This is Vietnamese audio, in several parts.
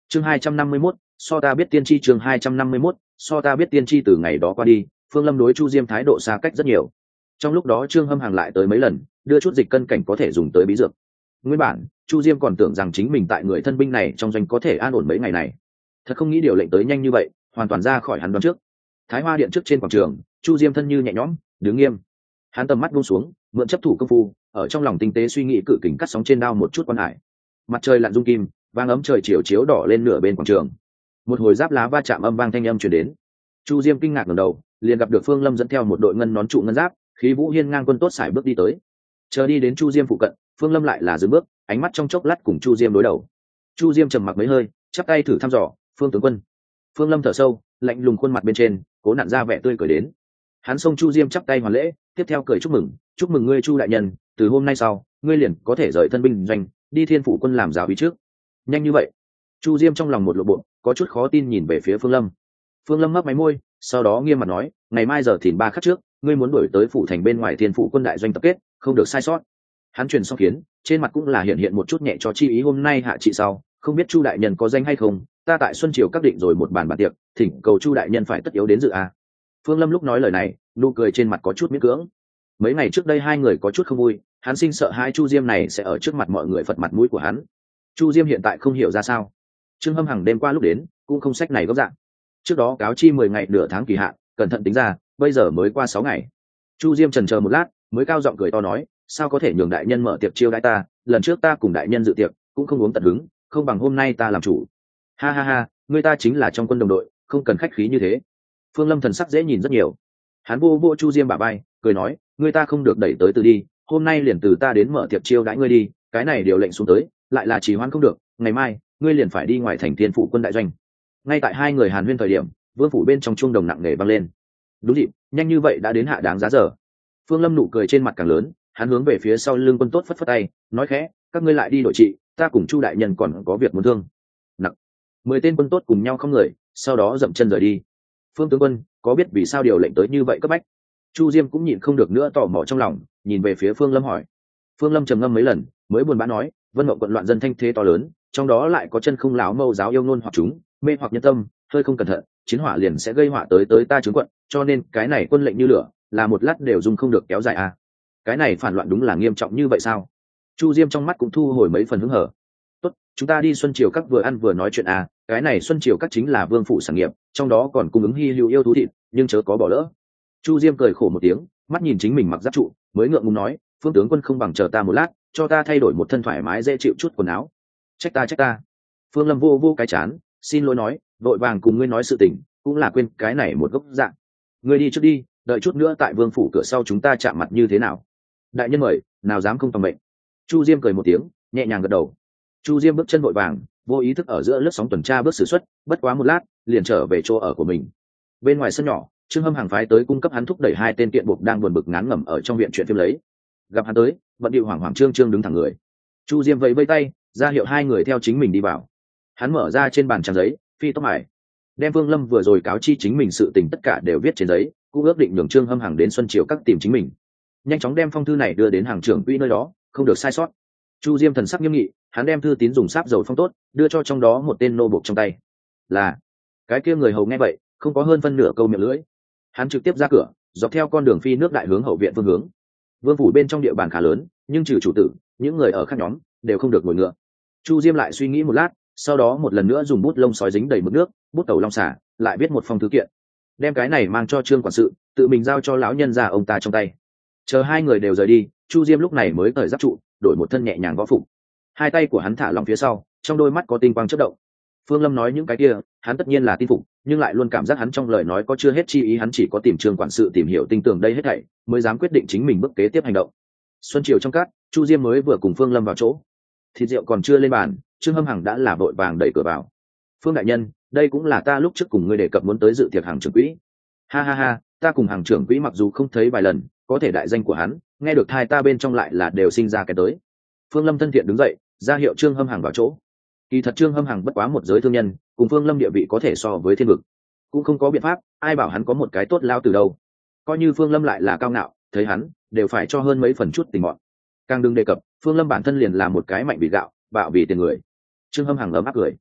chương 251, so ta biết tiên tri. chương 251, so ta biết tiên tri. Từ ngày đó qua đi, Phương Lâm đối Chu Diêm thái độ xa cách rất nhiều. Trong lúc đó Trương Hâm Hàng lại tới mấy lần, đưa chút dịch cân cảnh có thể dùng tới bí dược. Nguyên bản Chu Diêm còn tưởng rằng chính mình tại người thân binh này trong doanh có thể an ổn mấy ngày này, thật không nghĩ điều lệnh tới nhanh như vậy, hoàn toàn ra khỏi hắn đoán trước. Thái Hoa điện trước trên quảng trường, Chu Diêm thân như nhẹ nhõm đứng nghiêm, hắn tầm mắt buông xuống, mượn chấp thủ công phu, ở trong lòng tinh tế suy nghĩ cự kình cắt sóng trên đao một chút quan hải. Mặt trời lặn dung kim, vàng ấm trời chiều chiếu đỏ lên nửa bên quảng trường. Một hồi giáp lá va chạm âm vang thanh âm truyền đến. Chu Diêm kinh ngạc ngẩng đầu, liền gặp được Phương Lâm dẫn theo một đội ngân nón trụ ngân giáp, khí vũ hiên ngang quân tốt sải bước đi tới. Chờ đi đến Chu Diêm phụ cận, Phương Lâm lại là dừng bước, ánh mắt trong chốc lát cùng Chu Diêm đối đầu. Chu Diêm trầm mặc mấy hơi, chắp tay thử thăm dò, "Phương tướng quân." Phương Lâm thở sâu, lạnh lùng khuôn mặt bên trên cố nặn ra vẻ tươi cười đến. Hắn xông Chu Diêm chắp tay hoàn lễ, tiếp theo cười chúc mừng ngươi Chu đại nhân, từ hôm nay sau ngươi liền có thể rời thân binh doanh, đi Thiên Phủ quân làm giáo úy trước. Nhanh như vậy? Chu Diêm trong lòng một lộ bộ, có chút khó tin nhìn về phía Phương Lâm. Phương Lâm mấp máy môi, sau đó nghiêm mặt nói, "Ngày mai giờ thìn 3 khắc trước, ngươi muốn đuổi tới phủ thành bên ngoài Thiên Phủ quân đại doanh tập kết, không được sai sót." Hắn truyền xong kiến, trên mặt cũng là hiện một chút nhẹ cho chi ý. "Hôm nay hạ trị sau, không biết Chu đại nhân có danh hay không, ta tại Xuân Triều các định rồi một bàn tiệc, thỉnh cầu Chu đại nhân phải tất yếu đến dự a." Phương Lâm lúc nói lời này, nụ cười trên mặt có chút miễn cưỡng. Mấy ngày trước đây hai người có chút không vui, hắn sinh sợ hai Chu Diêm này sẽ ở trước mặt mọi người phật mặt mũi của hắn. Chu Diêm hiện tại không hiểu ra sao. Trương Hâm Hằng đêm qua lúc đến cũng không sách này góc dạng. Trước đó cáo chi 10 ngày nửa tháng kỳ hạn, cẩn thận tính ra, bây giờ mới qua 6 ngày. Chu Diêm chần chờ một lát, mới cao giọng cười to nói, "Sao có thể nhường đại nhân mở tiệc chiêu đãi ta, lần trước ta cùng đại nhân dự tiệc cũng không uống tận hứng, không bằng hôm nay ta làm chủ." "Ha ha ha, người ta chính là trong quân đồng đội, không cần khách khí như thế." Phương Lâm thần sắc dễ nhìn rất nhiều. Hắn vô Chu Diêm bả vai, cười nói, "Người ta không được đẩy tới từ đi, hôm nay liền từ ta đến mở tiệc chiêu đãi ngươi đi, cái này điều lệnh xuống tới, lại là trì hoãn không được, ngày mai ngươi liền phải đi ngoài thành Thiên Phủ quân đại doanh." Ngay tại hai người hàn huyên thời điểm, vương phủ bên trong chuông đồng nặng nề vang lên. Đúng dịp, nhanh như vậy đã đến hạ đáng giá giờ. Phương Lâm nụ cười trên mặt càng lớn, hắn hướng về phía sau lưng quân tốt phất phất tay, nói khẽ, "Các ngươi lại đi đội trị, ta cùng Chu đại nhân còn có việc muốn thương." Nặc. 10 tên quân tốt cùng nhau không người, sau đó dậm chân rời đi. "Phương tướng quân, có biết vì sao điều lệnh tới như vậy cấp bách?" Chu Diêm cũng nhịn không được nữa tò mò trong lòng, nhìn về phía Phương Lâm hỏi. Phương Lâm trầm ngâm mấy lần, mới buồn bã nói, "Vân Mộng quận loạn dân thanh thế to lớn, trong đó lại có chân không láo mâu giáo yêu ngôn hoặc chúng, mê hoặc nhân tâm, hơi không cẩn thận, chiến hỏa liền sẽ gây họa tới ta trướng quận, cho nên cái này quân lệnh như lửa, là một lát đều dùng không được kéo dài à. Cái này phản loạn đúng là nghiêm trọng như vậy sao?" Chu Diêm trong mắt cũng thu hồi mấy phần hứng hở. "Tốt, chúng ta đi Xuân Triều các vừa ăn vừa nói chuyện à, cái này Xuân Triều các chính là vương phủ sản nghiệp, trong đó còn cung ứng hy hữu yêu thú thịt, nhưng chớ có bỏ lỡ." Chu Diêm cười khổ một tiếng, mắt nhìn chính mình mặc giáp trụ, mới ngượng ngùng nói, "Phương tướng quân không bằng chờ ta một lát, cho ta thay đổi một thân thoải mái dễ chịu chút quần áo." Trách ta." Phương Lâm vô cái chán, xin lỗi nói, "Vội vàng cùng ngươi nói sự tình, cũng là quên cái này một gốc dạng. Ngươi đi trước đi, đợi chút nữa tại vương phủ cửa sau chúng ta chạm mặt như thế nào?" "Đại nhân mời, nào dám không tầm mệnh." Chu Diêm cười một tiếng, nhẹ nhàng gật đầu. Chu Diêm bước chân vội vàng, vô ý thức ở giữa lướt sóng tuần tra bước sử xuất, bất quá một lát, liền trở về chỗ ở của mình. Bên ngoài sân nhỏ, Trương Hâm Hàng phái tới cung cấp hắn thúc đẩy 2 tên kiện buộc đang buồn bực ngán ngẩm ở trong viện chuyện phim lấy. Gặp hắn tới, bận điệu hoảng trương đứng thẳng người. Chu Diêm vẫy tay, ra hiệu 2 người theo chính mình đi vào. Hắn mở ra trên bàn trang giấy, phi tốc mải, đem Vương Lâm vừa rồi cáo chi chính mình sự tình tất cả đều viết trên giấy, cũng ước định nhường Trương Hâm Hàng đến Xuân Triều các tìm chính mình. Nhanh chóng đem phong thư này đưa đến hàng trưởng quỹ nơi đó, không được sai sót. Chu Diêm thần sắc nghiêm nghị, hắn đem thư tín dùng sáp dầu phong tốt, đưa cho trong đó một tên nô buộc trong tay. Là cái kia người hầu nghe vậy, không có hơn phân nửa câu miệng lưỡi. Hắn trực tiếp ra cửa, dọc theo con đường phi nước đại hướng hậu viện phương hướng. Vương phủ bên trong địa bàn khá lớn, nhưng trừ chủ tử, những người ở khác nhóm đều không được ngồi ngựa. Chu Diêm lại suy nghĩ một lát, sau đó một lần nữa dùng bút lông sói dính đầy mực nước, bút tẩu long xả, lại viết một phong thư kiện, đem cái này mang cho Trương quản sự, tự mình giao cho lão nhân già ông ta trong tay. Chờ 2 người đều rời đi, Chu Diêm lúc này mới cởi giáp trụ, đổi một thân nhẹ nhàng võ phục. 2 tay của hắn thả lỏng phía sau, trong đôi mắt có tinh quang chớp động. Phương Lâm nói những cái kia, hắn tất nhiên là tin phục, nhưng lại luôn cảm giác hắn trong lời nói có chưa hết chi ý, hắn chỉ có tìm Trương quản sự tìm hiểu tinh tường đây hết thảy, mới dám quyết định chính mình bước kế tiếp hành động. Xuân Triều trong cát, Chu Diêm mới vừa cùng Phương Lâm vào chỗ, thịt rượu còn chưa lên bàn, Trương Hâm Hằng đã là vội vàng đẩy cửa vào. "Phương đại nhân, đây cũng là ta lúc trước cùng ngươi đề cập muốn tới dự tiệc hàng trưởng quỹ." Ha ha ha, ta cùng hàng trưởng quỹ mặc dù không thấy vài lần, có thể đại danh của hắn, nghe được thai ta bên trong lại là đều sinh ra cái tới. Phương Lâm thân thiện đứng dậy, ra hiệu Trương Hâm Hằng vào chỗ. Kỳ thật Trương Hâm Hằng bất quá một giới thương nhân, cùng Phương Lâm địa vị có thể so với thiên vực, cũng không có biện pháp, ai bảo hắn có một cái tốt lao từ đâu. Coi như Phương Lâm lại là cao ngạo, thấy hắn đều phải cho hơn mấy phần chút tình mọn. Càng đừng đề cập, Phương Lâm bản thân liền là một cái mạnh vì gạo, bạo vì tiền người. Trương Hâm Hằng ấm áp cười.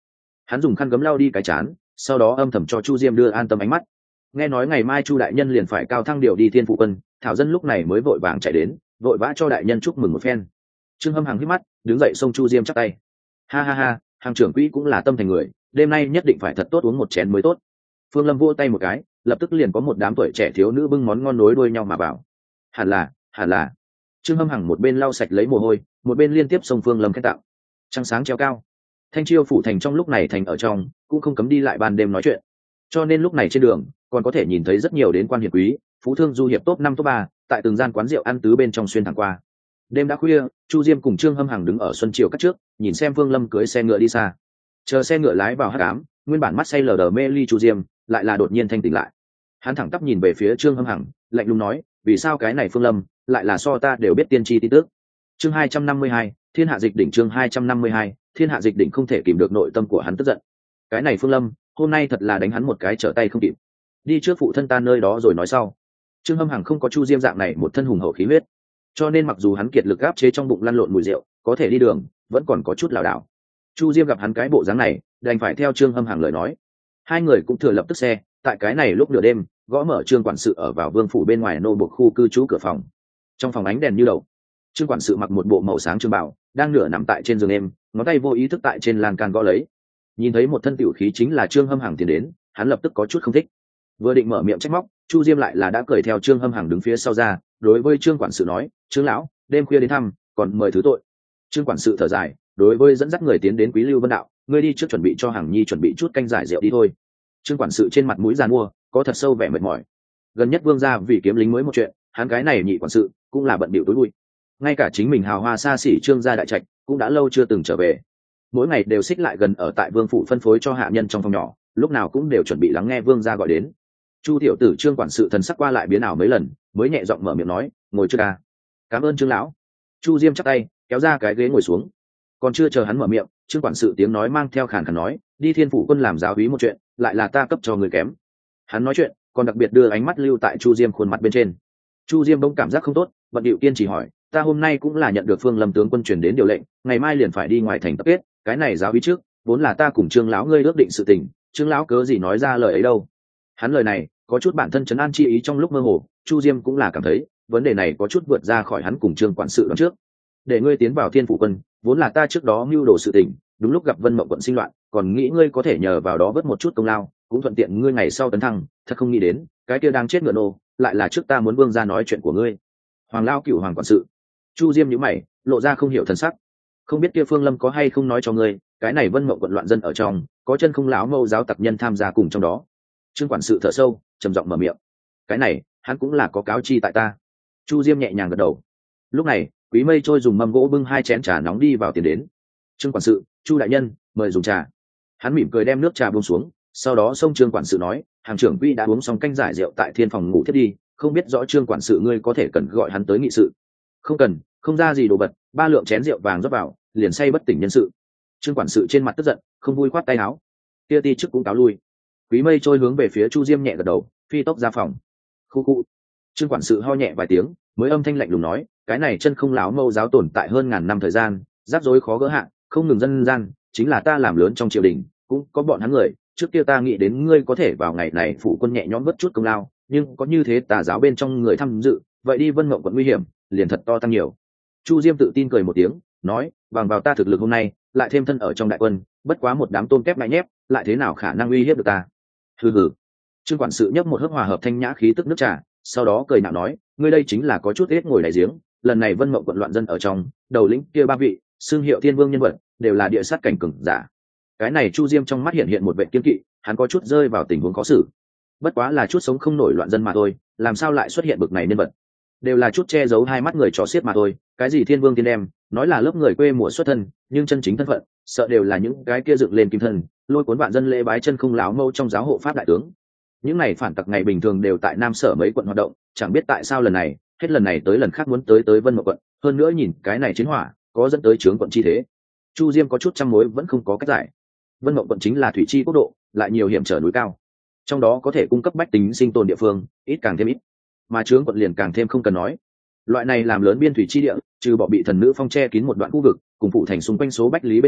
Hắn dùng khăn gấm lau đi cái chán, sau đó âm thầm cho Chu Diêm đưa an tâm ánh mắt. Nghe nói ngày mai Chu đại nhân liền phải cao thăng điều đi Thiên Phụ Quân, Thảo Dân lúc này mới vội vàng chạy đến, vội vã cho đại nhân chúc mừng một phen. Trương Hâm Hằng hít mắt, đứng dậy xông Chu Diêm chắp tay. Ha ha ha, hàng trưởng quỹ cũng là tâm thành người, đêm nay nhất định phải thật tốt uống một chén mới tốt. Phương Lâm vỗ tay một cái, lập tức liền có một đám tuổi trẻ thiếu nữ bưng món ngon nối đuôi nhau mà vào. Hẳn là. Trương Hâm Hằng một bên lau sạch lấy mồ hôi, một bên liên tiếp xông Phương Lâm khen tặng. Trăng sáng treo cao. Thanh Chiêu phủ thành trong lúc này thành ở trong, cũng không cấm đi lại ban đêm nói chuyện. Cho nên lúc này trên đường, còn có thể nhìn thấy rất nhiều đến quan hiệp quý, phú thương du hiệp top 5 top 3, tại từng gian quán rượu ăn tứ bên trong xuyên thẳng qua. Đêm đã khuya, Chu Diêm cùng Trương Hâm Hằng đứng ở Xuân Triều cắt trước, nhìn xem Phương Lâm cưỡi xe ngựa đi xa. Chờ xe ngựa lái vào hắc ám, nguyên bản mắt say lờ đờ mê ly Chu Diêm, lại là đột nhiên thanh tỉnh lại. Hắn thẳng tắp nhìn về phía Trương Hâm Hằng, lạnh lùng nói, vì sao cái này Phương Lâm lại là so ta đều biết tiên tri tin tức. Chương 252, Thiên hạ dịch đỉnh. Chương 252, Thiên hạ dịch đỉnh. Không thể kìm được nội tâm của hắn tức giận. Cái này Phương Lâm, hôm nay thật là đánh hắn một cái trở tay không kịp. Đi trước phụ thân ta nơi đó rồi nói sau. Trương Hâm Hằng không có Chu Diêm dạng này một thân hùng hậu khí huyết, cho nên mặc dù hắn kiệt lực áp chế trong bụng lăn lộn mùi rượu, có thể đi đường vẫn còn có chút lảo đảo. Chu Diêm gặp hắn cái bộ dáng này, đành phải theo Trương Hâm Hằng lời nói. Hai người cũng thừa lập tức xe, tại cái này lúc nửa đêm, gõ mở Trương quản sự ở vào vương phủ bên ngoài nô buộc khu cư trú cửa phòng. Trong phòng ánh đèn như đầu, Trương quản sự mặc một bộ màu sáng trường bào, đang nửa nằm tại trên giường êm, ngón tay vô ý thức tại trên lan can gõ lấy. Nhìn thấy một thân tiểu khí chính là Trương Hâm Hằng tiến đến, hắn lập tức có chút không thích. Vừa định mở miệng trách móc, Chu Diêm lại là đã cười theo Trương Hâm Hằng đứng phía sau ra, đối với Trương quản sự nói, Trương lão, đêm khuya đến thăm, còn mời thứ tội. Trương quản sự thở dài, đối với dẫn dắt người tiến đến Quý Lưu Vân đạo, ngươi đi trước chuẩn bị cho Hằng Nhi chuẩn bị chút canh giải rượu đi thôi. Trương quản sự trên mặt mũi giàn mua, có thật sâu vẻ mệt mỏi. Gần nhất vương gia vì kiếm lính mới một chuyện, hắn cái này nhị quản sự cũng là bận bịu tối lui. Ngay cả chính mình hào hoa xa xỉ Trương gia đại trạch cũng đã lâu chưa từng trở về. Mỗi ngày đều xích lại gần ở tại vương phủ phân phối cho hạ nhân trong phòng nhỏ, lúc nào cũng đều chuẩn bị lắng nghe vương gia gọi đến. Chu tiểu tử Trương quản sự thần sắc qua lại biến ảo mấy lần, mới nhẹ giọng mở miệng nói, ngồi chưa ca. Cảm ơn Trương lão. Chu Diêm chắp tay, kéo ra cái ghế ngồi xuống. Còn chưa chờ hắn mở miệng, Trương quản sự tiếng nói mang theo khàn khàn nói, đi Thiên Phủ Quân làm giáo úy một chuyện, lại là ta cấp cho người kém. Hắn nói chuyện, còn đặc biệt đưa ánh mắt lưu tại Chu Diêm khuôn mặt bên trên. Chu Diêm bỗng cảm giác không tốt, bận điệu kiên trì hỏi, ta hôm nay cũng là nhận được Phương Lâm tướng quân truyền đến điều lệnh, ngày mai liền phải đi ngoài thành tập kết, cái này giáo úy trước, vốn là ta cùng Trương lão ngươi ước định sự tình, Trương lão cớ gì nói ra lời ấy đâu. Hắn lời này có chút bản thân trấn an chi ý trong lúc mơ hồ, Chu Diêm cũng là cảm thấy vấn đề này có chút vượt ra khỏi hắn cùng Trương quản sự đoạn trước. Để ngươi tiến vào Thiên Phủ Quân, vốn là ta trước đó mưu đồ sự tình, đúng lúc gặp Vân Mộng quận sinh loạn, còn nghĩ ngươi có thể nhờ vào đó vớt một chút công lao, cũng thuận tiện ngươi ngày sau tấn thăng, thật không nghĩ đến, cái kia đang chết ngựa nô, lại là trước ta muốn vương ra nói chuyện của ngươi. Hoàng lao cửu hoàng quản sự. Chu Diêm nhíu mày, lộ ra không hiểu thần sắc. Không biết kia Phương Lâm có hay không nói cho ngươi, cái này Vân Mộng quận loạn dân ở trong, có chân không lão mâu giáo tặc nhân tham gia cùng trong đó. Trương quản sự thở sâu, trầm giọng mở miệng. Cái này, hắn cũng là có cáo chi tại ta. Chu Diêm nhẹ nhàng gật đầu. Lúc này, Quý Mây Trôi dùng mâm gỗ bưng 2 chén trà nóng đi vào tiền đến. Trương quản sự, Chu đại nhân, mời dùng trà. Hắn mỉm cười đem nước trà buông xuống, sau đó xông Trương quản sự nói, hàng trưởng quỹ đã uống xong canh giải rượu tại Thiên phòng ngủ thiết đi, không biết rõ Trương quản sự ngươi có thể cần gọi hắn tới nghị sự. Không cần, không ra gì đồ vật, 3 lượng chén rượu vàng rót vào, liền say bất tỉnh nhân sự. Trương quản sự trên mặt tức giận, không vui khoát tay áo. Kia ti chức cũng cáo lui. Quý Mây Trôi hướng về phía Chu Diêm nhẹ gật đầu, phi tốc ra phòng. Khu khu. Trương quản sự ho nhẹ vài tiếng, mới âm thanh lạnh lùng nói, cái này chân không lão mâu giáo tồn tại hơn ngàn năm thời gian, rắc rối khó gỡ hạn, không ngừng dân gian, chính là ta làm lớn trong triều đình, cũng có bọn hắn người, trước kia ta nghĩ đến ngươi có thể vào ngày này phụ quân nhẹ nhõm vất chút công lao, nhưng có như thế tà giáo bên trong người tham dự, vậy đi Vân Mộng quận nguy hiểm, liền thật to tăng nhiều. Chu Diêm tự tin cười một tiếng, nói, bằng vào ta thực lực hôm nay, lại thêm thân ở trong đại quân, bất quá một đám tôm kép ngại nhép, lại thế nào khả năng uy hiếp được ta? Hừ hừ. Trương quản sự nhấp một hớp hòa hợp thanh nhã khí tức nước trà, sau đó cười nhạo nói, ngươi đây chính là có chút ít ngồi đại giếng, lần này Vân Mộng quận loạn dân ở trong, đầu lĩnh kia 3 vị, xương hiệu thiên vương nhân vật, đều là địa sát cảnh cường giả. Cái này Chu Diêm trong mắt hiện một vẻ kiên kỵ, hắn có chút rơi vào tình huống khó xử. Bất quá là chút sống không nổi loạn dân mà thôi, làm sao lại xuất hiện bực này nhân vật? Đều là chút che giấu hai mắt người chó xiết mà thôi, cái gì thiên vương tiên đem, nói là lớp người quê mùa xuất thân, nhưng chân chính thân phận, sợ đều là những cái kia dựng lên kim thân, lôi cuốn vạn dân lễ bái chân không láo mâu trong giáo hộ pháp đại tướng. Những này phản tặc ngày bình thường đều tại Nam Sở mấy quận hoạt động, chẳng biết tại sao lần này, hết lần này tới lần khác muốn tới Vân Mộng quận, hơn nữa nhìn cái này chiến hỏa, có dẫn tới trướng quận chi thế. Chu Diêm có chút trăm mối vẫn không có cách giải. Vân Mộng quận chính là thủy chi quốc độ, lại nhiều hiểm trở núi cao, trong đó có thể cung cấp bách tính sinh tồn địa phương, ít càng thêm ít, mà trướng quận liền càng thêm không cần nói. Loại này làm lớn biên thủy chi địa, trừ bỏ bị thần nữ phong che kín một đoạn khu vực, cùng phụ thành xung quanh số bách lý bên ngoài,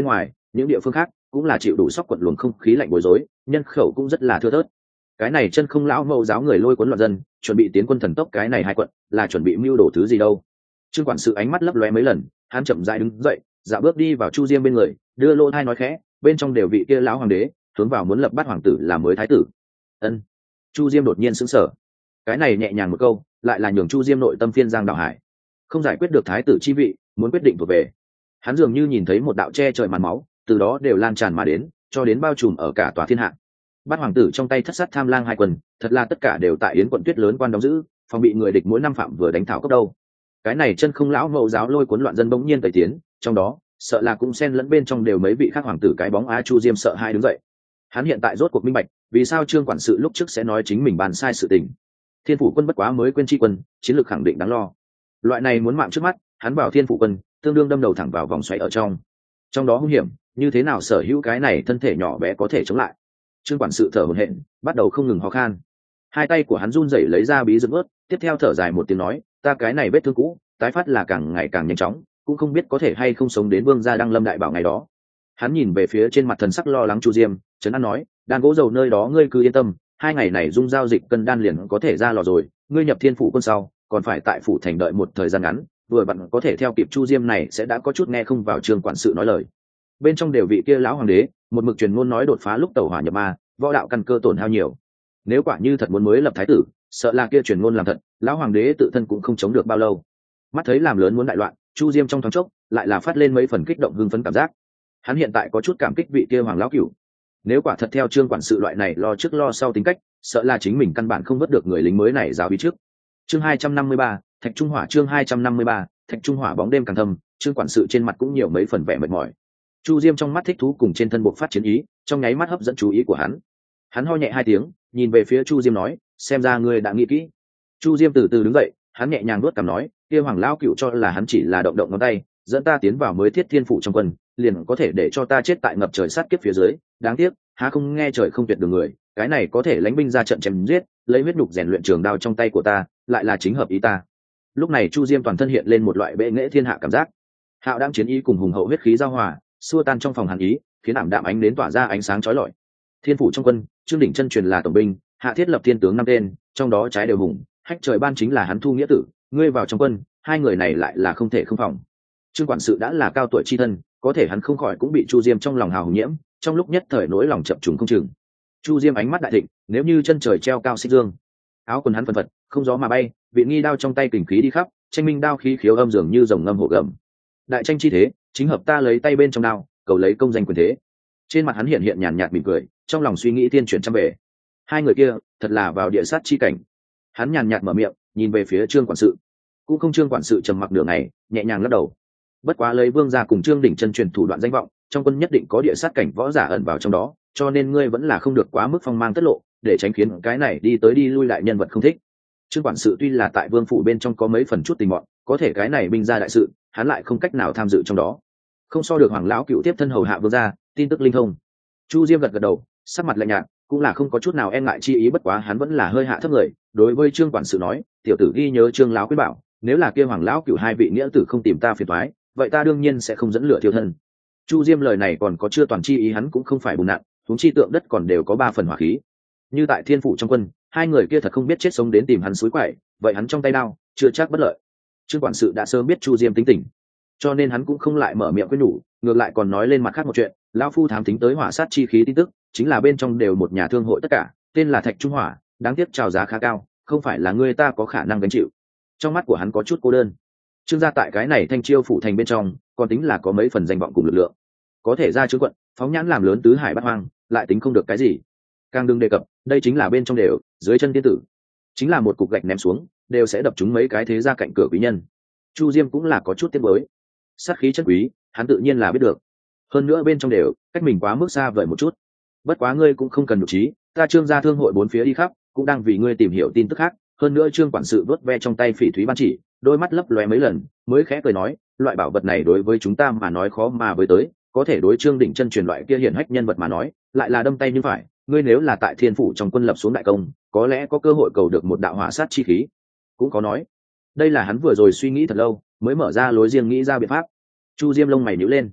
những địa phương khác cũng là chịu đủ sóc quận luồng không khí lạnh bối rối, nhân khẩu cũng rất là thưa thớt. Cái này chân không lão mẫu giáo người lôi cuốn loạn dân, chuẩn bị tiến quân thần tốc cái này hai quận là chuẩn bị mưu đồ thứ gì đâu. Trương quản sự ánh mắt lấp lóe mấy lần, hắn chậm rãi đứng dậy, dạo bước đi vào Chu Diêm bên người, đưa lô thai nói khẽ, bên trong đều vị kia lão hoàng đế hướng vào muốn lập bát hoàng tử làm mới thái tử. Ân. Chu Diêm đột nhiên sững sờ. Cái này nhẹ nhàng một câu lại là nhường Chu Diêm nội tâm phiên giang đảo hải. Không giải quyết được thái tử chi vị, muốn quyết định thuộc về. Hắn dường như nhìn thấy một đạo che trời màn máu, từ đó đều lan tràn mà đến, cho đến bao trùm ở cả tòa thiên hạ. Bát hoàng tử trong tay thất sát tham lang hai quần, thật là tất cả đều tại yến quận tuyết lớn quan đóng giữ, phòng bị người địch mỗi năm phạm vừa đánh thảo cốc đâu. Cái này chân không lão mẫu giáo lôi cuốn loạn dân bỗng nhiên tẩy tiến, trong đó sợ là cũng xen lẫn bên trong đều mấy vị khác hoàng tử cái bóng á. Chu Diêm sợ hai đứng dậy. Hắn hiện tại rốt cuộc minh bạch vì sao Trương quản sự lúc trước sẽ nói chính mình bàn sai sự tình. Thiên phủ quân bất quá mới quên tri quân, chiến lược khẳng định đáng lo. Loại này muốn mạng trước mắt, hắn bảo thiên phủ quân tương đương đâm đầu thẳng vào vòng xoáy ở trong đó hung hiểm như thế nào sở hữu cái này thân thể nhỏ bé có thể chống lại. Trương quản sự thở hổn hển, bắt đầu không ngừng ho khan. Hai tay của hắn run rẩy lấy ra bí dược ướt, tiếp theo thở dài một tiếng nói, ta cái này vết thương cũ tái phát là càng ngày càng nhanh chóng, cũng không biết có thể hay không sống đến vương gia đăng lâm đại bảo ngày đó. Hắn nhìn về phía trên mặt thần sắc lo lắng Chu Diêm, trấn an nói, đan gỗ dầu nơi đó ngươi cứ yên tâm, 2 ngày này dung giao dịch cân đan liền có thể ra lò rồi, ngươi nhập thiên phủ quân sau còn phải tại phủ thành đợi một thời gian ngắn, vừa vặn có thể theo kịp. Chu Diêm này sẽ đã có chút nghe không vào Trương quản sự nói lời. Bên trong đều vị kia lão hoàng đế một mực truyền ngôn nói đột phá lúc tẩu hỏa nhập ma, võ đạo căn cơ tổn hao nhiều. Nếu quả như thật muốn mới lập thái tử, sợ là kia truyền ngôn làm thật, lão hoàng đế tự thân cũng không chống được bao lâu. Mắt thấy làm lớn muốn đại loạn, Chu Diêm trong thoáng chốc lại là phát lên mấy phần kích động hưng phấn cảm giác. Hắn hiện tại có chút cảm kích vị kia hoàng lão cửu. Nếu quả thật theo Trương quản sự loại này lo trước lo sau tính cách, sợ là chính mình căn bản không vớt được người lính mới này giáo bí trước. Chương 253, Thạch Trung Hỏa. Chương 253, Thạch Trung Hỏa. Bóng đêm càng thâm, Trương quản sự trên mặt cũng nhiều mấy phần vẻ mệt mỏi. Chu Diêm trong mắt thích thú cùng trên thân buộc phát chiến ý, trong nháy mắt hấp dẫn chú ý của hắn. Hắn ho nhẹ 2 tiếng, nhìn về phía Chu Diêm nói, xem ra ngươi đã nghĩ kỹ. Chu Diêm từ từ đứng dậy, hắn nhẹ nhàng nuốt cằm nói, kia hoàng lão cửu cho là hắn chỉ là động động ngón tay dẫn ta tiến vào mới thiết thiên phủ trong quân, liền có thể để cho ta chết tại ngập trời sát kiếp phía dưới. Đáng tiếc há không nghe trời không tuyệt đường người, cái này có thể lãnh binh ra trận chém giết, lấy huyết nhục rèn luyện trường đao trong tay của ta, lại là chính hợp ý ta. Lúc này Chu Diêm toàn thân hiện lên một loại bệ nghệ thiên hạ cảm giác. Hạo đang chiến ý cùng hùng hậu huyết khí giao hòa, xua tan trong phòng hàn ý, khiến ảm đạm ánh đến tỏa ra ánh sáng chói lọi. Thiên phủ trong quân, Trương Đỉnh chân truyền là tổng binh, hạ thiết lập thiên tướng 5 tên, trong đó trái đều hùng, hách trời ban chính là hắn thu nghĩa tử, ngươi vào trong quân, 2 người này lại là không thể không phòng. Trương quản sự đã là cao tuổi chi thân, có thể hắn không khỏi cũng bị Chu Diêm trong lòng hào hùng nhiễm, trong lúc nhất thời nỗi lòng chập trùng không chừng. Chu Diêm ánh mắt đại thịnh, nếu như chân trời treo cao xích dương. Áo quần hắn phân phật, không gió mà bay, vị nghi đao trong tay kình khí đi khắp, tranh minh đao khí khiếu âm dường như rồng ngâm hổ gầm. Đại tranh chi thế, chính hợp ta lấy tay bên trong đao, cầu lấy công danh quyền thế. Trên mặt hắn hiện hiện nhàn nhạt mỉm cười, trong lòng suy nghĩ tiên chuyển trăm bề. 2 người kia, thật là vào địa sát chi cảnh. Hắn nhàn nhạt mở miệng, nhìn về phía Trương quản sự. Cũng không. Trương quản sự trầm mặc nửa ngày, nhẹ nhàng lắc đầu. Bất quá lấy vương gia cùng Trương Đỉnh chân truyền thủ đoạn danh vọng, trong quân nhất định có địa sát cảnh võ giả ẩn vào trong đó, cho nên ngươi vẫn là không được quá mức phong mang tất lộ, để tránh khiến cái này đi tới đi lui lại nhân vật không thích. Trương quản sự tuy là tại vương phủ bên trong có mấy phần chút tình mọn, có thể cái này binh gia đại sự, hắn lại không cách nào tham dự trong đó, không so được hoàng lão cựu tiếp thân hầu hạ vương gia, tin tức linh thông. Chu Diêm gật gật đầu, sắc mặt lạnh nhạt, cũng là không có chút nào e ngại chi ý, bất quá hắn vẫn là hơi hạ thấp người, đối với Trương quản sự nói, tiểu tử ghi nhớ Trương lão quyết bảo, nếu là kia hoàng lão cựu 2 vị nghĩa tử không tìm ta phiền toái, vậy ta đương nhiên sẽ không dẫn lửa thiêu thân. Chu Diêm lời này còn có chưa toàn chi ý, hắn cũng không phải bùn nặng, huống chi tượng đất còn đều có 3 phần hỏa khí. Như tại thiên phủ trong quân, 2 người kia thật không biết chết sống đến tìm hắn suối quậy, vậy hắn trong tay đao chưa chắc bất lợi. Trương quản sự đã sớm biết Chu Diêm tính tình, cho nên hắn cũng không lại mở miệng khuyên nhủ, ngược lại còn nói lên mặt khác một chuyện, lão phu thám tính tới hỏa sát chi khí tin tức, chính là bên trong đều một nhà thương hội tất cả, tên là Thạch Trung Hỏa, đáng tiếc chào giá khá cao, không phải là người ta có khả năng gánh chịu. Trong mắt của hắn có chút cô đơn. Trương gia tại cái này Thanh Chiêu phủ thành bên trong, còn tính là có mấy phần danh vọng cùng lực lượng, có thể ra trướng quận, phóng nhãn làm lớn tứ hải bát hoang, lại tính không được cái gì. Càng đừng đề cập, đây chính là bên trong đều, dưới chân tiên tử, chính là một cục gạch ném xuống, đều sẽ đập trúng mấy cái thế gia cạnh cửa quý nhân. Chu Diêm cũng là có chút tiếc nuối. Sát khí chất quý, hắn tự nhiên là biết được. Hơn nữa bên trong đều, cách mình quá mức xa vời một chút. Bất quá ngươi cũng không cần nhục trí, ta Trương gia thương hội 4 phía đi khắp, cũng đang vì ngươi tìm hiểu tin tức khác. Hơn nữa Trương quản sự vớt ve trong tay phỉ thúy ban chỉ, đôi mắt lấp lóe mấy lần, mới khẽ cười nói, loại bảo vật này đối với chúng ta mà nói khó mà với tới, có thể đối Trương Đỉnh chân truyền loại kia hiển hách nhân vật mà nói, lại là đâm tay như phải. Ngươi nếu là tại thiên phủ trong quân lập xuống đại công, có lẽ có cơ hội cầu được một đạo hỏa sát chi khí. Cũng có nói, đây là hắn vừa rồi suy nghĩ thật lâu, mới mở ra lối riêng nghĩ ra biện pháp. Chu Diêm lông mày nhíu lên.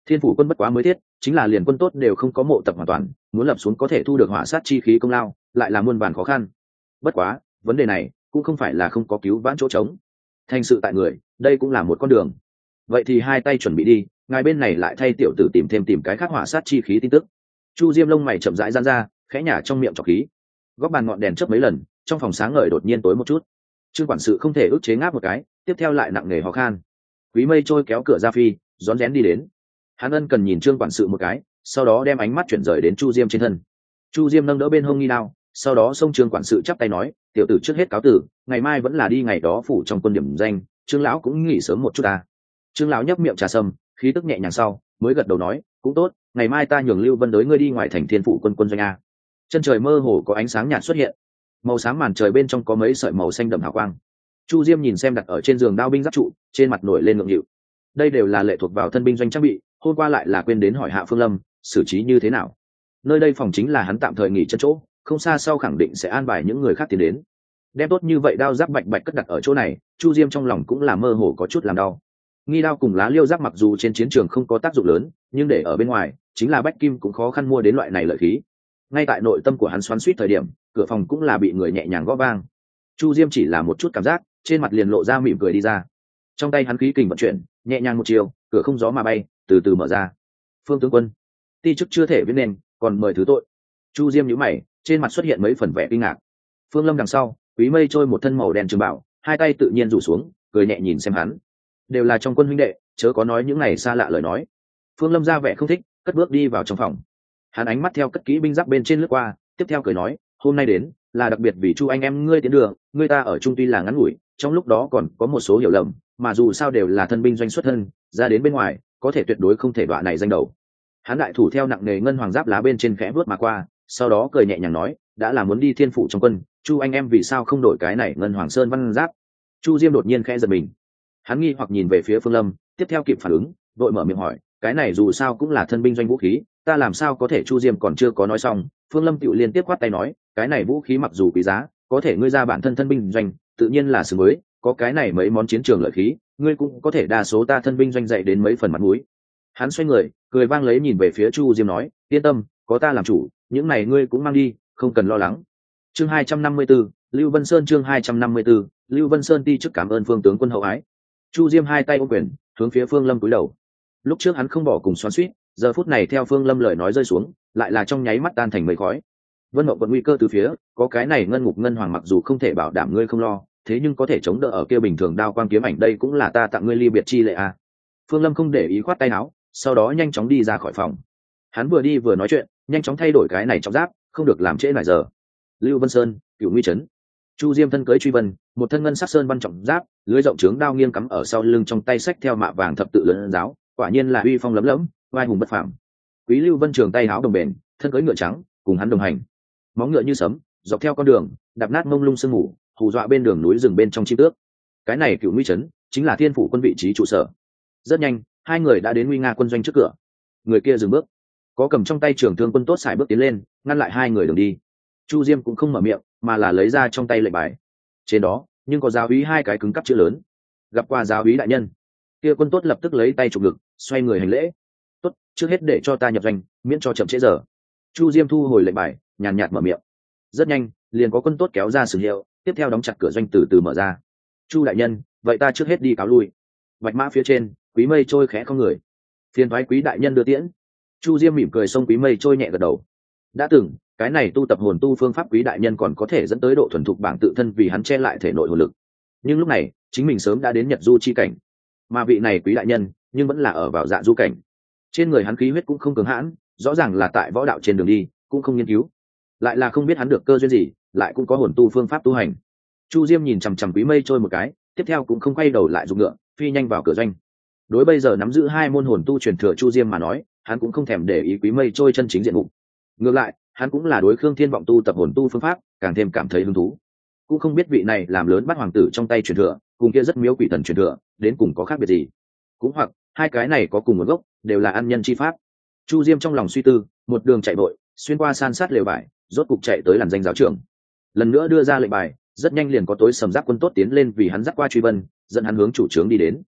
Thiên phủ quân bất quá mới thiết, chính là liền quân tốt đều không có mộ tập hoàn toàn, muốn lập xuống có thể thu được hỏa sát chi khí công lao, lại là muôn vàn khó khăn. Bất quá, vấn đề này cũng không phải là không có cứu vãn chỗ trống. Thành sự tại người, đây cũng là một con đường. Vậy thì hai tay chuẩn bị đi, ngài bên này lại thay tiểu tử tìm cái khác hỏa sát chi khí tin tức. Chu Diêm lông mày chậm rãi giãn ra, khẽ nhả trong miệng trọc khí. Góc bàn ngọn đèn chớp mấy lần, trong phòng sáng ngời đột nhiên tối một chút. Trương quản sự không thể ức chế ngáp một cái, tiếp theo lại nặng nề ho khan. Quý Mây Trôi kéo cửa ra phi, rón rén đi đến. Hắn ân cần nhìn Trương quản sự một cái, sau đó đem ánh mắt chuyển rời đến Chu Diêm trên thân. Chu Diêm nâng đỡ bên hông nghi đao, sau đó xông Trương quản sự chắp tay nói, tiểu tử trước hết cáo tử, ngày mai vẫn là đi ngày đó phủ trong quân điểm danh, Trương lão cũng nghỉ sớm một chút ta. Trương lão nhấp miệng trà sâm, khí tức nhẹ nhàng sau mới gật đầu nói, cũng tốt, ngày mai ta nhường Lưu Vân đối ngươi đi ngoài thành Thiên Phủ quân quân doanh a. Chân trời mơ hồ có ánh sáng nhạt xuất hiện, màu xám màn trời bên trong có mấy sợi màu xanh đậm hào quang. Chu Diêm nhìn xem đặt ở trên giường đao binh giáp trụ, trên mặt nổi lên ngượng nghịu. Đây đều là lệ thuộc vào thân binh doanh trang bị, hôm qua lại là quên đến hỏi Hạ Phương Lâm xử trí như thế nào. Nơi đây phòng chính là hắn tạm thời nghỉ chân chỗ, không xa sau khẳng định sẽ an bài những người khác tiến đến. Đem tốt như vậy đao giáp bạch bạch cất đặt ở chỗ này, Chu Diêm trong lòng cũng là mơ hồ có chút làm đau. Nghi đao cùng lá liêu giáp mặc dù trên chiến trường không có tác dụng lớn, nhưng để ở bên ngoài, chính là bách kim cũng khó khăn mua đến loại này lợi khí. Ngay tại nội tâm của hắn xoắn xuýt thời điểm, cửa phòng cũng là bị người nhẹ nhàng gõ vang. Chu Diêm chỉ là một chút cảm giác, trên mặt liền lộ ra mỉm cười đi ra. Trong tay hắn khí kình vận chuyển, nhẹ nhàng một chiều, cửa không gió mà bay, từ từ mở ra. Phương tướng quân, ti chức chưa thể viết nên, còn mời thứ tội. Chu Diêm nhíu mày, trên mặt xuất hiện mấy phần vẻ kinh ngạc. Phương Lâm đằng sau, Quý Mây Trôi một thân màu đen trường bảo, hai tay tự nhiên rủ xuống, cười nhẹ nhìn xem hắn. Đều là trong quân huynh đệ, chớ có nói những này xa lạ lời nói. Phương Lâm ra vẻ không thích, cất bước đi vào trong phòng. Hắn ánh mắt theo cất kỹ binh giáp bên trên lướt qua, tiếp theo cười nói, hôm nay đến là đặc biệt vì Chu anh em ngươi tiến đường, ngươi ta ở chung tuy là ngắn ngủi, trong lúc đó còn có một số hiểu lầm, mà dù sao đều là thân binh doanh xuất thân, ra đến bên ngoài, có thể tuyệt đối không thể đọa này danh đầu. Hắn đại thủ theo nặng nề ngân hoàng giáp lá bên trên khẽ vuốt mà qua, sau đó cười nhẹ nhàng nói, đã là muốn đi Thiên Phủ trong quân, Chu anh em vì sao không đổi cái này ngân hoàng sơn văn giáp? Chu Diêm đột nhiên khẽ giật mình. Hắn nghi hoặc nhìn về phía Phương Lâm, tiếp theo kịp phản ứng, vội mở miệng hỏi, cái này dù sao cũng là thân binh doanh vũ khí, ta làm sao có thể? Chu Diêm còn chưa có nói xong, Phương Lâm tựu liên tiếp quát tay nói, cái này vũ khí mặc dù quý giá, có thể ngươi ra bản thân thân binh doanh, tự nhiên là xứng với, có cái này mấy món chiến trường lợi khí, ngươi cũng có thể đa số ta thân binh doanh dạy đến mấy phần mặt mũi. Hắn xoay người, cười vang lấy nhìn về phía Chu Diêm nói, yên tâm, có ta làm chủ, những này ngươi cũng mang đi, không cần lo lắng. Chương 254, Lưu Vân Sơn. Chương 254, Lưu Vân Sơn ti chức cảm ơn Phương tướng quân hậu ái. Chu Diêm hai tay ôm quyền, hướng phía Phương Lâm cúi đầu. Lúc trước hắn không bỏ cùng xoắn xuýt, giờ phút này theo Phương Lâm lời nói rơi xuống, lại là trong nháy mắt tan thành mây khói. Vân Mộng còn nguy cơ từ phía, có cái này ngân ngục ngân hoàng mặc dù không thể bảo đảm ngươi không lo, thế nhưng có thể chống đỡ ở kia bình thường đao quang kiếm ảnh, đây cũng là ta tặng ngươi ly biệt chi lệ à. Phương Lâm không để ý khoát tay áo, sau đó nhanh chóng đi ra khỏi phòng. Hắn vừa đi vừa nói chuyện, nhanh chóng thay đổi cái này trong giáp, không được làm trễ nải giờ. Lưu Vân Sơn, Cửu Nguy trấn. Chu Diêm thân cưỡi truy vân, một thân ngân sắc sơn văn trọng giáp, lưới rộng trướng đao nghiêng cắm ở sau lưng, trong tay xách theo mạ vàng thập tự lớn giáo, quả nhiên là uy phong lấm lẫm, oai hùng bất phàm. Quý Lưu Vân trường tay áo đồng bền, thân cưỡi ngựa trắng, cùng hắn đồng hành. Móng ngựa như sấm, dọc theo con đường, đạp nát mông lung sương mù, hù dọa bên đường núi rừng bên trong chim tước. Cái này Cửu Nguy trấn chính là Thiên Phủ quân vị trí trụ sở. Rất nhanh, hai người đã đến Nguy Nga quân doanh trước cửa. Người kia dừng bước, có cầm trong tay trường thương quân tốt xài bước tiến lên, ngăn lại hai người đường đi. Chu Diêm cũng không mở miệng, mà là lấy ra trong tay lệnh bài. Trên đó nhưng có giáo úy hai cái cứng cắp chữ lớn. Gặp qua giáo úy đại nhân. Kia quân tốt lập tức lấy tay chụp ngực, xoay người hành lễ. Tốt, trước hết để cho ta nhập doanh, miễn cho chậm trễ giờ. Chu Diêm thu hồi lệnh bài, nhàn nhạt mở miệng. Rất nhanh, liền có quân tốt kéo ra sử hiệu, tiếp theo đóng chặt cửa doanh từ từ mở ra. Chu đại nhân, vậy ta trước hết đi cáo lui. Bạch mã phía trên, Quý Mây Trôi khẽ không người. Phiền thoái Quý đại nhân đưa tiễn. Chu Diêm mỉm cười xông Quý Mây Trôi nhẹ gật đầu. Đã từng, cái này tu tập hồn tu phương pháp Quý đại nhân còn có thể dẫn tới độ thuần thục bảng tự thân vì hắn che lại thể nội hồn lực. Nhưng lúc này, chính mình sớm đã đến Nhật Du chi cảnh, mà vị này Quý đại nhân, nhưng vẫn là ở vào dạ du cảnh. Trên người hắn khí huyết cũng không cứng hãn, rõ ràng là tại võ đạo trên đường đi, cũng không nghiên cứu, lại là không biết hắn được cơ duyên gì, lại cũng có hồn tu phương pháp tu hành. Chu Diêm nhìn chằm chằm Quý Mây Trôi một cái, tiếp theo cũng không quay đầu lại dùng ngựa, phi nhanh vào cửa doanh. Đối bây giờ nắm giữ hai môn hồn tu truyền thừa Chu Diêm mà nói, hắn cũng không thèm để ý Quý Mây Trôi chân chính diện mục. Ngược lại, hắn cũng là đối Khương Thiên vọng tu tập hồn tu phương pháp, càng thêm cảm thấy hứng thú. Cũng không biết vị này làm lớn bắt hoàng tử trong tay truyền thừa, cùng kia rất miếu quỷ thần truyền thừa, đến cùng có khác biệt gì? Cũng hoặc hai cái này có cùng nguồn gốc, đều là ăn nhân chi pháp. Chu Diêm trong lòng suy tư, một đường chạy vội, xuyên qua san sát lều vải, rốt cục chạy tới làn danh giáo trưởng. Lần nữa đưa ra lệnh bài, rất nhanh liền có tối sầm giáp quân tốt tiến lên vì hắn dắt qua truy vân, dẫn hắn hướng chủ trướng đi đến.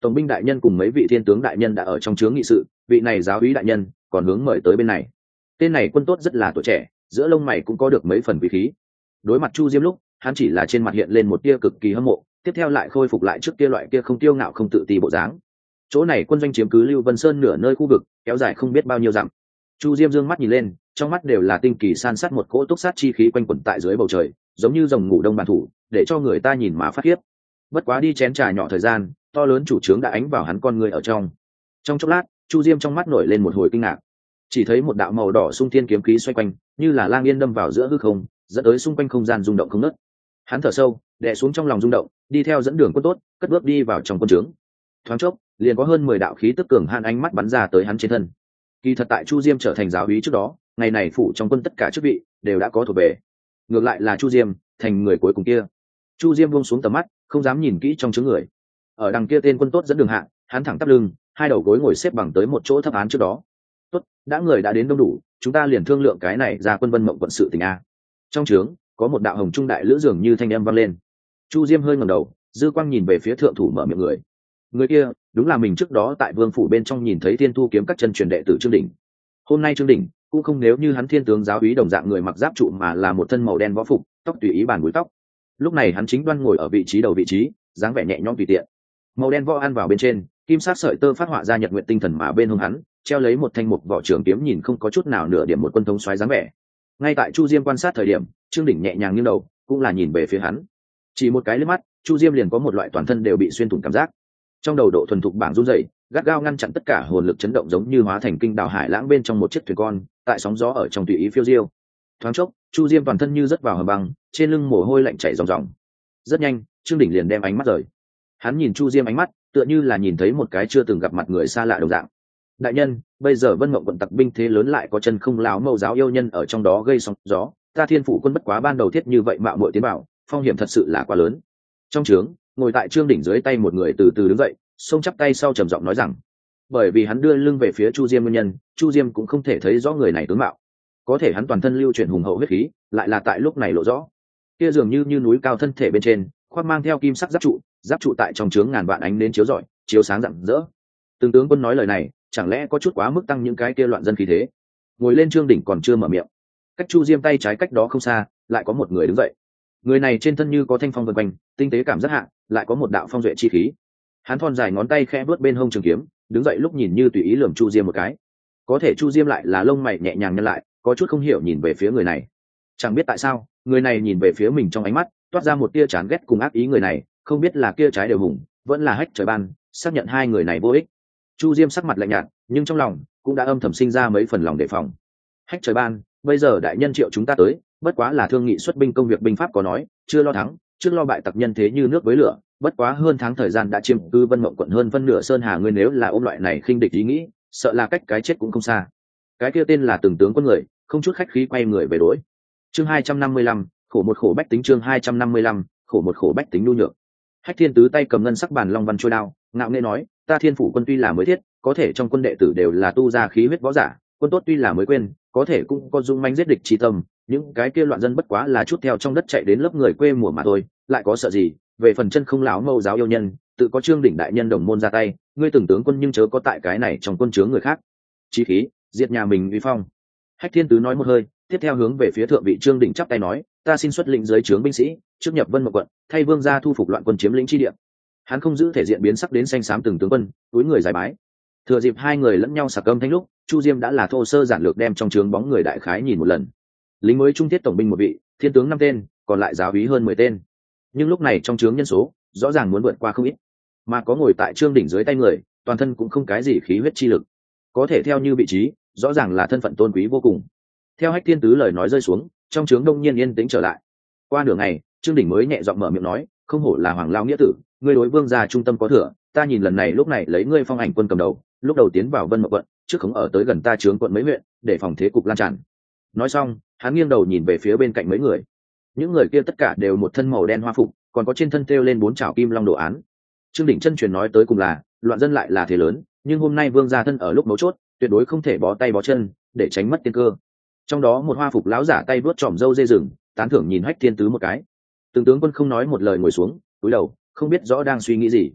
tổng binh đại nhân cùng mấy vị thiên tướng đại nhân đã ở trong trướng nghị sự, vị này giáo úy đại nhân còn hướng mời tới bên này. Tên này quân tốt rất là tuổi trẻ, giữa lông mày cũng có được mấy phần quý khí. Đối mặt Chu Diêm lúc, hắn chỉ là trên mặt hiện lên một tia cực kỳ hâm mộ, tiếp theo lại khôi phục lại trước kia loại kia không tiêu ngạo không tự ti bộ dáng. Chỗ này quân doanh chiếm cứ Lưu Vân Sơn nửa nơi khu vực, kéo dài không biết bao nhiêu dặm. Chu Diêm dương mắt nhìn lên, trong mắt đều là tinh kỳ san sát một cỗ túc sát chi khí quanh quẩn tại dưới bầu trời, giống như rồng ngủ đông bàn thủ, để cho người ta nhìn mà phát khiếp. Bất quá đi chén trà nhỏ thời gian, to lớn chủ trướng đã ánh vào hắn con người ở trong. Trong chốc lát, Chu Diêm trong mắt nổi lên một hồi kinh ngạc, chỉ thấy một đạo màu đỏ xung thiên kiếm khí xoay quanh, như là lang yên đâm vào giữa hư không, dẫn tới xung quanh không gian rung động không ngớt. Hắn thở sâu, đè xuống trong lòng rung động, đi theo dẫn đường quân tốt, cất bước đi vào trong quân trướng. Thoáng chốc, liền có hơn 10 đạo khí tức cường hàn ánh mắt bắn ra tới hắn trên thân. Kỳ thật tại Chu Diêm trở thành giáo úy trước đó, ngày này phụ trong quân tất cả chức vị đều đã có thuộc về. Ngược lại là Chu Diêm thành người cuối cùng kia. Chu Diêm buông xuống tầm mắt, không dám nhìn kỹ trong chướng người. Ở đằng kia tên quân tốt dẫn đường hạ, hắn thẳng tắp lưng, hai đầu gối ngồi xếp bằng tới một chỗ thấp án trước đó. Tốt, đã người đã đến đông đủ, chúng ta liền thương lượng cái này ra quân Vân Mộng quận sự tình a. Trong trướng có một đạo hồng trung đại lữ dường như thanh âm vang lên. Chu Diêm hơi ngẩng đầu, dư quang nhìn về phía thượng thủ mở miệng người. Người kia đúng là mình trước đó tại Vương phủ bên trong nhìn thấy Thiên Thu kiếm các chân truyền đệ tử Trương Đỉnh. Hôm nay Trương Đỉnh cũng không nếu như hắn thiên tướng giáo úy đồng dạng người mặc giáp trụ, mà là một thân màu đen võ phục, tóc tùy ý bàn búi tóc. Lúc này hắn chính đoan ngồi ở vị trí đầu vị trí, dáng vẻ nhẹ nhõm tùy tiện. Màu đen võ ăn vào bên trên, kim sắc sợi tơ phát họa ra nhật nguyện tinh thần, mà bên hông hắn treo lấy một thanh mục vỏ trường kiếm, nhìn không có chút nào nửa điểm một quân thống soái dáng vẻ. Ngay tại Chu Diêm quan sát thời điểm, Trương Đỉnh nhẹ nhàng nghiêng đầu, cũng là nhìn về phía hắn. Chỉ một cái liếc mắt, Chu Diêm liền có một loại toàn thân đều bị xuyên thủng cảm giác. Trong đầu độ thuần thục bảng run rẩy, gắt gao ngăn chặn tất cả hồn lực chấn động, giống như hóa thành kinh đảo hải lãng bên trong một chiếc thuyền con, tại sóng gió ở trong tùy ý phiêu diêu. Thoáng chốc, Chu Diêm toàn thân như rớt vào hầm băng, trên lưng mồ hôi lạnh chảy ròng ròng. Rất nhanh, Trương Đỉnh liền đem ánh mắt rời. Hắn nhìn Chu Diêm ánh mắt, tựa như là nhìn thấy một cái chưa từng gặp mặt người xa lạ đồng dạng. Đại nhân, bây giờ Vân Mộng quận tặc binh thế lớn, lại có chân không láo mâu giáo yêu nhân ở trong đó gây sóng gió, ta Thiên phủ quân bất quá ban đầu thiết như vậy mạo muội tiến vào, phong hiểm thật sự là quá lớn. Trong trướng, ngồi tại Trương Đỉnh dưới tay một người từ từ đứng dậy, xông chắp tay sau trầm giọng nói rằng, bởi vì hắn đưa lưng về phía Chu Diêm nguyên nhân, Chu Diêm cũng không thể thấy rõ người này tướng mạo, có thể hắn toàn thân lưu chuyển hùng hậu huyết khí, lại là tại lúc này lộ rõ. Kia dường như núi cao thân thể bên trên, khoác mang theo kim sắc giáp trụ tại trong trướng ngàn vạn ánh đến chiếu rọi, chiếu sáng rạng rỡ. Từng tướng quân nói lời này, chẳng lẽ có chút quá mức tăng những cái kia loạn dân khí thế? Ngồi lên Trương Đỉnh còn chưa mở miệng, cách Chu Diêm tay trái cách đó không xa, lại có một người đứng dậy. Người này trên thân như có thanh phong vần quanh, tinh tế cảm rất hạ, lại có một đạo phong duệ chi khí. Hắn thon dài ngón tay khẽ vuốt bên hông trường kiếm, đứng dậy lúc nhìn như tùy ý lườm Chu Diêm một cái, có thể Chu Diêm lại là lông mày nhẹ nhàng nhăn lại, có chút không hiểu nhìn về phía người này. Chẳng biết tại sao, người này nhìn về phía mình trong ánh mắt toát ra một tia chán ghét cùng ác ý. Người này không biết là kia trái đều hùng, vẫn là hách trời ban, xác nhận hai người này vô ích. Chu Diêm sắc mặt lạnh nhạt, nhưng trong lòng cũng đã âm thầm sinh ra mấy phần lòng đề phòng. Hách trời ban, bây giờ đại nhân triệu chúng ta tới, bất quá là thương nghị xuất binh, công việc binh pháp có nói, chưa lo thắng, trước lo bại tặc, nhân thế như nước với lửa. Bất quá hơn tháng thời gian đã chiếm cư Vân Mộng quận hơn phân nửa sơn hà, ngươi nếu là ôm loại này khinh địch ý nghĩ, sợ là cách cái chết cũng không xa. Cái kia tên là Từng tướng quân người, không chút khách khí quay người về đối. Chương 255, khổ một khổ bách tính. Chương 255, khổ một khổ bách tính nhu nhược. Hách Thiên Tứ tay cầm ngân sắc bàn long văn trôi đao, ngạo nghễ nói, ta Thiên phủ quân tuy là mới thiết, có thể trong quân đệ tử đều là tu ra khí huyết võ giả, quân tốt tuy là mới quên, có thể cũng có dung manh giết địch chi tâm, những cái kia loạn dân bất quá là chút theo trong đất chạy đến lớp người quê mùa mà thôi, lại có sợ gì? Về phần chân không láo mâu giáo yêu nhân, tự có Trương Đỉnh đại nhân đồng môn ra tay, ngươi Từng tướng quân nhưng chớ có tại cái này trong quân chướng người khác chí khí, diệt nhà mình uy phong. Hách Thiên Tứ nói một hơi, tiếp theo hướng về phía thượng vị Trương Đỉnh chắp tay nói, ta xin xuất lĩnh dưới trướng binh sĩ trước nhập Vân Mộng quận, thay vương gia thu phục loạn quân, chiếm lĩnh chi địa. Hắn không giữ thể diện biến sắc đến xanh xám Từng tướng quân, túi người giải bái. Thừa dịp hai người lẫn nhau sạc âm thanh lúc, Chu Diêm đã là thô sơ giản lược đem trong trướng bóng người đại khái nhìn một lần. Lính mới trung thiết tổng binh một vị, thiên tướng 5 tên, còn lại giáo úy hơn 10 tên. Nhưng lúc này trong trướng nhân số rõ ràng muốn vượt qua không ít, mà có ngồi tại Trương Đỉnh dưới tay người, toàn thân cũng không cái gì khí huyết chi lực, có thể theo như vị trí, rõ ràng là thân phận tôn quý vô cùng. Theo Hách Thiên Tứ lời nói rơi xuống, trong trướng đông nhiên yên tĩnh trở lại. Qua nửa ngày, Trương Đỉnh mới nhẹ giọng mở miệng nói, không hổ là Hoàng Lao nghĩa tử, ngươi đối vương gia trung tâm có thừa, ta nhìn lần này lúc này lấy ngươi phong ảnh quân cầm đầu, lúc đầu tiến vào Vân Mộng quận, trước không ở tới gần ta trướng quận mấy huyện, để phòng thế cục lan tràn. Nói xong, hắn nghiêng đầu nhìn về phía bên cạnh mấy người. Những người kia tất cả đều một thân màu đen hoa phục, còn có trên thân thêu lên 4 chảo kim long đồ án. Trương Đỉnh chân truyền nói tới cùng là, loạn dân lại là thế lớn, nhưng hôm nay vương gia thân ở lúc mấu chốt, tuyệt đối không thể bó tay bó chân, để tránh mất tiên cơ. Trong đó một hoa phục lão giả tay vuốt tròm râu dê rừng, tán thưởng nhìn Hách Thiên Tứ một cái. Từng tướng quân không nói một lời ngồi xuống, cúi đầu, không biết rõ đang suy nghĩ gì.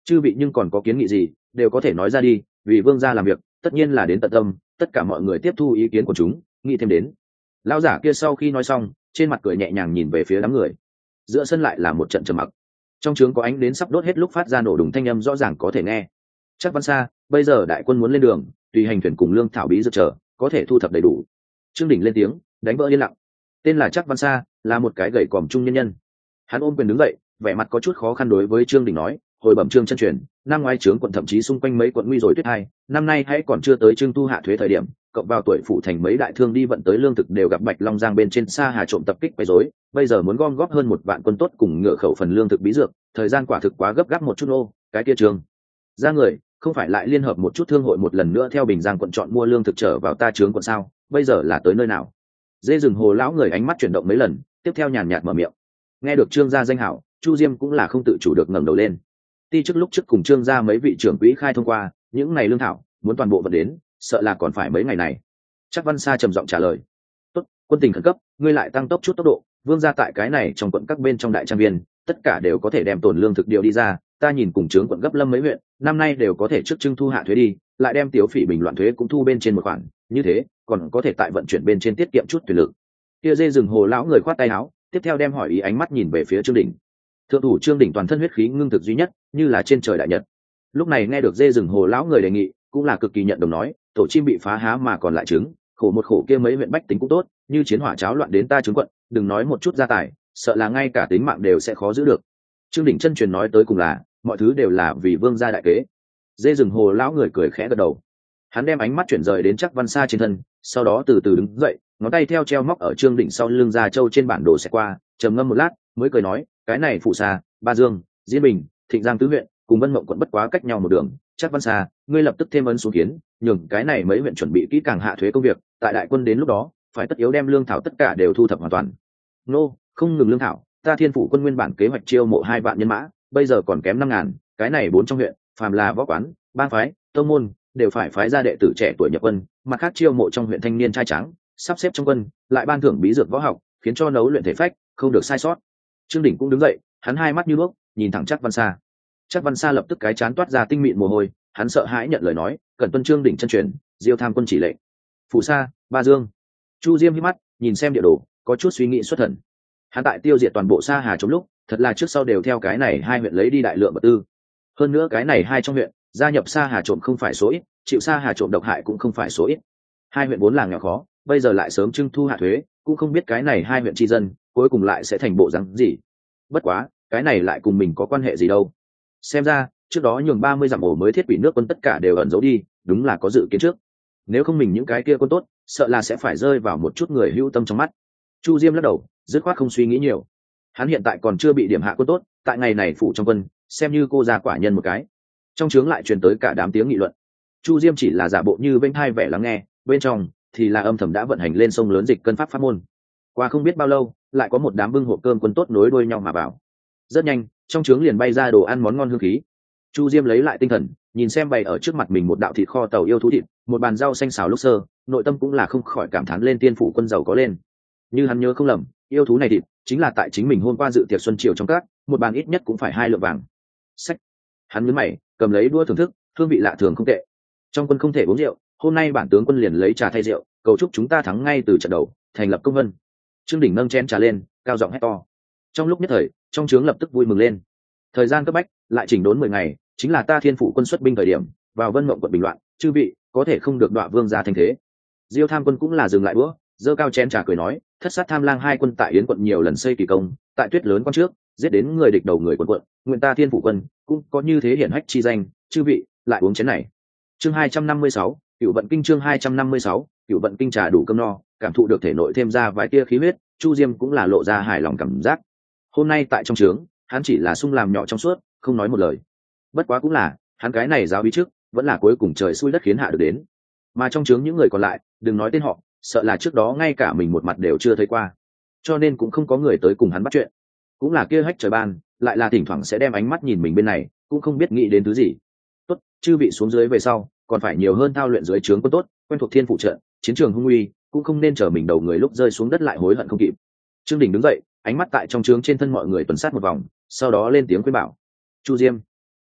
Chư vị nhưng còn có kiến nghị gì đều có thể nói ra đi, vì vương gia làm việc tất nhiên là đến tận tâm, tất cả mọi người tiếp thu ý kiến của chúng, nghĩ thêm đến. Lão giả kia sau khi nói xong, trên mặt cười nhẹ nhàng nhìn về phía đám người. Giữa sân lại là một trận trầm mặc. Trong trướng có ánh đến sắp đốt hết lúc phát ra nổ đùng thanh âm rõ ràng có thể nghe. Chắc Văn Sa, bây giờ đại quân muốn lên đường, tùy hành thuyền cùng lương thảo bí dược chờ, có thể thu thập đầy đủ. Trương Đỉnh lên tiếng, đánh vỡ yên lặng. Tên là Chắc Văn Sa, là một cái gầy còm trung nhân nhân. Hắn ôm quyền đứng dậy, vẻ mặt có chút khó khăn đối với Trương Đỉnh nói, hồi bẩm Trương chân truyền, năm ngoái trướng quận thậm chí xung quanh mấy quận nguy rồi tuyết hai, năm nay hãy còn chưa tới trưng thu hạ thuế thời điểm, cộng vào tuổi phụ thành mấy đại thương đi vận tới lương thực đều gặp Bạch Long Giang bên trên Sa Hà trộm tập kích quấy rối, bây giờ muốn gom góp hơn 1 vạn quân tốt cùng ngựa khẩu phần lương thực bí dược, thời gian quả thực quá gấp gáp một chút ô, cái kia Trương ra người, không phải lại liên hợp một chút thương hội một lần nữa theo Bình Giang quận chọn mua lương thực trở vào ta trướng quận sao, bây giờ là tới nơi nào? Dê rừng hồ lão người ánh mắt chuyển động mấy lần, tiếp theo nhàn nhạt mở miệng. Nghe được Trương gia danh hảo, Chu Diêm cũng là không tự chủ được ngẩng đầu lên. Ti trước lúc trước cùng Trương gia mấy vị trưởng quỹ khai thông qua, những ngày lương thảo muốn toàn bộ vận đến, sợ là còn phải mấy ngày này. Chắc Văn Sa trầm giọng trả lời. Tốt, quân tình khẩn cấp, ngươi lại tăng tốc chút tốc độ, vương gia tại cái này trong quận các bên trong đại trang viên, tất cả đều có thể đem tồn lương thực điều đi ra, ta nhìn cùng trướng quận gấp lâm mấy huyện, năm nay đều có thể trước trưng thu hạ thuế đi, lại đem tiểu phỉ bình loạn thuế cũng thu bên trên một khoản, như thế còn có thể tại vận chuyển bên trên tiết kiệm chút thuyền lực. Kia Dê rừng hồ lão người khoát tay áo, tiếp theo đem hỏi ý ánh mắt nhìn về phía Trương Đỉnh. Thượng thủ Trương Đỉnh toàn thân huyết khí ngưng thực duy nhất, như là trên trời đại nhật. Lúc này nghe được Dê rừng hồ lão người đề nghị, cũng là cực kỳ nhận đồng nói, tổ chim bị phá há mà còn lại trứng, khổ một khổ kia mấy huyện bách tính cũng tốt, như chiến hỏa cháo loạn đến ta trướng quận, đừng nói một chút gia tài, sợ là ngay cả tính mạng đều sẽ khó giữ được. Trương Đỉnh chân truyền nói tới cùng là, mọi thứ đều là vì vương gia đại kế. Dê rừng hồ lão người cười khẽ gật đầu. Hắn đem ánh mắt chuyển rời đến Chắc Văn Sa trên thân, sau đó từ từ đứng dậy, ngón tay theo treo móc ở Trương Đỉnh sau lưng ra châu trên bản đồ sẽ qua, trầm ngâm một lát, mới cười nói, cái này phụ Sa, Ba Dương, Diên Bình, Thịnh Giang tứ huyện, cùng Vân Mộng quận bất quá cách nhau một đường, Chắc Văn Sa, ngươi lập tức thêm ấn xuống kiến, nhường cái này mấy huyện chuẩn bị kỹ càng hạ thuế công việc, tại đại quân đến lúc đó, phải tất yếu đem lương thảo tất cả đều thu thập hoàn toàn. Nô, không ngừng lương thảo, ta Thiên Phủ quân nguyên bản kế hoạch chiêu mộ 2 vạn nhân mã, bây giờ còn kém 5.000, cái này 4 trong huyện, phàm là võ quán, bang phái, tông môn, đều phải phái ra đệ tử trẻ tuổi nhập quân, mặt khác chiêu mộ trong huyện thanh niên trai trắng, sắp xếp trong quân, lại ban thưởng bí dược võ học, khiến cho nấu luyện thể phách, không được sai sót. Trương Đỉnh cũng đứng dậy, hắn hai mắt như đuốc, nhìn thẳng Chắc Văn Sa. Chắc Văn Sa lập tức cái chán toát ra tinh mịn mồ hôi, hắn sợ hãi nhận lời nói, cẩn tuân Trương Đỉnh chân truyền, Diêu tham quân chỉ lệnh. Phủ Sa, Ba Dương. Chu Diêm hí mắt, nhìn xem địa đồ, có chút suy nghĩ xuất thần. Hắn tại tiêu diệt toàn bộ Sa Hà chống lúc, thật là trước sau đều theo cái này 2 huyện lấy đi đại lượng vật tư. Hơn nữa cái này 2 trong huyện, gia nhập Sa Hà trộm không phải số ít, chịu Sa Hà trộm độc hại cũng không phải số ít. 2 huyện vốn là nghèo khó, bây giờ lại sớm trưng thu hạ thuế, cũng không biết cái này 2 huyện tri dân cuối cùng lại sẽ thành bộ dáng gì. Bất quá, cái này lại cùng mình có quan hệ gì đâu. Xem ra, trước đó nhường 30 dặm ổ mới thiết bị nước quân tất cả đều ẩn giấu đi, đúng là có dự kiến trước. Nếu không mình những cái kia quân tốt, sợ là sẽ phải rơi vào một chút người hữu tâm trong mắt. Chu Diêm lắc đầu, dứt khoát không suy nghĩ nhiều. Hắn hiện tại còn chưa bị điểm hạ quân tốt, tại ngày này phụ trong quân, xem như cô già quả nhân một cái. Trong trướng lại truyền tới cả đám tiếng nghị luận. Chu Diêm chỉ là giả bộ như bên hai vẻ lắng nghe, bên trong thì là âm thầm đã vận hành lên sông lớn dịch cân pháp pháp môn. Qua không biết bao lâu, lại có một đám bưng hộp cơm quân tốt nối đuôi nhau mà vào. Rất nhanh, trong trướng liền bay ra đồ ăn món ngon hương khí. Chu Diêm lấy lại tinh thần, nhìn xem bày ở trước mặt mình một đạo thịt kho tàu yêu thú thịt, một bàn rau xanh xào lúc sơ, nội tâm cũng là không khỏi cảm thán lên Tiên Phủ quân giàu có lên. Như hắn nhớ không lầm, yêu thú này thịt chính là tại chính mình hôm qua dự tiệc xuân triều trong các, một bàn ít nhất cũng phải 2 lượng vàng. Sách. Hắn nhướng mày, cầm lấy đũa thưởng thức, hương vị lạ thường không tệ. Trong quân không thể uống rượu, hôm nay bản tướng quân liền lấy trà thay rượu, cầu chúc chúng ta thắng ngay từ trận đầu, thành lập công vân. Trương Đỉnh nâng chén trà lên, cao giọng hét to. Trong lúc nhất thời, trong trướng lập tức vui mừng lên. Thời gian cấp bách, lại chỉnh đốn 10 ngày, chính là ta Thiên Phủ quân xuất binh thời điểm, vào Vân Mộng quận bình loạn, chư vị có thể không được đọa vương gia thành thế. Diêu Tham quân cũng là dừng lại bữa, giơ cao chén trà cười nói, thất sát tham lang 2 quân tại Yến quận nhiều lần xây kỳ công, tại Tuyết lớn quan trước, giết đến người địch đầu người quận, nguyện ta Thiên Phủ quân cũng có như thế hiển hách chi danh, chư vị lại uống chén này. Chương 256, Cửu vận kinh. Chương 256, Cửu vận kinh. Trà đủ cơm no, cảm thụ được thể nội thêm ra vài tia khí huyết, Chu Diêm cũng là lộ ra hài lòng cảm giác. Hôm nay tại trong trướng, hắn chỉ là sung làm nhỏ trong suốt, không nói một lời. Bất quá cũng là, hắn cái này giáo bí trước, vẫn là cuối cùng trời xui đất khiến hạ được đến. Mà trong trướng những người còn lại, đừng nói tên họ, sợ là trước đó ngay cả mình một mặt đều chưa thấy qua, cho nên cũng không có người tới cùng hắn bắt chuyện. Cũng là kia hách trời ban, lại là thỉnh thoảng sẽ đem ánh mắt nhìn mình bên này, cũng không biết nghĩ đến thứ gì. Tốt, chư vị xuống dưới về sau, còn phải nhiều hơn thao luyện dưới trướng quân tốt, quen thuộc thiên phụ trận, chiến trường hung uy, cũng không nên chờ mình đầu người lúc rơi xuống đất lại hối hận không kịp. Trương Đỉnh đứng dậy, ánh mắt tại trong trướng trên thân mọi người tuần sát một vòng, sau đó lên tiếng khuyên bảo. Chu Diêm,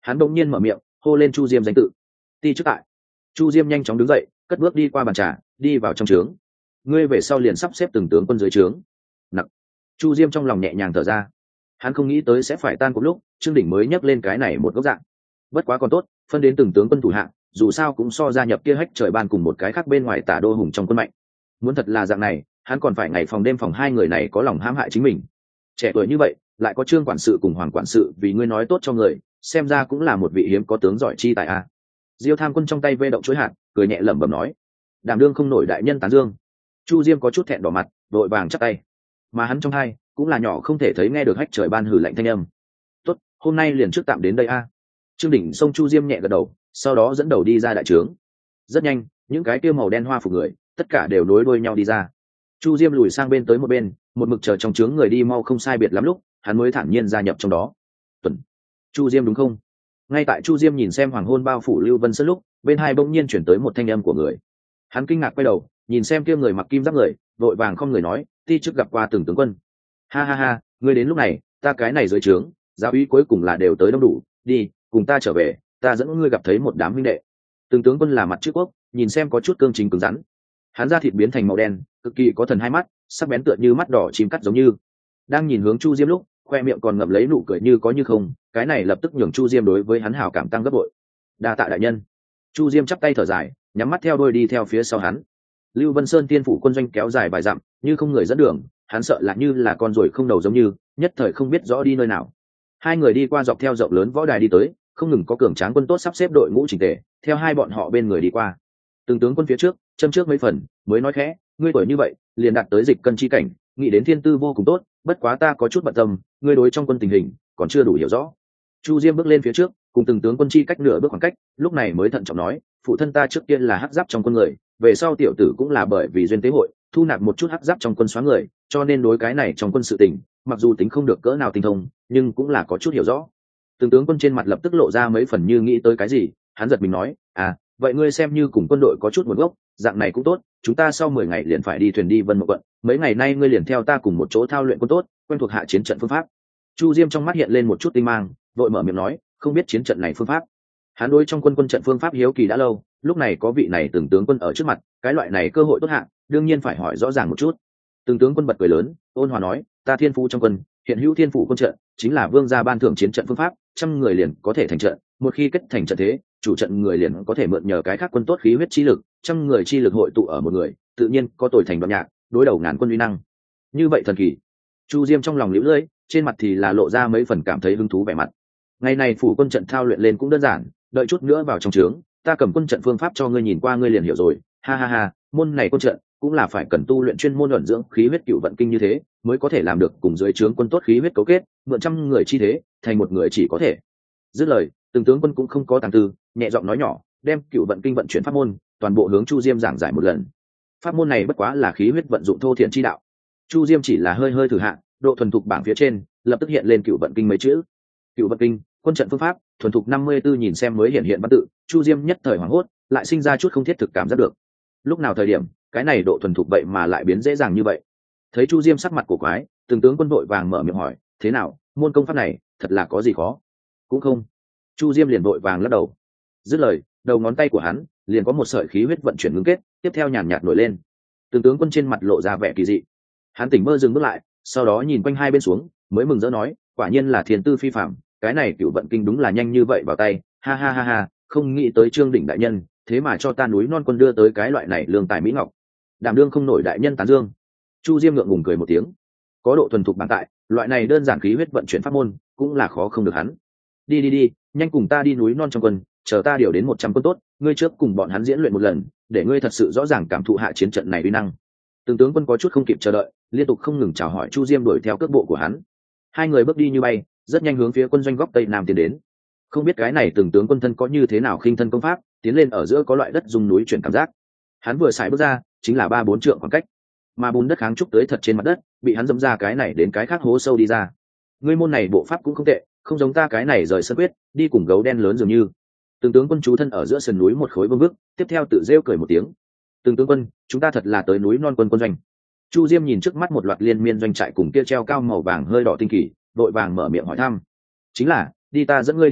Hắn bỗng nhiên mở miệng hô lên Chu Diêm danh tự. Ti chức tại. Chu Diêm nhanh chóng đứng dậy, cất bước đi qua bàn trà, đi vào trong trướng. Ngươi về sau liền sắp xếp từng tướng quân dưới trướng. Nặc. Chu Diêm trong lòng nhẹ nhàng thở ra. Hắn không nghĩ tới sẽ phải tan cùng lúc Trương Đỉnh mới nhắc lên cái này một góc dạng. Bất quá còn tốt, phân đến từng tướng quân thủ hạng, dù sao cũng so gia nhập kia hách trời ban cùng một cái khác bên ngoài Tả Đô Hùng trong quân mạnh. Muốn thật là dạng này, hắn còn phải ngày phòng đêm phòng hai người này có lòng hãm hại chính mình. Trẻ tuổi như vậy, lại có Trương quản sự cùng Hoàng quản sự vì ngươi nói tốt cho người, xem ra cũng là một vị hiếm có tướng giỏi chi tại a. Diêu Tham Quân trong tay vê động chuỗi hạt, cười nhẹ lẩm bẩm nói: "Đảm đương không nổi đại nhân tán dương." Chu Diêm có chút thẹn đỏ mặt, vội vàng chắp tay. Mà hắn trong hai cũng là nhỏ không thể thấy nghe được hách trời ban hử lạnh thanh âm. "Tốt, hôm nay liền trước tạm đến đây a." Trương Đỉnh xông Chu Diêm nhẹ gật đầu, sau đó dẫn đầu đi ra đại trướng. Rất nhanh, những cái kia màu đen hoa phục người, tất cả đều nối đuôi nhau đi ra. Chu Diêm lùi sang bên tới một bên, một mực chờ trong trướng người đi mau không sai biệt lắm lúc, hắn mới thản nhiên gia nhập trong đó. "Tuần, Chu Diêm đúng không?" Ngay tại Chu Diêm nhìn xem hoàng hôn bao phủ Lưu Vân Sơn lúc, bên hai bỗng nhiên chuyển tới một thanh âm của người. Hắn kinh ngạc quay đầu, nhìn xem kia người mặc kim giáp người, vội vàng không người nói: "Ti chức gặp qua từng tướng quân." "Ha ha ha, ngươi đến lúc này, ta cái này dưới trướng, giáo úy cuối cùng là đều tới đông đủ, đi, cùng ta trở về, ta dẫn ngươi gặp thấy một đám huynh đệ." Từng tướng quân là mặt chữ quốc, nhìn xem có chút cương chính cứng rắn. Hắn da thịt biến thành màu đen, cực kỳ có thần hai mắt, sắc bén tựa như mắt đỏ chim cắt giống như. Đang nhìn hướng Chu Diêm lúc, khoe miệng còn ngậm lấy nụ cười như có như không, cái này lập tức nhường Chu Diêm đối với hắn hảo cảm tăng gấp bội. "Đa tạ đại nhân." Chu Diêm chắp tay thở dài, nhắm mắt theo đuôi đi theo phía sau hắn. Lưu Vân Sơn tiên phủ quân doanh kéo dài vài dặm, như không người dẫn đường, hắn sợ là như là con ruồi không đầu giống như, nhất thời không biết rõ đi nơi nào. Hai người đi qua dọc theo rộng lớn võ đài đi tới, không ngừng có cường tráng quân tốt sắp xếp đội ngũ chỉnh tề, theo hai bọn họ bên người đi qua. Từng tướng quân phía trước, châm trước mấy phần, mới nói khẽ: "Ngươi tuổi như vậy, liền đạt tới dịch cân chi cảnh, nghĩ đến thiên tư vô cùng tốt, bất quá ta có chút bận tâm, ngươi đối trong quân tình hình còn chưa đủ hiểu rõ." Chu Diêm bước lên phía trước, cùng từng tướng quân chi cách nửa bước khoảng cách, lúc này mới thận trọng nói: "Phụ thân ta trước tiên là hắc giáp trong quân người, về sau tiểu tử cũng là bởi vì duyên tế hội thu nạp một chút hắc giáp trong quân xóa người, cho nên đối cái này trong quân sự tình, mặc dù tính không được cỡ nào tinh thông, nhưng cũng là có chút hiểu rõ." Từng tướng quân trên mặt lập tức lộ ra mấy phần như nghĩ tới cái gì, hắn giật mình nói: "À, vậy ngươi xem như cùng quân đội có chút nguồn gốc, dạng này cũng tốt, chúng ta sau 10 ngày liền phải đi thuyền đi Vân Mộng quận, mấy ngày nay ngươi liền theo ta cùng một chỗ thao luyện quân tốt, quen thuộc hạ chiến trận phương pháp." Chu Diêm trong mắt hiện lên một chút tinh mang, vội mở miệng nói: "Không biết chiến trận này phương pháp." Hắn đối trong quân trận phương pháp hiếu kỳ đã lâu, lúc này có vị này từng tướng quân ở trước mặt, cái loại này cơ hội tốt hạng, đương nhiên phải hỏi rõ ràng một chút. Từng tướng quân bật cười lớn, ôn hòa nói: "Ta thiên phú trong quân, hiện hữu thiên phủ quân trận, chính là vương gia ban thưởng chiến trận phương pháp, 100 người liền có thể thành trận, một khi kết thành trận thế, chủ trận người liền có thể mượn nhờ cái khác quân tốt khí huyết chi lực, 100 người chi lực hội tụ ở một người, tự nhiên có tuổi thành đoạn nhạc, đối đầu ngàn quân uy năng." Như vậy thần kỳ. Chu Diêm trong lòng liễu lưỡi, trên mặt thì là lộ ra mấy phần cảm thấy hứng thú vẻ mặt. Ngày này phủ quân trận thao luyện lên cũng đơn giản, đợi chút nữa vào trong trướng, ta cầm quân trận phương pháp cho ngươi nhìn qua ngươi liền hiểu rồi. Ha ha ha, môn này quân trận cũng là phải cần tu luyện chuyên môn luận dưỡng khí huyết cựu vận kinh như thế, mới có thể làm được cùng dưới trướng quân tốt khí huyết cấu kết, mượn 100 người chi thế, thành một người chỉ có thể. Dứt lời, từng tướng quân cũng không có tàng tư, nhẹ giọng nói nhỏ, đem cựu vận kinh vận chuyển pháp môn, toàn bộ hướng Chu Diêm giảng giải một lần. Pháp môn này bất quá là khí huyết vận dụng thô thiện chi đạo. Chu Diêm chỉ là hơi hơi thử hạ, độ thuần thục bảng phía trên lập tức hiện lên cựu vận kinh mấy chữ. Cựu vận kinh, quân trận phương pháp, thuần thục 54 nhìn xem mới hiện văn tự, Chu Diêm nhất thời hoảng hốt, lại sinh ra chút không thiết thực cảm giác được. Lúc nào thời điểm, cái này độ thuần thục vậy mà lại biến dễ dàng như vậy. Thấy Chu Diêm sắc mặt cổ quái, từng tướng quân vội vàng mở miệng hỏi: "Thế nào, môn công pháp này thật là có gì khó?" "Cũng không." Chu Diêm liền vội vàng lắc đầu. Dứt lời, đầu ngón tay của hắn liền có một sợi khí huyết vận chuyển ngưng kết, tiếp theo nhàn nhạt nổi lên. Từng tướng quân trên mặt lộ ra vẻ kỳ dị. Hắn tỉnh mơ dừng bước lại, sau đó nhìn quanh hai bên xuống, mới mừng rỡ nói: "Quả nhiên là thiên tư phi phàm, cái này cựu vận kinh đúng là nhanh như vậy vào tay, ha ha ha ha, không nghĩ tới Trương Đỉnh đại nhân, thế mà cho ta núi non quân đưa tới cái loại này lương tài mỹ ngọc. Đảm đương không nổi đại nhân tán dương." Chu Diêm ngượng ngùng cười một tiếng. Có độ thuần thục bản tại, loại này đơn giản khí huyết vận chuyển pháp môn, cũng là khó không được hắn. Đi đi đi, nhanh cùng ta đi núi non trong quân, chờ ta điều đến 100 quân tốt, ngươi trước cùng bọn hắn diễn luyện một lần, để ngươi thật sự rõ ràng cảm thụ hạ chiến trận này uy năng. Từng tướng quân có chút không kịp chờ đợi, liên tục không ngừng chào hỏi Chu Diêm đuổi theo cước bộ của hắn. Hai người bước đi như bay, rất nhanh hướng phía quân doanh góc tây nam tiến đến. Không biết cái này từng tướng quân thân có như thế nào khinh thân công pháp, tiến lên ở giữa có loại đất dùng núi chuyển cảm giác. Hắn vừa xài bước ra, chính là 3-4 trượng khoảng cách, mà bùn đất kháng trúc tới thật trên mặt đất, bị hắn dẫm ra cái này đến cái khác hố sâu đi ra. Ngươi môn này bộ pháp cũng không tệ, không giống ta cái này rời sân quyết, đi cùng gấu đen lớn dường như. Từng tướng quân chú thân ở giữa sườn núi một khối vương vức, tiếp theo tự rêu cười một tiếng. Từng tướng quân, chúng ta thật là tới núi non quân quân doanh. Chu Diêm nhìn trước mắt một loạt liên miên doanh trại cùng kia treo cao màu vàng hơi đỏ tinh kỳ, vội vàng mở miệng hỏi thăm. Chính là, đi ta dẫn ngươi đi vào,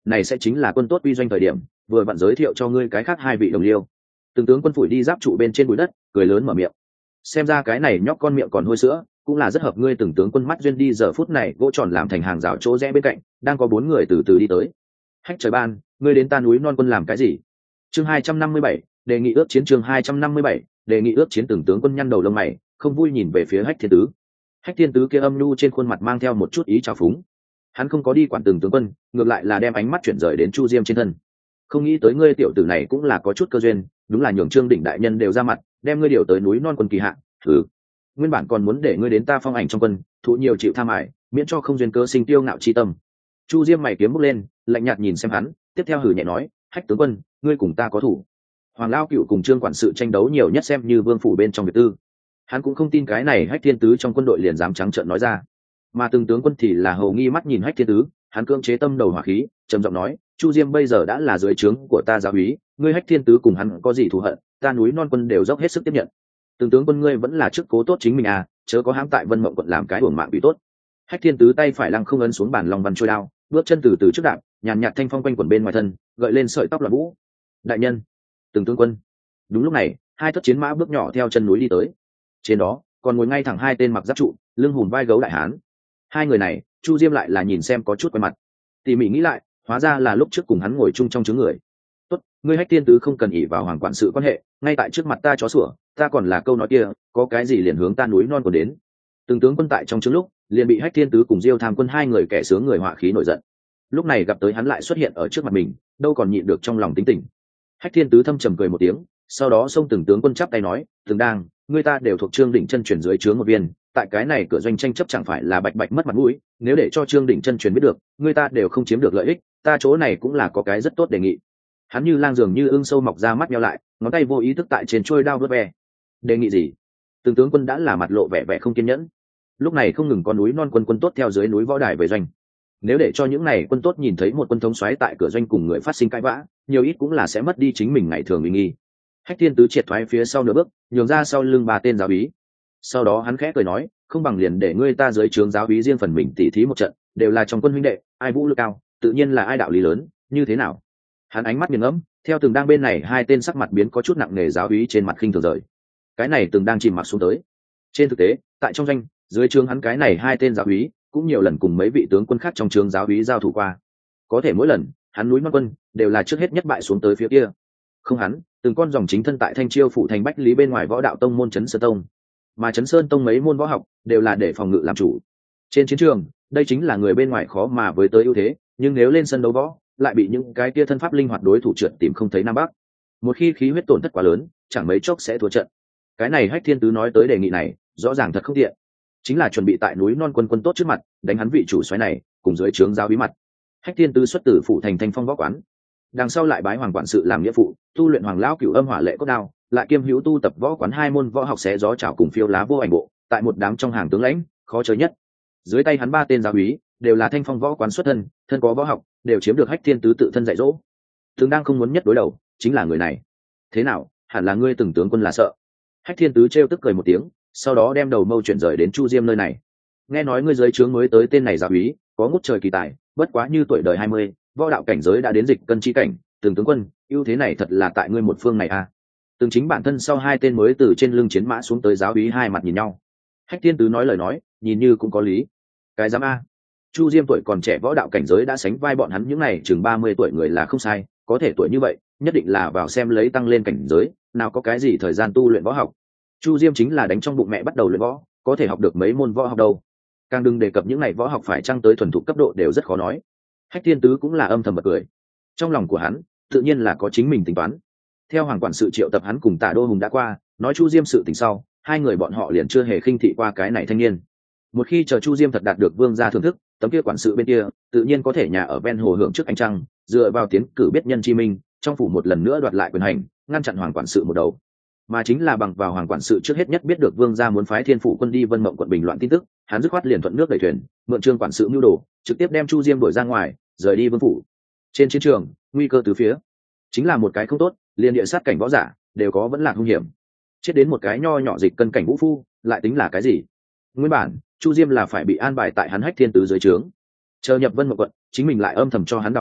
này sẽ chính là quân tốt uy doanh thời điểm, vừa vặn giới thiệu cho ngươi cái khác hai vị đồng liêu. Từng tướng quân phủi đi giáp trụ bên trên bụi đất, cười lớn mở miệng. Xem ra cái này nhóc con miệng còn hôi sữa, cũng là rất hợp ngươi. Từng tướng quân mắt duyên đi, giờ phút này gỗ tròn làm thành hàng rào chỗ rẽ bên cạnh, đang có 4 người từ từ đi tới. Hách trời ban, ngươi đến ta núi non quân làm cái gì? Chương 257, đề nghị ước chiến. Chương 257, đề nghị ước chiến. Từng tướng quân nhăn đầu lông mày, không vui nhìn về phía Hách Thiên Tứ. Hách Thiên Tứ kia âm nhu trên khuôn mặt mang theo một chút ý trào phúng. Hắn không có đi quản Từng tướng quân, ngược lại là đem ánh mắt chuyển rời đến Chu Diêm trên thân. Không nghĩ tới ngươi tiểu tử này cũng là có chút cơ duyên, đúng là nhường Trương Đỉnh đại nhân đều ra mặt, đem ngươi điều tới núi non quân kỳ hạ. Nguyên bản còn muốn để ngươi đến ta phong ảnh trong quân, thụ nhiều chịu tham ải, miễn cho không duyên cơ sinh tiêu ngạo chi tâm. Chu Diêm mày kiếm bốc lên, lạnh nhạt nhìn xem hắn, tiếp theo hử nhẹ nói, Hách tướng quân, ngươi cùng ta có thủ. Hoàng Lao Cựu cùng Trương quản sự tranh đấu nhiều nhất xem như vương phủ bên trong việc tư. Hắn cũng không tin cái này Hách Thiên Tứ trong quân đội liền dám trắng trợn nói ra. Mà Từng tướng quân thì là hầu nghi mắt nhìn Hách Thiên Tứ, hắn cưỡng chế tâm đầu hỏa khí, trầm giọng nói, Chu Diêm bây giờ đã là dưới trướng của ta giáo úy, ngươi Hách Thiên Tứ cùng hắn có gì thù hận, ta núi non quân đều dốc hết sức tiếp nhận. Từng tướng quân ngươi vẫn là trước cố tốt chính mình à, chớ có hãm tại Vân Mộng quận làm cái uổng mạng bị tốt. Hách Thiên Tứ tay phải lăng không ấn xuống bàn long văn trôi đao, bước chân từ từ trước đạp, nhàn nhạt thanh phong quanh quẩn bên ngoài thân, gợi lên sợi tóc loạn vũ. Đại nhân, Từng tướng quân. Đúng lúc này, hai thất chiến mã bước nhỏ theo chân núi đi tới. Trên đó còn ngồi ngay thẳng hai tên mặc giáp trụ, lưng hùm vai gấu đại hán. Hai người này, Chu Diêm lại là nhìn xem có chút quen mặt. Tỉ mỉ nghĩ lại, hóa ra là lúc trước cùng hắn ngồi chung trong chướng người. Tốt, ngươi Hách Thiên Tứ không cần ỷ vào hoàng quản sự quan hệ, ngay tại trước mặt ta chó sủa, ta còn là câu nói kia, có cái gì liền hướng ta núi non còn đến. Từng tướng quân tại trong chướng lúc, liền bị Hách Thiên Tứ cùng Diêu Tham quân hai người kẻ sướng người họa khí nổi giận. Lúc này gặp tới hắn lại xuất hiện ở trước mặt mình, đâu còn nhịn được trong lòng tính tình. Hách Thiên Tứ thâm trầm cười một tiếng, sau đó xông Từng tướng quân chắp tay nói, Từng đang, ngươi ta đều thuộc Trương Đỉnh chân truyền dưới trướng một viên, tại cái này cửa doanh tranh chấp chẳng phải là bạch bạch mất mặt mũi, nếu để cho Trương Đỉnh chân truyền biết được, ngươi ta đều không chiếm được lợi ích, ta chỗ này cũng là có cái rất tốt đề nghị. Hắn như lang dường như ưng sâu mọc ra mắt nheo lại, ngón tay vô ý thức tại trên trôi đao vớt ve. Đề nghị gì? Từng tướng quân đã là mặt lộ vẻ vẻ không kiên nhẫn. Lúc này không ngừng có núi non quân tốt theo dưới núi võ đài về doanh. Nếu để cho những này quân tốt nhìn thấy một quân thống soái tại cửa doanh cùng người phát sinh cãi vã, nhiều ít cũng là sẽ mất đi chính mình ngày thường uy nghi. Hách Thiên Tứ triệt thoái phía sau nửa bước, nhường ra sau lưng ba tên giáo úy. Sau đó hắn khẽ cười nói, không bằng liền để ngươi ta dưới trướng giáo úy riêng phần mình tỉ thí một trận, đều là trong quân huynh đệ, ai vũ lực cao, tự nhiên là ai đạo lý lớn, như thế nào? Hắn ánh mắt nghiền ngẫm, theo Từng đang bên này hai tên sắc mặt biến có chút nặng nề giáo úy trên mặt khinh thường rời. Cái này Từng đang chìm mặt xuống tới. Trên thực tế, tại trong doanh, dưới trướng hắn cái này hai tên giáo úy cũng nhiều lần cùng mấy vị tướng quân khác trong trướng giáo úy giao thủ qua. Có thể mỗi lần, hắn núi non quân đều là trước hết nhất bại xuống tới phía kia. Không hắn, từng con dòng chính thân tại Thanh Chiêu phủ thành Bách Lý bên ngoài võ đạo tông môn Trấn Sơn Tông, mà Trấn Sơn Tông mấy môn võ học đều là để phòng ngự làm chủ. Trên chiến trường, đây chính là người bên ngoài khó mà với tới ưu thế, nhưng nếu lên sân đấu võ, lại bị những cái kia thân pháp linh hoạt đối thủ trượt tìm không thấy nam bắc. Một khi khí huyết tổn thất quá lớn, chẳng mấy chốc sẽ thua trận. Cái này Hách Thiên Tứ nói tới đề nghị này, rõ ràng thật không tiện, chính là chuẩn bị tại núi non quân tốt trước mặt đánh hắn vị chủ soái này cùng dưới trướng giáo bí mật. Hách Thiên Tứ xuất từ phủ thành Thanh Phong võ quán, đằng sau lại bái hoàng quản sự làm nghĩa phụ, tu luyện Hoàng lão Cửu Âm Hỏa Lệ Cốt Đao, lại kiêm hữu tu tập võ quán hai môn võ học xé gió chảo cùng phiêu lá vô ảnh bộ, tại một đám trong hàng tướng lãnh khó chơi nhất. Dưới tay hắn ba tên giáo úy đều là Thanh Phong võ quán xuất thân, thân có võ học, đều chiếm được Hách Thiên Tứ tự thân dạy dỗ. Thường đang không muốn nhất đối đầu, chính là người này. Thế nào, hẳn là ngươi từng tướng quân là sợ. Hách Thiên Tứ trêu tức cười một tiếng, sau đó đem đầu mâu chuyển rời đến Chu Diêm nơi này. Nghe nói ngươi dưới trướng mới tới tên này giáo úy, có ngút trời kỳ tài, bất quá như tuổi đời 20, võ đạo cảnh giới đã đến dịch cân chi cảnh, từng tướng quân, ưu thế này thật là tại ngươi một phương này à? Từng chính bản thân sau hai tên mới từ trên lưng chiến mã xuống tới giáo úy hai mặt nhìn nhau. Hách Thiên Tứ nói lời nói, nhìn như cũng có lý. Cái dám a? Chu Diêm tuổi còn trẻ võ đạo cảnh giới đã sánh vai bọn hắn những này chừng 30 tuổi người là không sai, có thể tuổi như vậy, nhất định là vào xem lấy tăng lên cảnh giới, nào có cái gì thời gian tu luyện võ học. Chu Diêm chính là đánh trong bụng mẹ bắt đầu luyện võ, có thể học được mấy môn võ học đâu. Càng đừng đề cập những này võ học phải chăng tới thuần thục cấp độ đều rất khó nói. Hách Thiên Tứ cũng là âm thầm bật cười. Trong lòng của hắn, tự nhiên là có chính mình tính toán. Theo hoàng quản sự triệu tập hắn cùng Tả Đô Hùng đã qua, nói Chu Diêm sự tình sau, hai người bọn họ liền chưa hề khinh thị qua cái này thanh niên. Một khi chờ Chu Diêm thật đạt được vương gia thưởng thức, tấm kia quản sự bên kia tự nhiên có thể nhà ở ven hồ hưởng trước ánh trăng, dựa vào tiến cử biết nhân chi minh, trong phủ một lần nữa đoạt lại quyền hành, ngăn chặn hoàng quản sự một đầu. Mà chính là bằng vào hoàng quản sự trước hết nhất biết được vương gia muốn phái Thiên Phủ quân đi Vân Mộng quận bình loạn tin tức, hắn dứt khoát liền thuận nước đẩy thuyền, mượn Trương quản sự mưu đồ, trực tiếp đem Chu Diêm đuổi ra ngoài, rời đi vương phủ. Trên chiến trường, nguy cơ từ phía, chính là một cái không tốt, liền địa sát cảnh võ giả đều có vẫn là hung hiểm. Chết đến một cái nho nhỏ dịch cân cảnh vũ phu, lại tính là cái gì? Nguyên bản, Chu Diêm là phải bị an bài tại hắn Hách Thiên Tứ dưới trướng, chờ nhập Vân Mộng quận, chính mình lại âm thầm cho hắn đào hố,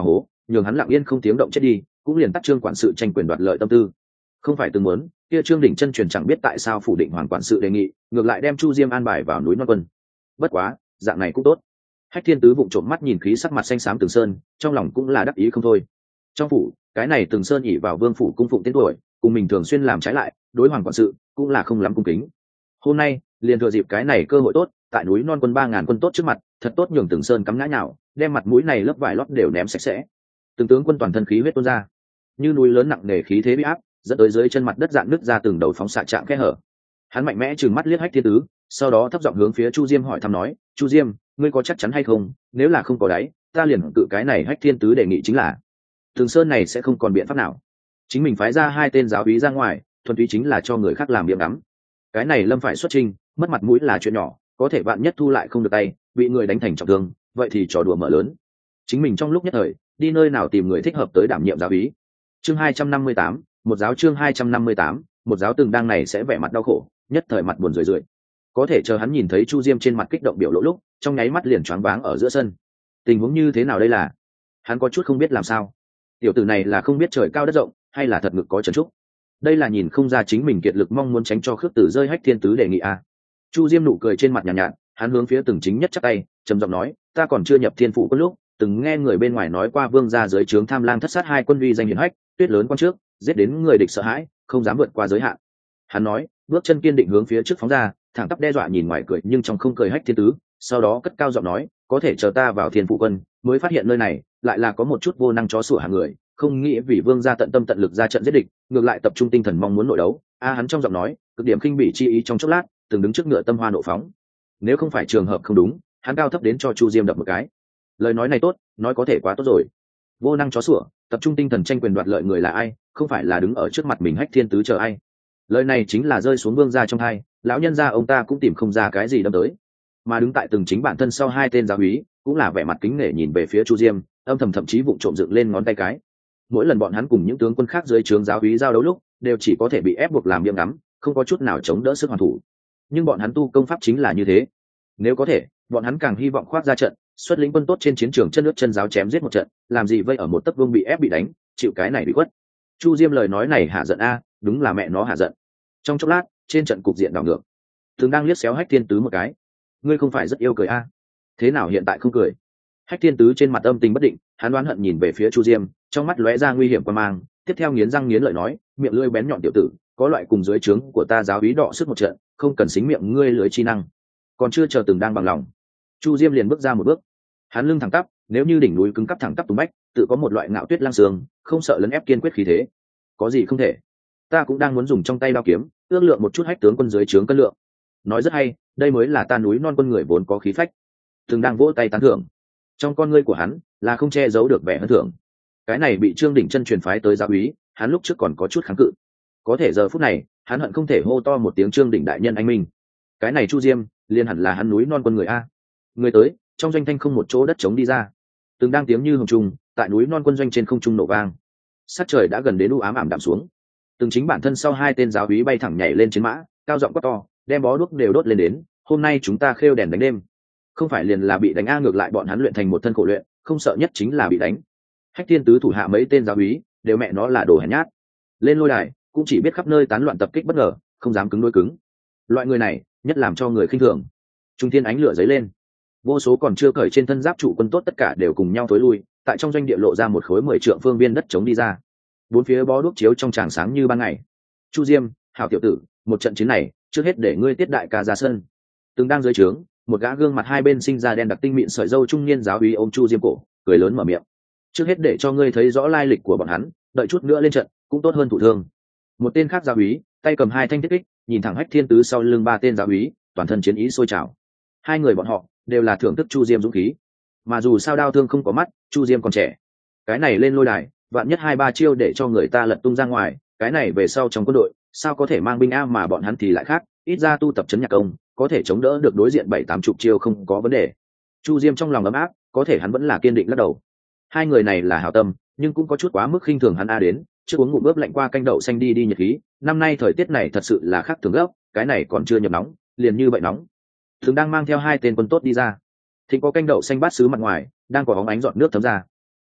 nhường hắn lặng yên không tiếng động chết đi, cũng liền tắt Trương quản sự tranh quyền đoạt lợi tâm tư. Không phải từng muốn, kia Trương Đỉnh chân truyền chẳng biết tại sao phủ định Hoàng quản sự đề nghị, ngược lại đem Chu Diêm an bài vào núi Non Quân. Bất quá, dạng này cũng tốt. Hách Thiên Tứ vụng trộm mắt nhìn khí sắc mặt xanh xám Từng Sơn, trong lòng cũng là đắc ý không thôi. Trong phủ, cái này Từng Sơn ỷ vào Vương phủ cung phụng tên tuổi, cùng mình thường xuyên làm trái lại, đối Hoàng quản sự cũng là không lắm cung kính. Hôm nay, liền thừa dịp cái này cơ hội tốt, tại núi Non Quân 3000 quân tốt trước mặt, thật tốt nhường Từng Sơn cắm ngã nhào, đem mặt mũi này lớp vải lót đều ném sạch sẽ. Từng tướng quân toàn thân khí huyết tuôn ra, như núi lớn nặng nề khí thế bị áp, dẫn tới dưới chân mặt đất dạn nứt ra từng đầu phóng xạ trạng khe hở. Hắn mạnh mẽ trừng mắt liếc Hách Thiên Tứ, sau đó thấp giọng hướng phía Chu Diêm hỏi thăm nói, Chu Diêm, ngươi có chắc chắn hay không? Nếu là không có đáy, ta liền cự cái này Hách Thiên Tứ đề nghị chính là Thường Sơn này sẽ không còn biện pháp nào. Chính mình phái ra 2 tên giáo úy ra ngoài, thuần túy chính là cho người khác làm miệng đắm. Cái này Lâm phải xuất trình, mất mặt mũi là chuyện nhỏ, có thể bạn nhất thu lại không được tay, bị người đánh thành trọng thương, vậy thì trò đùa mở lớn. Chính mình trong lúc nhất thời, đi nơi nào tìm người thích hợp tới đảm nhiệm giáo úy. Chương 258, một giáo chương 258, một giáo Từng đang này sẽ vẻ mặt đau khổ, nhất thời mặt buồn rười rượi. Có thể chờ hắn nhìn thấy Chu Diêm trên mặt kích động biểu lộ lúc, trong nháy mắt liền choáng váng ở giữa sân. Tình huống như thế nào đây là? Hắn có chút không biết làm sao. Tiểu tử này là không biết trời cao đất rộng, hay là thật ngực có trấn trúc. Đây là nhìn không ra chính mình kiệt lực mong muốn tránh cho Khước Tử rơi Hách Thiên Tứ đề nghị a. Chu Diêm nụ cười trên mặt nhàn nhạt, hắn hướng phía Từng chính nhất chắp tay, trầm giọng nói, ta còn chưa nhập Thiên Phụ quân lúc, từng nghe người bên ngoài nói qua vương gia dưới trướng tham lang thất sát 2 quân uy danh hiển hách, tuyết lớn quan trước, giết đến người địch sợ hãi, không dám vượt qua giới hạn. Hắn nói, bước chân kiên định hướng phía trước phóng ra, thẳng tắp đe dọa nhìn ngoài cười nhưng trong không cười Hách Thiên Tứ, sau đó cất cao giọng nói, có thể chờ ta vào Thiên Phụ quân, mới phát hiện nơi này lại là có một chút vô năng chó sủa hàng người, không nghĩ vì vương gia tận tâm tận lực ra trận giết địch, ngược lại tập trung tinh thần mong muốn nội đấu. Hắn trong giọng nói, cực điểm khinh bỉ chi ý trong chốc lát, từng đứng trước ngựa tâm hoa nộ phóng. Nếu không phải trường hợp không đúng, hắn cao thấp đến cho Chu Diêm đập một cái. Lời nói này tốt, nói có thể quá tốt rồi. Vô năng chó sủa, tập trung tinh thần tranh quyền đoạt lợi người là ai, không phải là đứng ở trước mặt mình Hách Thiên Tứ chờ ai. Lời này chính là rơi xuống vương gia trong hai, lão nhân gia ông ta cũng tìm không ra cái gì đâm tới. Mà đứng tại Từng chính bản thân sau 2 tên giáo úy, cũng là vẻ mặt kính nể nhìn về phía Chu Diêm, âm thầm thậm chí vụng trộm dựng lên ngón tay cái. Mỗi lần bọn hắn cùng những tướng quân khác dưới trướng giáo úy giao đấu lúc, đều chỉ có thể bị ép buộc làm miệng ngắm, không có chút nào chống đỡ sức hoàn thủ. Nhưng bọn hắn tu công pháp chính là như thế. Nếu có thể, bọn hắn càng hy vọng khoác ra trận, xuất lĩnh quân tốt trên chiến trường chân nước chân giáo chém giết một trận, làm gì vây ở một tấc vương bị ép bị đánh, chịu cái này bị quất. Chu Diêm lời nói này hạ giận a, đúng là mẹ nó hạ giận. Trong chốc lát, trên trận cục diện đảo ngược. Thường đang liếc xéo Hách Thiên Tứ một cái. Ngươi không phải rất yêu cười a? Thế nào hiện tại không cười? Hách Thiên Tứ trên mặt âm tình bất định, hắn đoán hận nhìn về phía Chu Diêm, trong mắt lóe ra nguy hiểm quan mang, tiếp theo nghiến răng nghiến lợi nói, miệng lưỡi bén nhọn tiểu tử, có loại cùng dưới trướng của ta giáo úy đọ sức một trận, không cần xính miệng ngươi lưới chi năng. Còn chưa chờ Từng đang bằng lòng, Chu Diêm liền bước ra một bước. Hắn lưng thẳng tắp, nếu như đỉnh núi cứng cắp thẳng tắp tung bách, tự có một loại ngạo tuyết lang sương, không sợ lấn ép kiên quyết khí thế. Có gì không thể? Ta cũng đang muốn dùng trong tay đao kiếm, ước lượng một chút Hách tướng quân dưới trướng cân lượng. Nói rất hay, đây mới là ta núi non quân người vốn có khí phách. Từng đang vỗ tay tán thưởng. Trong con ngươi của hắn là không che giấu được vẻ hân thưởng. Cái này bị Trương Đỉnh chân truyền phái tới giáo úy, hắn lúc trước còn có chút kháng cự. Có thể giờ phút này, hắn hận không thể hô to một tiếng Trương Đỉnh đại nhân anh minh. Cái này Chu Diêm, liên hẳn là hắn núi non quân người a. Người tới, trong doanh thanh không một chỗ đất trống đi ra. Từng đang tiếng như hồng trung, tại núi non quân doanh trên không trung nổ vang. Sát trời đã gần đến u ám ảm đạm xuống. Từng chính bản thân sau 2 tên giáo úy bay thẳng nhảy lên chiến mã, cao giọng quát to, đem bó đuốc đều đốt lên đến, hôm nay chúng ta khêu đèn đánh đêm. Không phải liền là bị đánh a, ngược lại bọn hắn luyện thành một thân khổ luyện, không sợ nhất chính là bị đánh. Hách Thiên Tứ thủ hạ mấy tên giáo úy đều mẹ nó là đồ hèn nhát, lên lôi đài cũng chỉ biết khắp nơi tán loạn tập kích bất ngờ, không dám cứng đối cứng. Loại người này nhất làm cho người khinh thường. Trung thiên ánh lửa dấy lên, vô số còn chưa cởi trên thân giáp trụ quân tốt tất cả đều cùng nhau thối lui, tại trong doanh địa lộ ra một khối 10 trượng phương viên đất trống đi ra. Bốn phía bó đuốc chiếu trong tràng sáng như ban ngày. Chu Diêm, hảo tiểu tử, một trận chiến này trước hết để ngươi tiết đại ca ra sân. Từng đang dưới trướng, một gã gương mặt 2 bên sinh ra đen đặc tinh mịn sợi râu trung niên giáo úy ôm Chu Diêm cổ, cười lớn mở miệng. Trước hết để cho ngươi thấy rõ lai lịch của bọn hắn, đợi chút nữa lên trận cũng tốt hơn thụ thương. Một tên khác giáo úy tay cầm 2 thanh thiết kích, nhìn thẳng Hách Thiên Tứ sau lưng 3 tên giáo úy, toàn thân chiến ý sôi trào. 2 người bọn họ đều là thưởng thức Chu Diêm dũng khí, mà dù sao đao thương không có mắt, Chu Diêm còn trẻ, cái này lên lôi đài vạn nhất 2-3 chiêu để cho người ta lật tung ra ngoài, cái này về sau trong quân đội sao có thể mang binh a, mà bọn hắn thì lại khác, ít ra tu tập chấn nhạc công, có thể chống đỡ được đối diện 7-80 chiêu không có vấn đề. Chu Diêm trong lòng ấm áp, có thể hắn vẫn là kiên định lắc đầu. 2 người này là hảo tâm, nhưng cũng có chút quá mức khinh thường hắn a. Đến trước uống ngụm ướp lạnh qua canh đậu xanh đi đi nhiệt khí, năm nay thời tiết này thật sự là khác thường gấp, cái này còn chưa nhập nóng liền như vậy nóng. Thường đang mang theo 2 tên quân tốt đi ra, thịnh có canh đậu xanh bát sứ mặt ngoài đang có bóng ánh giọt nước thấm ra.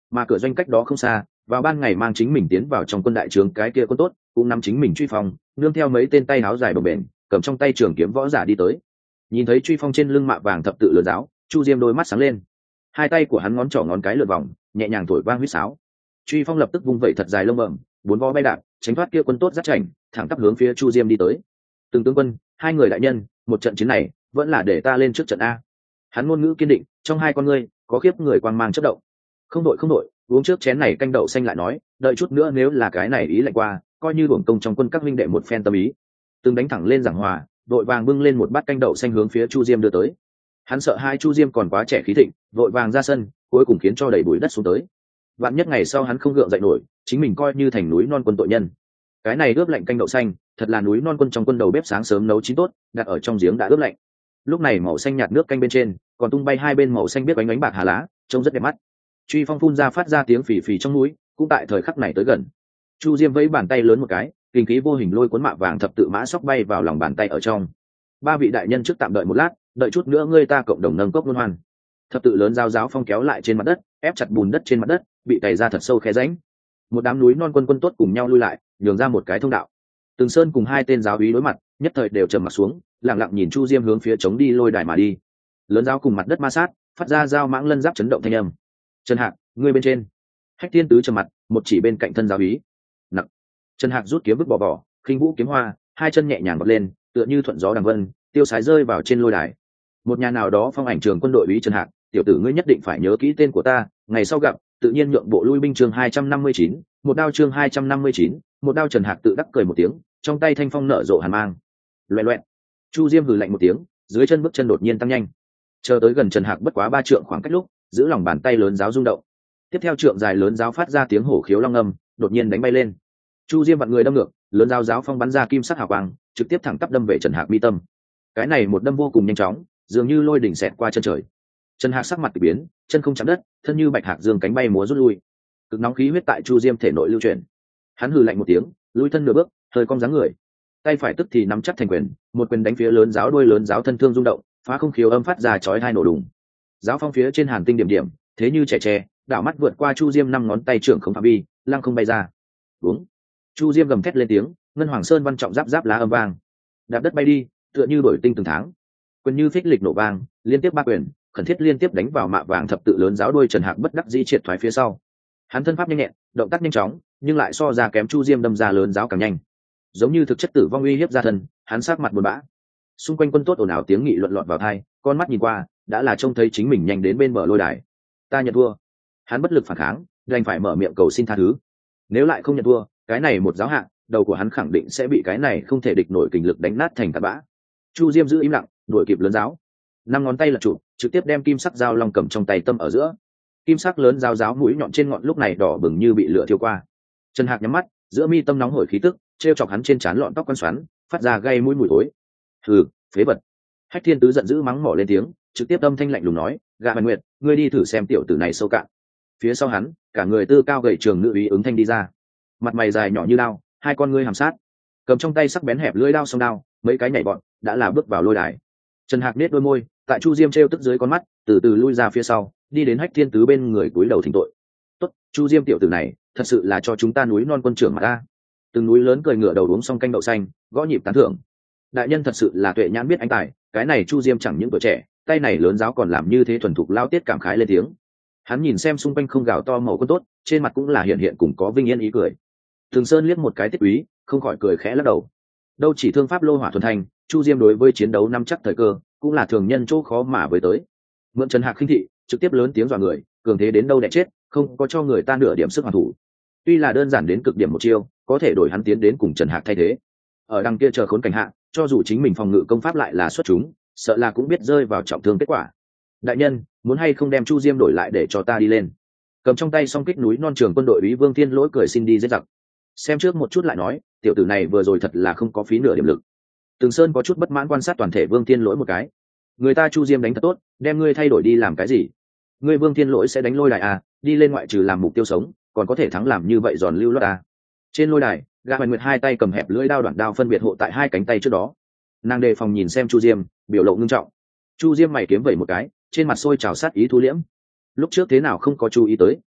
mà cửa doanh cách đó không xa, vào ban ngày mang chính mình tiến vào trong quân đại trướng cái kia quân tốt cũng nắm chính mình truy phong, nương theo mấy tên tay áo dài bồng bềnh cầm trong tay trường kiếm võ giả đi tới. Nhìn thấy truy phong trên lưng mạ vàng thập tự lớn giáo, Chu Diêm đôi mắt sáng lên, hai tay của hắn ngón trỏ ngón cái lượn vòng, nhẹ nhàng thổi vang huýt sáo. Truy phong lập tức vung vẩy thật dài lông bẩm, bốn vó bay đạp tránh thoát kia quân tốt rất chảnh, thẳng tắp hướng phía Chu Diêm đi tới. Từng tướng quân, hai người đại nhân, một trận chiến này vẫn là để ta lên trước trận a. Hắn ngôn ngữ kiên định, trong hai con ngươi có khiếp người quang mang chớp động. Không đội không đội, uống trước chén này canh đậu xanh lại nói, đợi chút nữa nếu là cái này ý lạnh qua, coi như uổng công trong quân các huynh đệ một phen tâm ý. Từng đánh thẳng lên giảng hòa, đội vàng bưng lên một bát canh đậu xanh hướng phía Chu Diêm đưa tới. Hắn sợ hai Chu Diêm còn quá trẻ khí thịnh, vội vàng ra sân, cuối cùng khiến cho đầy bụi đất xuống tới. Vạn nhất ngày sau hắn không gượng dậy nổi, chính mình coi như thành núi non quân tội nhân. Cái này ướp lạnh canh đậu xanh, thật là núi non quân trong quân đầu bếp sáng sớm nấu chín tốt, đặt ở trong giếng đã ướp lạnh. Lúc này màu xanh nhạt nước canh bên trên, còn tung bay hai bên màu xanh biết ánh ánh bạc hà lá, trông rất đẹp mắt. Truy phong phun ra phát ra tiếng phì phì trong núi, cũng tại thời khắc này tới gần. Chu Diêm vẫy bàn tay lớn một cái, kinh khí vô hình lôi cuốn mạ vàng thập tự mã sóc bay vào lòng bàn tay ở trong. Ba vị đại nhân trước tạm đợi một lát, đợi chút nữa ngươi ta cộng đồng nâng cốc luân hoan. Thập tự lớn giáo giáo phong kéo lại trên mặt đất, ép chặt bùn đất trên mặt đất, bị cày ra thật sâu khe rãnh. Một đám núi non quân quân tốt cùng nhau lui lại, nhường ra một cái thông đạo. Từng Sơn cùng hai tên giáo úy đối mặt, nhất thời đều trầm mặt xuống, lặng lặng nhìn Chu Diêm hướng phía chống đi lôi đài mà đi. Lớn giáo cùng mặt đất ma sát, phát ra dao mãng lân giáp chấn động thanh âm. Trần Hạc, ngươi bên trên. Hách Thiên Tứ trầm mặt, một chỉ bên cạnh thân giáo úy. Nặc. Trần Hạc rút kiếm vứt bỏ vỏ, khinh vũ kiếm hoa, hai chân nhẹ nhàng vọt lên, tựa như thuận gió đằng vân, tiêu sái rơi vào trên lôi đài. Một nhà nào đó phong ảnh trường quân đội úy Trần Hạc, tiểu tử ngươi nhất định phải nhớ kỹ tên của ta, ngày sau gặp, tự nhiên nhượng bộ lui binh chương 259, một đao chương 259, một đao. Trần Hạc tự đắc cười một tiếng, trong tay thanh phong nở rộ hàn mang. Loẹt loẹt. Chu Diêm hừ lạnh một tiếng, dưới chân bước chân đột nhiên tăng nhanh. Chờ tới gần Trần Hạc bất quá 3 trượng khoảng cách lúc, giữ lòng bàn tay lớn giáo rung động. Tiếp theo trượng dài lớn giáo phát ra tiếng hổ khiếu long âm, đột nhiên đánh bay lên. Chu Diêm vặn người đâm ngược, lớn giáo giáo phong bắn ra kim sắc hào quang, trực tiếp thẳng tắp đâm về Trần Hạc mi tâm. Cái này một đâm vô cùng nhanh chóng, dường như lôi đỉnh xẹt qua chân trời. Trần Hạc sắc mặt kỳ biến, chân không chạm đất, thân như bạch hạc dương cánh bay múa rút lui. Cực nóng khí huyết tại Chu Diêm thể nội lưu chuyển. Hắn hừ lạnh một tiếng, lùi thân nửa bước, hơi cong dáng người. Tay phải tức thì nắm chắc thành quyền, một quyền đánh phía lớn giáo, đuôi lớn giáo thân thương rung động, phá không khiếu âm phát ra chói tai nổ đùng. Giáo phong phía trên hàn tinh điểm điểm, thế như trẻ tre, đảo mắt vượt qua Chu Diêm 5 ngón tay trưởng không phạm vi, lăng không bay ra. Đúng. Chu Diêm gầm thét lên tiếng, ngân hoàng sơn văn trọng giáp giáp lá âm vang. Đạp đất bay đi, tựa như đổi tinh từng tháng. Quyền như phích lịch nổ vang, liên tiếp 3 quyền, khẩn thiết liên tiếp đánh vào mạ vàng thập tự lớn giáo. Đuôi Trần Hạc bất đắc dĩ triệt thoái phía sau. Hắn thân pháp nhanh nhẹn, động tác nhanh chóng, nhưng lại so ra kém Chu Diêm đâm ra lớn giáo càng nhanh. Giống như thực chất tử vong uy hiếp ra thân, hắn sát mặt buồn bã. Xung quanh quân tốt ồn ào tiếng nghị luận lọt vào tai, con mắt nhìn qua, đã là trông thấy chính mình nhanh đến bên bờ lôi đài. Ta nhận thua. Hắn bất lực phản kháng, đành phải mở miệng cầu xin tha thứ. Nếu lại không nhận thua, cái này một giáo hạng, đầu của hắn khẳng định sẽ bị cái này không thể địch nổi kình lực đánh nát thành cát bã. Chu Diêm giữ im lặng, đuổi kịp lớn giáo. 5 ngón tay lật chụp, trực tiếp đem kim sắc dao long cầm trong tay tâm ở giữa. Kim sắc lớn dao giáo mũi nhọn trên ngọn lúc này đỏ bừng như bị lửa thiêu qua. Trần Hạc nhắm mắt, giữa mi tâm nóng hổi khí tức, treo chọc hắn trên trán lọn tóc quăn xoắn, phát ra gây mũi mùi thối. Hừ, phế vật. Hách Thiên Tứ giận dữ mắng mỏ lên tiếng, trực tiếp âm thanh lạnh lùng nói, Gã Bạch Nguyệt, ngươi đi thử xem tiểu tử này sâu cạn. Phía sau hắn, cả người tư cao gầy trường nữ úy ứng thanh đi ra, mặt mày dài nhỏ như đao, hai con ngươi hàm sát, cầm trong tay sắc bén hẹp lưỡi đao song đao, mấy cái nhảy bọn đã là bước vào lôi đài. Trần Hạc nết đôi môi, tại Chu Diêm treo tức dưới con mắt, từ từ lui ra phía sau, đi đến Hách Thiên Tứ bên người cúi đầu thỉnh tội. Tốt, Chu Diêm tiểu tử này, thật sự là cho chúng ta núi non quân trưởng mà ta. Từng núi lớn cười ngửa đầu uống xong canh đậu xanh, gõ nhịp tán thưởng. Đại nhân thật sự là tuệ nhãn biết anh tài, cái này Chu Diêm chẳng những tuổi trẻ, tay này lớn giáo còn làm như thế thuần thục, lao tiết cảm khái lên tiếng. Hắn nhìn xem xung quanh không gào to màu quân tốt, trên mặt cũng là hiện hiện cùng có vinh yên ý cười. Thường Sơn liếc một cái Tiết Úy, không khỏi cười khẽ lắc đầu. Đâu chỉ thương pháp lô hỏa thuần thành, Chu Diêm đối với chiến đấu nắm chắc thời cơ, cũng là thường nhân chỗ khó mà với tới. Mượn Trần Hạc khinh thị, trực tiếp lớn tiếng dọa người, cường thế đến đâu đẻ chết, không có cho người ta nửa điểm sức hoàn thủ. Tuy là đơn giản đến cực điểm một chiêu, có thể đổi hắn tiến đến cùng Trần Hạc thay thế. Ở đằng kia chờ khốn cảnh hạ, cho dù chính mình phòng ngự công pháp lại là xuất chúng, sợ là cũng biết rơi vào trọng thương kết quả. Đại nhân, muốn hay không đem Chu Diêm đổi lại để cho ta đi lên? Cầm trong tay song kích núi non trường quân đội úy Vương Thiên Lỗi cười xin đi giết giặc. Xem trước một chút lại nói, tiểu tử này vừa rồi thật là không có phí nửa điểm lực. Từng Sơn có chút bất mãn quan sát toàn thể Vương Thiên Lỗi một cái. Người ta Chu Diêm đánh thật tốt, đem ngươi thay đổi đi làm cái gì? Ngươi Vương Thiên Lỗi sẽ đánh lôi đài à? Đi lên ngoại trừ làm mục tiêu sống, còn có thể thắng làm như vậy giòn lưu loát à? Trên lôi đài, Gã Bạch Nguyệt hai tay cầm hẹp lưỡi đao đoạn đao phân biệt hộ tại hai cánh tay trước đó. Nàng đề phòng nhìn xem Chu Diêm, biểu lộ ngưng trọng. Chu Diêm mày kiếm vẩy một cái, trên mặt sôi trào sát ý thu liễm. Lúc trước thế nào không có chú ý tới,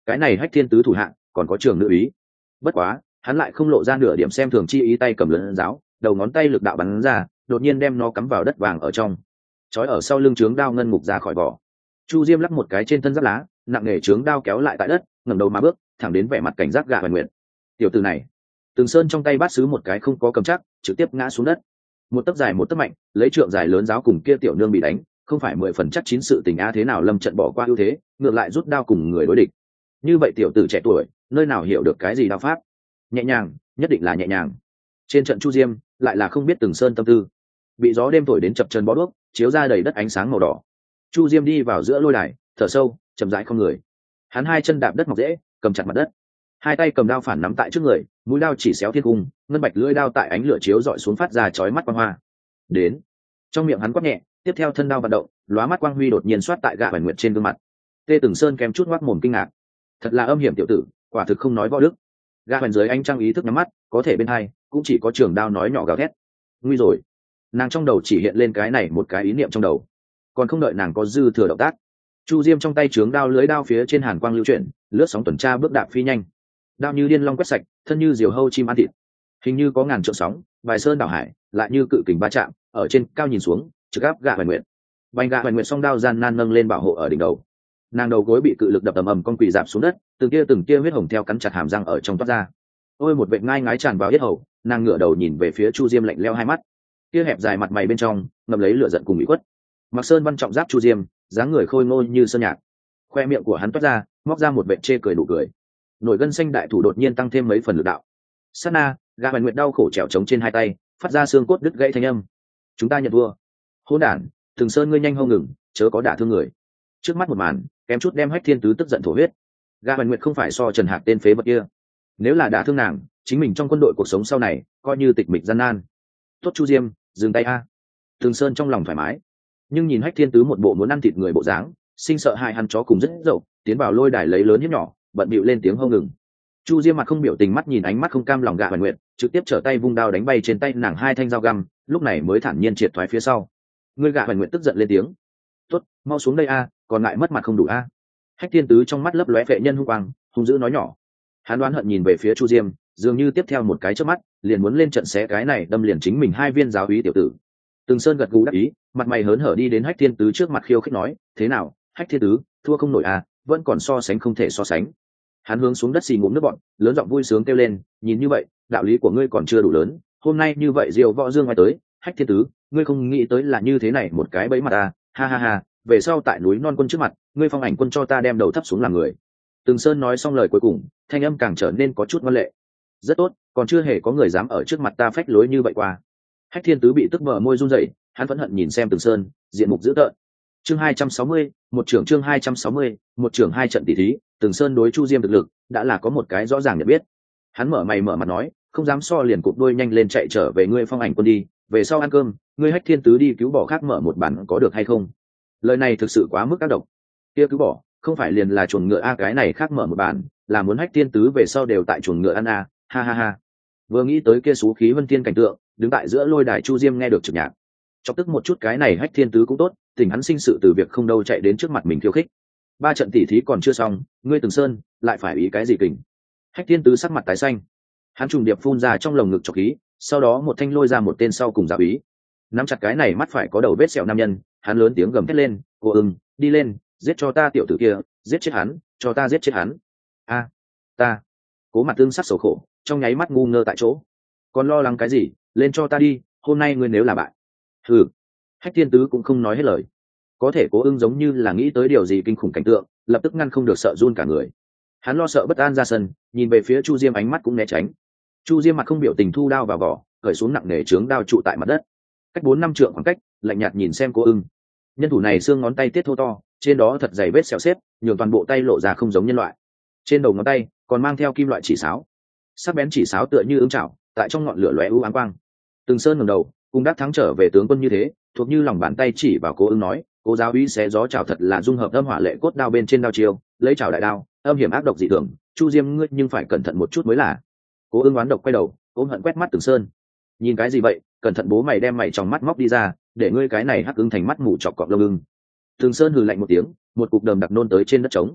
cái này Hách Thiên Tứ thủ hạng còn có Trường Nữ Ý. Bất quá hắn lại không lộ ra nửa điểm xem thường chi ý, tay cầm lớn giáo, đầu ngón tay lực đạo bắn ra, đột nhiên đem nó cắm vào đất vàng ở trong, trói ở sau lưng trướng đao ngân ngục ra khỏi vỏ. Chu Diêm lắc một cái trên thân giáp lá, nặng nề trướng đao kéo lại tại đất, ngẩng đầu mà bước thẳng đến vẻ mặt cảnh giác Gạ Hoành Nguyệt. Tiểu tử này, Từng Sơn trong tay bát sứ một cái không có cầm chắc, trực tiếp ngã xuống đất. Một tấc dài một tấc mạnh, lấy trượng dài lớn giáo cùng kia tiểu nương bị đánh, không phải 10 phần chắc chín sự tình a, thế nào lâm trận bỏ qua ưu thế, ngược lại rút đao cùng người đối địch. Như vậy tiểu tử trẻ tuổi, nơi nào hiểu được cái gì đao pháp? Nhẹ nhàng, nhất định là nhẹ nhàng. Trên trận Chu Diêm lại là không biết Từng Sơn tâm tư, bị gió đêm thổi đến chập chân bó đuốc, chiếu ra đầy đất ánh sáng màu đỏ. Chu Diêm đi vào giữa lôi đài, thở sâu, chậm rãi không người. Hắn hai chân đạp đất mọc rễ, cầm chặt mặt đất, hai tay cầm đao phản nắm tại trước người, mũi đao chỉ xéo thiên cung, ngân bạch lưỡi đao tại ánh lửa chiếu dọi xuống phát ra chói mắt quang hoa. Đến, trong miệng hắn quát nhẹ, tiếp theo thân đao vận động, lóa mắt quang huy đột nhiên xoát tại Gạ Hoành Nguyệt trên gương mặt. Tê Từng Sơn kém chút ngoác mồm kinh ngạc, thật là âm hiểm tiểu tử, quả thực không nói võ đức. Gạ Hoành dưới ánh trăng ý thức nhắm mắt, có thể bên hai cũng chỉ có trường đao nói nhỏ gào thét. Nguy rồi, nàng trong đầu chỉ hiện lên cái này một cái ý niệm trong đầu, còn không đợi nàng có dư thừa động tác, Chu Diêm trong tay trướng đao lưới đao phía trên hàn quang lưu chuyển, lướt sóng tuần tra bước đạp phi nhanh, đao như điên long quét sạch, thân như diều hâu chim ăn thịt, hình như có ngàn trượng sóng, bài sơn đảo hải, lại như cự kình va chạm, ở trên cao nhìn xuống, trực áp Gạ Hoành Nguyệt. Bành Gạ Hoành Nguyệt song đao gian nan nâng lên bảo hộ ở đỉnh đầu, nàng đầu gối bị cự lực đập ầm ầm con quỳ dạp xuống đất, từng tia huyết hồng theo cắn chặt hàm răng ở trong toát ra. Ôi một vệt ngai ngái tràn vào yết hầu, nàng ngửa đầu nhìn về phía Chu Diêm lạnh lẽo hai mắt, kia hẹp dài mặt mày bên trong ngậm lấy lửa giận cùng ủy khuất. Mặc Sơn văn trọng giáp Chu Diêm, dáng người khôi ngô như sơn nhạc, khoe miệng của hắn toát ra, móc ra một vệt chê cười đủ cười. Nổi gân xanh đại thủ đột nhiên tăng thêm mấy phần lực đạo. Sát na, Gạ Hoành Nguyệt đau khổ trèo trống trên hai tay, phát ra xương cốt đứt gãy thanh âm. Chúng ta nhận thua. Hỗn đản, Từng Sơn ngươi nhanh hông ngừng, chớ có đả thương người. Trước mắt một màn, kém chút đem Hách Thiên Tứ tức giận thổ huyết. Gạ Hoành Nguyệt không phải so Trần Hạc tên phế vật kia, nếu là đả thương nàng, chính mình trong quân đội cuộc sống sau này coi như tịch mịch gian nan. Tốt Chu Diêm, dừng tay a. Từng Sơn trong lòng thoải mái, nhưng nhìn Hách Thiên Tứ một bộ muốn ăn thịt người bộ dáng, sinh sợ hại hắn chó cùng rất dậu, tiến vào lôi đài lấy lớn hiếp nhỏ, bận bịu lên tiếng hô ngừng. Chu Diêm mặt không biểu tình, mắt nhìn ánh mắt không cam lòng Gạ Hoành Nguyệt, trực tiếp trở tay vung đao đánh bay trên tay nàng hai thanh dao găm, lúc này mới thản nhiên triệt thoái phía sau. Ngươi Gạ Hoành Nguyệt tức giận lên tiếng. Tốt, mau xuống đây a, còn ngại mất mặt không đủ a. Hách Thiên Tứ trong mắt lấp lóe vệ nhân hung quang, hung dữ nói nhỏ. Hắn đoán hận nhìn về phía Chu Diêm, dường như tiếp theo một cái chớp mắt, liền muốn lên trận xé cái này đâm liền chính mình hai viên giáo úy tiểu tử. Từng Sơn gật gù đáp ý, mặt mày hớn hở đi đến Hách Thiên Tứ trước mặt khiêu khích nói, thế nào, Hách Thiên Tứ, thua không nổi à, vẫn còn so sánh không thể so sánh. Hắn hướng xuống đất xì ngụm nước bọn, lớn giọng vui sướng kêu lên, nhìn như vậy, đạo lý của ngươi còn chưa đủ lớn, hôm nay như vậy diều võ dương ngoài tới, Hách Thiên Tứ, ngươi không nghĩ tới là như thế này một cái bẫy mặt à, ha ha ha, về sau tại núi non quân trước mặt, ngươi phong ảnh quân cho ta đem đầu thấp xuống làm người. Từng Sơn nói xong lời cuối cùng, thanh âm càng trở nên có chút ngoan lệ. Rất tốt, còn chưa hề có người dám ở trước mặt ta phách lối như vậy qua. Hách Thiên Tứ bị tức bờ môi run rẩy, hắn phẫn hận nhìn xem Từng Sơn, diện mục dữ tợn. Chương 260, một trưởng chương 260, một trưởng hai trận tỷ thí, Từng Sơn đối Chu Diêm thực lực đã là có một cái rõ ràng nhận biết. Hắn mở mày mở mặt nói, không dám so liền cụp đôi nhanh lên chạy trở về ngươi phong ảnh quân đi, về sau ăn cơm, ngươi Hách Thiên Tứ đi cứu bỏ khác mở một bản có được hay không? Lời này thực sự quá mức ác độc. Kia cứu bỏ, không phải liền là chuồng ngựa a, cái này khác mở một bản, là muốn Hách Thiên Tứ về sau đều tại chuồng ngựa ăn a, ha ha ha. Vừa nghĩ tới kia xú khí vân thiên cảnh tượng, đứng tại giữa lôi đài Chu Diêm nghe được trực nhạc, chọc tức một chút, cái này Hách Thiên Tứ cũng tốt, tình hắn sinh sự từ việc không đâu chạy đến trước mặt mình khiêu khích. Ba trận tỉ thí còn chưa xong, ngươi Từng Sơn lại phải ý cái gì kình? Hách Thiên Tứ sắc mặt tái xanh, hắn trùng điệp phun ra trong lồng ngực trọc khí, sau đó một thanh lôi ra một tên sau cùng giáo ý, nắm chặt cái này mắt phải có đầu vết sẹo nam nhân, hắn lớn tiếng gầm thét lên, cô đi lên, giết cho ta tiểu tử kia, giết chết hắn, cho ta giết chết hắn. A, ta. Cố Mặt Tương sắc sầu khổ, trong nháy mắt ngu ngơ tại chỗ. Còn lo lắng cái gì, lên cho ta đi, hôm nay ngươi nếu là bại. Hừ. Hách Thiên Tứ cũng không nói hết lời, có thể Cố Ưng giống như là nghĩ tới điều gì kinh khủng cảnh tượng, lập tức ngăn không được sợ run cả người. Hắn lo sợ bất an ra sân, nhìn về phía Chu Diêm, ánh mắt cũng né tránh. Chu Diêm mặt không biểu tình thu đao vào vỏ, cởi xuống nặng nề trướng đao trụ tại mặt đất, cách 4-5 trượng khoảng cách, lạnh nhạt nhìn xem Cố Ưng. Nhân thủ này xương ngón tay tiết thô to, trên đó thật dày vết sẹo xếp, nhường toàn bộ tay lộ ra không giống nhân loại. Trên đầu ngón tay còn mang theo kim loại chỉ sáo, sắc bén chỉ sáo tựa như ứng chảo, tại trong ngọn lửa lóe u ám quang. Từng Sơn ngẩng đầu, cùng đắc thắng trở về tướng quân như thế, thuộc như lòng bàn tay chỉ vào Cố Ưng nói, Cố giáo úy xé gió chảo thật là dung hợp âm hỏa lệ cốt đao bên trên đao chiêu, lấy chảo đại đao, âm hiểm ác độc dị thường, Chu Diêm ngươi nhưng phải cẩn thận một chút mới là. Cố Ưng oán độc quay đầu, ôm hận quét mắt Từng Sơn. Nhìn cái gì vậy, cẩn thận bố mày đem mày trong mắt móc đi ra, để ngươi cái này hắc ưng thành mắt mù chọc cọp lông ưng. Từng Sơn hừ lạnh một tiếng, một cục đờm đặc nôn tới trên đất trống.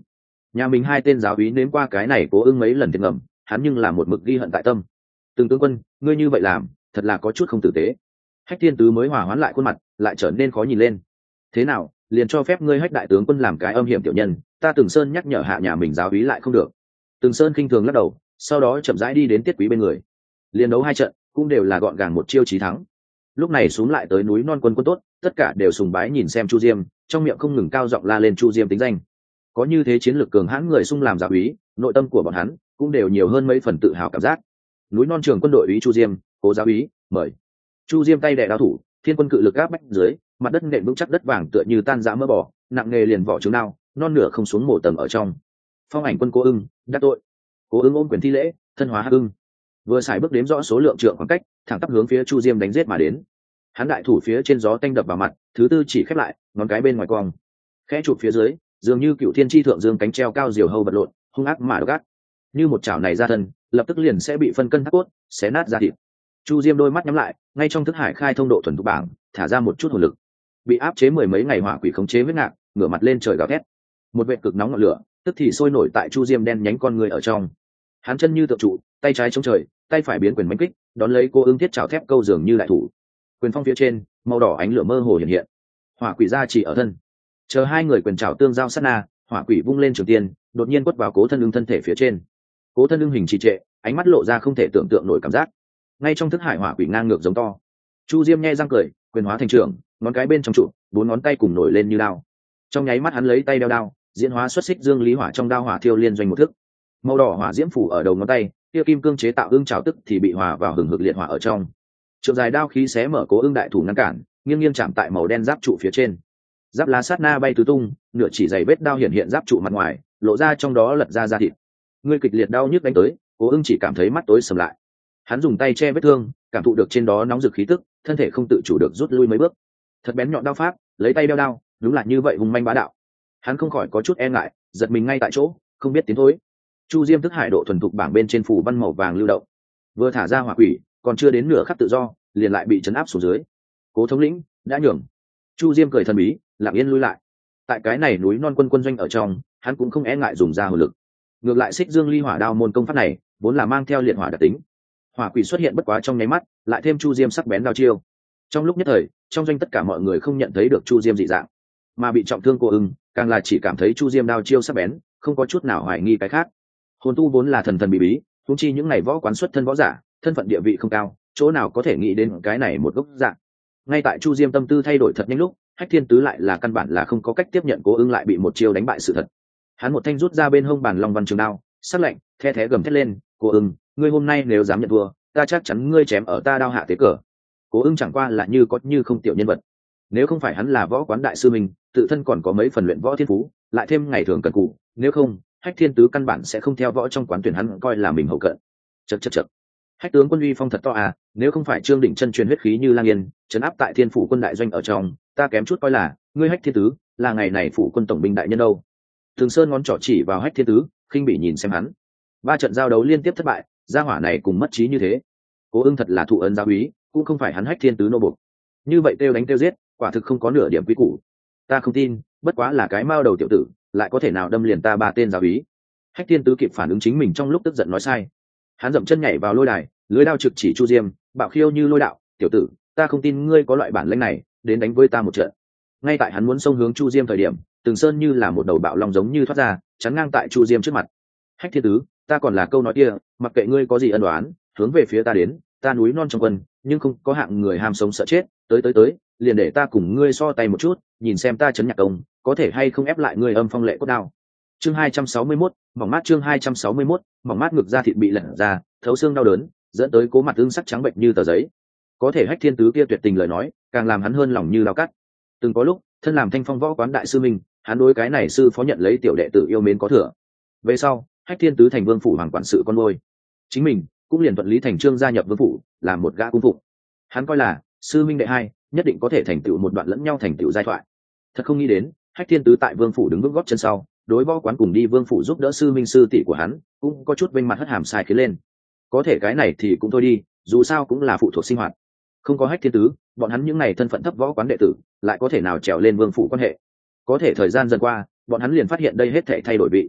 Nhà mình hai tên giáo úy nếm qua cái này Cố Ưng mấy lần thiệt ngầm, hắn nhưng là một mực ghi hận tại tâm. Từng tướng quân, ngươi như vậy làm thật là có chút không tử tế. Hách Thiên Tứ mới hòa hoãn lại khuôn mặt, lại trở nên khó nhìn lên. Thế nào, liền cho phép ngươi Hách đại tướng quân làm cái âm hiểm tiểu nhân, ta Từng Sơn nhắc nhở hạ nhà mình giáo úy lại không được. Từng Sơn khinh thường lắc đầu, sau đó chậm rãi đi đến Tiết Quý bên người. Liên đấu hai trận cũng đều là gọn gàng một chiêu chí thắng. Lúc này xuống lại tới núi non quân quân tốt, tất cả đều sùng bái nhìn xem Chu Diêm, trong miệng không ngừng cao giọng la lên Chu Diêm tính danh. Có như thế chiến lược cường hãn người xung làm giáo úy, nội tâm của bọn hắn cũng đều nhiều hơn mấy phần tự hào cảm giác. Núi non trường quân đội úy Chu Diêm, Cố giáo úy, mời. Chu Diêm tay đè đao thủ, thiên quân cự lực áp bách dưới, mặt đất nện vững chắc đất vàng tựa như tan rã mỡ bò, nặng nghề liền vỏ trứng đao, non nửa không xuống mổ tầng ở trong. Phong ảnh quân Cố Ưng, đắc tội. Cố Ưng ôm quyền thi lễ, thân hóa Hắc Ưng. Vừa xài bước đếm rõ số lượng trượng khoảng cách, thẳng tắp hướng phía Chu Diêm đánh giết mà đến. Hắn đại thủ phía trên gió tanh đập vào mặt, thứ tư chỉ khép lại, ngón cái bên ngoài cong. Khẽ chụp phía dưới, dường như cựu thiên chi thượng dương cánh treo cao diều hâu vật lộn, hung ác mà độc ác. Như một chảo này ra thân, lập tức liền sẽ bị phân cân thắt cốt, xé nát ra thịt. Chu Diêm đôi mắt nhắm lại, ngay trong thức hải khai thông độ thuần thục bảng, thả ra một chút hồn lực. Bị áp chế mười mấy ngày hỏa quỷ khống chế huyết ngạc, ngửa mặt lên trời gào thét. Một vệt cực nóng ngọn lửa, tức thì sôi nổi tại Chu Diêm đen nhánh con người ở trong. Hắn chân như tượng trụ, tay trái chống trời, tay phải biến quyền mãnh kích, đón lấy Cố Ưng thiết chảo thép câu dường như đại thủ. Quyền phong phía trên, màu đỏ ánh lửa mơ hồ hiện hiện. Hỏa quỷ ra chỉ ở thân. Chờ hai người quyền chảo tương giao sát na, hỏa quỷ vung lên trường tiên, đột nhiên quất vào Cố Thân Ưng thân thể phía trên. Cố Thân Ưng hình trì trệ, ánh mắt lộ ra không thể tưởng tượng nổi cảm giác. Ngay trong thức hải hỏa quỷ ngang ngược giống to. Chu Diêm nhe răng cười, quyền hóa thành trưởng, ngón cái bên trong trụ, bốn ngón tay cùng nổi lên như đao. Trong nháy mắt hắn lấy tay đeo đao, diễn hóa xuất xích dương lý hỏa trong đao hỏa thiêu liên doanh một thức. Màu đỏ hỏa diễm phủ ở đầu ngón tay, kia kim cương chế tạo ưng trảo tức thì bị hòa vào hừng hực liệt hỏa ở trong. Trượng dài đao khí xé mở Cố Ưng đại thủ ngăn cản, nghiêng nghiêng chạm tại màu đen giáp trụ phía trên. Giáp lá sát na bay tứ tung, nửa chỉ dày vết đao hiện hiện giáp trụ mặt ngoài, lộ ra trong đó lật ra da thịt. Ngươi kịch liệt đau nhức đánh tới, Cố Ưng chỉ cảm thấy mắt tối sầm lại. Hắn dùng tay che vết thương, cảm thụ được trên đó nóng rực khí tức, thân thể không tự chủ được rút lui mấy bước. Thật bén nhọn đao pháp, lấy tay đeo đao, đúng là như vậy hùng manh bá đạo. Hắn không khỏi có chút e ngại, giật mình ngay tại chỗ, không biết tiến thối. Chu Diêm thức hải độ thuần thục bảng bên trên phủ văn màu vàng lưu động, vừa thả ra hỏa quỷ, còn chưa đến nửa khắc tự do, liền lại bị chấn áp xuống dưới. Cố thống lĩnh đã nhường. Chu Diêm cười thần bí, lặng yên lui lại. Tại cái này núi non quân quân doanh ở trong, hắn cũng không e ngại dùng ra hồn lực. Ngược lại xích dương ly hỏa đao môn công pháp này, vốn là mang theo liệt hỏa đặc tính. Hỏa quỷ xuất hiện bất quá trong nháy mắt, lại thêm Chu Diêm sắc bén đao chiêu. Trong lúc nhất thời, trong doanh tất cả mọi người không nhận thấy được Chu Diêm dị dạng, mà bị trọng thương Cố Ưng, càng là chỉ cảm thấy Chu Diêm đao chiêu sắc bén, không có chút nào hoài nghi cái khác. Hồn tu vốn là thần thần bí bí, huống chi những ngày võ quán xuất thân võ giả, thân phận địa vị không cao, chỗ nào có thể nghĩ đến cái này một gốc dạng. Ngay tại Chu Diêm tâm tư thay đổi thật nhanh lúc, Hách Thiên Tứ lại là căn bản là không có cách tiếp nhận Cố Ưng lại bị một chiêu đánh bại sự thật. Hắn một thanh rút ra bên hông bàn long văn trường đao, sắc lạnh, the thé gầm thét lên, Cố Ưng, ngươi hôm nay nếu dám nhận thua, ta chắc chắn ngươi chém ở ta đao hạ tế cờ. Cố Ưng chẳng qua là như có như không tiểu nhân vật. Nếu không phải hắn là võ quán đại sư mình, tự thân còn có mấy phần luyện võ thiên phú, lại thêm ngày thường cần cù, nếu không, Hách Thiên Tứ căn bản sẽ không theo võ trong quán tuyển hắn coi là mình hậu cận. Chậc. Hách tướng quân uy phong thật to à, nếu không phải Trương Định chân truyền huyết khí như lang yên, trấn áp tại Thiên phủ quân đại doanh ở trong, ta kém chút coi là ngươi Hách Thiên Tứ là ngày này phủ quân tổng binh đại nhân đâu. Thường Sơn ngón trỏ chỉ vào Hách Thiên Tứ, khinh bỉ nhìn xem hắn. Ba trận giao đấu liên tiếp thất bại, gia hỏa này cùng mất trí như thế. Cố Ưng thật là thụ ân giáo úy, cũng không phải hắn Hách Thiên Tứ nô buộc. Như vậy kêu đánh kêu giết, quả thực không có nửa điểm quý củ. Ta không tin, bất quá là cái mao đầu tiểu tử, lại có thể nào đâm liền ta ba tên giáo úy. Hách Thiên Tứ kịp phản ứng chính mình trong lúc tức giận nói sai. Hắn dậm chân nhảy vào lôi đài, lưới đao trực chỉ Chu Diêm, bạo khiêu như lôi đạo, tiểu tử, ta không tin ngươi có loại bản lĩnh này, đến đánh với ta một trận. Ngay tại hắn muốn xông hướng Chu Diêm thời điểm, Từng Sơn như là một đầu bạo long giống như thoát ra, chắn ngang tại Chu Diêm trước mặt. Hách Thiên Tứ, ta còn là câu nói kia, mặc kệ ngươi có gì ân oán, hướng về phía ta đến, ta núi non trong quân, nhưng không có hạng người ham sống sợ chết, tới, liền để ta cùng ngươi so tay một chút, nhìn xem ta chấn nhạc công, có thể hay không ép lại ngươi âm phong lệ cốt đao. Chương 261, mỏng mát chương 261, mỏng mát ngực da thịt bị lật ra, thấu xương đau đớn, dẫn tới Cố Mặt Ưng sắc trắng bệnh như tờ giấy. Có thể Hách Thiên Tứ kia tuyệt tình lời nói, càng làm hắn hơn lòng như dao cắt. Từng có lúc, thân làm Thanh Phong võ quán đại sư minh, hắn đối cái này sư phó nhận lấy tiểu đệ tử yêu mến có thừa. Về sau, Hách Thiên Tứ thành vương phủ hoàng quản sự con nuôi, chính mình cũng liền thuận lý thành trương gia nhập vương phủ, làm một gã cung phụng. Hắn coi là sư minh đệ hai, nhất định có thể thành tựu một đoạn lẫn nhau thành tựu giai thoại. Thật không nghĩ đến, Hách Thiên Tứ tại vương phủ đứng vững gót chân sau, đối võ quán cùng đi vương phủ giúp đỡ sư minh sư tỷ của hắn, cũng có chút vênh mặt hất hàm sai khiến lên. Có thể cái này thì cũng thôi đi, dù sao cũng là phụ thuộc sinh hoạt. Không có Hách Thiên Tứ, bọn hắn những này thân phận thấp võ quán đệ tử, lại có thể nào trèo lên vương phủ quan hệ. Có thể thời gian dần qua, bọn hắn liền phát hiện đây hết thảy thay đổi vị.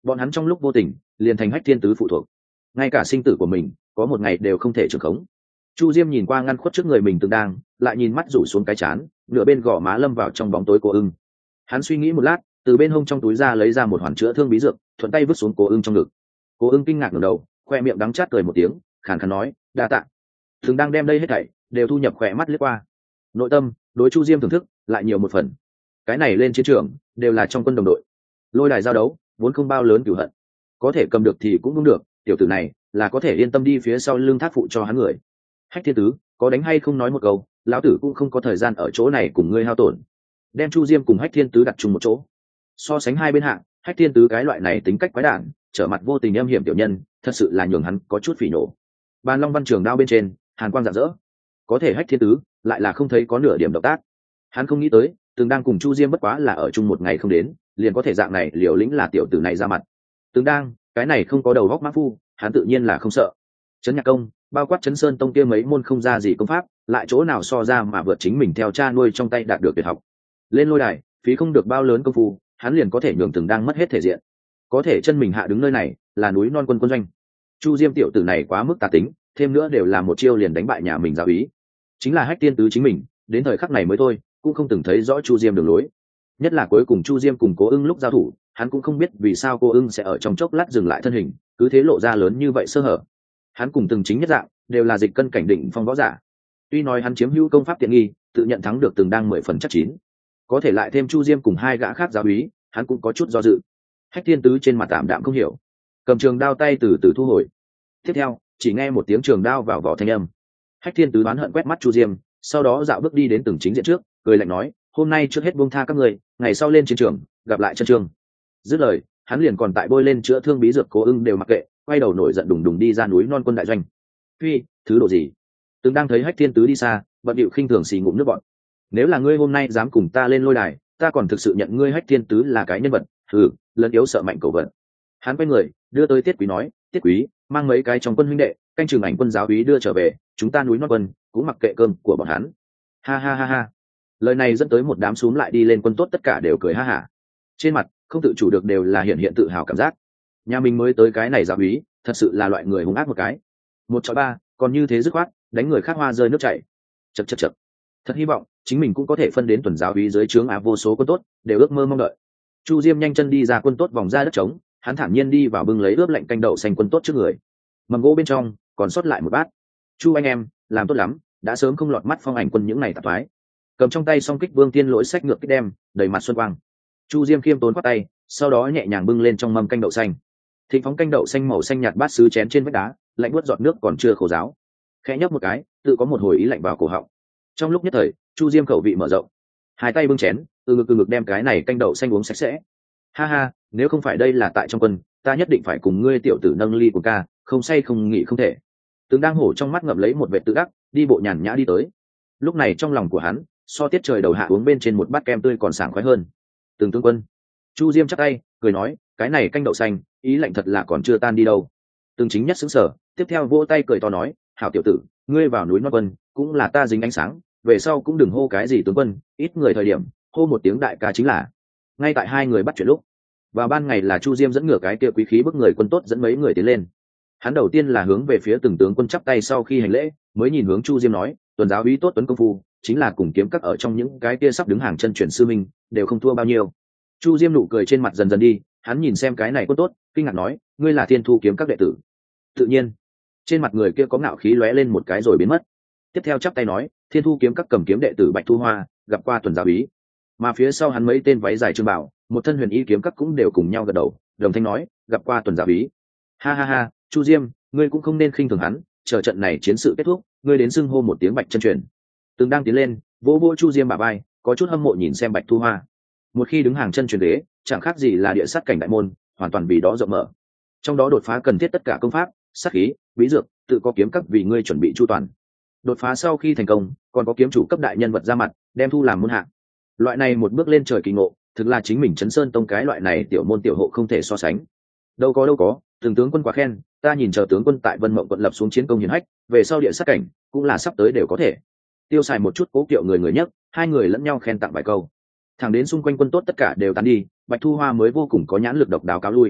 bọn hắn trong lúc vô tình liền thành Hách Thiên Tứ phụ thuộc, ngay cả sinh tử của mình có một ngày đều không thể trưởng khống. Chu Diêm nhìn qua ngăn khuất trước người mình Tường Đang, lại nhìn mắt rủ xuống cái chán, nửa bên gò má lâm vào trong bóng tối Cố Ưng. Hắn suy nghĩ một lát, từ bên hông trong túi ra lấy ra một hoàn chữa thương bí dược, thuận tay vứt xuống Cố Ưng trong ngực. Cố Ưng kinh ngạc ngẩng đầu, khoe miệng đắng chát cười một tiếng, khàn khàn nói, đa tạ. Tường Đang đem đây hết thảy đều thu nhập khỏe mắt lướt qua. Nội tâm đối Chu Diêm thưởng thức lại nhiều một phần. Cái này lên chiến trường đều là trong quân đồng đội, lôi đài giao đấu vốn không bao lớn cửu hận, có thể cầm được thì cũng không được, tiểu tử này là có thể yên tâm đi phía sau lưng thác phụ cho hắn người. Hách Thiên Tứ có đánh hay không nói một câu, lão tử cũng không có thời gian ở chỗ này cùng ngươi hao tổn. Đem Chu Diêm cùng Hách Thiên Tứ đặt chung một chỗ, so sánh hai bên hạng, Hách Thiên Tứ cái loại này tính cách quái đản, trở mặt vô tình âm hiểm tiểu nhân, thật sự là nhường hắn có chút phỉ nổ. Bàn Long Văn Trường đao bên trên hàn quang rạng rỡ, có thể Hách Thiên Tứ lại là không thấy có nửa điểm động tác. Hắn không nghĩ tới Từng Đang cùng Chu Diêm bất quá là ở chung một ngày không đến, liền có thể dạng này liều lĩnh là tiểu tử này ra mặt. Từng Đang cái này không có đầu góc mã phu, hắn tự nhiên là không sợ. Trấn Nhạc Công bao quát Trấn Sơn Tông kia mấy môn không ra gì công pháp, lại chỗ nào so ra mà vượt chính mình theo cha nuôi trong tay đạt được tuyệt học. Lên lôi đài phí không được bao lớn công phu, hắn liền có thể nhường Từng Đang mất hết thể diện. Có thể chân mình hạ đứng nơi này là núi non quân quân doanh. Chu Diêm tiểu tử này quá mức tà tính, thêm nữa đều là một chiêu liền đánh bại nhà mình giáo ý. Chính là Hách Thiên Tứ chính mình đến thời khắc này mới thôi cũng không từng thấy rõ Chu Diêm đường lối, nhất là cuối cùng Chu Diêm cùng Cố Ưng lúc giao thủ, hắn cũng không biết vì sao Cố Ưng sẽ ở trong chốc lát dừng lại thân hình, cứ thế lộ ra lớn như vậy sơ hở. Hắn cùng Từng Chính nhất dạng đều là dịch cân cảnh định phong võ giả, tuy nói hắn chiếm hữu công pháp tiện nghi, tự nhận thắng được Từng Đang 10 phần chắc chín, có thể lại thêm Chu Diêm cùng hai gã khác giáo úy, hắn cũng có chút do dự. Hách Thiên Tứ trên mặt tạm đạm không hiểu, cầm trường đao tay từ từ thu hồi. Tiếp theo chỉ nghe một tiếng trường đao vào vỏ thanh âm. Hách Thiên Tứ đoán hận quét mắt Chu Diêm, sau đó dạo bước đi đến Từng Chính diện trước, cười lạnh nói, hôm nay trước hết buông tha các người, ngày sau lên chiến trường gặp lại chân trường. Dứt lời hắn liền còn tại bôi lên chữa thương bí dược Cố Ưng đều mặc kệ, quay đầu nổi giận đùng đùng đi ra núi non quân đại doanh. Phi, thứ độ gì? Từng Đang thấy Hách Thiên Tứ đi xa, bận điệu khinh thường xì ngụm nước bọn. Nếu là ngươi hôm nay dám cùng ta lên lôi đài, ta còn thực sự nhận ngươi Hách Thiên Tứ là cái nhân vật, lớn yếu sợ mạnh cầu vận. Hắn quay người đưa tới Tiết Quý nói, Tiết Quý mang mấy cái trong quân huynh đệ canh chừng Ảnh quân giáo úy đưa trở về, chúng ta núi non quân cũng mặc kệ cơm của bọn hắn. Ha ha ha ha. Lời này dẫn tới một đám xúm lại đi lên quân tốt tất cả đều cười ha hả, trên mặt không tự chủ được đều là hiện tự hào cảm giác. Nhà mình mới tới cái này giáo úy thật sự là loại người hung ác một cái, 1-3 còn như thế dứt khoát đánh người khác hoa rơi nước chảy. Chật chật chật, thật hy vọng chính mình cũng có thể phân đến tuần giáo úy dưới trướng vô số quân tốt đều ước mơ mong đợi. Chu Diêm nhanh chân đi ra quân tốt vòng ra đất trống, hắn thản nhiên đi vào bưng lấy ướp lạnh canh đậu xanh quân tốt trước người. Mầm gỗ bên trong còn sót lại một bát. Chu anh em làm tốt lắm, đã sớm không lọt mắt Phong Ảnh quân những này tạp thoái. Cầm trong tay song kích Vương Tiên Lỗi sách ngược kích đem, đầy mặt xuân quang. Chu Diêm khiêm tốn quát tay, sau đó nhẹ nhàng bưng lên trong mâm canh đậu xanh. Thịnh phóng canh đậu xanh màu xanh nhạt bát sứ chén trên vách đá, lạnh buốt giọt nước còn chưa khô ráo. Khẽ nhấp một cái, tự có một hồi ý lạnh vào cổ họng. Trong lúc nhất thời, Chu Diêm khẩu vị mở rộng, hai tay bưng chén, từ ngực đem cái này canh đậu xanh uống sạch sẽ. Ha ha, nếu không phải đây là tại trong quân, ta nhất định phải cùng ngươi tiểu tử nâng ly của ca, không say không nghỉ không thể. Từng Đang hổ trong mắt ngậm lấy một vệt tự đắc, đi bộ nhàn nhã đi tới. Lúc này trong lòng của hắn so tiết trời đầu hạ uống bên trên một bát kem tươi còn sảng khoái hơn. Từng tướng quân. Chu Diêm chắp tay cười nói, cái này canh đậu xanh ý lạnh thật là còn chưa tan đi đâu. Từng Chính nhất xứng sở, tiếp theo vỗ tay cười to nói, hảo tiểu tử, ngươi vào núi non quân cũng là ta dính ánh sáng, về sau cũng đừng hô cái gì tướng quân, ít người thời điểm hô một tiếng đại ca chính là. Ngay tại hai người bắt chuyện lúc, vào ban ngày là Chu Diêm dẫn ngựa cái kia quý khí bức người quân tốt dẫn mấy người tiến lên. Hắn đầu tiên là hướng về phía từng tướng quân chắp tay, sau khi hành lễ mới nhìn hướng Chu Diêm nói, tuần giáo úy tốt tuấn công phu chính là cùng kiếm các ở trong những cái kia sắp đứng hàng chân chuyển sư minh đều không thua bao nhiêu. Chu Diêm nụ cười trên mặt dần dần đi, hắn nhìn xem cái này quân tốt kinh ngạc nói, ngươi là Thiên Thu kiếm các đệ tử? Tự nhiên. Trên mặt người kia có ngạo khí lóe lên một cái rồi biến mất. Tiếp theo chắp tay nói, Thiên Thu kiếm các cầm kiếm đệ tử Bạch Thu Hoa gặp qua tuần giáo úy. Mà phía sau hắn mấy tên váy dài trương bảo, một thân huyền y kiếm các cũng đều cùng nhau gật đầu, đồng thanh nói, gặp qua tuần giáo úy. Ha ha ha, Chu Diêm, ngươi cũng không nên khinh thường hắn, chờ trận này chiến sự kết thúc, ngươi đến xưng hô một tiếng Bạch chân truyền. Từng Đang tiến lên vỗ vỗ Chu Diêm bả vai, có chút hâm mộ nhìn xem Bạch Thu Hoa. Một khi đứng hàng chân truyền đế, chẳng khác gì là địa sát cảnh đại môn, hoàn toàn vì đó rộng mở. Trong đó đột phá cần thiết tất cả công pháp, sát khí, bí dược, tự có kiếm các vì ngươi chuẩn bị chu toàn. Đột phá sau khi thành công, còn có kiếm chủ cấp đại nhân vật ra mặt, đem thu làm môn hạng. Loại này một bước lên trời kỳ ngộ, thực là chính mình Trấn Sơn Tông cái loại này tiểu môn tiểu hộ không thể so sánh. Đâu có, từng tướng quân quá khen, ta nhìn chờ tướng quân tại Vân Mộng quận lập xuống chiến công hiển hách, về sau địa sát cảnh cũng là sắp tới đều có thể. Tiêu xài một chút cố kiệu người nhất, hai người lẫn nhau khen tặng vài câu. Thẳng đến xung quanh quân tốt tất cả đều tán đi, Bạch Thu Hoa mới vô cùng có nhãn lực độc đáo cáo lui.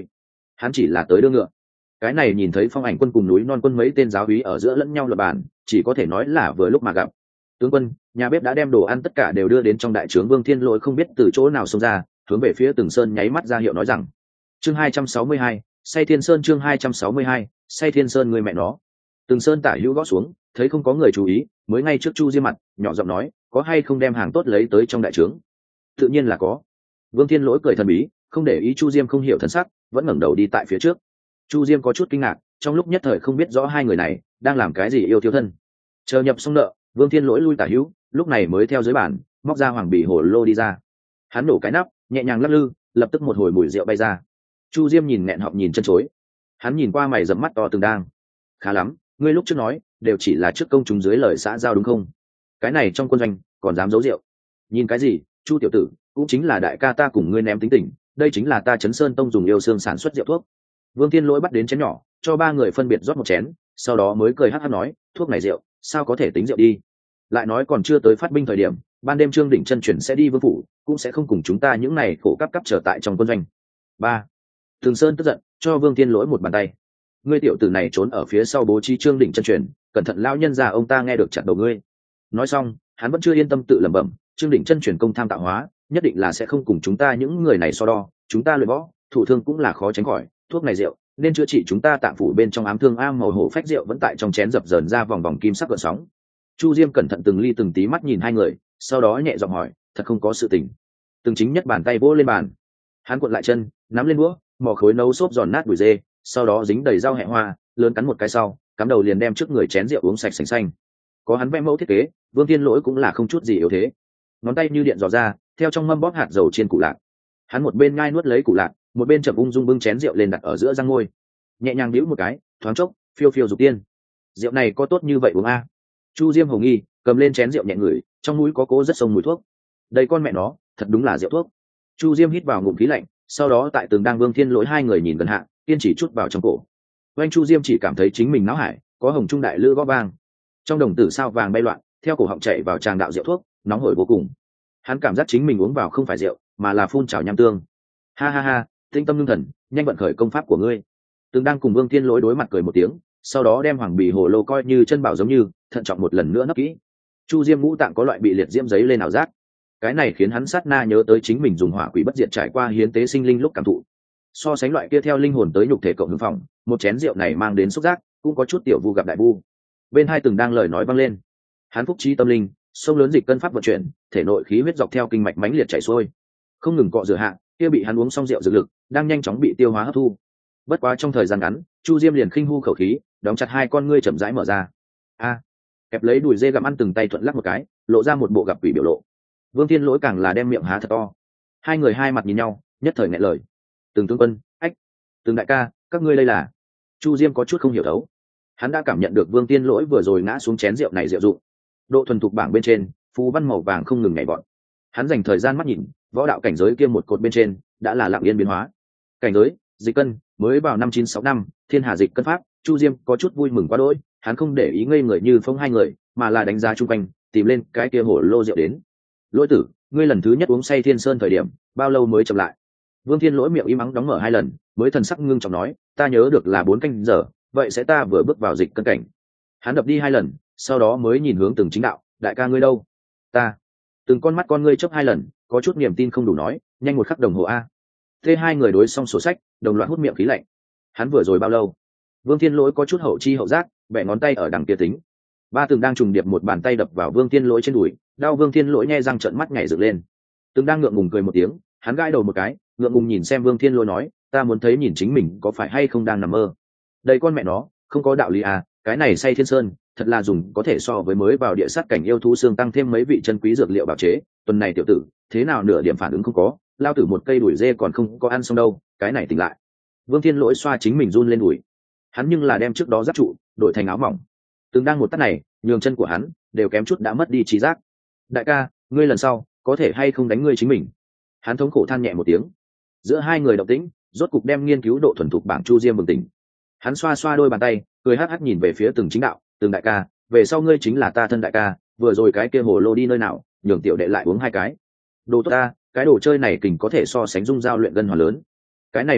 hắn chỉ là tới đưa ngựa. Cái này nhìn thấy Phong Ảnh quân cùng núi non quân mấy tên giáo úy ở giữa lẫn nhau lập bàn, chỉ có thể nói là vừa lúc mà gặp. Tướng quân, nhà bếp đã đem đồ ăn tất cả đều đưa đến trong đại trướng. Vương Thiên Lỗi không biết từ chỗ nào xông ra, hướng về phía Từng Sơn nháy mắt ra hiệu nói rằng: chương 262, Say Thiên Sơn. chương 262, Say Thiên Sơn, người mẹ nó. Từng Sơn tả hữu gõ xuống, thấy không có người chú ý, mới ngay trước Chu Diêm mặt nhỏ giọng nói: có hay không đem hàng tốt lấy tới trong đại trướng? Tự nhiên là có. Vương Thiên Lỗi cười thần bí, không để ý Chu Diêm không hiểu thân sắc, vẫn ngẩng đầu đi tại phía trước. Chu Diêm có chút kinh ngạc, trong lúc nhất thời không biết rõ hai người này đang làm cái gì yêu thiếu thân. Chờ nhập xong nợ, Vương Thiên Lỗi lui tả hữu, lúc này mới theo dưới bàn móc ra hoàng bì hồ lô đi ra. Hắn nổ cái nắp, nhẹ nhàng lắc lư, lập tức một hồi mùi rượu bay ra. Chu Diêm nhìn nghẹn họng nhìn chân chối. Hắn nhìn qua mày rậm mắt to từng đang. Khá lắm, ngươi lúc trước nói đều chỉ là trước công chúng dưới lời xã giao đúng không? Cái này trong quân doanh còn dám giấu rượu? Nhìn cái gì, Chu tiểu tử, cũng chính là đại ca ta cùng ngươi ném tính tình, đây chính là ta Chấn Sơn Tông dùng yêu xương sản xuất rượu thuốc. Vương Thiên Lỗi bắt đến chén nhỏ, cho ba người phân biệt rót một chén, sau đó mới cười hắc hắc nói: thuốc này rượu, sao có thể tính rượu đi? Lại nói còn chưa tới phát binh thời điểm, ban đêm Trương Đỉnh chân chuyển sẽ đi vương phủ, cũng sẽ không cùng chúng ta những này khổ cấp trở tại trong quân doanh. Ba. Thường Sơn tức giận, cho Vương Thiên Lỗi một bàn tay. Ngươi tiểu tử này trốn ở phía sau bố trí Trương Đỉnh chân truyền, cẩn thận lão nhân già ông ta nghe được chặt đầu ngươi. Nói xong, hắn vẫn chưa yên tâm tự lẩm bẩm: Trương Đỉnh chân truyền công tham tạo hóa, nhất định là sẽ không cùng chúng ta những người này so đo, chúng ta luyện võ, thủ thương cũng là khó tránh khỏi, thuốc này rượu nên chữa trị chúng ta tạng phủ bên trong ám thương a. Màu hổ phách rượu vẫn tại trong chén dập dờn ra vòng vòng kim sắc gợn sóng. Chu Diêm cẩn thận từng ly từng tí mắt nhìn hai người, sau đó nhẹ giọng hỏi: thật không có sự tình? Từng chính nhất bàn tay vỗ lên bàn, hắn cuộn lại chân, nắm lên đũa, mò khối nấu xốp giòn nát đùi dê, sau đó dính đầy rau hẹ hoa, lớn cắn một cái sau, cắm đầu liền đem trước người chén rượu uống sạch sành xanh. Có hắn vẽ mẫu thiết kế, Vương Thiên Lỗi cũng là không chút gì yếu thế. Ngón tay như điện dò ra, theo trong mâm bóp hạt dầu trên củ lạc. Hắn một bên ngai nuốt lấy củ lạc, một bên chậm ung dung bưng chén rượu lên đặt ở giữa răng môi, nhẹ nhàng bĩu một cái, thoáng chốc, phiêu phiêu dục tiên. Rượu này có tốt như vậy uống a? Chu Diêm hồng nghi, cầm lên chén rượu nhẹ ngửi, trong mũi có cố rất sông mùi thuốc. Đây con mẹ nó, thật đúng là rượu thuốc. Chu Diêm hít vào ngụm khí lạnh, sau đó tại Từng đang Vương Thiên Lỗi hai người nhìn gần hạ, kiên chỉ chút vào trong cổ. Oanh Chu Diêm chỉ cảm thấy chính mình náo hải, có hồng trung đại lư gõ vang, trong đồng tử sao vàng bay loạn, theo cổ họng chạy vào tràng đạo rượu thuốc, nóng hổi vô cùng. Hắn cảm giác chính mình uống vào không phải rượu, mà là phun trào nham tương. Ha ha ha, tinh tâm ngưng thần, nhanh vận khởi công pháp của ngươi. Từng đang cùng Vương Thiên Lỗi đối mặt cười một tiếng, sau đó đem hoàng bì hồ lô coi như chân bảo giống như, thận trọng một lần nữa nấp kỹ. Chu Diêm ngũ tạng có loại bị liệt diễm giấy lên ảo giác. Cái này khiến hắn sát na nhớ tới chính mình dùng hỏa quỷ bất diệt trải qua hiến tế sinh linh lúc cảm thụ. So sánh loại kia theo linh hồn tới nhục thể cộng hưởng phòng, một chén rượu này mang đến xúc giác, cũng có chút tiểu vu gặp đại vu. Bên hai Từng đang lời nói vang lên. Hắn phúc trí tâm linh, sông lớn dịch cân pháp vận chuyển, thể nội khí huyết dọc theo kinh mạch mãnh liệt chảy xuôi, không ngừng cọ rửa hạ, kia bị hắn uống xong rượu dược lực đang nhanh chóng bị tiêu hóa hấp thu. Bất quá trong thời gian ngắn, Chu Diêm liền khinh hu khẩu khí, đóng chặt hai con ngươi chậm rãi mở ra. A, kẹp lấy đùi dê gặm ăn từng tay thuận lắc một cái, lộ ra một bộ gặp quỷ biểu lộ. Vương Thiên Lỗi càng là đem miệng há thật to. Hai người hai mặt nhìn nhau, nhất thời nghẹn lời. Từng tướng quân, ách, Từng đại ca, các ngươi đây là? Chu Diêm có chút không hiểu thấu. Hắn đã cảm nhận được Vương Thiên Lỗi vừa rồi ngã xuống chén rượu này diệu dụng. Độ thuần thục bảng bên trên, phù văn màu vàng không ngừng nhảy vọt. Hắn dành thời gian mắt nhìn, võ đạo cảnh giới kia một cột bên trên đã là lặng yên biến hóa. Cảnh giới dịch cân mới vào năm 965, thiên hà dịch cân pháp. Chu Diêm có chút vui mừng quá đỗi, hắn không để ý ngây người như phong hai người, mà là đánh giá chung quanh, tìm lên cái kia hổ lô rượu đến. Lỗi tử, ngươi lần thứ nhất uống say Thiên Sơn thời điểm bao lâu mới chậm lại? Vương Thiên Lỗi miệng im ắng đóng mở hai lần, mới thần sắc ngưng trọng nói: ta nhớ được là 4 canh giờ, vậy sẽ ta vừa bước vào dịch cân cảnh. Hắn đập đi hai lần, sau đó mới nhìn hướng Từng chính đạo: đại ca ngươi đâu? Ta. Từng con mắt con ngươi chớp hai lần, có chút niềm tin không đủ nói: nhanh một khắc đồng hồ a. Thế hai người đối xong sổ sách, đồng loạt hút miệng khí lạnh. Hắn vừa rồi bao lâu? Vương Thiên Lỗi có chút hậu chi hậu giác, bẻ ngón tay ở đằng kia tính. Ba Từng đang trùng điệp một bàn tay đập vào Vương Thiên Lỗi trên đùi, đau Vương Thiên Lỗi nhe răng trợn mắt nhảy dựng lên. Từng đang ngượng ngùng cười một tiếng, hắn gãi đầu một cái, ngượng ngùng nhìn xem Vương Thiên Lỗi nói: ta muốn thấy nhìn chính mình có phải hay không đang nằm mơ. Đây con mẹ nó, không có đạo lý à, cái này say Thiên Sơn, thật là dùng có thể so với mới vào địa sát cảnh yêu thú xương tăng thêm mấy vị chân quý dược liệu bào chế. Tuần này tiểu tử, thế nào nửa điểm phản ứng không có, lao tử một cây đùi dê còn không có ăn xong đâu, cái này tỉnh lại. Vương Thiên Lỗi xoa chính mình run lên đùi. Hắn nhưng là đem trước đó giáp trụ đổi thành áo mỏng. Từng đang một tát này, nhường chân của hắn đều kém chút đã mất đi trí giác. Đại ca, ngươi lần sau có thể hay không đánh ngươi chính mình? Hắn thống khổ than nhẹ một tiếng. Giữa hai người động tĩnh, rốt cục đem nghiên cứu độ thuần thục bảng Chu Diêm bừng tỉnh. Hắn xoa xoa đôi bàn tay, cười hắc hắc nhìn về phía Từng chính đạo: Từng đại ca, về sau ngươi chính là ta thân đại ca, vừa rồi cái kia hồ lô đi nơi nào, nhường tiểu đệ lại uống hai cái. Đồ tốt ta, cái đồ chơi này kình có thể so sánh dung giao luyện gân hoàn lớn. Cái này một ngụm,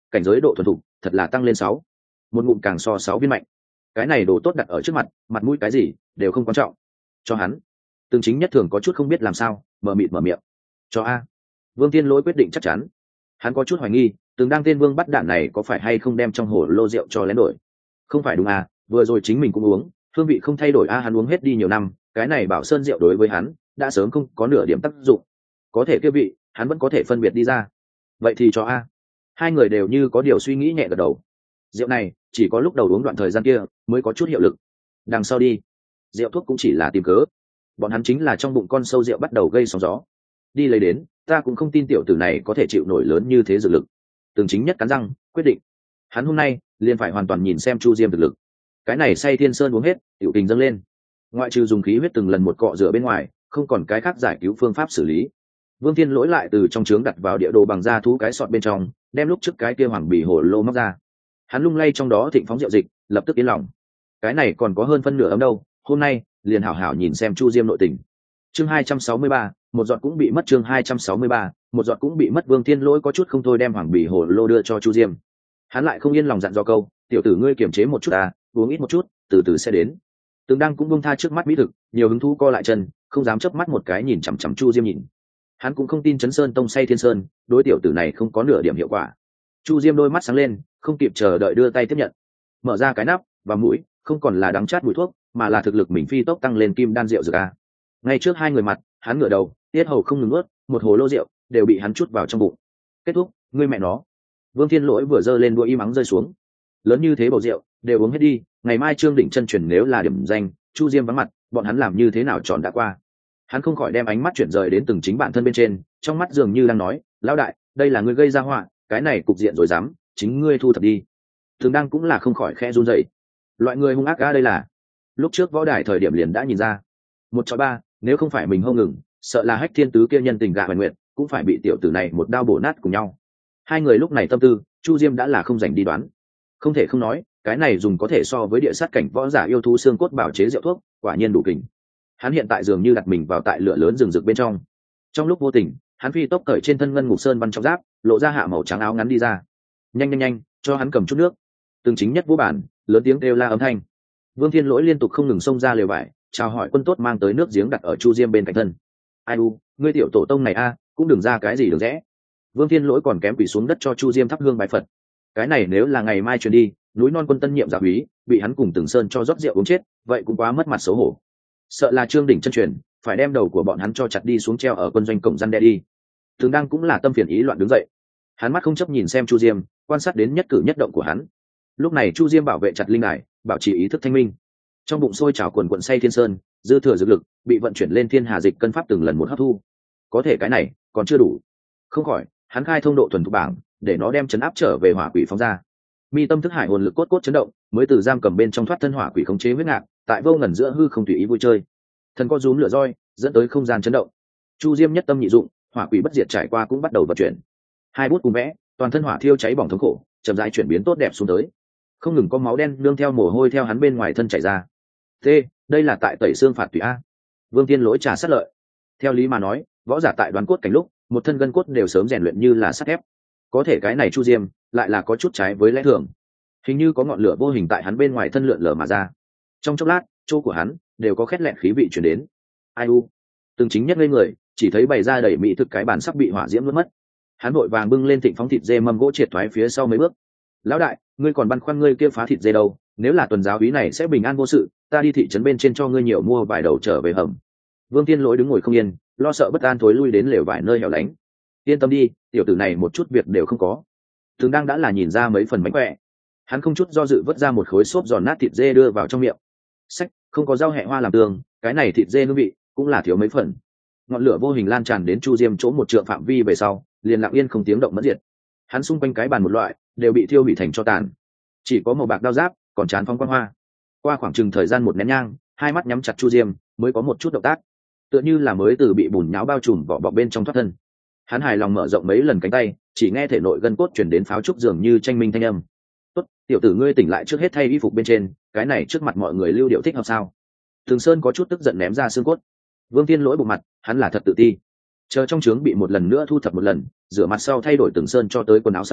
cảnh giới độ thuần thục thật là tăng lên 6. Một ngụm càng so 6 viên mạnh. Cái này đồ tốt đặt ở trước mặt, mặt mũi cái gì đều không quan trọng. Cho hắn. Từng chính nhất thường có chút không biết làm sao, mở miệng. Cho a. Vương Thiên Lỗi quyết định chắc chắn. Hắn có chút hoài nghi, từng đang tên Vương bắt đạn này có phải hay không đem trong hồ lô rượu cho lén đổi. Không phải đúng à, vừa rồi chính mình cũng uống, hương vị không thay đổi a, hắn uống hết đi nhiều năm, cái này Bảo Sơn rượu đối với hắn đã sớm không có nửa điểm tác dụng. Có thể kia vị, hắn vẫn có thể phân biệt đi ra. Vậy thì cho a. Hai người đều như có điều suy nghĩ nhẹ gật đầu. Rượu này chỉ có lúc đầu uống đoạn thời gian kia mới có chút hiệu lực, đằng sau đi rượu thuốc cũng chỉ là tìm cớ. Bọn hắn chính là trong bụng con sâu rượu bắt đầu gây sóng gió. Đi lấy đến, ta cũng không tin tiểu tử này có thể chịu nổi lớn như thế dược lực. Từng chính nhất cắn răng quyết định, hắn hôm nay liền phải hoàn toàn nhìn xem Chu Diêm thực lực. Cái này say Thiên Sơn uống hết, tiểu tình dâng lên, ngoại trừ dùng khí huyết từng lần một cọ rửa bên ngoài, không còn cái khác giải cứu phương pháp xử lý. Vương Thiên Lỗi lại từ trong trướng đặt vào địa đồ bằng da thú cái sọt bên trong, đem lúc trước cái kia hoàng bì hồ lô móc ra. Hắn lung lay trong đó thịnh phóng rượu dịch, lập tức yên lòng. Cái này còn có hơn phân nửa ấm đâu, hôm nay liền hảo hảo nhìn xem Chu Diêm nội tình. Chương 263, một giọt cũng bị mất. Chương 263, một giọt cũng bị mất. Vương Thiên Lỗi có chút không thôi đem hoàng bì hồ lô đưa cho Chu Diêm. Hắn lại không yên lòng dặn dò câu, tiểu tử ngươi kiềm chế một chút à, uống ít một chút, từ từ sẽ đến. Từng đang cũng buông tha trước mắt mỹ thực, nhiều hứng thú co lại chân, không dám chớp mắt một cái nhìn chằm chằm Chu Diêm nhìn. Hắn cũng không tin Chấn Sơn Tông say Thiên Sơn đối tiểu tử này không có nửa điểm hiệu quả. Chu Diêm đôi mắt sáng lên, không kịp chờ đợi đưa tay tiếp nhận, mở ra cái nắp và mũi, không còn là đắng chát mùi thuốc, mà là thực lực mình phi tốc tăng lên kim đan rượu dược a. Ngay trước hai người mặt, hắn ngửa đầu, tiết hầu không ngừng ướt, một hồ lô rượu đều bị hắn chút vào trong bụng. Kết thúc, ngươi mẹ nó. Vương Thiên Lỗi vừa giơ lên đũa y mắng rơi xuống. Lớn như thế bầu rượu đều uống hết đi, ngày mai Trương Đỉnh chân truyền nếu là điểm danh, Chu Diêm vắng mặt, bọn hắn làm như thế nào tròn đã qua. Hắn không khỏi đem ánh mắt chuyển rời đến từng chính bản thân bên trên, trong mắt dường như đang nói, lão đại, đây là ngươi gây ra họa, cái này cục diện rồi dám, chính ngươi thu thập đi. Thường đang cũng là không khỏi khẽ run rẩy. Loại người hung ác đây là lúc trước võ đài thời điểm liền đã nhìn ra. 1-3, nếu không phải mình hông ngừng, sợ là Hách Thiên Tứ kia nhân tình gạ Hoài Nguyệt cũng phải bị tiểu tử này một đao bổ nát cùng nhau. Hai người lúc này tâm tư, Chu Diêm đã là không dành đi đoán. Không thể không nói, cái này dùng có thể so với địa sát cảnh võ giả yêu thú xương cốt bảo chế rượu thuốc, quả nhiên đủ kình. Hắn hiện tại dường như đặt mình vào tại lửa lớn rừng rực bên trong. Trong lúc vô tình, hắn phi tốc cởi trên thân ngân ngục sơn văn trong giáp, lộ ra hạ màu trắng áo ngắn đi ra. Nhanh, cho hắn cầm chút nước. Từng chính nhất vũ bản, lớn tiếng kêu la âm thanh. Vương Thiên Lỗi liên tục không ngừng xông ra lều vải, chào hỏi quân tốt mang tới nước giếng đặt ở Chu Diêm bên cạnh thân. Ai u, ngươi tiểu tổ tông này a, cũng đừng ra cái gì được rẽ. Vương Thiên Lỗi còn kém quỳ xuống đất cho Chu Diêm thắp hương bái Phật. Cái này nếu là ngày mai truyền đi, núi non quân tân nhiệm giáo úy bị hắn cùng Từng Sơn cho rót rượu uống chết, vậy cũng quá mất mặt xấu hổ. Sợ là Trương Đỉnh chân truyền phải đem đầu của bọn hắn cho chặt đi xuống treo ở quân doanh cổng răn đe đi. Thường đang cũng là tâm phiền ý loạn đứng dậy. Hắn mắt không chấp nhìn xem Chu Diêm, quan sát đến nhất cử nhất động của hắn. Lúc này Chu Diêm bảo vệ chặt linh đài, bảo trì ý thức thanh minh. Trong bụng sôi trào quần quận say Thiên Sơn, dư thừa dược lực bị vận chuyển lên Thiên Hà dịch cân pháp từng lần một hấp thu. Có thể cái này còn chưa đủ. Không khỏi, hắn khai thông độ thuần thục bảng, để nó đem chấn áp trở về hỏa quỷ phóng ra. Mi tâm thức hải hồn lực cốt cốt chấn động, mới từ giam cầm bên trong thoát thân hỏa quỷ khống chế huyết ngạc, tại vô ngần giữa hư không tùy ý vui chơi. Thần co rúm lửa roi, dẫn tới không gian chấn động. Chu Diêm nhất tâm nhị dụng, hỏa quỷ bất diệt trải qua cũng bắt đầu vận chuyển. Hai bút cùng vẽ, toàn thân hỏa thiêu cháy bỏng thống khổ, chậm rãi chuyển biến tốt đẹp xuống tới. Không ngừng có máu đen nương theo mồ hôi theo hắn bên ngoài thân chảy ra. Đây là tại tẩy xương phạt tùy a. Vương Thiên Lỗi trà sát lợi. Theo lý mà nói, võ giả tại đoán cốt cảnh lúc, một thân gân cốt đều sớm rèn luyện như là sắt thép. Có thể cái này Chu Diêm lại là có chút trái với lẽ thường. Hình như có ngọn lửa vô hình tại hắn bên ngoài thân lượn lờ mà ra. Trong chốc lát, chỗ của hắn đều có khét lẹn khí vị truyền đến. Ai u, từng chính nhất ngây người, chỉ thấy bày ra đầy mỹ thực cái bàn sắp bị hỏa diễm nuốt mất. Hắn vội vàng bưng lên thịnh phóng thịt dê mâm gỗ triệt thoái phía sau mấy bước. Lão đại, ngươi còn băn khoăn ngươi kia phá thịt dê đâu? Nếu là tuần giáo úy này sẽ bình an vô sự, ta đi thị trấn bên trên cho ngươi nhiều mua vài đầu trở về hầm. Vương Thiên Lỗi đứng ngồi không yên, lo sợ bất an thối lui đến lều vải nơi hẻo lánh. Yên tâm đi, tiểu tử này một chút việc đều không có. Thường đang đã là nhìn ra mấy phần mánh khỏe. Hắn không chút do dự vớt ra một khối xốp giòn nát thịt dê đưa vào trong miệng. Sách, không có rau hẹ hoa làm tương, cái này thịt dê hương vị cũng là thiếu mấy phần. Ngọn lửa vô hình lan tràn đến Chu Diêm chỗ một trượng phạm vi về sau, liền lặng yên không tiếng động mất diệt. Hắn xung quanh cái bàn một loại đều bị thiêu hủy thành tro tàn, chỉ có màu bạc đao giáp còn chán phong quang hoa. Qua khoảng chừng thời gian một nén nhang, hai mắt nhắm chặt Chu Diêm mới có một chút động tác, tựa như là mới từ bị bùn nhão bao trùm vỏ bọc bên trong thoát thân. Hắn hài lòng mở rộng mấy lần cánh tay, chỉ nghe thể nội gân cốt chuyển đến pháo trúc dường như tranh minh thanh âm. Tốt, tiểu tử ngươi tỉnh lại trước hết thay y phục bên trên, cái này trước mặt mọi người lưu điệu thích hợp sao? Thường Sơn có chút tức giận ném ra xương cốt. Vương Thiên Lỗi bộ mặt, hắn là thật tự ti. Chờ trong trướng bị một lần nữa thu thập một lần, rửa mặt sau thay đổi Từng Sơn cho tới quần áo sau,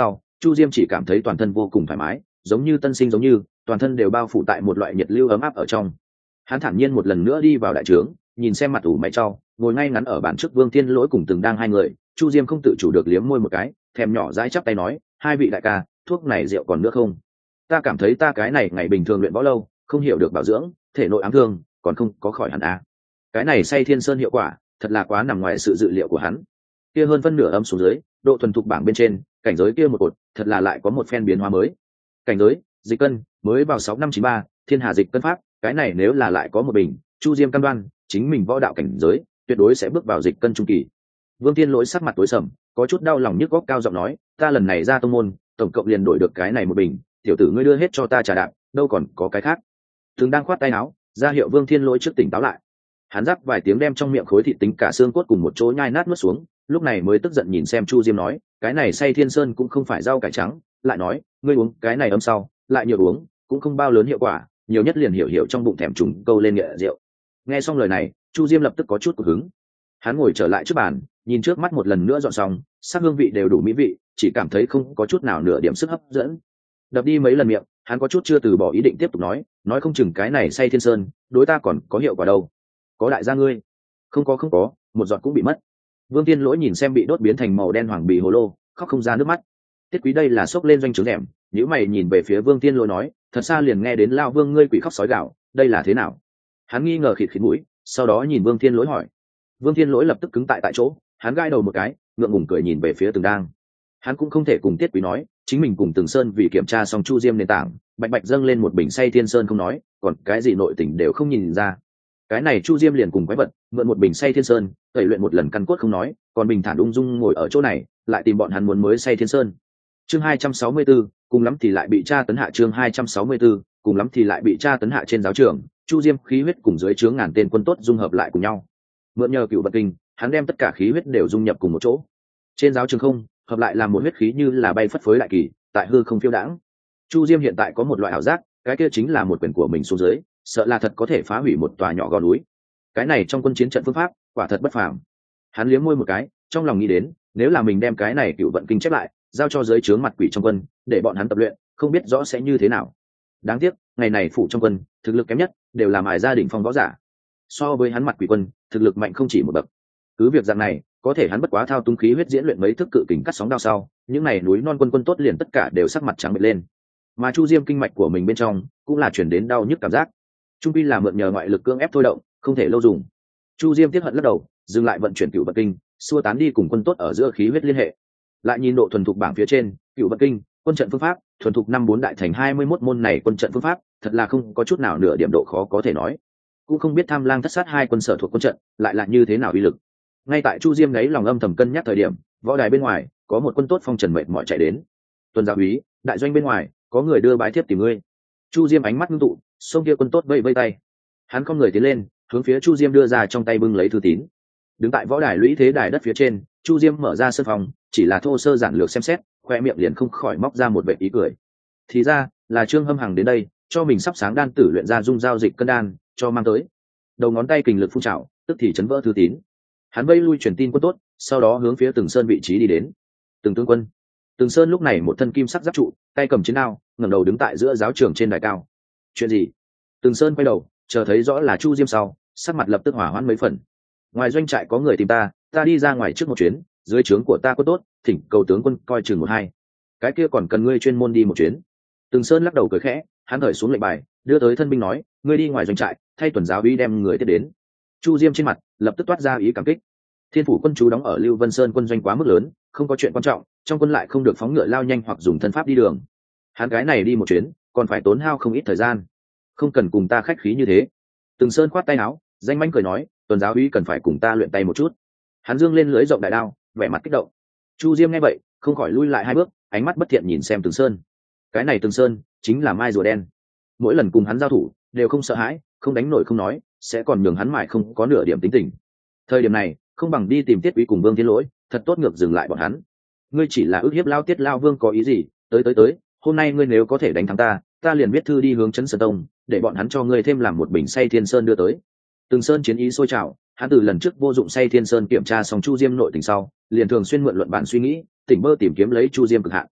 Chu Diêm chỉ cảm thấy toàn thân vô cùng thoải mái, giống như tân sinh, giống như toàn thân đều bao phủ tại một loại nhiệt lưu ấm áp ở trong. Hắn thản nhiên một lần nữa đi vào đại trướng, nhìn xem mặt ủ mày trau ngồi ngay ngắn ở bàn trước Vương Thiên Lỗi cùng Từng Đang hai người. Chu Diêm không tự chủ được liếm môi một cái, thèm nhỏ dãi chắp tay nói, hai vị đại ca, thuốc này rượu còn nữa không? Ta cảm thấy ta cái này ngày bình thường luyện võ lâu, không hiểu được bảo dưỡng, thể nội ám thương còn không có khỏi hẳn à. Cái này say thiên sơn hiệu quả thật là quá nằm ngoài sự dự liệu của hắn. Kia hơn phân nửa âm xuống dưới, độ thuần thục bảng bên trên, cảnh giới kia một cột, thật là lại có một phen biến hóa mới. Cảnh giới, dịch cân, mới vào 6593, thiên hà dịch cân pháp, cái này nếu là lại có một bình, Chu Diêm cam đoan, chính mình võ đạo cảnh giới, tuyệt đối sẽ bước vào dịch cân trung kỳ. Vương Thiên Lỗi sắc mặt tối sầm, có chút đau lòng nhức góc cao giọng nói, ta lần này ra tông môn, tổng cộng liền đổi được cái này một bình, tiểu tử ngươi đưa hết cho ta trà đạp, đâu còn có cái khác. Thường đang khoát tay áo, ra hiệu Vương Thiên Lỗi trước tỉnh táo lại. Hắn rắc vài tiếng đem trong miệng khối thịt tính cả xương cốt cùng một chỗ nhai nát nuốt xuống, lúc này mới tức giận nhìn xem Chu Diêm nói, cái này say thiên sơn cũng không phải rau cải trắng, lại nói, ngươi uống cái này ấm sau, lại nhiều uống, cũng không bao lớn hiệu quả, nhiều nhất liền hiểu trong bụng thèm trùng câu lên nghệ rượu. Nghe xong lời này, Chu Diêm lập tức có chút cục hứng. Hắn ngồi trở lại trước bàn, nhìn trước mắt một lần nữa dọn xong, sắc hương vị đều đủ mỹ vị, chỉ cảm thấy không có chút nào nửa điểm sức hấp dẫn. Đập đi mấy lần miệng, hắn có chút chưa từ bỏ ý định tiếp tục nói không chừng cái này say thiên sơn, đối ta còn có hiệu quả đâu. Có đại gia ngươi? Không có, một giọt cũng bị mất. Vương Tiên Lỗi nhìn xem bị đốt biến thành màu đen hoàng bì hồ lô, khóc không ra nước mắt. Tiết Quý đây là sốc lên doanh trướng rèm, nếu mày nhìn về phía Vương Tiên Lỗi nói, thật xa liền nghe đến lao Vương ngươi quỷ khóc sói gạo, đây là thế nào? Hắn nghi ngờ khịt khịt mũi, sau đó nhìn Vương Tiên Lỗi hỏi. Vương Tiên Lỗi lập tức cứng tại chỗ, hắn gai đầu một cái, ngượng ngùng cười nhìn về phía Từng Đang. Hắn cũng không thể cùng Tiết Quý nói, chính mình cùng Từng Sơn vì kiểm tra xong Chu Diêm nền tảng, bạch bạch dâng lên một bình say thiên sơn không nói, còn cái gì nội tình đều không nhìn ra. Cái này Chu Diêm liền cùng quái vật, mượn một bình say thiên sơn, tẩy luyện một lần căn cốt không nói, còn bình thản ung dung ngồi ở chỗ này, lại tìm bọn hắn muốn mới say thiên sơn. Chương 264, cùng lắm thì lại bị tra tấn hạ. Chương 264, cùng lắm thì lại bị tra tấn hạ. Trên giáo trường, Chu Diêm khí huyết cùng dưới chướng ngàn tên quân tốt dung hợp lại cùng nhau. Mượn nhờ cựu vận kinh, hắn đem tất cả khí huyết đều dung nhập cùng một chỗ. Trên giáo trường không, hợp lại làm một huyết khí như là bay phất phới đại kỳ, tại hư không phiêu đãng. Chu Diêm hiện tại có một loại ảo giác, cái kia chính là một quyền của mình xuống dưới, sợ là thật có thể phá hủy một tòa nhỏ gò núi. Cái này trong quân chiến trận phương pháp, quả thật bất phàm. Hắn liếm môi một cái, trong lòng nghĩ đến, nếu là mình đem cái này cựu vận kinh chép lại, giao cho dưới trướng mặt quỷ trong quân, để bọn hắn tập luyện, không biết rõ sẽ như thế nào. Đáng tiếc, ngày này phụ trong quân, thực lực kém nhất đều là mài gia đình phong võ giả. So với hắn mặt quỷ quân, thực lực mạnh không chỉ một bậc. Cứ việc dạng này, có thể hắn bất quá thao túng khí huyết diễn luyện mấy thức cự kình cắt sóng đao sau, những này núi non quân tốt liền tất cả đều sắc mặt trắng bệch lên. Mà Chu Diêm kinh mạch của mình bên trong, cũng là chuyển đến đau nhức cảm giác. Trung quy là mượn nhờ ngoại lực cưỡng ép thôi động, không thể lâu dùng. Chu Diêm tiếc hận lắc đầu, dừng lại vận chuyển cựu vận kinh, xua tán đi cùng quân tốt ở giữa khí huyết liên hệ. Lại nhìn độ thuần thục bảng phía trên, cựu vận kinh, quân trận phương pháp, thuần thục 5-4 đại thành 21 môn này quân trận phương pháp, thật là không có chút nào nửa điểm độ khó có thể nói. Cũng không biết Tham Lang Thất Sát hai quân sở thuộc quân trận, lại là như thế nào uy lực. Ngay tại Chu Diêm đấy lòng âm thầm cân nhắc thời điểm, võ đài bên ngoài có một quân tốt phong trần mệt mỏi chạy đến. Tuần giáo úy, đại doanh bên ngoài có người đưa bái thiếp tìm ngươi. Chu Diêm ánh mắt ngưng tụ, xông kia quân tốt vây vây tay. Hắn không người tiến lên, hướng phía Chu Diêm đưa ra trong tay bưng lấy thư tín. Đứng tại võ đài lũy thế đài đất phía trên, Chu Diêm mở ra sân phòng, chỉ là thô sơ giản lược xem xét, khoe miệng liền không khỏi móc ra một vệt ý cười. Thì ra là Trương Hâm Hằng đến đây, cho mình sắp sáng đan tử luyện ra dung giao dịch cân đan, cho mang tới. Đầu ngón tay kình lực phun trào, tức thì chấn vỡ thư tín. Hắn vây lui truyền tin quân tốt, sau đó hướng phía Từng Sơn vị trí đi đến. Từng tướng quân. Từng Sơn lúc này một thân kim sắc giáp trụ, tay cầm chiến đao, ngẩng đầu đứng tại giữa giáo trường trên đài cao. Chuyện gì? Từng Sơn quay đầu, chờ thấy rõ là Chu Diêm sau, sắc mặt lập tức hỏa hoãn mấy phần. Ngoài doanh trại có người tìm ta đi ra ngoài trước một chuyến, dưới trướng của ta có tốt, thỉnh cầu tướng quân coi chừng một hai. Cái kia còn cần ngươi chuyên môn đi một chuyến. Từng Sơn lắc đầu cười khẽ, hắn thởi xuống lệnh bài, đưa tới thân binh nói, ngươi đi ngoài doanh trại, thay tuần giáo úy đem người tiếp đến. Chu Diêm trên mặt lập tức toát ra ý cảm kích. Thiên phủ quân chú đóng ở Lưu Vân Sơn quân doanh quá mức lớn, không có chuyện quan trọng, trong quân lại không được phóng ngựa lao nhanh hoặc dùng thân pháp đi đường. Hắn cái này đi một chuyến, còn phải tốn hao không ít thời gian. Không cần cùng ta khách khí như thế. Từng Sơn khoát tay áo, danh mãnh cười nói, tuần giáo úy cần phải cùng ta luyện tay một chút. Hắn dương lên lưới rộng đại đao, vẻ mặt kích động. Chu Diêm nghe vậy, không khỏi lui lại hai bước, ánh mắt bất thiện nhìn xem Từng Sơn. Cái này Từng Sơn chính là mai rùa đen. Mỗi lần cùng hắn giao thủ, đều không sợ hãi, không đánh nổi không nói, sẽ còn nhường hắn mãi không có nửa điểm tính tình. Thời điểm này, không bằng đi tìm Tiết Úy cùng Vương Thiên Lỗi, thật tốt ngược dừng lại bọn hắn. Ngươi chỉ là ức hiếp lao Tiết lao Vương có ý gì? Tới, hôm nay ngươi nếu có thể đánh thắng ta liền viết thư đi hướng Trấn Sơn Tông, để bọn hắn cho ngươi thêm làm một bình say thiên sơn đưa tới. Từng Sơn chiến ý sôi trào, hắn từ lần trước vô dụng say thiên sơn kiểm tra xong Chu Diêm nội tình sau, liền thường xuyên mượn luận bản suy nghĩ, tỉnh bơ tìm kiếm lấy Chu Diêm cực hạn.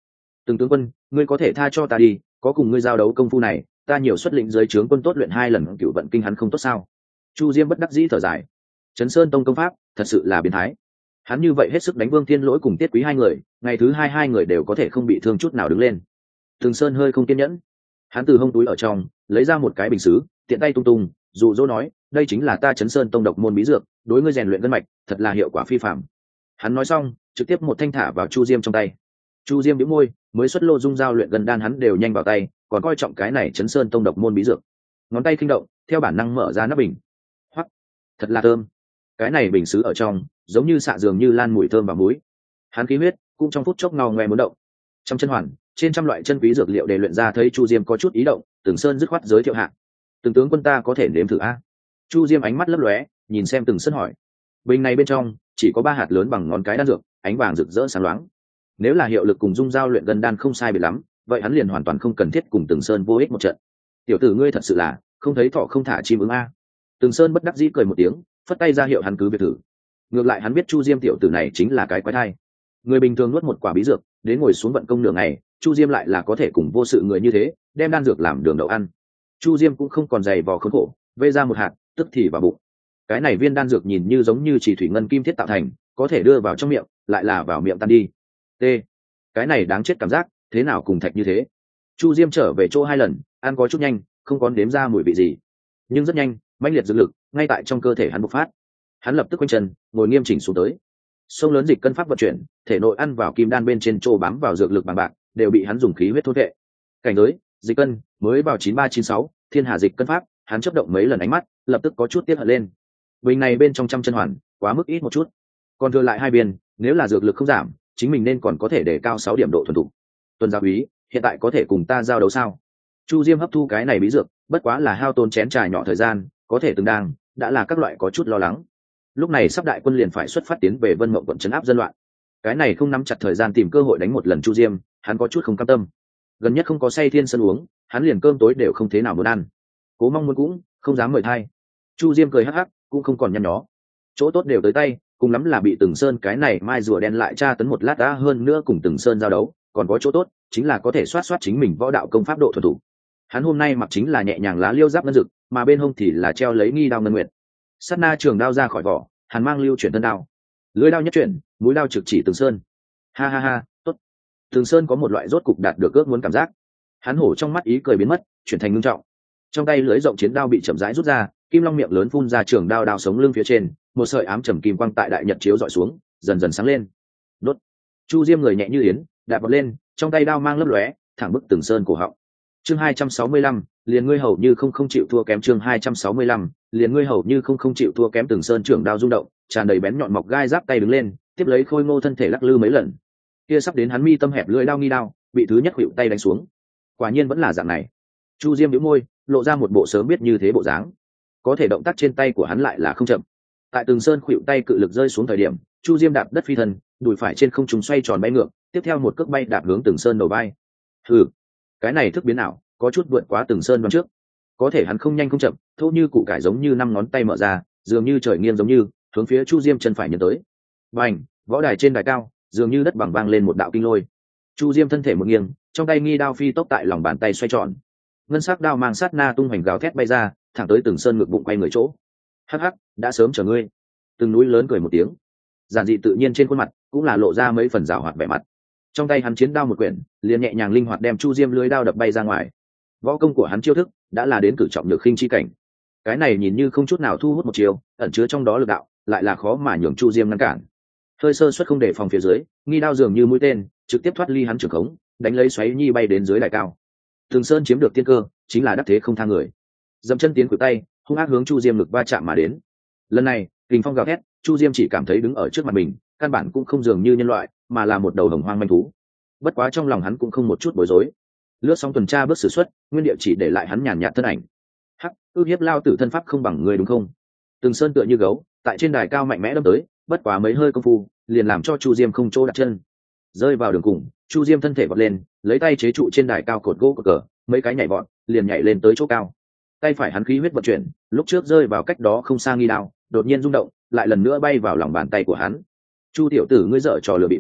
Từng tướng quân, ngươi có thể tha cho ta đi, có cùng ngươi giao đấu công phu này, ta nhiều xuất lĩnh dưới trướng quân tốt luyện 2 lần cựu vận kinh hắn không tốt sao? Chu Diêm bất đắc dĩ thở dài. Trấn Sơn Tông công pháp thật sự là biến thái. Hắn như vậy hết sức đánh Vương Thiên Lỗi cùng Tiết Quý hai người, ngày thứ hai người đều có thể không bị thương chút nào đứng lên. Thường Sơn hơi không kiên nhẫn, hắn từ hông túi ở trong lấy ra một cái bình sứ, tiện tay tung tung, dụ dỗ nói, đây chính là ta Trấn Sơn Tông độc môn bí dược, đối ngươi rèn luyện gân mạch, thật là hiệu quả phi phàm. Hắn nói xong, trực tiếp một thanh thả vào Chu Diêm trong tay. Chu Diêm bĩu môi, mới xuất lô dung giao luyện gần đan hắn đều nhanh vào tay, còn coi trọng cái này Trấn Sơn Tông độc môn bí dược. Ngón tay khinh động, theo bản năng mở ra nắp bình. Hoắc, thật là thơm. Cái này bình sứ ở trong, giống như xạ dường như lan mùi thơm và muối. Hắn khí huyết cũng trong phút chốc ngao ngoe muốn động. Trong chân hoàn, trên trăm loại chân quý dược liệu để luyện ra, thấy Chu Diêm có chút ý động, Từng Sơn dứt khoát giới thiệu hạng. Từng tướng quân ta có thể nếm thử a? Chu Diêm ánh mắt lấp lóe, nhìn xem Từng Sơn hỏi. Bình này bên trong chỉ có 3 hạt lớn bằng ngón cái đan dược, ánh vàng rực rỡ sáng loáng. Nếu là hiệu lực cùng dung giao luyện gần đan không sai biệt lắm, vậy hắn liền hoàn toàn không cần thiết cùng Từng Sơn vô ích một trận. Tiểu tử ngươi thật sự là không thấy thọ không thả chim ứng a. Từng Sơn bất đắc dĩ cười một tiếng, phất tay ra hiệu hắn cứ việc thử. Ngược lại hắn biết Chu Diêm tiểu tử này chính là cái quái thai. Người bình thường nuốt một quả bí dược, đến ngồi xuống vận công nửa ngày, Chu Diêm lại là có thể cùng vô sự người như thế, đem đan dược làm đường đậu ăn. Chu Diêm cũng không còn dày vò khốn khổ, vê ra một hạt, tức thì vào bụng. Cái này viên đan dược nhìn như giống như chỉ thủy ngân kim thiết tạo thành, có thể đưa vào trong miệng, lại là vào miệng tan đi. T. Cái này đáng chết cảm giác, thế nào cùng thạch như thế. Chu Diêm trở về chỗ 2 lần, ăn có chút nhanh, không còn đếm ra mùi vị gì. Nhưng rất nhanh, mãnh liệt dược lực ngay tại trong cơ thể hắn bộc phát. Hắn lập tức quanh chân, ngồi nghiêm chỉnh xuống tới. Sông lớn dịch cân pháp vận chuyển, thể nội ăn vào kim đan bên trên trô bám vào dược lực bằng bạc, đều bị hắn dùng khí huyết thôn vệ. Cảnh giới, dịch cân, mới vào 9396, thiên hà dịch cân pháp, hắn chớp động mấy lần ánh mắt, lập tức có chút tiếc hận lên. Bình này bên trong trăm chân hoàn, quá mức ít một chút. Còn thừa lại 2 viên, nếu là dược lực không giảm, chính mình nên còn có thể để cao 6 điểm độ thuần thục. Tuần giáo úy, hiện tại có thể cùng ta giao đấu sao? Chu Diêm hấp thu cái này bí dược, bất quá là hao tốn chén trà nhỏ thời gian, có thể từng đang, đã là các loại có chút lo lắng. Lúc này sắp đại quân liền phải xuất phát tiến về Vân Mộng quận trấn áp dân loạn. Cái này không nắm chặt thời gian tìm cơ hội đánh một lần Chu Diêm, hắn có chút không cam tâm. Gần nhất không có say thiên sơn uống, hắn liền cơm tối đều không thế nào muốn ăn. Cố mong muốn cũng không dám mời thay. Chu Diêm cười hắc hắc, cũng không còn nhăn nhó. Chỗ tốt đều tới tay, cùng lắm là bị Từng Sơn cái này mai rùa đen lại tra tấn một lát đã, hơn nữa cùng Từng Sơn giao đấu, còn có chỗ tốt, chính là có thể soát chính mình võ đạo công pháp độ thuần thủ. Hắn hôm nay mặc chính là nhẹ nhàng lá liêu giáp ngân dực, mà bên hông thì là treo lấy nghi đao ngân nguyệt. Sát na trường đao ra khỏi vỏ, hắn mang lưu chuyển thân đao, lưỡi đao nhất chuyển, mũi đao trực chỉ Từng Sơn. Ha ha ha, tốt. Từng Sơn có một loại rốt cục đạt được ước muốn cảm giác. Hắn hổ trong mắt ý cười biến mất, chuyển thành ngưng trọng. Trong tay lưới rộng chiến đao bị chậm rãi rút ra, kim long miệng lớn phun ra trường đao, đao sống lưng phía trên, một sợi ám trầm kim quang tại đại nhật chiếu dọi xuống, dần dần sáng lên. Đốt. Chu Diêm người nhẹ như yến, đạp bật lên, trong tay đao mang lấp lóe, thẳng bức Từng Sơn cổ họng. Chương 265, liền ngươi hầu như không chịu thua kém. Chương 265, liền ngươi hầu như không chịu thua kém. Từng Sơn trưởng đao rung động, tràn đầy bén nhọn mọc gai giáp tay đứng lên, tiếp lấy khôi ngô thân thể lắc lư mấy lần. Kia sắp đến hắn mi tâm hẹp lưỡi đao nghi đao, bị thứ nhất khuỵu tay đánh xuống. Quả nhiên vẫn là dạng này. Chu Diêm nhíu môi, lộ ra một bộ sớm biết như thế bộ dáng. Có thể động tác trên tay của hắn lại là không chậm. Tại Từng Sơn khuỵu tay cự lực rơi xuống thời điểm, Chu Diêm đạp đất phi thân, đùi phải trên không trung xoay tròn bay ngược, tiếp theo một cước bay đạp hướng Từng Sơn đầu vai. Hừ, cái này thức biến ảo, có chút vượt quá Từng Sơn đoán trước. Có thể hắn không nhanh không chậm, thô như củ cải, giống như 5 ngón tay mở ra, dường như trời nghiêng giống như hướng phía Chu Diêm chân phải nhấn tới. Bành, võ đài trên đài cao, dường như đất bằng vang lên một đạo kinh lôi. Chu Diêm thân thể một nghiêng, trong tay nghi đao phi tốc tại lòng bàn tay xoay tròn. Ngân sắc đao mang sát na tung hoành gào thét bay ra, thẳng tới Từng Sơn ngực bụng quay người chỗ. Hắc hắc, đã sớm chờ ngươi. Từng núi lớn cười một tiếng, giản dị tự nhiên trên khuôn mặt cũng là lộ ra mấy phần giảo hoạt vẻ mặt. Trong tay hắn chiến đao một quyển, liền nhẹ nhàng linh hoạt đem Chu Diêm lưới đao đập bay ra ngoài. Võ công của hắn chiêu thức đã là đến cử trọng nhược khinh chi cảnh. Cái này nhìn như không chút nào thu hút một chiều, ẩn chứa trong đó lực đạo, lại là khó mà nhường Chu Diêm ngăn cản. Hơi sơ suất không để phòng phía dưới, nghi đao dường như mũi tên, trực tiếp thoát ly hắn trường khống, đánh lấy xoáy nhi bay đến dưới đài cao. Từng Sơn chiếm được tiên cơ, chính là đắc thế không tha người. Dậm chân tiến cử tay, hung ác hướng Chu Diêm ngực va chạm mà đến. Lần này, kình phong gào thét, Chu Diêm chỉ cảm thấy đứng ở trước mặt mình, căn bản cũng không dường như nhân loại, mà là một đầu hồng hoang manh thú. Bất quá trong lòng hắn cũng không một chút bối rối. Lướt xong tuần tra bước sử xuất, nguyên địa chỉ để lại hắn nhàn nhạt thân ảnh. Hắc, ước hiếp lao tử thân pháp không bằng người đúng không? Từng Sơn tựa như gấu, tại trên đài cao mạnh mẽ đâm tới, bất quá mấy hơi công phu, liền làm cho Chu Diêm không chỗ đặt chân. Rơi vào đường cùng, Chu Diêm thân thể vọt lên, lấy tay chế trụ trên đài cao cột gỗ cột cờ, mấy cái nhảy vọt, liền nhảy lên tới chỗ cao. Tay phải hắn khí huyết vận chuyển, lúc trước rơi vào cách đó không xa nghi đao, đột nhiên rung động, lại lần nữa bay vào lòng bàn tay của hắn. Chu tiểu tử ngươi dở trò lừa bịp.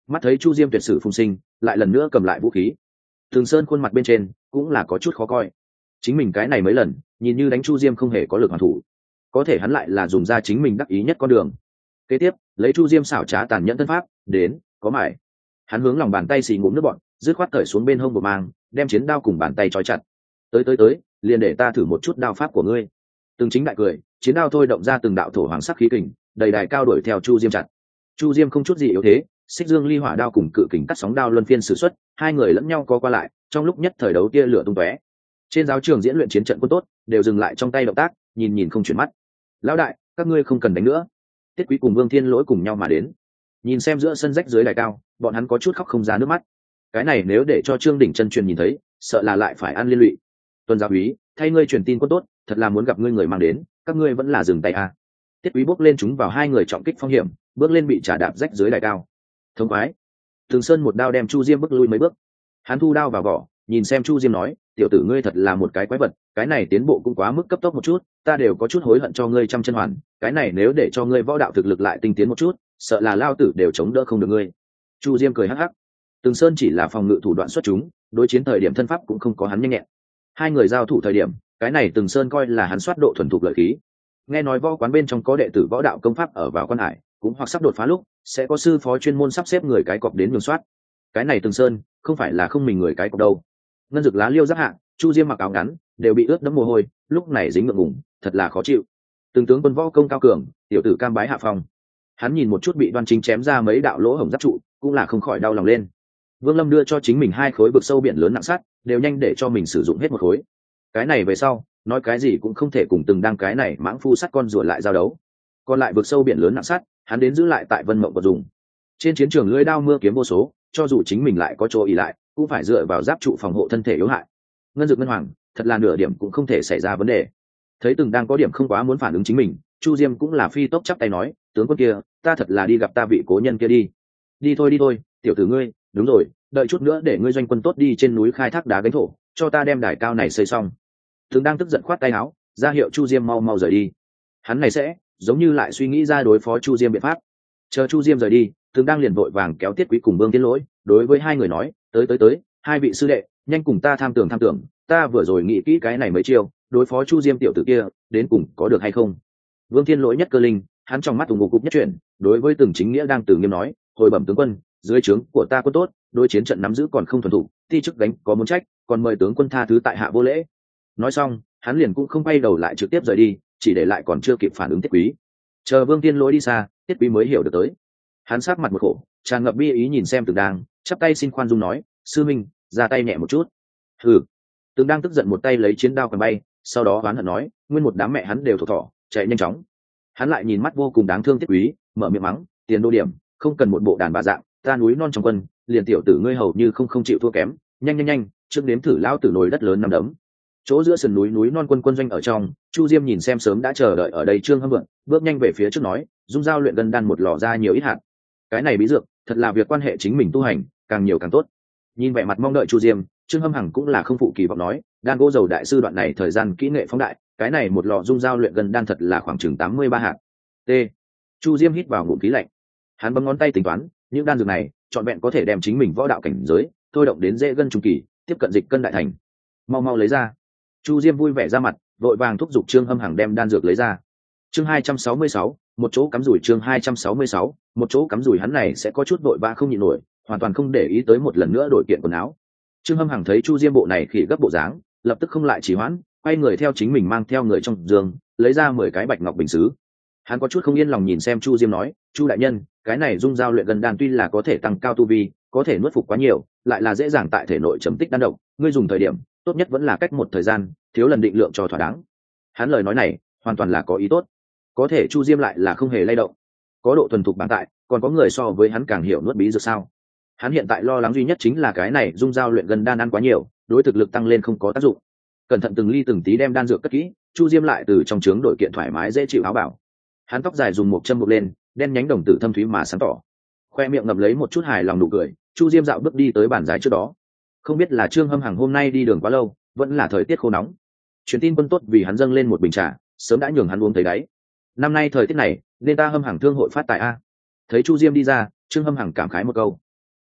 mắt thấy chu diêm tuyệt sử phung sinh lại lần nữa cầm lại vũ khí, thường sơn khuôn mặt bên trên cũng là có chút khó coi. Chính mình cái này mấy lần nhìn như đánh chu diêm không hề có lực hoàn thủ, có thể hắn lại là dùng ra chính mình đắc ý nhất con đường. Kế tiếp lấy chu diêm xảo trá tàn nhẫn thân pháp đến có mải, hắn hướng lòng bàn tay xì ngụm nước bọn, dứt khoát cởi xuống bên hông bột mang, đem chiến đao cùng bàn tay trói chặt. Tới liền để ta thử một chút đao pháp của ngươi. Từng chính đại cười, chiến đao thôi động ra từng đạo thổ hoàng sắc khí kình, đầy đài cao đuổi theo chu diêm chặt. Chu diêm không chút gì yếu thế, xích dương ly hỏa đao cùng cự kình cắt sóng đao luân phiên sử xuất, hai người lẫn nhau co qua lại, trong lúc nhất thời đấu tia lửa tung tóe. Trên giáo trường diễn luyện chiến trận quân tốt đều dừng lại trong tay động tác, nhìn không chuyển mắt. Lão đại, các ngươi không cần đánh nữa. Tiết Quý cùng Vương Thiên Lỗi cùng nhau mà đến, nhìn xem giữa sân rách dưới đài cao, bọn hắn có chút khóc không ra nước mắt. Cái này nếu để cho Trương Đỉnh chân truyền nhìn thấy, sợ là lại phải ăn liên lụy. Tuần giáo úy, thay ngươi truyền tin quân tốt, thật là muốn gặp ngươi người mang đến, các ngươi vẫn là dừng tay à. Tiết Quý bước lên chúng vào hai người trọng kích phong hiểm, bước lên bị trả đạp rách dưới đài cao. Thống khoái. Thường Sơn một đao đem Chu Diêm bước lui mấy bước. Hắn thu đao vào vỏ, nhìn xem Chu Diêm nói, tiểu tử ngươi thật là một cái quái vật, cái này tiến bộ cũng quá mức cấp tốc một chút, ta đều có chút hối hận cho ngươi trăm chân hoàn, cái này nếu để cho ngươi võ đạo thực lực lại tinh tiến một chút, sợ là lao tử đều chống đỡ không được ngươi. Chu Diêm cười hắc hắc. Từng Sơn chỉ là phòng ngự thủ đoạn xuất chúng, đối chiến thời điểm thân pháp cũng không có hắn nhanh nhẹn. Hai người giao thủ thời điểm, cái này Từng Sơn coi là hắn soát độ thuần thục lợi khí. Nghe nói võ quán bên trong có đệ tử võ đạo công pháp ở vào quan hải, cũng hoặc sắp đột phá lúc sẽ có sư phó chuyên môn sắp xếp người cái cọc đến nhường soát. Cái này Từng Sơn không phải là không mình người cái cọc đâu. Ngân dực lá liêu giáp hạ, Chu Diêm mặc áo ngắn đều bị ướt đẫm mồ hôi, lúc này dính ngượng ngùng, thật là khó chịu. Từng tướng quân võ công cao cường, tiểu tử cam bái hạ phong. Hắn nhìn một chút bị Đoan Chính chém ra mấy đạo lỗ hổng giáp trụ, cũng là không khỏi đau lòng lên. Vương Lâm đưa cho chính mình hai khối vực sâu biển lớn nặng sắt, đều nhanh để cho mình sử dụng hết một khối. Cái này về sau, nói cái gì cũng không thể cùng Từng đang cái này mãng phu sắt con rùa lại giao đấu. Còn lại vực sâu biển lớn nặng sắt, hắn đến giữ lại tại Vân Mộng và dùng. Trên chiến trường lưỡi đao mưa kiếm vô số, cho dù chính mình lại có chỗ ỷ lại, cũng phải dựa vào giáp trụ phòng hộ thân thể yếu hại. Ngân dược ngân hoàng, thật là nửa điểm cũng không thể xảy ra vấn đề. Thấy Từng đang có điểm không quá muốn phản ứng chính mình, Chu Diêm cũng là phi tốc chắp tay nói, tướng quân kia, ta thật là đi gặp ta vị cố nhân kia đi. Đi thôi, tiểu tử ngươi, đúng rồi, đợi chút nữa để ngươi doanh quân tốt đi trên núi khai thác đá gánh thổ, cho ta đem đài cao này xây xong. Từng đang tức giận khoát tay áo, ra hiệu Chu Diêm mau mau rời đi. Hắn này sẽ giống như lại suy nghĩ ra đối phó Chu Diêm biện pháp. Chờ Chu Diêm rời đi, Từng đang liền vội vàng kéo Tiết Quý cùng Vương Tiến Lỗi, đối với hai người nói, tới, hai vị sư đệ, nhanh cùng ta tham tưởng, ta vừa rồi nghĩ kỹ cái này mấy chiêu, đối phó Chu Diêm tiểu tử kia, đến cùng có được hay không. Vương Thiên Lỗi nhất cơ linh, hắn trong mắt ủng ngục cục nhất chuyển, đối với Từng Chính Nghĩa đang từ nghiêm nói, hồi bẩm tướng quân, dưới trướng của ta quân tốt, đối chiến trận nắm giữ còn không thuần thục, ti chức đánh có muốn trách, còn mời tướng quân tha thứ tại hạ vô lễ. Nói xong, hắn liền cũng không quay đầu lại trực tiếp rời đi, chỉ để lại còn chưa kịp phản ứng Tiết Quý. Chờ Vương Thiên Lỗi đi xa, Tiết Quý mới hiểu được tới. Hắn sát mặt một khổ, tràn ngập bi ý nhìn xem Từng đang, chắp tay xin khoan dung nói, sư minh, ra tay nhẹ một chút. Hừ. Từng đang tức giận một tay lấy chiến đao cầm bay, sau đó oán hận nói, nguyên một đám mẹ hắn đều thổ thỏ, chạy nhanh chóng. Hắn lại nhìn mắt vô cùng đáng thương Tiết Quý, mở miệng mắng, tiền đô điểm, không cần một bộ đàn bà dạng, ta núi non trong quân, liền tiểu tử ngươi hầu như không chịu thua kém, nhanh, trước đếm thử lao tử nồi đất lớn nằm đấm. Chỗ giữa sườn núi non quân doanh ở trong, Chu Diêm nhìn xem sớm đã chờ đợi ở đây Trương Hâm Vượng, bước nhanh về phía trước nói, dung dao luyện gân đan một lò ra nhiều ít hạt. Cái này bí dược, thật là việc quan hệ chính mình tu hành, càng nhiều càng tốt. Nhìn vẻ mặt mong đợi Chu Diêm, Trương Hâm Hằng cũng là không phụ kỳ vọng nói, đan gỗ dầu đại sư đoạn này thời gian kỹ nghệ phóng đại, cái này một lò dung dao luyện gân đan thật là khoảng chừng 83 hạt. T. Chu Diêm hít vào ngụm khí lạnh. Hắn bấm ngón tay tính toán, những đan dược này, trọn vẹn có thể đem chính mình võ đạo cảnh giới thôi động đến dễ gân trung kỳ, tiếp cận dịch cân đại thành. Mau lấy ra. Chu Diêm vui vẻ ra mặt, vội vàng thúc giục Trương Hâm Hằng đem đan dược lấy ra. Chương 266, một chỗ cắm rủi. Chương 266, một chỗ cắm rủi. Hắn này sẽ có chút vội vã không nhịn nổi, hoàn toàn không để ý tới một lần nữa đổi kiện quần áo. Trương Hâm Hằng thấy Chu Diêm bộ này khỉ gấp bộ dáng, lập tức không lại trì hoãn, quay người theo chính mình mang theo người trong giường, lấy ra 10 cái bạch ngọc bình sứ. Hắn có chút không yên lòng nhìn xem Chu Diêm nói, Chu đại nhân, cái này dung dao luyện gân đan tuy là có thể tăng cao tu vi, có thể nuốt phục quá nhiều, lại là dễ dàng tại thể nội chấm tích đan độc, ngươi dùng thời điểm tốt nhất vẫn là cách một thời gian, thiếu lần định lượng cho thỏa đáng. Hắn lời nói này hoàn toàn là có ý tốt, có thể Chu Diêm lại là không hề lay động. Có độ thuần thục bản tại, còn có người so với hắn càng hiểu nuốt bí dược sao? Hắn hiện tại lo lắng duy nhất chính là cái này dung dao luyện gân đan ăn quá nhiều, đối thực lực tăng lên không có tác dụng. Cẩn thận từng ly từng tí đem đan dược cất kỹ, Chu Diêm lại từ trong trướng đổi kiện thoải mái dễ chịu áo bảo. Hắn tóc dài dùng một châm buộc lên, đen nhánh đồng tử thâm thúy mà sáng tỏ, khoe miệng ngậm lấy một chút hài lòng nụ cười. Chu Diêm dạo bước đi tới bàn dài trước đó. Không biết là Trương Hâm Hằng hôm nay đi đường quá lâu, vẫn là thời tiết khô nóng. Truyền tin quân tốt vì hắn dâng lên một bình trà, sớm đã nhường hắn uống thấy đáy. Năm nay thời tiết này, nên ta Hâm Hằng thương hội phát tài a. Thấy Chu Diêm đi ra, Trương Hâm Hằng cảm khái một câu.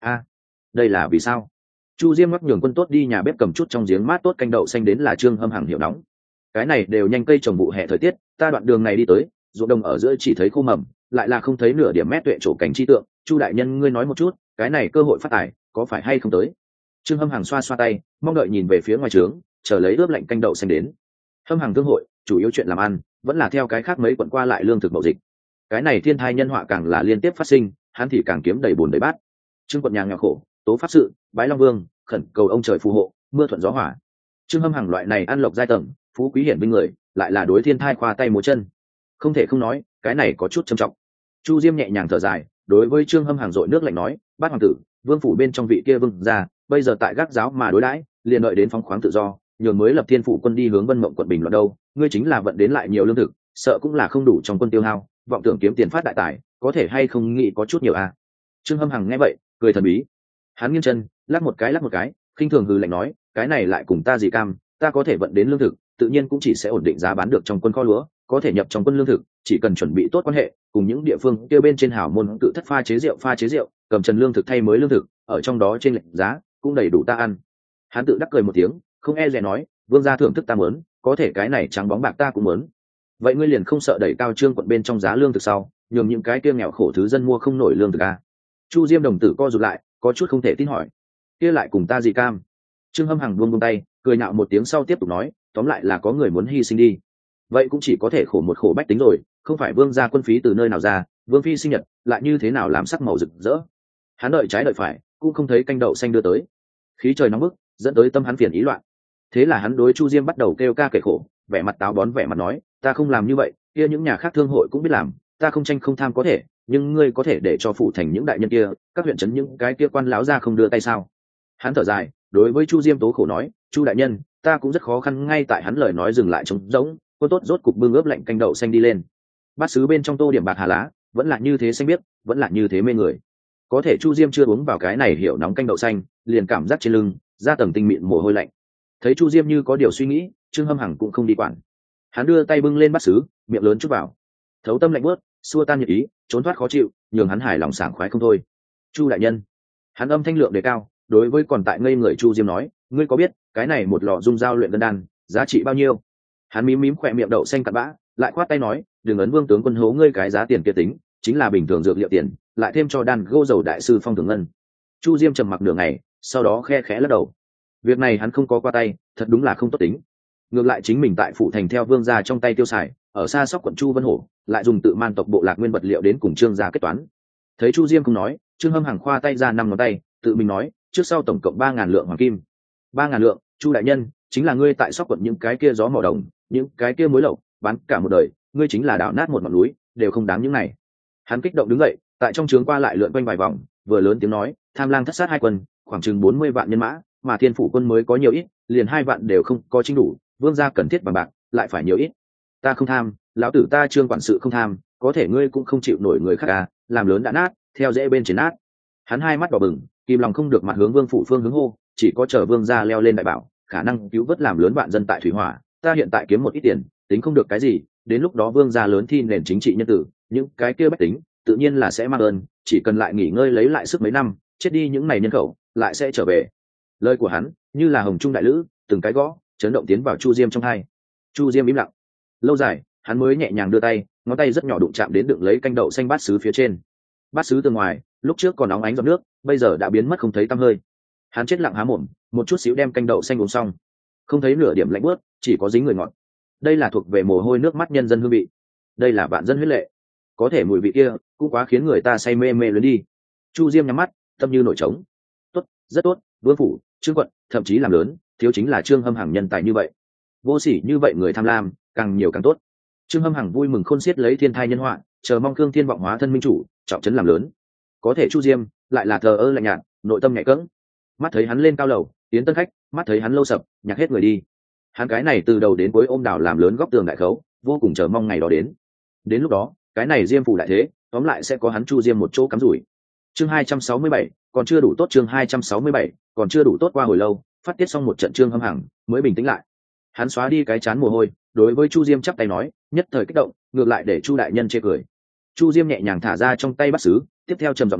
a đây là vì sao? Chu Diêm ngắc nhường quân tốt đi nhà bếp cầm chút trong giếng mát tốt canh đậu xanh đến là Trương Hâm Hằng hiểu nóng. Cái này đều nhanh cây trồng vụ hè thời tiết, ta đoạn đường này đi tới, ruộng đồng ở giữa chỉ thấy khô mầm, lại là không thấy nửa điểm mét tuệ trổ cảnh chi tượng. Chu đại nhân ngươi nói một chút, cái này cơ hội phát tài có phải hay không tới? Trương Hâm Hằng xoa xoa tay, mong đợi nhìn về phía ngoài trướng, chờ lấy ướp lạnh canh đậu xanh đến. Hâm Hằng thương hội chủ yếu chuyện làm ăn vẫn là theo cái khác mấy quận qua lại lương thực mậu dịch. Cái này thiên thai nhân họa càng là liên tiếp phát sinh, hắn thì càng kiếm đầy bùn đầy bát. Trương quận nhà nghèo khổ, tố pháp sự, bái long vương, khẩn cầu ông trời phù hộ, mưa thuận gió hòa. Trương Hâm Hằng loại này ăn lộc giai tầng, phú quý hiển vinh người, lại là đối thiên thai khoa tay múa chân, không thể không nói, cái này có chút trầm trọng. Chu Diêm nhẹ nhàng thở dài, đối với Trương Hâm Hằng dội nước lạnh nói, bát hoàng tử, vương phủ bên trong vị kia vương gia, bây giờ tại gác giáo mà đối đãi, liền đợi đến phóng khoáng tự do, nhường mới lập thiên phủ quân đi hướng Vân Mộng quận bình loạn đâu, ngươi chính là vận đến lại nhiều lương thực, sợ cũng là không đủ trong quân tiêu hao, vọng tưởng kiếm tiền phát đại tài, có thể hay không nghĩ có chút nhiều à? Trương Hâm Hằng nghe vậy, cười thần bí. Hắn nghiêng chân, lắc một cái, khinh thường hừ lạnh nói, cái này lại cùng ta gì cam, ta có thể vận đến lương thực, tự nhiên cũng chỉ sẽ ổn định giá bán được trong quân kho lúa, có thể nhập trong quân lương thực, chỉ cần chuẩn bị tốt quan hệ, cùng những địa phương kia bên trên hảo môn tự thất pha chế rượu, cầm trần lương thực thay mới lương thực, ở trong đó trên lệnh giá cũng đầy đủ ta ăn. Hắn tự đắc cười một tiếng, không e dè nói, vương gia thưởng thức ta muốn, có thể cái này trắng bóng bạc ta cũng muốn. Vậy ngươi liền không sợ đẩy cao trương quận bên trong giá lương thực sau, nhường những cái kia nghèo khổ thứ dân mua không nổi lương thực à? Chu Diêm đồng tử co rụt lại, có chút không thể tin hỏi, kia lại cùng ta gì cam? Trương Hâm Hằng buông tay, cười nhạo một tiếng sau tiếp tục nói, tóm lại là có người muốn hy sinh đi, vậy cũng chỉ có thể khổ một khổ bách tính rồi, không phải vương gia quân phí từ nơi nào ra, vương phi sinh nhật lại như thế nào làm sắc màu rực rỡ. Hắn đợi trái đợi phải, cũng không thấy canh đậu xanh đưa tới, khí trời nóng bức dẫn tới tâm hắn phiền ý loạn. Thế là hắn đối Chu Diêm bắt đầu kêu ca kể khổ, vẻ mặt táo bón vẻ mặt nói, ta không làm như vậy, kia những nhà khác thương hội cũng biết làm, ta không tranh không tham có thể, nhưng ngươi có thể để cho phụ thành những đại nhân kia, các huyện trấn những cái kia quan láo ra không đưa tay sao? Hắn thở dài, đối với Chu Diêm tố khổ nói, Chu đại nhân, ta cũng rất khó khăn. Ngay tại hắn lời nói dừng lại trống rỗng, quân tốt rốt cục bưng ướp lạnh canh đậu xanh đi lên. Bát sứ bên trong tô điểm bạc hà lá, vẫn là như thế xanh biếc, vẫn là như thế mê người. Có thể Chu Diêm chưa uống vào cái này hiểu nóng canh đậu xanh, liền cảm giác trên lưng ra tầng tinh mịn mồ hôi lạnh. Thấy Chu Diêm như có điều suy nghĩ, Trương Hâm Hằng cũng không đi quản. Hắn đưa tay bưng lên bát sứ, miệng lớn chút vào, thấu tâm lạnh bớt, xua tan nhiệt ý, trốn thoát khó chịu, nhường hắn hài lòng sảng khoái không thôi. Chu đại nhân, hắn âm thanh lượng đề cao, đối với còn tại ngây người Chu Diêm nói, ngươi có biết cái này một lọ dung dao luyện ngân đan giá trị bao nhiêu? Hắn mím khỏe miệng đậu xanh cặn bã, lại khoát tay nói, đừng ấn vương tướng quân hố ngươi cái giá tiền kia tính, chính là bình thường dược liệu tiền, lại thêm cho đan gô dầu đại sư phong thường ngân. Chu Diêm trầm mặc nửa ngày, sau đó khe khẽ lắc đầu. Việc này hắn không có qua tay, thật đúng là không tốt tính. Ngược lại chính mình tại phủ thành theo vương gia trong tay tiêu xài, ở xa Sóc quận Chu Vân Hổ lại dùng tự man tộc bộ lạc nguyên vật liệu đến cùng Trương gia kết toán. Thấy Chu Diêm không nói, Trương Hâm Hằng khoa tay ra 5 ngón tay, tự mình nói, trước sau tổng cộng 3.000 lượng hoàng kim. 3.000 lượng, Chu đại nhân, chính là ngươi tại Sóc quận những cái kia gió mỏ đồng, những cái kia muối lậu, bán cả một đời, ngươi chính là đảo nát một ngọn núi, đều không đáng những này. Hắn kích động đứng dậy, tại trong trướng qua lại lượn quanh vài vòng, vừa lớn tiếng nói, tham lang thất sát 2 quân, khoảng chừng 40 vạn nhân mã, mà thiên phủ quân mới có nhiều ít, liền 2 vạn đều không có chính đủ, vương gia cần thiết bằng bạc, lại phải nhiều ít. Ta không tham, lão tử ta Trương quản sự không tham, có thể ngươi cũng không chịu nổi người khác à, làm lớn đã nát, theo dễ bên trên nát. Hắn hai mắt đỏ bừng, kìm lòng không được mặt hướng vương phủ phương hướng hô, chỉ có chờ vương gia leo lên đại bảo, khả năng cứu vớt làm lớn vạn dân tại thủy hỏa, ta hiện tại kiếm một ít tiền, tính không được cái gì, đến lúc đó vương gia lớn thi nền chính trị nhân tử, những cái kia bách tính tự nhiên là sẽ mang ơn, chỉ cần lại nghỉ ngơi lấy lại sức mấy năm, chết đi những này nhân khẩu lại sẽ trở về. Lời của hắn như là hồng trung đại lữ, từng cái gõ chấn động tiến vào Chu Diêm trong hai. Chu Diêm im lặng lâu dài, hắn mới nhẹ nhàng đưa tay, ngón tay rất nhỏ đụng chạm đến đựng lấy canh đậu xanh bát sứ phía trên. Bát sứ từ ngoài lúc trước còn óng ánh giọt nước, bây giờ đã biến mất không thấy tăm hơi. Hắn chết lặng há mồm, một chút xíu đem canh đậu xanh uống xong, không thấy nửa điểm lạnh bớt, chỉ có dính người ngọt. Đây là thuộc về mồ hôi nước mắt nhân dân hương vị, đây là vạn dân huyết lệ, có thể mùi vị kia cũng quá khiến người ta say mê mê lớn đi. Chu Diêm nhắm mắt, tâm như nổi trống. Tốt, rất tốt, vương phủ, Trương quận, thậm chí làm lớn, thiếu chính là Trương Hâm Hằng nhân tài như vậy, vô sỉ như vậy người tham lam, càng nhiều càng tốt. Trương Hâm Hằng vui mừng khôn xiết lấy thiên thai nhân họa, chờ mong cương thiên vọng hóa thân minh chủ, trọng trấn làm lớn. Có thể Chu Diêm lại là thờ ơ lạnh nhạt, nội tâm nhạy cẫng. Mắt thấy hắn lên cao lầu tiến tân khách, mắt thấy hắn lâu sập nhạc hết người đi, hắn cái này từ đầu đến cuối ôm đảo làm lớn góc tường đại khấu, vô cùng chờ mong ngày đó đến. Đến lúc đó cái này Diêm phủ đại thế, tóm lại sẽ có hắn Chu Diêm một chỗ cắm rủi. Chương 267, còn chưa đủ tốt. Chương 267, còn chưa đủ tốt. Qua hồi lâu, phát tiết xong một trận Trương Hâm Hằng mới bình tĩnh lại. Hắn xóa đi cái chán mồ hôi, đối với Chu Diêm chắp tay nói, nhất thời kích động, ngược lại để Chu đại nhân chê cười. Chu Diêm nhẹ nhàng thả ra trong tay bát sứ, tiếp theo trầm giọng nói,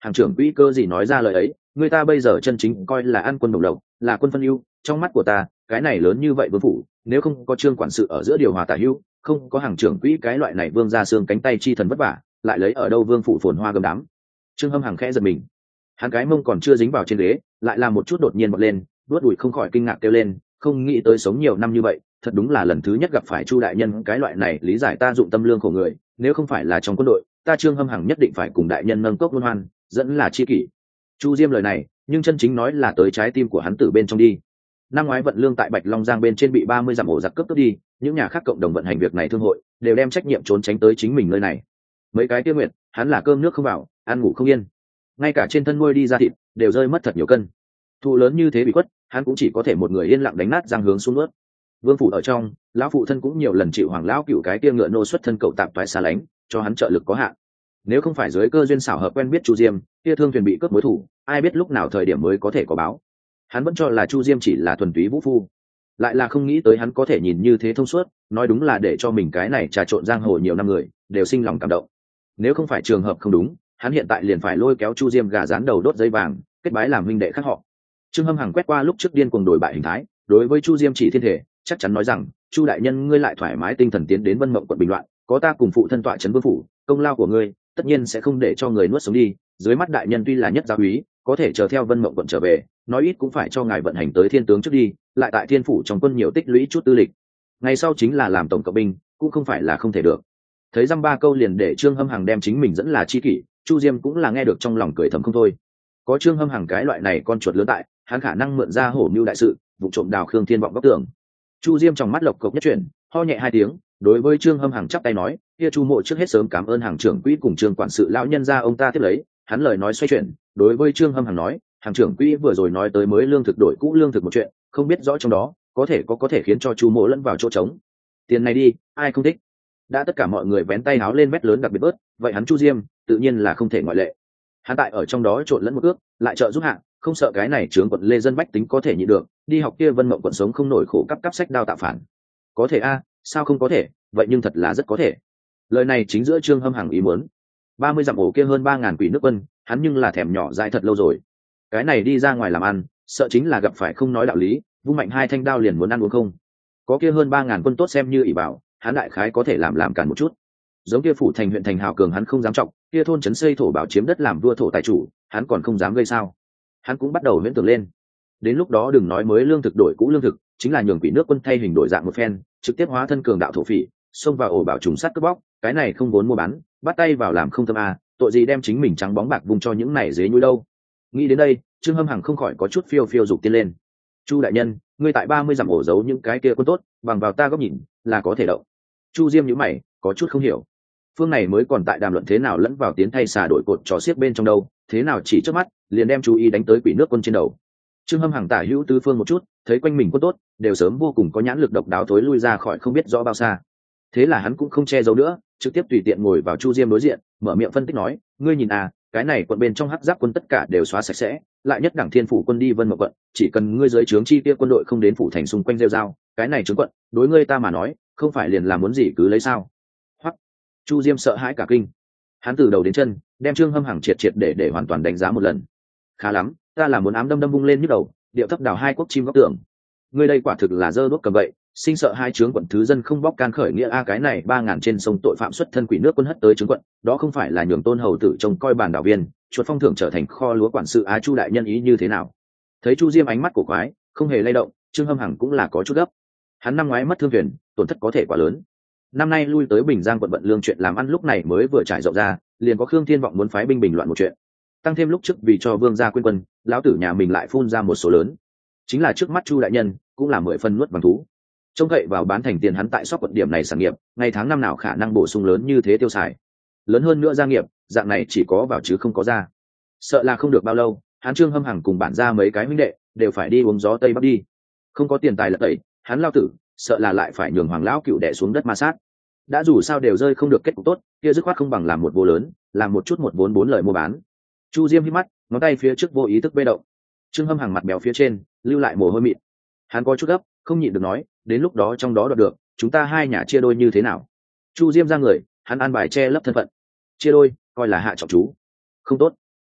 hàng trưởng quỹ cơ gì nói ra lời ấy, người ta bây giờ chân chính coi là ăn quân đồng lộc, là quân phân ưu. Trong mắt của ta cái này lớn như vậy vương phủ, nếu không có trương quản sự ở giữa điều hòa tả hữu, không có hàng trưởng quỹ cái loại này vương ra xương cánh tay chi thần vất vả, lại lấy ở đâu vương phủ phồn hoa gầm đám. Trương Hâm Hằng khẽ giật mình, hắn cái mông còn chưa dính vào trên ghế, lại làm một chút đột nhiên bật lên, vuốt đùi không khỏi kinh ngạc kêu lên, không nghĩ tới sống nhiều năm như vậy, thật đúng là lần thứ nhất gặp phải Chu đại nhân cái loại này lý giải ta dụng tâm lương của người, nếu không phải là trong quân đội, ta Trương Hâm Hằng nhất định phải cùng đại nhân nâng cốc luân hoan, dẫn là chi kỷ. Chu Diêm lời này, nhưng chân chính nói là tới trái tim của hắn từ bên trong đi. Năm ngoái vận lương tại Bạch Long Giang bên trên bị 30 dặm ổ giặc cướp đi, những nhà khác cộng đồng vận hành việc này thương hội đều đem trách nhiệm trốn tránh tới chính mình nơi này. Mấy cái tiêu nguyện, hắn là cơm nước không vào, ăn ngủ không yên, ngay cả trên thân nuôi đi ra thịt đều rơi mất thật nhiều cân. Thụ lớn như thế bị quất, hắn cũng chỉ có thể một người yên lặng đánh nát răng hướng xuống nuốt. Vương phủ ở trong, lão phụ thân cũng nhiều lần chịu hoàng lão cựu cái kia ngựa nô xuất thân cậu tạm toái xa lánh, cho hắn trợ lực có hạn. Nếu không phải dưới cơ duyên xảo hợp quen biết Chu Diêm, kia thương thuyền bị cướp mối thủ, ai biết lúc nào thời điểm mới có thể có báo. Hắn vẫn cho là Chu Diêm chỉ là thuần túy vũ phu, lại là không nghĩ tới hắn có thể nhìn như thế thông suốt, nói đúng là để cho mình cái này trà trộn giang hồ nhiều năm người đều sinh lòng cảm động. Nếu không phải trường hợp không đúng, hắn hiện tại liền phải lôi kéo Chu Diêm gà rán đầu đốt dây vàng, kết bái làm huynh đệ khác họ. Trương Hâm Hằng quét qua lúc trước điên cuồng đổi bại hình thái, đối với Chu Diêm chỉ thiên thể chắc chắn nói rằng, Chu đại nhân ngươi lại thoải mái tinh thần tiến đến Vân Mộng quận bình loạn, có ta cùng phụ thân tọa trấn vương phủ, công lao của ngươi tất nhiên sẽ không để cho người nuốt sống đi. Dưới mắt đại nhân tuy là nhất gia úy, có thể chờ theo Vân Mộng quận trở về, nói ít cũng phải cho ngài vận hành tới thiên tướng trước đi, lại tại thiên phủ trong quân nhiều tích lũy chút tư lịch, ngày sau chính là làm tổng cộng binh, cũng không phải là không thể được. Thấy dăm ba câu liền để Trương Hâm Hằng đem chính mình dẫn là chi kỷ, Chu Diêm cũng là nghe được trong lòng cười thầm không thôi. Có Trương Hâm Hằng cái loại này con chuột lớn tại, hắn khả năng mượn ra hổ mưu đại sự, vụ trộm đào Khương Thiên vọng góc tường. Chu Diêm trong mắt lộc cộc nhất chuyển, ho nhẹ hai tiếng, đối với Trương Hâm Hằng chắp tay nói, kia Chu mộ trước hết sớm cảm ơn hàng trưởng quỹ cùng Trương quản sự lão nhân gia ông ta tiếp lấy. Hắn lời nói xoay chuyển, đối với Trương Hâm Hằng nói, hàng trưởng quỹ vừa rồi nói tới mới lương thực đổi cũ lương thực một chuyện, không biết rõ trong đó có thể khiến cho Chu mộ lẫn vào chỗ trống. Tiền này đi, ai không thích. Đã tất cả mọi người vén tay háo lên mét lớn đặc biệt bớt, vậy hắn Chu Diêm tự nhiên là không thể ngoại lệ. Hắn tại ở trong đó trộn lẫn một ước, lại trợ giúp hạng, không sợ cái này chướng quận lê dân bách tính có thể nhịn được, đi học kia Vân Mộng quận sống không nổi khổ cắp sách đao tạo phản. Có thể a, sao không có thể, vậy nhưng thật là rất có thể. Lời này chính giữa Trương Hâm Hằng ý muốn. 30 dặm ổ kia hơn 3000 quỷ nước quân, hắn nhưng là thèm nhỏ dại thật lâu rồi. Cái này đi ra ngoài làm ăn, sợ chính là gặp phải không nói đạo lý, vung mạnh hai thanh đao liền muốn ăn uống không. Có kia hơn 3000 quân tốt xem như ỷ bảo, hắn đại khái có thể làm cản một chút. Giống kia phủ thành huyện thành hào cường hắn không dám trọng, kia thôn trấn xây thổ bảo chiếm đất làm vua thổ tài chủ, hắn còn không dám gây sao. Hắn cũng bắt đầu huyễn tưởng lên. Đến lúc đó đừng nói mới lương thực đổi cũ lương thực, chính là nhường quỷ nước quân thay hình đổi dạng một phen, trực tiếp hóa thân cường đạo thổ phỉ, xông vào ổ bảo trùng sắt cướp bóc, cái này không vốn mua bán, bắt tay vào làm không tâm a, tội gì đem chính mình trắng bóng bạc vùng cho những này dế nhúi đâu. Nghĩ đến đây, Trương Hâm Hằng không khỏi có chút phiêu phiêu dục tiên lên. Chu đại nhân, ngươi tại 30 dặm ổ giấu những cái kia quân tốt, bằng vào ta góc nhìn là có thể động. Chu Diêm nhíu mày, có chút không hiểu. Phương này mới còn tại đàm luận thế nào lẫn vào tiến thay xà đổi cột trò xiếc bên trong đâu, thế nào chỉ trước mắt liền đem chú ý đánh tới quỷ nước quân trên đầu. Trương Hâm Hằng tả hữu tứ phương một chút, thấy quanh mình quân tốt đều sớm vô cùng có nhãn lực độc đáo thối lui ra khỏi không biết rõ bao xa. Thế là hắn cũng không che giấu nữa, trực tiếp tùy tiện ngồi vào Chu Diêm đối diện, mở miệng phân tích nói, ngươi nhìn à, cái này quận bên trong hắc giáp quân tất cả đều xóa sạch sẽ, lại nhất đẳng thiên phủ quân đi Vân Mộng quận, chỉ cần ngươi dưới trướng chi kia quân đội không đến phủ thành xung quanh rêu rao, cái này trướng quận đối ngươi ta mà nói không phải liền làm muốn gì cứ lấy sao. Hoặc Chu Diêm sợ hãi cả kinh, hắn từ đầu đến chân đem Trương Hâm Hằng triệt để hoàn toàn đánh giá một lần. Khá lắm, ta là muốn ám đâm vung lên nhức đầu, điệu thấp đào hai quốc chim góc tường. Ngươi đây quả thực là dơ đuốc cầm vậy, sinh sợ hai trướng quận thứ dân không bóc can khởi nghĩa a, cái này 3000 trên sông tội phạm xuất thân quỷ nước quân hất tới trướng quận, đó không phải là nhường Tôn hầu tử trông coi bàn đảo viên, chuột phong thưởng trở thành kho lúa quản sự á. Chu đại nhân ý như thế nào? Thấy Chu Diêm ánh mắt cổ quái, không hề lay động, Trương Hâm Hằng cũng là có chút gấp. Hắn năm ngoái mất thương thuyền, tổn thất có thể quá lớn. Năm nay lui tới Bình Giang quận vận lương chuyện làm ăn lúc này mới vừa trải rộng ra, liền có Khương Thiên vọng muốn phái binh bình loạn một chuyện. Tăng thêm lúc trước vì cho vương gia quyên quân, lão tử nhà mình lại phun ra một số lớn. Chính là trước mắt Chu đại nhân cũng là 10 phân nuốt bằng thú. Trông cậy vào bán thành tiền hắn tại Sóc quận điểm này sản nghiệp, ngày tháng năm nào khả năng bổ sung lớn như thế tiêu xài. Lớn hơn nữa gia nghiệp, dạng này chỉ có vào chứ không có ra. Sợ là không được bao lâu, hắn Trương Hâm Hằng cùng bản gia mấy cái huynh đệ đều phải đi uống gió tây bắc đi. Không có tiền tài lật tẩy, hắn lao tử sợ là lại phải nhường hoàng lão cựu đẻ xuống đất ma sát. Đã dù sao đều rơi không được kết cục tốt, kia dứt khoát không bằng làm một vô lớn, làm một chút một vốn bốn lời mua bán. Chu Diêm hít mắt, ngón tay phía trước vô ý thức bê động. Trương Hâm Hằng mặt béo phía trên lưu lại mồ hôi mịn, hắn có chút gấp, không nhịn được nói, đến lúc đó trong đó đoạt được, chúng ta hai nhà chia đôi như thế nào? Chu Diêm ra người, hắn an bài che lấp thân phận, chia đôi coi là hạ trọng chú. Không tốt.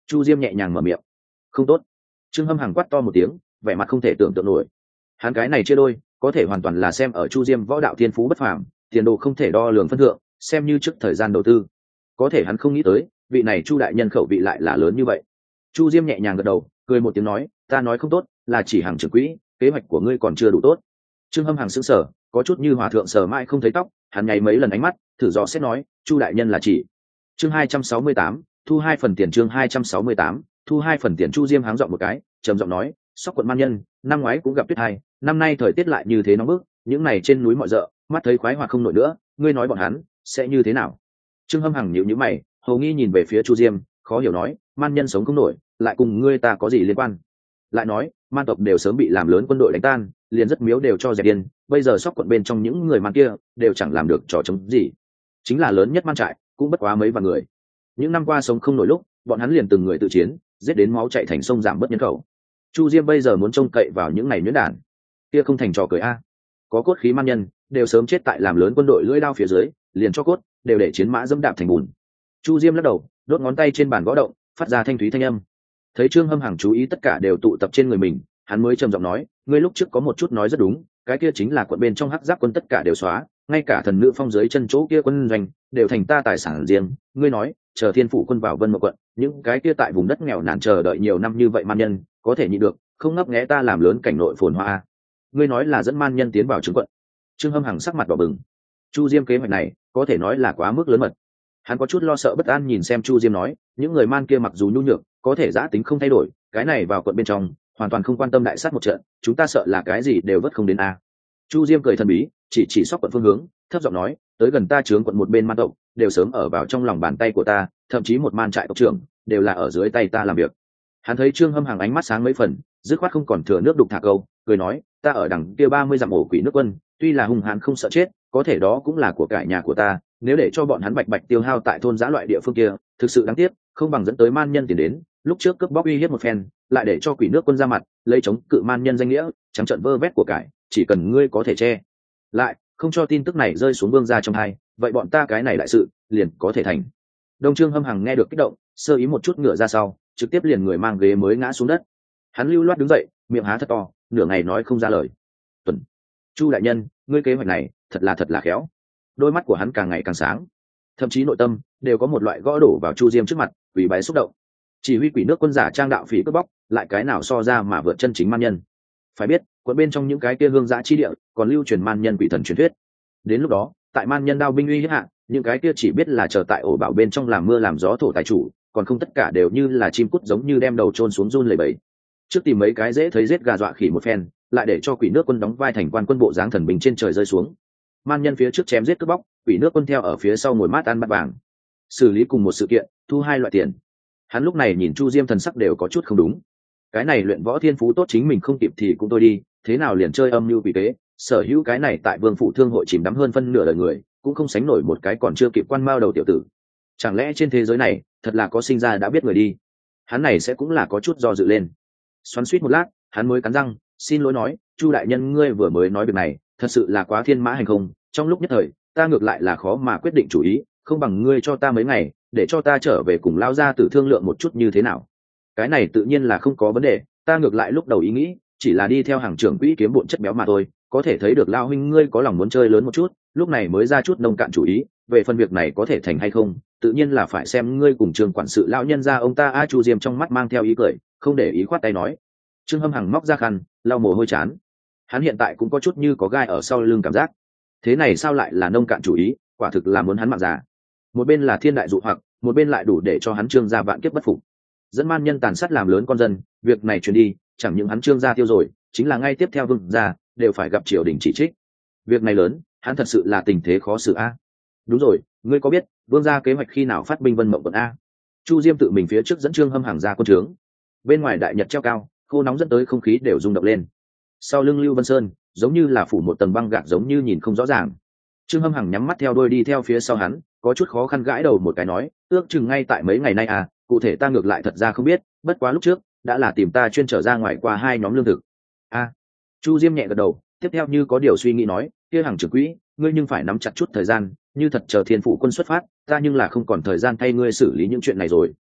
Chu Diêm nhẹ nhàng mở miệng. Không tốt. Trương Hâm Hằng quát to một tiếng, vẻ mặt không thể tưởng tượng nổi. Hắn cái này chia đôi có thể hoàn toàn là xem ở Chu Diêm võ đạo thiên phú bất phàm, tiền đồ không thể đo lường phân thượng, xem như trước thời gian đầu tư. Có thể hắn không nghĩ tới vị này Chu đại nhân khẩu vị lại là lớn như vậy. Chu Diêm nhẹ nhàng gật đầu, cười một tiếng nói, ta nói không tốt là chỉ Hằng trưởng quỹ, kế hoạch của ngươi còn chưa đủ tốt. Trương Hâm Hằng sững sờ, có chút như hòa thượng sờ mãi không thấy tóc, hắn nháy mấy lần ánh mắt thử dò xét nói, Chu đại nhân là chỉ. Chương 268, thu 2 phần tiền. Chương 268, thu 2 phần tiền. Chu Diêm háng giọng một cái, trầm giọng nói, Sóc quận man nhân, năm ngoái cũng gặp tuyết hai, năm nay thời tiết lại như thế nóng bức, những này trên núi mọi rợ, mắt thấy khoái hoạt không nổi nữa, ngươi nói bọn hắn sẽ như thế nào? Trương Hâm Hằng nhíu nhíu mày, hầu nghi nhìn về phía Chu Diêm, khó hiểu nói, man nhân sống không nổi, lại cùng ngươi ta có gì liên quan? Lại nói, man tộc đều sớm bị làm lớn quân đội đánh tan, liền rất miếu đều cho dẹp điên, bây giờ Sóc quận bên trong những người man kia đều chẳng làm được trò chống gì, chính là lớn nhất man trại cũng bất quá mấy vạn người. Những năm qua sống không nổi lúc, bọn hắn liền từng người tự chiến, giết đến máu chảy thành sông, giảm bớt nhân khẩu. Chu Diêm bây giờ muốn trông cậy vào những này nhuyễn đản, kia không thành trò cười a. Có cốt khí man nhân đều sớm chết tại làm lớn quân đội lưỡi đao phía dưới, liền cho cốt đều để chiến mã dẫm đạp thành bùn. Chu Diêm lắc đầu, đốt ngón tay trên bàn gõ động, phát ra thanh thúy thanh âm. Thấy Trương Hâm Hằng chú ý tất cả đều tụ tập trên người mình, hắn mới trầm giọng nói, ngươi lúc trước có một chút nói rất đúng, cái kia chính là quận bên trong hắc giáp quân tất cả đều xóa, ngay cả thần nữ phong dưới chân chỗ kia quân doanh đều thành ta tài sản riêng. Ngươi nói chờ thiên phủ quân vào Vân Mộng quận, những cái kia tại vùng đất nghèo nàn chờ đợi nhiều năm như vậy man nhân có thể nhịn được, không ngấp nghé ta làm lớn cảnh nội phồn hoa. Ngươi nói là dẫn man nhân tiến vào trướng quận. Trương Hâm Hằng sắc mặt đỏ bừng. Chu Diêm kế hoạch này có thể nói là quá mức lớn mật. Hắn có chút lo sợ bất an nhìn xem Chu Diêm nói, những người man kia mặc dù nhu nhược, có thể giã tính không thay đổi, cái này vào quận bên trong hoàn toàn không quan tâm đại sát một trận, chúng ta sợ là cái gì đều vất không đến a. Chu Diêm cười thần bí, chỉ Sóc quận phương hướng, thấp giọng nói, tới gần ta trướng quận một bên man tộc đều sớm ở vào trong lòng bàn tay của ta, thậm chí một man trại tộc trưởng đều là ở dưới tay ta làm việc. Hắn thấy Trương Hâm Hằng ánh mắt sáng mấy phần, dứt khoát không còn thừa nước đục thả câu, cười nói, ta ở đằng kia 30 dặm ổ quỷ nước quân, tuy là hung hãn không sợ chết, có thể đó cũng là của cải nhà của ta, nếu để cho bọn hắn bạch bạch tiêu hao tại thôn giã loại địa phương kia, thực sự đáng tiếc, không bằng dẫn tới man nhân tiền đến, lúc trước cướp bóc uy hiếp một phen, lại để cho quỷ nước quân ra mặt, lấy chống cự man nhân danh nghĩa, trắng trợn vơ vét của cải, chỉ cần ngươi có thể che lại, không cho tin tức này rơi xuống vương gia trong hai, vậy bọn ta cái này đại sự liền có thể thành. Đông Trương Hâm Hằng nghe được kích động, sơ ý một chút ngựa ra sau, trực tiếp liền người mang ghế mới ngã xuống đất. Hắn lưu loát đứng dậy, miệng há thật to, nửa ngày nói không ra lời. Tuần, Chu đại nhân, ngươi kế hoạch này thật là khéo. Đôi mắt của hắn càng ngày càng sáng, thậm chí nội tâm đều có một loại gõ đổ vào Chu Diêm trước mặt, quỷ bái xúc động. Chỉ huy quỷ nước quân giả trang đạo phỉ cướp bóc, lại cái nào so ra mà vượt chân chính man nhân. Phải biết, quận bên trong những cái kia hương dã chi địa còn lưu truyền man nhân quỷ thần truyền thuyết. Đến lúc đó, tại man nhân đao binh uy hiếp hạ, những cái kia chỉ biết là chờ tại ổ bảo bên trong làm mưa làm gió thổ tài chủ, còn không tất cả đều như là chim cút giống như đem đầu chôn xuống run lẩy bẩy. Trước tìm mấy cái dễ thấy giết gà dọa khỉ một phen, lại để cho quỷ nước quân đóng vai thành quan quân bộ dáng thần bình trên trời rơi xuống. Man nhân phía trước chém giết cướp bóc, quỷ nước quân theo ở phía sau ngồi mát ăn bát vàng. Xử lý cùng một sự kiện, thu 2 loại tiền. Hắn lúc này nhìn Chu Diêm thần sắc đều có chút không đúng. Cái này luyện võ thiên phú tốt chính mình không kịp thì cũng thôi đi, thế nào liền chơi âm mưu quỷ kế, sở hữu cái này tại Vương phủ thương hội chìm đắm hơn phân nửa đời người, cũng không sánh nổi một cái còn chưa kịp quan mao đầu tiểu tử. Chẳng lẽ trên thế giới này thật là có sinh ra đã biết người đi? Hắn này sẽ cũng là có chút do dự lên. Xoắn xuýt một lát, hắn mới cắn răng, xin lỗi nói, Chu đại nhân ngươi vừa mới nói việc này, thật sự là quá thiên mã hành không, trong lúc nhất thời, ta ngược lại là khó mà quyết định chủ ý, không bằng ngươi cho ta mấy ngày, để cho ta trở về cùng lao ra tử thương lượng một chút như thế nào. Cái này tự nhiên là không có vấn đề, ta ngược lại lúc đầu ý nghĩ chỉ là đi theo hàng trưởng quỹ kiếm bộn chất béo mà thôi, có thể thấy được lao huynh ngươi có lòng muốn chơi lớn một chút, lúc này mới ra chút nông cạn chủ ý, về phần việc này có thể thành hay không, tự nhiên là phải xem ngươi cùng Trương quản sự lão nhân gia ông ta. A Chu Diêm trong mắt mang theo ý cười, không để ý khoát tay nói. Trương Hâm Hằng móc ra khăn, lau mồ hôi chán. Hắn hiện tại cũng có chút như có gai ở sau lưng cảm giác. Thế này sao lại là nông cạn chủ ý, quả thực là muốn hắn mạng già. Một bên là thiên đại dụ hoặc, một bên lại đủ để cho hắn Trương gia vạn kiếp bất phục. Dẫn man nhân tàn sát làm lớn con dân, việc này truyền đi, chẳng những hắn Trương gia tiêu rồi, chính là ngay tiếp theo vương gia đều phải gặp triều đình chỉ trích. Việc này lớn, hắn thật sự là tình thế khó xử a. Đúng rồi, ngươi có biết vương gia kế hoạch khi nào phát binh Vân Mộng quận a? Chu Diêm tự mình phía trước dẫn Trương Hâm Hằng ra quân trướng. Bên ngoài đại nhật treo cao, khô nóng dẫn tới không khí đều rung động lên. Sau lưng Lưu Vân Sơn giống như là phủ một tầng băng gạc, giống như nhìn không rõ ràng. Trương Hâm Hằng nhắm mắt theo đuôi đi theo phía sau hắn, có chút khó khăn gãi đầu một cái nói, ước chừng ngay tại mấy ngày nay à, cụ thể ta ngược lại thật ra không biết, bất quá lúc trước đã là tìm ta chuyên trở ra ngoài qua 2 nhóm lương thực. A. Chu Diêm nhẹ gật đầu, tiếp theo như có điều suy nghĩ nói, kia Hằng trưởng quỹ, ngươi nhưng phải nắm chặt chút thời gian, như thật chờ thiên phủ quân xuất phát, ta nhưng là không còn thời gian thay ngươi xử lý những chuyện này rồi.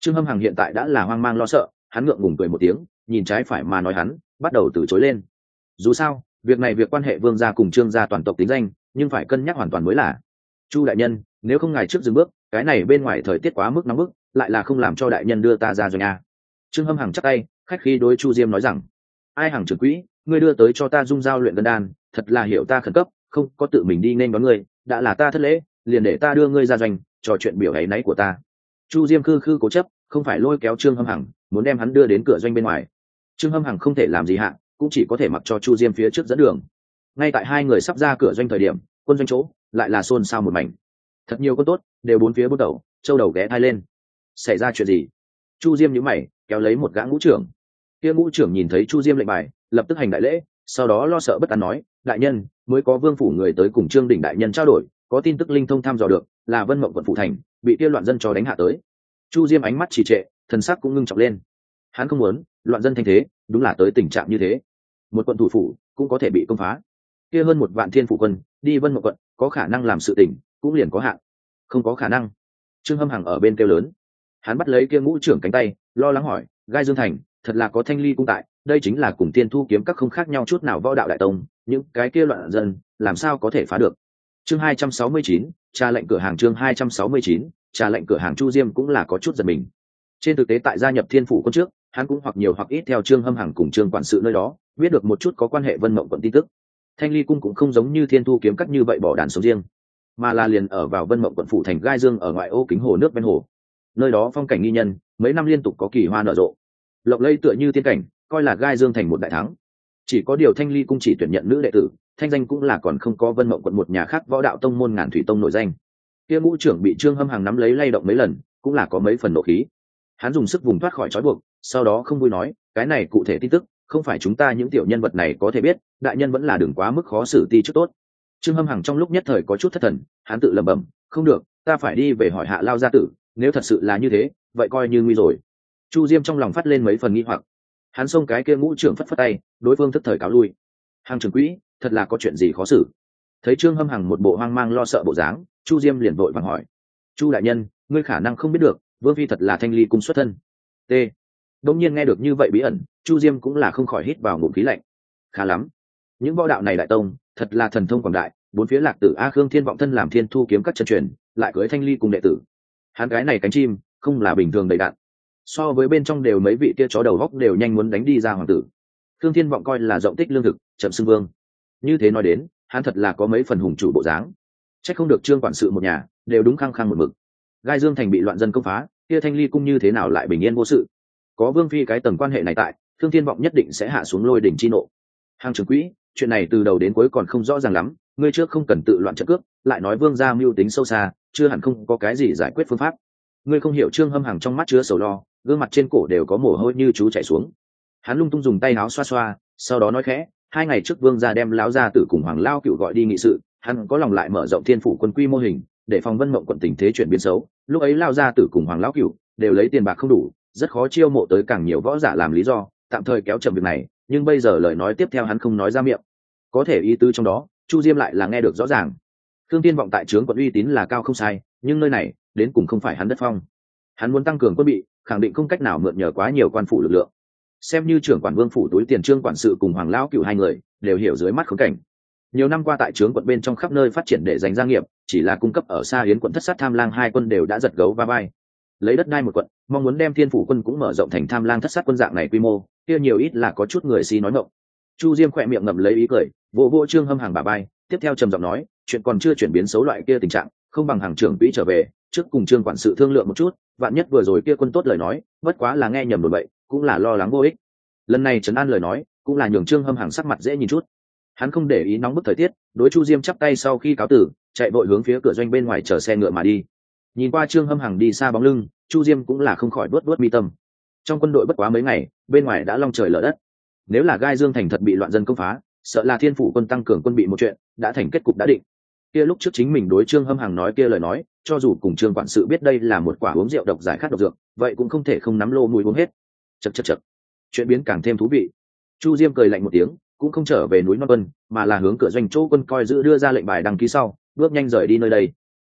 Trương Hâm Hằng hiện tại đã là hoang mang lo sợ, hắn ngượng ngùng cười một tiếng, nhìn trái phải mà nói hắn bắt đầu từ chối lên. Dù sao việc này việc quan hệ vương gia cùng Trương gia toàn tộc tính danh, nhưng phải cân nhắc hoàn toàn mới là. Chu đại nhân, nếu không ngài trước dừng bước, cái này bên ngoài thời tiết quá mức nóng bức, lại là không làm cho đại nhân đưa ta ra doanh a. Trương Hâm Hằng chắp tay khách khí đối Chu Diêm nói rằng, ai Hằng trưởng quỹ, ngươi đưa tới cho ta dung giao luyện ngân đan, thật là hiểu ta khẩn cấp, không có tự mình đi nên đón ngươi, đã là ta thất lễ, liền để ta đưa ngươi ra doanh, trò chuyện biểu ấy nấy của ta. Chu Diêm khư khư cố chấp, không phải lôi kéo Trương Hâm Hằng, muốn đem hắn đưa đến cửa doanh bên ngoài. Trương Hâm Hằng không thể làm gì hạ, cũng chỉ có thể mặc cho Chu Diêm phía trước dẫn đường. Ngay tại hai người sắp ra cửa doanh thời điểm, quân doanh chỗ lại là xôn xao một mảnh. Thật nhiều quân tốt đều bốn phía bút đầu, châu đầu ghé thai lên. Xảy ra chuyện gì? Chu Diêm nhíu mày, kéo lấy một gã ngũ trưởng. Kia ngũ trưởng nhìn thấy Chu Diêm lệnh bài, lập tức hành đại lễ, sau đó lo sợ bất an nói, đại nhân, mới có vương phủ người tới cùng Trương đỉnh đại nhân trao đổi, có tin tức linh thông thăm dò được, là Vân Mộng quận phủ thành bị kia loạn dân cho đánh hạ tới. Chu Diêm ánh mắt trì trệ, thần sắc cũng ngưng trọng lên. Hắn không muốn loạn dân thanh thế, đúng là tới tình trạng như thế. Một quận thủ phủ cũng có thể bị công phá. Kia hơn một vạn thiên phủ quân đi Vân Mộng quận, có khả năng làm sự tình, cũng liền có hạn. Không có khả năng. Trương Hâm Hằng ở bên kêu lớn. Hắn bắt lấy kia ngũ trưởng cánh tay, lo lắng hỏi, Gai Dương thành thật là có Thanh Ly cung tại, đây chính là cùng Tiên Thu kiếm các không khác nhau chút nào võ đạo đại tông, những cái kia loạn dân làm sao có thể phá được. Chương 269, trà lệnh cửa hàng. Chương 269, trà lệnh cửa hàng. Chu Diêm cũng là có chút giật mình. Trên thực tế tại gia nhập Thiên phủ quân trước, hắn cũng hoặc nhiều hoặc ít theo Trương Hâm Hằng cùng Trương quản sự nơi đó biết được một chút có quan hệ Vân Mộng quận tin tức. Thanh Ly cung cũng không giống như Thiên Thu kiếm các như vậy bỏ đàn sống riêng, mà là liền ở vào Vân Mộng quận phủ thành Gai Dương ở ngoại ô kính hồ nước ven hồ. Nơi đó phong cảnh nghi nhân, mấy năm liên tục có kỳ hoa nở rộ, lộng lẫy tựa như tiên cảnh, coi là Gai Dương thành một đại thắng. Chỉ có điều Thanh Ly cung chỉ tuyển nhận nữ đệ tử, thanh danh cũng là còn không có Vân Mộng quận một nhà khác võ đạo tông môn Ngàn Thủy tông nổi danh. Kia ngũ trưởng bị Trương Hâm Hằng nắm lấy lay động mấy lần, cũng là có mấy phần nộ khí. Hắn dùng sức vùng thoát khỏi trói buộc, sau đó không vui nói, cái này cụ thể tin tức không phải chúng ta những tiểu nhân vật này có thể biết, đại nhân vẫn là đừng quá mức khó xử ti trước tốt. Trương Hâm Hằng trong lúc nhất thời có chút thất thần, hắn tự lẩm bẩm, không được, ta phải đi về hỏi Hạ Lao gia tử, nếu thật sự là như thế, vậy coi như nguy rồi. Chu Diêm trong lòng phát lên mấy phần nghi hoặc. Hắn xông cái kia ngũ trưởng phất phất tay, đối phương tức thời cáo lui. Hằng trưởng quỹ, thật là có chuyện gì khó xử? Thấy Trương Hâm Hằng một bộ hoang mang lo sợ bộ dáng, Chu Diêm liền vội vàng hỏi, Chu đại nhân, ngươi khả năng không biết được, vương phi thật là Thanh Ly cung xuất thân. T. Đông nhiên nghe được như vậy bí ẩn, Chu Diêm cũng là không khỏi hít vào ngụm khí lạnh. Khá lắm, những võ đạo này đại tông thật là thần thông quảng đại, bốn phía lạc tử A Khương Thiên vọng thân làm Thiên Thu kiếm các chân truyền, lại cưới Thanh Ly cùng đệ tử. Hắn cái này cánh chim không là bình thường đầy đạn, so với bên trong đều mấy vị kia chó đầu góc đều nhanh muốn đánh đi ra hoàng tử. Khương Thiên vọng coi là rộng tích lương thực, chậm xưng vương. Như thế nói đến, hắn thật là có mấy phần hùng chủ bộ dáng. Chắc không được Trương quản sự một nhà đều đúng khăng khăng một mực. Gai Dương thành bị loạn dân công phá, kia Thanh Ly cung như thế nào lại bình yên vô sự? Có vương phi cái tầng quan hệ này tại, Khương Thiên vọng nhất định sẽ hạ xuống lôi đỉnh chi nộ. Hàng trưởng quỹ, chuyện này từ đầu đến cuối còn không rõ ràng lắm, ngươi trước không cần tự loạn trận cước, lại nói vương gia mưu tính sâu xa, chưa hẳn không có cái gì giải quyết phương pháp. Ngươi không hiểu. Trương Hâm Hằng trong mắt chứa sầu lo, gương mặt trên cổ đều có mồ hôi như chú chảy xuống. Hắn lung tung dùng tay áo xoa xoa, sau đó nói khẽ, 2 ngày trước vương gia đem lão gia tử cùng Hoàng Lao Cựu gọi đi nghị sự, hắn có lòng lại mở rộng Thiên phủ quân quy mô hình, để phòng Vân Mộng quận tình thế chuyển biến xấu. Lúc ấy Lao gia tử cùng Hoàng Lão Cựu đều lấy tiền bạc không đủ, rất khó chiêu mộ tới càng nhiều võ giả làm lý do, tạm thời kéo chậm việc này, nhưng bây giờ lời nói tiếp theo hắn không nói ra miệng. Có thể ý tứ trong đó, Chu Diêm lại là nghe được rõ ràng. Khương Thiên vọng tại trướng quận uy tín là cao không sai, nhưng nơi này đến cùng không phải hắn đất phong. Hắn muốn tăng cường quân bị, khẳng định không cách nào mượn nhờ quá nhiều quan phủ lực lượng. Xem như trưởng quản vương phủ túi tiền Trương quản sự cùng Hoàng Lão Cựu hai người đều hiểu dưới mắt khốn cảnh. Nhiều năm qua tại trướng quận bên trong khắp nơi phát triển để giành gia nghiệp, chỉ là cung cấp ở xa Yến quận Thất Sát Tham Lang hai quân đều đã giật gấu va vai. Lấy đất đai một quận, mong muốn đem Thiên phủ quân cũng mở rộng thành Tham Lang Thất Sát quân dạng này quy mô, kia nhiều ít là có chút người si nói ngọng. Chu Diêm khỏe miệng ngậm lấy ý cười, vỗ vỗ Trương Hâm Hằng bả vai, tiếp theo trầm giọng nói, chuyện còn chưa chuyển biến xấu loại kia tình trạng, không bằng Hằng trưởng quỹ trở về, trước cùng Trương quản sự thương lượng một chút, vạn nhất vừa rồi kia quân tốt lời nói, bất quá là nghe nhầm đồn bậy, cũng là lo lắng vô ích. Lần này trấn an lời nói, cũng là nhường Trương Hâm Hằng sắc mặt dễ nhìn chút. Hắn không để ý nóng bức thời tiết, đối Chu Diêm chắp tay sau khi cáo tử, chạy vội hướng phía cửa doanh bên ngoài chờ xe ngựa mà đi. Nhìn qua Trương Hâm Hằng đi xa bóng lưng, Chu Diêm cũng là không khỏi vuốt mi tâm. Trong quân đội bất quá mấy ngày, bên ngoài đã long trời lở đất. Nếu là Gai Dương thành thật bị loạn dân công phá, sợ là Thiên phủ quân tăng cường quân bị một chuyện đã thành kết cục đã định. Kia lúc trước chính mình đối Trương Hâm Hằng nói kia lời nói, cho dù cùng Trương quản sự biết đây là một quả uống rượu độc giải khát độc dược, vậy cũng không thể không nắm lô mùi uống hết. Chậc. Chuyện biến càng thêm thú vị. Chu Diêm cười lạnh một tiếng, cũng không trở về núi Non Vân, mà là hướng cửa doanh chỗ quân coi giữ đưa ra lệnh bài đăng ký sau, bước nhanh rời đi nơi đây.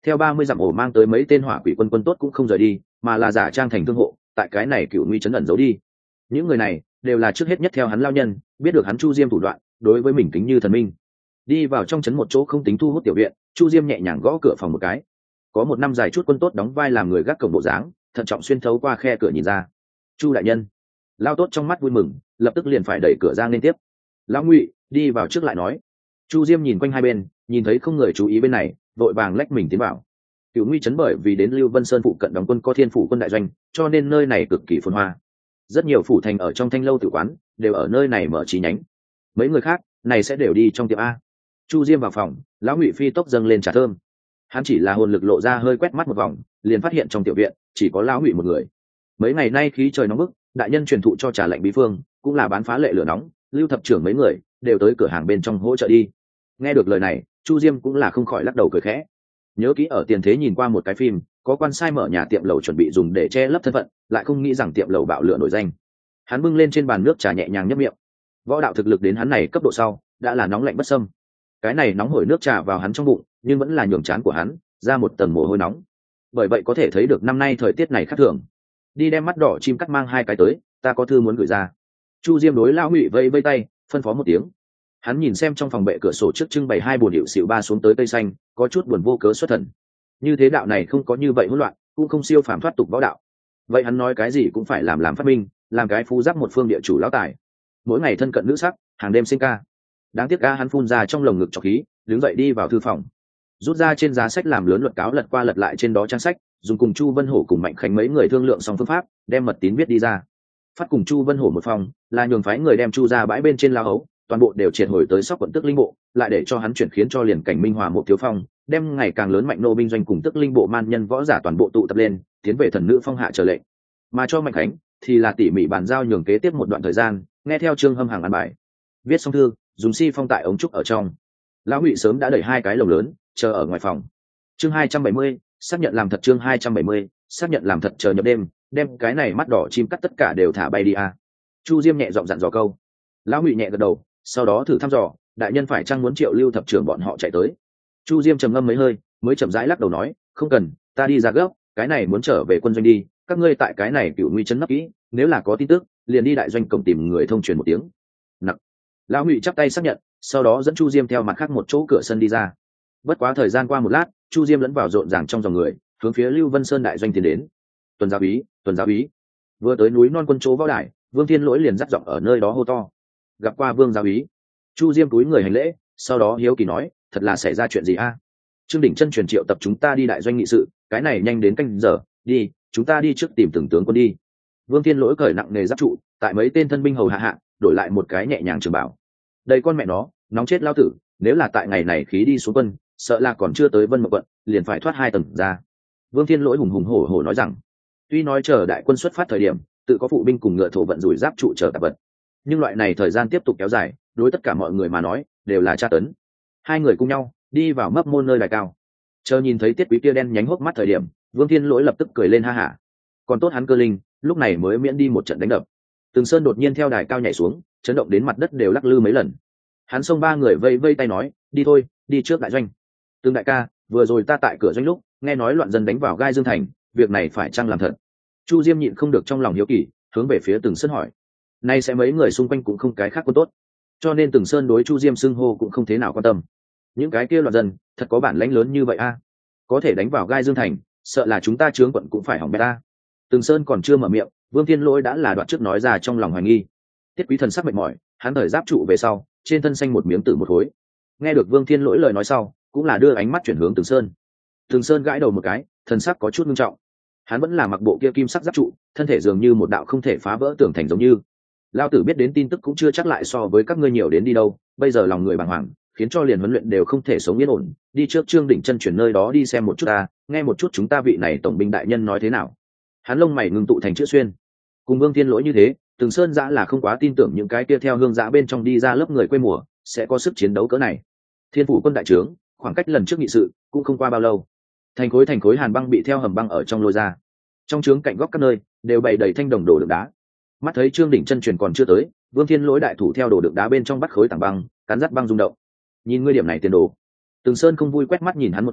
theo 30 dặm ổ mang tới mấy tên hỏa quỷ quân quân tốt cũng không rời đi, mà là giả trang thành thương hộ, tại cái này Cửu Nguy trấn ẩn giấu đi. Những người này đều là trước hết nhất theo hắn lao nhân, biết được hắn Chu Diêm thủ đoạn, đối với mình kính như thần minh. Đi vào trong trấn một chỗ không tính thu hút tiểu viện, Chu Diêm nhẹ nhàng gõ cửa phòng một cái. Có một năm dài chút quân tốt đóng vai làm người gác cổng bộ dáng, thận trọng xuyên thấu qua khe cửa nhìn ra. Chu đại nhân. Lao tốt trong mắt vui mừng, lập tức liền phải đẩy cửa ra nên tiếp. Lão Ngụy, đi vào trước lại nói. Chu Diêm nhìn quanh hai bên, nhìn thấy không người chú ý bên này, vội vàng lách mình tiến vào. Cửu Nguy trấn bởi vì đến Lưu Vân Sơn phụ cận đóng quân có Thiên phủ quân đại doanh, cho nên nơi này cực kỳ phồn hoa. Rất nhiều phủ thành ở trong thanh lâu tử quán đều ở nơi này mở chi nhánh. Mấy người khác này sẽ đều đi trong tiệm a. Chu Diêm vào phòng, Lão Ngụy phi tốc dâng lên trà thơm. Hắn chỉ là hồn lực lộ ra hơi quét mắt một vòng, liền phát hiện trong tiểu viện chỉ có Lão Ngụy một người. Mấy ngày nay khí trời nóng bức, đại nhân truyền thụ cho trà lạnh bí phương, cũng là bán phá lệ lửa nóng, Lưu thập trưởng mấy người đều tới cửa hàng bên trong hỗ trợ đi. Nghe được lời này, Chu Diêm cũng là không khỏi lắc đầu cười khẽ. Nhớ kỹ ở tiền thế nhìn qua một cái phim, có quan sai mở nhà tiệm lẩu chuẩn bị dùng để che lấp thân phận, lại không nghĩ rằng tiệm lẩu bạo lửa nổi danh. Hắn bưng lên trên bàn nước trà nhẹ nhàng nhấp miệng. Võ đạo thực lực đến hắn này cấp độ sau, đã là nóng lạnh bất xâm. Cái này nóng hổi nước trà vào hắn trong bụng, nhưng vẫn là nhường chán của hắn ra một tầng mồ hôi nóng. Bởi vậy có thể thấy được năm nay thời tiết này khác thường. Đi đem mắt đỏ chim cắt mang hai cái tới, ta có thư muốn gửi ra. Chu Diêm đối Lão Ngụy vây vây tay, phân phó một tiếng. Hắn nhìn xem trong phòng bệ cửa sổ trước trưng bày hai bồn hiệu xịu ba xuống tới cây xanh, có chút buồn vô cớ xuất thần. Như thế đạo này không có như vậy hỗn loạn, cũng không siêu phàm thoát tục võ đạo. Vậy hắn nói cái gì cũng phải làm phát minh, làm cái phú giáp một phương địa chủ lão tài. Mỗi ngày thân cận nữ sắc, hàng đêm sinh ca. Đáng tiếc ca hắn phun ra trong lồng ngực trọc khí, đứng dậy đi vào thư phòng, rút ra trên giá sách làm lớn luật cáo lật qua lật lại trên đó trang sách, dùng cùng Chu Vân Hổ cùng Mạnh Khánh mấy người thương lượng xong phương pháp, đem mật tín viết đi ra. Phát cùng Chu Vân Hổ một phòng, là nhường phái người đem Chu ra bãi bên trên lao ấu, toàn bộ đều triệt hồi tới Sóc quận Tức Linh bộ, lại để cho hắn chuyển khiến cho liền cảnh Minh Hòa một thiếu phong, đem ngày càng lớn mạnh nô binh doanh cùng Tức Linh bộ man nhân võ giả toàn bộ tụ tập lên, tiến về thần nữ phong hạ chờ lệnh. Mà cho Mạnh Khánh thì là tỉ mỉ bàn giao nhường kế tiếp một đoạn thời gian, nghe theo Trương Hâm hàng ăn bài. Viết xong thư, dùng si phong tại ống trúc ở trong. Lão Ngụy sớm đã đẩy hai cái lồng lớn, chờ ở ngoài phòng. Chương 270, xác nhận làm thật. Chương 270, xác nhận làm thật. Chờ nhập đêm, đem cái này mắt đỏ chim cắt tất cả đều thả bay đi a. Chu Diêm nhẹ giọng dặn dò câu. Lão Ngụy nhẹ gật đầu, sau đó thử thăm dò, đại nhân phải chăng muốn triệu Lưu thập trưởng bọn họ chạy tới. Chu Diêm trầm ngâm mấy hơi, mới chậm rãi lắc đầu nói, không cần, ta đi ra gấp, cái này muốn trở về quân doanh đi, các ngươi tại cái này Cửu Nguy trấn nấp kỹ, nếu là có tin tức, liền đi đại doanh cổng tìm người thông truyền một tiếng. Nặc. Lão Ngụy chắp tay xác nhận, sau đó dẫn Chu Diêm theo mặt khác một chỗ cửa sân đi ra. Bất quá thời gian qua một lát, Chu Diêm lẫn vào rộn ràng trong dòng người, hướng phía Lưu Vân Sơn đại doanh tiến đến. Tuần giáo úy, tuần giáo úy. Vừa tới núi non quân chỗ võ đài, Vương Thiên Lỗi liền dắt giọng ở nơi đó hô to. Gặp qua Vương giáo úy. Chu Diêm cúi người hành lễ, sau đó hiếu kỳ nói, thật là xảy ra chuyện gì a? Trương Đỉnh Chân truyền triệu tập chúng ta đi đại doanh nghị sự, cái này nhanh đến canh giờ, đi, chúng ta đi trước tìm từng tướng quân đi. Vương Thiên Lỗi cởi nặng nề giáp trụ, tại mấy tên thân binh hầu hạ hạ, đổi lại một cái nhẹ nhàng trường bảo. Đây con mẹ nó, nóng chết lao tử, nếu là tại ngày này khí đi xuống quân, sợ là còn chưa tới Vân Mộng quận, liền phải thoát hai tầng ra. Vương Thiên Lỗi hùng hùng hổ hổ nói rằng, tuy nói chờ đại quân xuất phát thời điểm, tự có phụ binh cùng ngựa thổ vận rủi giáp trụ chờ tạp vật, nhưng loại này thời gian tiếp tục kéo dài, đối tất cả mọi người mà nói, đều là tra tấn. Hai người cùng nhau đi vào mấp môn nơi đài cao, chờ nhìn thấy Tiết Quý kia đen nhánh hốc mắt thời điểm, Vương Thiên Lỗi lập tức cười lên ha hả. Còn tốt hắn cơ linh, lúc này mới miễn đi một trận đánh đập. Từng Sơn đột nhiên theo đài cao nhảy xuống, chấn động đến mặt đất đều lắc lư mấy lần. Hắn xông ba người vây vây tay nói, đi thôi, đi trước đại doanh. Tương đại ca, vừa rồi ta tại cửa doanh lúc nghe nói loạn dân đánh vào Gai Dương thành, việc này phải chăng làm thật? Chu Diêm nhịn không được trong lòng hiếu kỳ, hướng về phía Từng Sơn hỏi. Nay sẽ mấy người xung quanh cũng không cái khác quân tốt, cho nên Từng Sơn đối Chu Diêm xưng hô cũng không thế nào quan tâm. Những cái kia loạn dân thật có bản lãnh lớn như vậy a? Có thể đánh vào Gai Dương thành, sợ là chúng ta trướng quận cũng phải hỏng bét ta. Từng Sơn còn chưa mở miệng, Vương Thiên Lỗi đã là đoạn trước nói ra trong lòng hoài nghi. Tiết Quý thần sắc mệt mỏi, hắn thời giáp trụ về sau, trên thân xanh một miếng tử một khối. Nghe được Vương Thiên Lỗi lời nói sau, cũng là đưa ánh mắt chuyển hướng Từng Sơn. Từng Sơn gãi đầu một cái, thần sắc có chút nghiêm trọng. Hắn vẫn là mặc bộ kia kim sắc giáp trụ, thân thể dường như một đạo không thể phá vỡ tường thành giống như. Lao tử biết đến tin tức cũng chưa chắc lại so với các ngươi nhiều đến đi đâu, bây giờ lòng người bàng hoàng, khiến cho liền huấn luyện đều không thể sống yên ổn. Đi trước Trương Đỉnh Chân chuyển nơi đó đi xem một chút ta, nghe một chút chúng ta vị này tổng binh đại nhân nói thế nào. Hắn lông mày ngưng tụ thành chữ xuyên. Cùng Vương Thiên Lỗi như thế, Từng Sơn dã là không quá tin tưởng những cái kia theo hương dã bên trong đi ra lớp người quê mùa sẽ có sức chiến đấu cỡ này. Thiên phủ quân đại trướng, khoảng cách lần trước nghị sự cũng không qua bao lâu, thành khối hàn băng bị theo hầm băng ở trong lôi ra. Trong trướng cạnh góc các nơi đều bày đầy thanh đồng đồ đựng đá. Mắt thấy Trương Đỉnh Chân truyền còn chưa tới, Vương Thiên Lỗi đại thủ theo đồ đựng đá bên trong bắt khối tảng băng, cắn rắt băng rung động. Nhìn ngươi điểm này tiền đồ. Từng Sơn không vui quét mắt nhìn hắn một cái,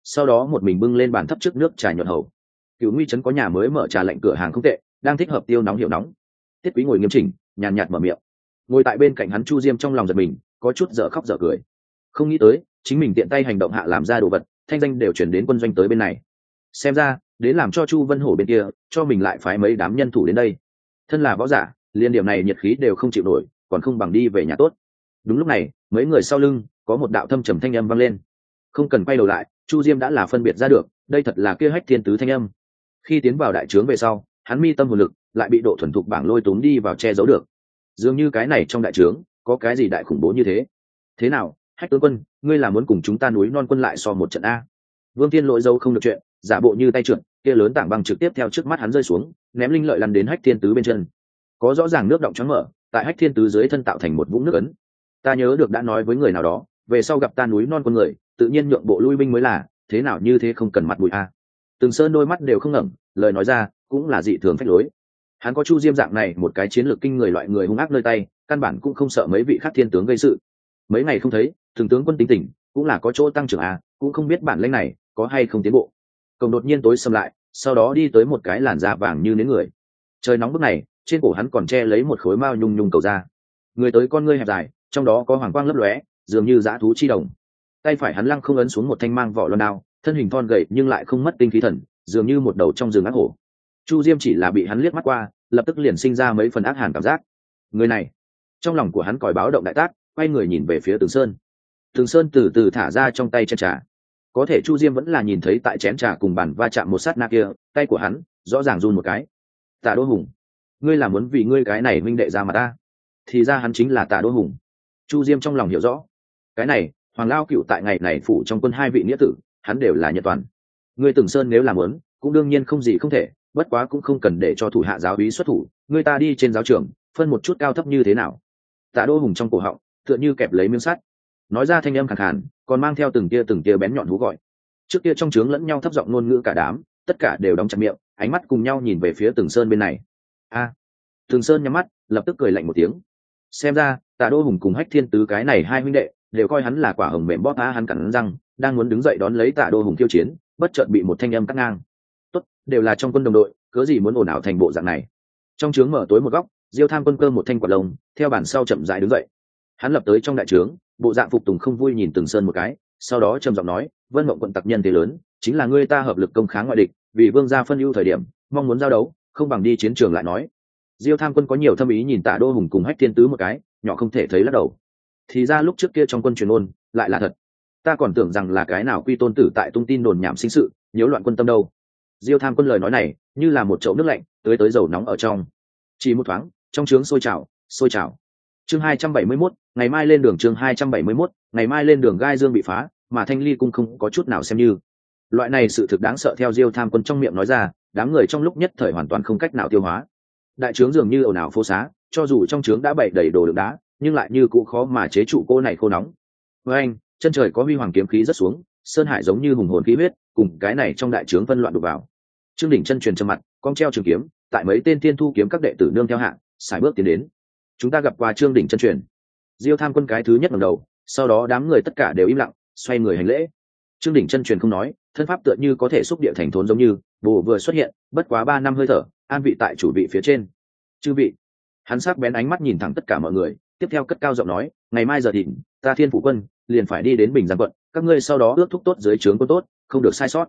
sau đó một mình bưng lên bàn thấp trước nước trà nhuận hầu. Cửu Nguy trấn có nhà mới mở trà lạnh cửa hàng không tệ, đang thích hợp tiêu nóng hiểu nóng. Tiết Quý ngồi nghiêm chỉnh, nhàn nhạt mở miệng. Ngồi tại bên cạnh hắn Chu Diêm trong lòng giật mình, có chút dở khóc dở cười. Không nghĩ tới chính mình tiện tay hành động hạ làm ra đồ vật, thanh danh đều chuyển đến quân doanh tới bên này. Xem ra đến làm cho Chu Vân Hổ bên kia cho mình lại phái mấy đám nhân thủ đến đây. Thân là võ giả, liên điểm này nhiệt khí đều không chịu nổi, còn không bằng đi về nhà tốt. Đúng lúc này, mấy người sau lưng có một đạo thâm trầm thanh âm vang lên. Không cần quay đầu lại, Chu Diêm đã là phân biệt ra được, đây thật là kia Hách Thiên Tứ thanh âm. Khi tiến vào đại trướng về sau, hắn mi tâm hồn lực lại bị độ thuần thục bảng lôi túm đi vào che giấu được. Dường như cái này trong đại trướng có cái gì đại khủng bố như thế. Thế nào, Hách tướng quân, ngươi là muốn cùng chúng ta núi non quân lại so một trận a? Vương Thiên lội dâu không được chuyện, giả bộ như tay trượt, kia lớn tảng băng trực tiếp theo trước mắt hắn rơi xuống, ném linh lợi lăn đến Hách Thiên Tứ bên chân. Có rõ ràng nước động choáng mở, tại Hách Thiên Tứ dưới thân tạo thành một vũng nước ấn. Ta nhớ được đã nói với người nào đó, về sau gặp ta núi non quân người, tự nhiên nhượng bộ lui binh mới là, thế nào như thế không cần mặt mũi a. Từng Sơn đôi mắt đều không ngẩng, lời nói ra cũng là dị thường phách lối. Hắn có Chu Diêm dạng này một cái chiến lược kinh người loại người hung ác nơi tay, căn bản cũng không sợ mấy vị khác thiên tướng gây sự. Mấy ngày không thấy, thường tướng quân tính tình cũng là có chỗ tăng trưởng a, cũng không biết bản lĩnh này có hay không tiến bộ. Cổng đột nhiên tối sầm lại, sau đó đi tới một cái làn da vàng như nến người. Trời nóng bức này, trên cổ hắn còn che lấy một khối mao nhung nhung cầu da. Người tới con ngươi hẹp dài, trong đó có hoàng quang lấp lóe, dường như dã thú chi đồng. Tay phải hắn lăng không ấn xuống một thanh mang vỏ loan đao, thân hình thon gầy nhưng lại không mất tinh khí thần, dường như một đầu trong rừng ác hổ. Chu Diêm chỉ là bị hắn liếc mắt qua, lập tức liền sinh ra mấy phần ác hàn cảm giác. Người này, trong lòng của hắn còi báo động đại tác, quay người nhìn về phía Tường Sơn. Tường Sơn từ từ thả ra trong tay chén trà. Có thể Chu Diêm vẫn là nhìn thấy tại chén trà cùng bàn va chạm một sát na kia, tay của hắn rõ ràng run một cái. Tạ Đô Hùng, ngươi là muốn vì ngươi cái này huynh đệ ra mà ta? Thì ra hắn chính là Tạ Đô Hùng. Chu Diêm trong lòng hiểu rõ, cái này Hoàng Lao Cựu tại ngày này phủ trong quân hai vị nghĩa tử, hắn đều là nhân toàn. Ngươi Tường Sơn nếu làm muốn, cũng đương nhiên không gì không thể, bất quá cũng không cần để cho thủ hạ giáo úy xuất thủ, ngươi ta đi trên giáo trường, phân một chút cao thấp như thế nào? Tạ Đô Hùng trong cổ họng tựa như kẹp lấy miếng sắt, nói ra thanh âm khàn khàn, còn mang theo từng tia bén nhọn hú gọi. Trước kia trong trướng lẫn nhau thấp giọng ngôn ngữ cả đám, tất cả đều đóng chặt miệng, ánh mắt cùng nhau nhìn về phía Tường Sơn bên này. A, Tường Sơn nhắm mắt, lập tức cười lạnh một tiếng. Xem ra Tạ Đô Hùng cùng Hách Thiên Tứ cái này hai huynh đệ đều coi hắn là quả hồng mềm bóp á, hắn cắn răng, đang muốn đứng dậy đón lấy Tạ Đô Hùng khiêu chiến, bất chợt bị một thanh âm cắt ngang. Tốt, đều là trong quân đồng đội, cớ gì muốn ồn ào thành bộ dạng này? Trong trướng mở tối một góc, Diêu Tham Quân cơ một thanh quạt lông, theo bản sau chậm rãi đứng dậy. Hắn lập tới trong đại trướng, bộ dạng phục tùng không vui nhìn Tường Sơn một cái, sau đó trầm giọng nói, Vân Mộng quận tặc nhân thế lớn, chính là ngươi ta hợp lực công kháng ngoại địch, vì vương gia phân ưu thời điểm, mong muốn giao đấu, không bằng đi chiến trường lại nói. Diêu Tham Quân có nhiều thâm ý nhìn Tạ Đô Hùng cùng Hách Thiên Tứ một cái, nhỏ không thể thấy lắc đầu. Thì ra lúc trước kia trong quân truyền ôn lại là thật, ta còn tưởng rằng là cái nào quy tôn tử tại tung tin đồn nhảm sinh sự, nhiễu loạn quân tâm đâu. Diêu Tham Quân lời nói này như là một chậu nước lạnh tới dầu nóng ở trong. Chỉ một thoáng, trong trướng sôi trào. Chương 271, ngày mai lên đường. Chương 271, ngày mai lên đường. Gai Dương bị phá, mà Thanh Ly cung không có chút nào xem như. Loại này sự thực đáng sợ theo Diêu Tham Quân trong miệng nói ra, đám người trong lúc nhất thời hoàn toàn không cách nào tiêu hóa. Đại trướng dường như ồn ào phố xá, cho dù trong trướng đã bày đầy đồ đựng đá, nhưng lại như cũ khó mà chế trụ cô này khô nóng. Với anh, chân trời có huy hoàng kiếm khí rất xuống, sơn hải giống như hùng hồn khí huyết, cùng cái này trong đại trướng phân loạn đục vào. Trương Đỉnh chân truyền trầm mặt, cong treo trường kiếm, tại mấy tên tiên thu kiếm các đệ tử nương theo hạng, sải bước tiến đến. Chúng ta gặp qua Trương Đỉnh chân truyền. Diêu Tham Quân cái thứ nhất ngẩng đầu, sau đó đám người tất cả đều im lặng, xoay người hành lễ. Trương Đỉnh chân truyền không nói, thân pháp tựa như có thể xúc địa thành thốn giống như, bồ vừa xuất hiện, bất quá 3 năm hơi thở, an vị tại chủ vị phía trên. Chư vị, hắn sắc bén ánh mắt nhìn thẳng tất cả mọi người, tiếp theo cất cao giọng nói, ngày mai giờ thịnh, ta Thiên Phủ quân liền phải đi đến Bình Giang quận, các ngươi sau đó ước thúc tốt dưới trướng quân tốt, không được sai sót.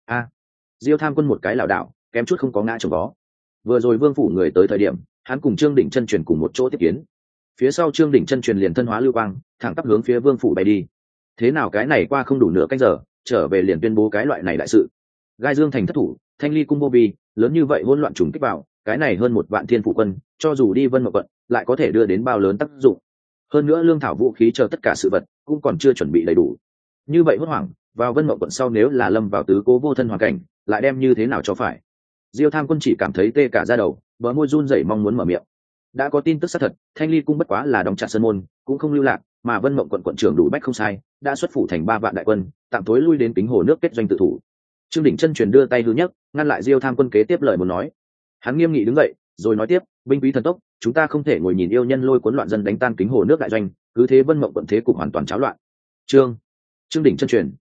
Diêu Tham Quân một cái lảo đảo, kém chút không có ngã chồng vó. Vừa rồi Vương phủ người tới thời điểm, hắn cùng Trương Đỉnh chân truyền cùng một chỗ tiếp kiến. Phía sau Trương Đỉnh chân truyền liền thân hóa lưu quang, thẳng tắp hướng phía Vương phủ bay đi. Thế nào cái này qua không đủ nửa canh giờ, trở về liền tuyên bố cái loại này đại sự. Gai Dương thành thất thủ, Thanh Ly cung vô vi, lớn như vậy hỗn loạn trùng kích vào, cái này hơn 1 vạn Thiên Phủ quân, cho dù đi Vân Mộng quận, lại có thể đưa đến bao lớn tác dụng. Hơn nữa lương thảo vũ khí chờ tất cả sự vật cũng còn chưa chuẩn bị đầy đủ. Như vậy hốt hoảng, vào Vân Mộng quận sau nếu là lâm vào tứ cố vô thân hoàn cảnh, lại đem như thế nào cho phải. Diêu Tham Quân chỉ cảm thấy tê cả da đầu, bờ môi run rẩy mong muốn mở miệng. Đã có tin tức xác thật, Thanh Ly cung bất quá là đóng chặt sơn môn, cũng không lưu lạc, mà Vân Mộng quận quận trưởng Đủ Bách không sai, đã xuất phủ thành 3 vạn đại quân, tạm tối lui đến Kính Hồ nước kết doanh tự thủ. Trương Đỉnh chân truyền đưa tay hư nhất, ngăn lại Diêu Tham Quân kế tiếp lời muốn nói. Hắn nghiêm nghị đứng dậy, rồi nói tiếp, binh quý thần tốc, chúng ta không thể ngồi nhìn yêu nhân lôi cuốn loạn dân đánh tan Kính Hồ nước đại doanh, cứ thế Vân Mộng quận thế cục hoàn toàn cháo loạn. Trương Đỉnh chân truyền,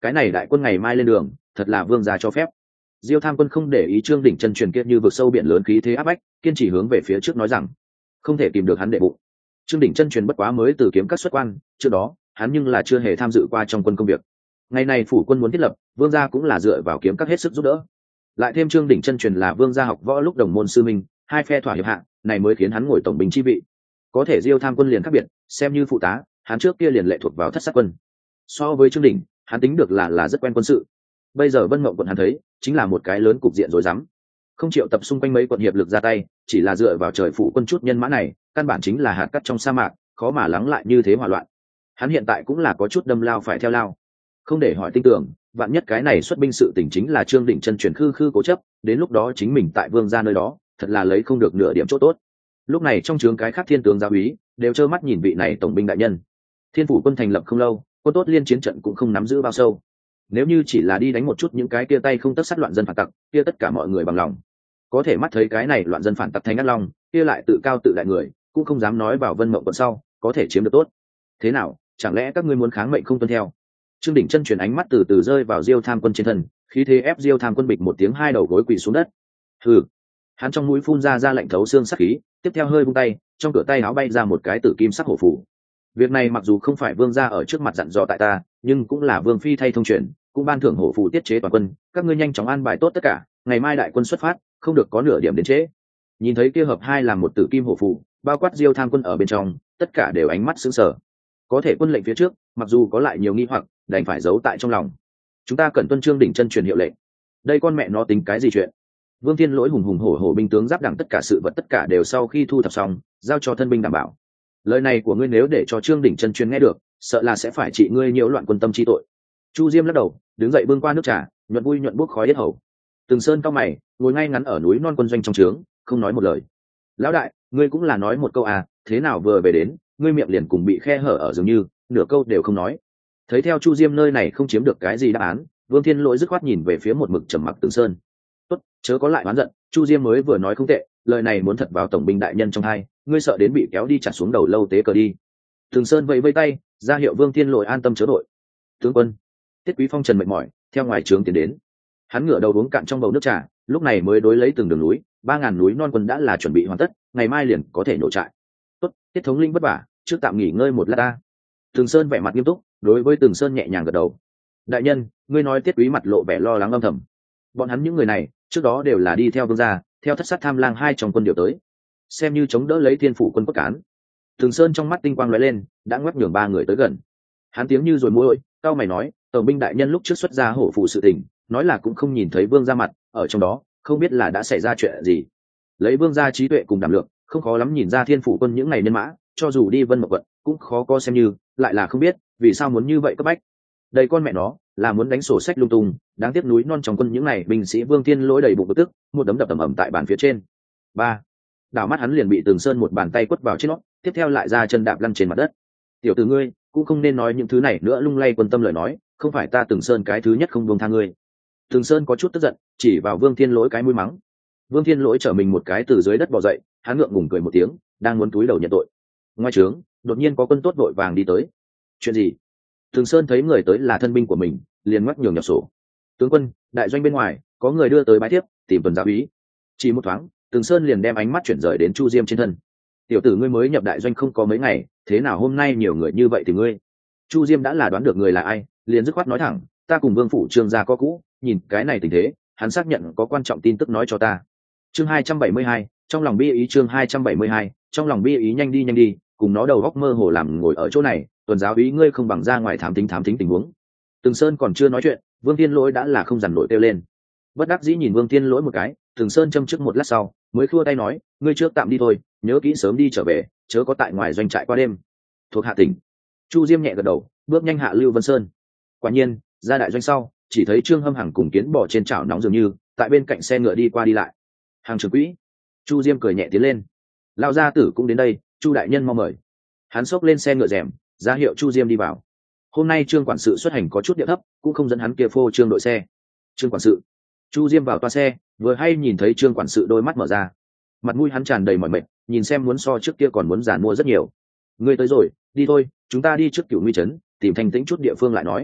cái này đại quân ngày mai lên đường thật là vương gia cho phép. Diêu Tham Quân không để ý Trương Đỉnh Chân truyền kia như vực sâu biển lớn khí thế áp bách, kiên trì hướng về phía trước nói rằng không thể tìm được hắn đệ bụng. Trương Đỉnh Chân truyền bất quá mới từ kiếm các xuất quan, trước đó hắn nhưng là chưa hề tham dự qua trong quân công việc. Ngày này phủ quân muốn thiết lập, vương gia cũng là dựa vào kiếm các hết sức giúp đỡ. Lại thêm Trương Đỉnh Chân truyền là vương gia học võ lúc đồng môn sư minh, hai phe thỏa hiệp hạ, này mới khiến hắn ngồi tổng binh chi vị. Có thể Diêu Tham Quân liền khác biệt, xem như phụ tá, hắn trước kia liền lệ thuộc vào thất sát quân. So với Trương Đỉnh, hắn tính được là rất quen quân sự. Bây giờ Vân Mộng quận hắn thấy chính là một cái lớn cục diện rối rắm, không chịu tập xung quanh mấy quận hiệp lực ra tay, chỉ là dựa vào trời phụ quân chút nhân mã này, căn bản chính là hạt cát trong sa mạc, khó mà lắng lại như thế hỏa loạn. Hắn hiện tại cũng là có chút đâm lao phải theo lao, không để hỏi tin tưởng, vạn nhất cái này xuất binh sự tình chính là Trương Đỉnh Chân truyền khư cố chấp, đến lúc đó chính mình tại vương gia nơi đó, thật là lấy không được nửa điểm chỗ tốt. Lúc này trong trướng cái khác thiên tướng giáo úy đều trơ mắt nhìn vị này tổng binh đại nhân. Thiên phủ quân thành lập không lâu, quân tốt liên chiến trận cũng không nắm giữ bao sâu. Nếu như chỉ là đi đánh một chút những cái kia tay không tất sát loạn dân phản tặc, kia tất cả mọi người bằng lòng. Có thể mắt thấy cái này loạn dân phản tặc thành Ác Long, kia lại tự cao tự đại người, cũng không dám nói vào Vân Mộng quận sau có thể chiếm được tốt. Thế nào, chẳng lẽ các ngươi muốn kháng mệnh không tuân theo? Trương Đỉnh Chân truyền ánh mắt từ từ rơi vào Diêu Tham Quân trên thân, khí thế ép Diêu Tham Quân bịch một tiếng hai đầu gối quỳ xuống đất. Hừ. Hắn trong mũi phun ra lạnh thấu xương sắc khí, tiếp theo hơi vung tay, trong cửa tay áo bay ra một cái tử kim sắc hổ phù. Việc này mặc dù không phải vương gia ở trước mặt dặn dò tại ta, nhưng cũng là vương phi thay thông truyền, cũng ban thưởng hổ phù tiết chế toàn quân, các ngươi nhanh chóng an bài tốt tất cả, ngày mai đại quân xuất phát, không được có nửa điểm đến trễ. Nhìn thấy kia hợp hai làm một tử kim hổ phù, bao quát Diêu Tham Quân ở bên trong, tất cả đều ánh mắt sững sờ. Có thể quân lệnh phía trước, mặc dù có lại nhiều nghi hoặc, đành phải giấu tại trong lòng. Chúng ta cần tuân Trương Đỉnh Chân truyền hiệu lệnh. Đây con mẹ nó tính cái gì chuyện? Vương Thiên Lỗi hùng hùng hổ hổ binh tướng giáp đẳng tất cả sự vật tất cả đều sau khi thu thập xong, giao cho thân binh đảm bảo. Lời này của ngươi nếu để cho Trương Đỉnh Chân truyền nghe được, sợ là sẽ phải trị ngươi nhiễu loạn quân tâm chi tội. Chu Diêm lắc đầu, đứng dậy bưng qua nước trà, nhuận vui nhuận bốc khói yết hầu. Từng Sơn cao mày, ngồi ngay ngắn ở núi non quân doanh trong trướng, không nói một lời. Lão đại, ngươi cũng là nói một câu à, thế nào vừa về đến, ngươi miệng liền cùng bị khe hở ở dường như, nửa câu đều không nói. Thấy theo Chu Diêm nơi này không chiếm được cái gì đáp án, Vương Thiên Lỗi dứt khoát nhìn về phía một mực trầm mặc Từng Sơn. Tốt, chớ có lại oán giận, Chu Diêm mới vừa nói không tệ, lời này muốn thật vào tổng binh đại nhân trong hai, ngươi sợ đến bị kéo đi chặt xuống đầu lâu tế cờ đi. Từng Sơn vẫy vẫy tay, ra hiệu Vương Thiên Lỗi an tâm chớ đội. Tướng quân. Tiết Quý Phong trần mệt mỏi, theo ngoài trướng tiến đến. Hắn ngửa đầu uống cạn trong bầu nước trà, lúc này mới đối lấy từng đường núi, 3000 núi non quân đã là chuẩn bị hoàn tất, ngày mai liền có thể nổ trại. Tốt, Tiết thống linh vất vả, trước tạm nghỉ ngơi một lát ta. Từng Sơn vẻ mặt nghiêm túc, đối với Từng Sơn nhẹ nhàng gật đầu. Đại nhân, ngươi nói Tiết Quý mặt lộ vẻ lo lắng âm thầm. Bọn hắn những người này, trước đó đều là đi theo vương gia, theo thất sát tham lang hai trong quân điều tới, xem như chống đỡ lấy thiên phủ quân cốt cán. Từng Sơn trong mắt tinh quang lóe lên, đã ngoắc nhường ba người tới gần. Hắn tiếng như rồi môi, cao mày nói, tổng binh đại nhân lúc trước xuất ra hổ phụ sự tình, nói là cũng không nhìn thấy vương gia mặt, ở trong đó, không biết là đã xảy ra chuyện gì. Lấy vương gia trí tuệ cùng đảm lượng, không khó lắm nhìn ra thiên phủ quân những ngày nhân mã, cho dù đi Vân Mộng quận, cũng khó có xem như, lại là không biết, vì sao muốn như vậy cấp bách. Đây con mẹ nó, là muốn đánh sổ sách lung tung, đáng tiếc núi non trong quân những ngày binh sĩ Vương Thiên Lỗi đầy bụng bực tức, một đấm đập ầm ầm tại bàn phía trên. Ba, đảo mắt hắn liền bị Từng Sơn một bàn tay quất vào trên nó, tiếp theo lại ra chân đạp lăn trên mặt đất. Tiểu tử ngươi, cũng không nên nói những thứ này nữa lung lay quân tâm lời nói, không phải ta Từng Sơn cái thứ nhất không buông tha ngươi. Từng Sơn có chút tức giận, chỉ vào Vương Thiên Lỗi cái mũi mắng. Vương Thiên Lỗi trở mình một cái từ dưới đất bò dậy, hắn ngượng ngùng cười một tiếng, đang muốn túi đầu nhận tội. Ngoài trướng, đột nhiên có quân tốt vội vàng đi tới. Chuyện gì? Từng Sơn thấy người tới là thân binh của mình, liền ngoắc nhường nhập sổ. Tướng quân, đại doanh bên ngoài có người đưa tới bái thiếp, tìm tuần giáo úy. Chỉ một thoáng, Từng Sơn liền đem ánh mắt chuyển rời đến Chu Diêm trên thân. Tiểu tử ngươi mới nhập đại doanh không có mấy ngày, thế nào hôm nay nhiều người như vậy thì ngươi? Chu Diêm đã là đoán được người là ai, liền dứt khoát nói thẳng, ta cùng Vương phủ Trương gia có cũ, nhìn cái này tình thế, hắn xác nhận có quan trọng tin tức nói cho ta. Chương 272, trong lòng bi ý chương 272, trong lòng bi ý nhanh đi, cùng nó đầu góc mơ hồ làm ngồi ở chỗ này, tuần giáo úy ngươi không bằng ra ngoài thám thính tình huống. Từng Sơn còn chưa nói chuyện, Vương Thiên Lỗi đã là không dằn nổi kêu lên. Bất đắc dĩ nhìn Vương Thiên Lỗi một cái, Từng Sơn châm trước một lát sau, mới khua tay nói, ngươi trước tạm đi thôi, nhớ kỹ sớm đi trở về, chớ có tại ngoài doanh trại qua đêm. Thuộc hạ tỉnh. Chu Diêm nhẹ gật đầu, bước nhanh hạ Lưu Vân Sơn. Quả nhiên, ra đại doanh sau, chỉ thấy Trương Hâm Hằng cùng Kiến Bò trên chảo nóng dường như, tại bên cạnh xe ngựa đi qua đi lại. Hàng trưởng quỹ. Chu Diêm cười nhẹ tiến lên. Lão gia tử cũng đến đây, Chu đại nhân mong mời. Hắn xốc lên xe ngựa rèm, ra hiệu Chu Diêm đi vào. Hôm nay Trương quản sự xuất hành có chút địa thấp, cũng không dẫn hắn kia phô trương đội xe. Trương quản sự. Chu Diêm vào toa xe, vừa hay nhìn thấy Trương quản sự đôi mắt mở ra, mặt mũi hắn tràn đầy mỏi mệt, nhìn xem muốn so trước kia còn muốn giàn mua rất nhiều. Ngươi tới rồi, đi thôi, chúng ta đi trước Cửu Nguy trấn, tìm thanh tĩnh chút địa phương lại nói.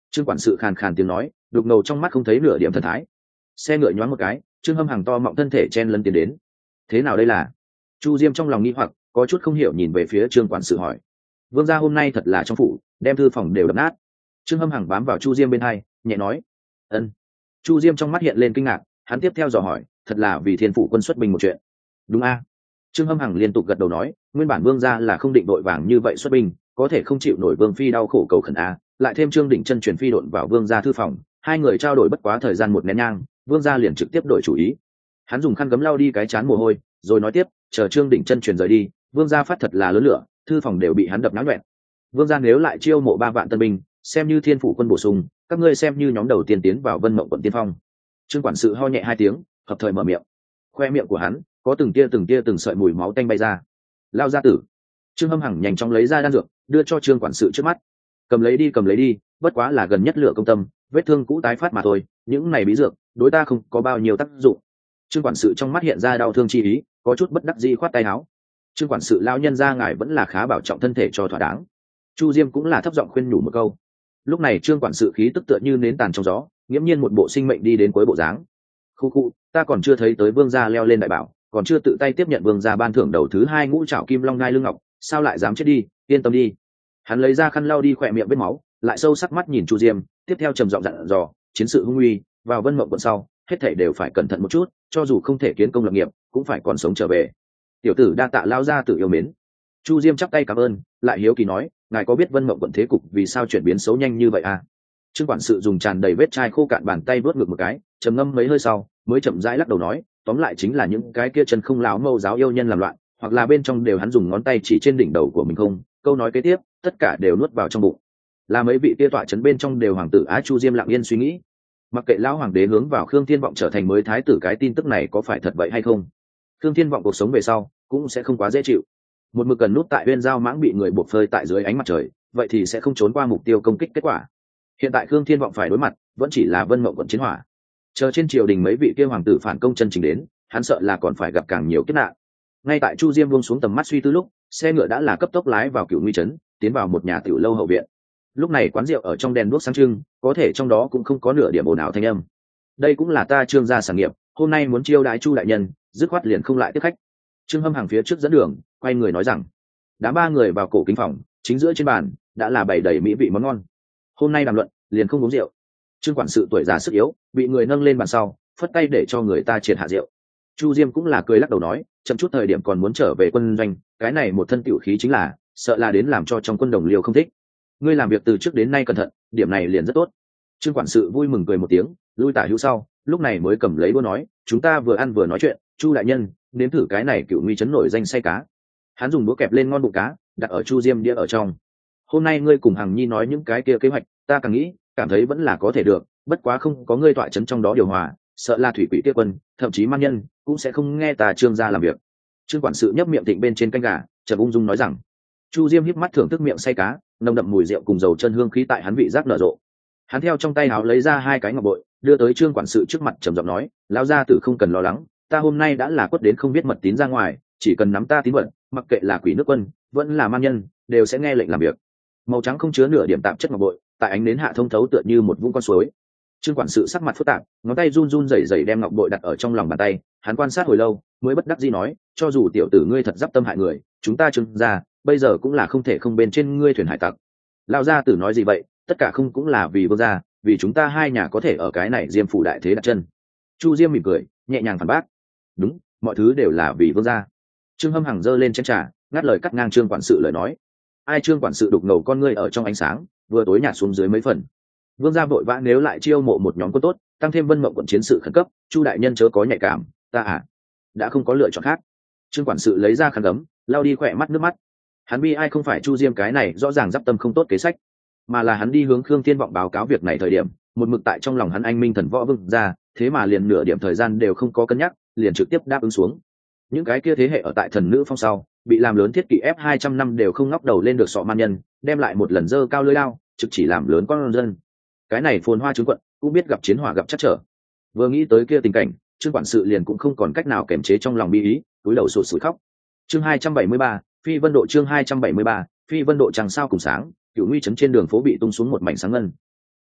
Trương quản sự khàn khàn tiếng nói, đục ngầu trong mắt không thấy nửa điểm thần thái. Xe ngựa nhoáng một cái, Trương Hâm Hằng to mọng thân thể chen lấn tiến đến. Thế nào đây là? Chu Diêm trong lòng nghi hoặc, có chút không hiểu nhìn về phía Trương quản sự hỏi. Vương gia hôm nay thật là trong phủ, đem thư phòng đều đập nát. Trương Hâm Hằng bám vào Chu Diêm bên hai, nhẹ nói. Ân. Chu Diêm trong mắt hiện lên kinh ngạc, hắn tiếp theo dò hỏi, thật là vì Thiên phủ quân xuất binh một chuyện? Đúng a. Trương Hâm Hằng liên tục gật đầu nói, nguyên bản Vương gia là không định đội vàng như vậy xuất binh, có thể không chịu nổi Vương phi đau khổ cầu khẩn a, lại thêm Trương Định Chân chuyển phi độn vào Vương gia thư phòng, hai người trao đổi bất quá thời gian một nén nhang, Vương gia liền trực tiếp đổi chủ ý. Hắn dùng khăn gấm lau đi cái chán mồ hôi, rồi nói tiếp, chờ Trương Định Chân chuyển rời đi, Vương gia phát thật là lớn lửa, thư phòng đều bị hắn đập nát loạn. Vương gia nếu lại chiêu mộ 3 vạn tân binh, xem như Thiên phủ quân bổ sung, các ngươi xem như nhóm đầu tiên tiến vào Vân Mộng quận tiên phong. Trương quản sự ho nhẹ 2 tiếng, hợp thời mở miệng. Khoe miệng của hắn có từng tia từng sợi mùi máu tanh bay ra. Lao gia tử. Trương Hâm Hằng nhanh chóng lấy ra đan dược, đưa cho Trương quản sự trước mắt. Cầm lấy đi, bất quá là gần nhất lửa công tâm, vết thương cũ tái phát mà thôi, những này bí dược đối ta không có bao nhiêu tác dụng. Trương quản sự trong mắt hiện ra đau thương chi ý, có chút bất đắc dĩ khoát tay áo. Trương quản sự lao nhân ra ngài vẫn là khá bảo trọng thân thể cho thỏa đáng. Chu Diêm cũng là thấp giọng khuyên nhủ một câu. Lúc này Trương quản sự khí tức tựa như nến tàn trong gió, nghiễm nhiên một bộ sinh mệnh đi đến cuối bộ dáng. Khu, ta còn chưa thấy tới Vương gia leo lên đại bảo, còn chưa tự tay tiếp nhận Vương gia ban thưởng đầu thứ 2 ngũ trảo kim long ngai lưng ngọc, sao lại dám chết đi, yên tâm đi. Hắn lấy ra khăn lau đi khỏe miệng vết máu, lại sâu sắc mắt nhìn Chu Diêm, tiếp theo trầm giọng dặn dò, chiến sự hung uy, vào Vân Mộng quận sau, hết thảy đều phải cẩn thận một chút, cho dù không thể kiến công lập nghiệp, cũng phải còn sống trở về. Tiểu tử đa tạ lao gia tử yêu mến. Chu Diêm chắp tay cảm ơn, lại hiếu kỳ nói, ngài có biết Vân Mộng quận thế cục vì sao chuyển biến xấu nhanh như vậy à? Trương quản sự dùng tràn đầy vết chai khô cạn bàn tay vớt ngược một cái, trầm ngâm mấy hơi sau, mới chậm rãi lắc đầu nói, tóm lại chính là những cái kia chân không láo mâu giáo yêu nhân làm loạn, hoặc là bên trong đều hắn dùng ngón tay chỉ trên đỉnh đầu của mình không. Câu nói kế tiếp, tất cả đều nuốt vào trong bụng. Là mấy vị kia tọa trấn bên trong đều hoàng tử Á. Chu Diêm lặng yên suy nghĩ, mặc kệ lão hoàng đế hướng vào Khương Thiên Vọng trở thành mới thái tử, cái tin tức này có phải thật vậy hay không? Khương Thiên Vọng cuộc sống về sau cũng sẽ không quá dễ chịu. Một mực cần nút tại Uyên Giao Mãng bị người buộc phơi tại dưới ánh mặt trời, vậy thì sẽ không trốn qua mục tiêu công kích kết quả. Hiện tại Khương Thiên Vọng phải đối mặt vẫn chỉ là Vân Mộng quận chiến hỏa. Chờ trên triều đình mấy vị kia hoàng tử phản công chân chính đến, hắn sợ là còn phải gặp càng nhiều kiếp nạn. Ngay tại Chu Diêm buông xuống tầm mắt suy tư lúc, xe ngựa đã là cấp tốc lái vào Cửu Nguy trấn, tiến vào một nhà tiểu lâu hậu viện. Lúc này quán rượu ở trong đèn đuốc sáng trưng, có thể trong đó cũng không có nửa điểm ồn ào thanh âm. Đây cũng là ta Trương gia sản nghiệp, hôm nay muốn chiêu đãi Chu đại nhân, dứt khoát liền không lại tiếp khách. Trương Hâm Hằng phía trước dẫn đường, quay người nói rằng, đám 3 người vào cổ kính phòng, chính giữa trên bàn đã là bày đầy mỹ vị món ngon. Hôm nay đàm luận, liền không uống rượu. Trương quản sự tuổi già sức yếu, bị người nâng lên bàn sau, phất tay để cho người ta triệt hạ rượu. Chu Diêm cũng là cười lắc đầu nói, chậm chút thời điểm còn muốn trở về quân doanh, cái này một thân tiểu khí chính là, sợ là đến làm cho trong quân đồng liêu không thích. Ngươi làm việc từ trước đến nay cẩn thận, điểm này liền rất tốt. Trương quản sự vui mừng cười một tiếng, lui tả hữu sau, lúc này mới cầm lấy đũa nói, chúng ta vừa ăn vừa nói chuyện, Chu đại nhân, nếm thử cái này Cửu Nguy trấn nổi danh say cá. Hắn dùng đũa kẹp lên ngon bụng cá, đặt ở Chu Diêm đĩa ở trong. Hôm nay ngươi cùng Hằng Nhi nói những cái kia kế hoạch, ta càng nghĩ, cảm thấy vẫn là có thể được, bất quá không có ngươi tọa trấn trong đó điều hòa, sợ là thủy quỷ tiếp quân, thậm chí man nhân cũng sẽ không nghe ta Trương gia làm việc. Trương quản sự nhấp miệng thịnh bên trên canh gà, chợt ung dung nói rằng. Chu Diêm híp mắt thưởng thức miệng say cá, nồng đậm mùi rượu cùng dầu chân hương khí tại hắn vị giác nở rộ. Hắn theo trong tay áo lấy ra 2 cái ngọc bội, đưa tới Trương quản sự trước mặt trầm giọng nói, lão gia tử không cần lo lắng, ta hôm nay đã là quất đến không biết mật tín ra ngoài, chỉ cần nắm ta tín vật, mặc kệ là quỷ nước quân vẫn là man nhân, đều sẽ nghe lệnh làm việc. Màu trắng không chứa nửa điểm tạp chất ngọc bội, tại ánh nến hạ thông thấu tựa như một vũng con suối. Trương quản sự sắc mặt phức tạp, ngón tay run run rẩy rẩy đem ngọc bội đặt ở trong lòng bàn tay, hắn quan sát hồi lâu, mới bất đắc dĩ nói, cho dù tiểu tử ngươi thật giáp tâm hại người, chúng ta Trương gia bây giờ cũng là không thể không bên trên ngươi thuyền hải tặc. Lão gia tử nói gì vậy, tất cả không cũng là vì Vương gia, vì chúng ta 2 nhà có thể ở cái này Diêm phủ đại thế đặt chân. Chu Diêm mỉm cười, nhẹ nhàng phản bác, đúng, mọi thứ đều là vì Vương gia. Trương Hâm Hằng giơ lên chén trà, ngắt lời cắt ngang Trương quản sự lời nói. Ai Trương quản sự đục ngầu con ngươi ở trong ánh sáng, vừa tối nhạt xuống dưới mấy phần. Vương gia vội vã nếu lại chiêu mộ một nhóm quân tốt, tăng thêm Vân Mộng quận chiến sự khẩn cấp, Chu đại nhân chớ có nhạy cảm, ta đã không có lựa chọn khác. Trương quản sự lấy ra khăn gấm, lau đi khỏe mắt nước mắt. Hắn bi ai không phải Chu Diêm cái này rõ ràng giáp tâm không tốt kế sách, mà là hắn đi hướng Khương Thiên Vọng báo cáo việc này thời điểm, một mực tại trong lòng hắn anh minh thần võ Vương gia, thế mà liền nửa điểm thời gian đều không có cân nhắc, liền trực tiếp đáp ứng xuống. Những cái kia thế hệ ở tại Thần Nữ Phong sau, bị làm lớn thiết kỵ ép 200 năm đều không ngóc đầu lên được sọ man nhân, đem lại một lần dơ cao lưỡi lao, trực chỉ làm lớn con dân. Cái này phồn hoa trướng quận, cũng biết gặp chiến hỏa gặp trắc trở. Vừa nghĩ tới kia tình cảnh, Trương quản sự liền cũng không còn cách nào kiềm chế trong lòng bi ý, cúi đầu sụt sùi khóc. Chương 273, Phi Vân Độ. Chương 273, Phi Vân Độ chẳng sao cùng sáng, Cửu Nguy trấn trên đường phố bị tung xuống một mảnh sáng ngân.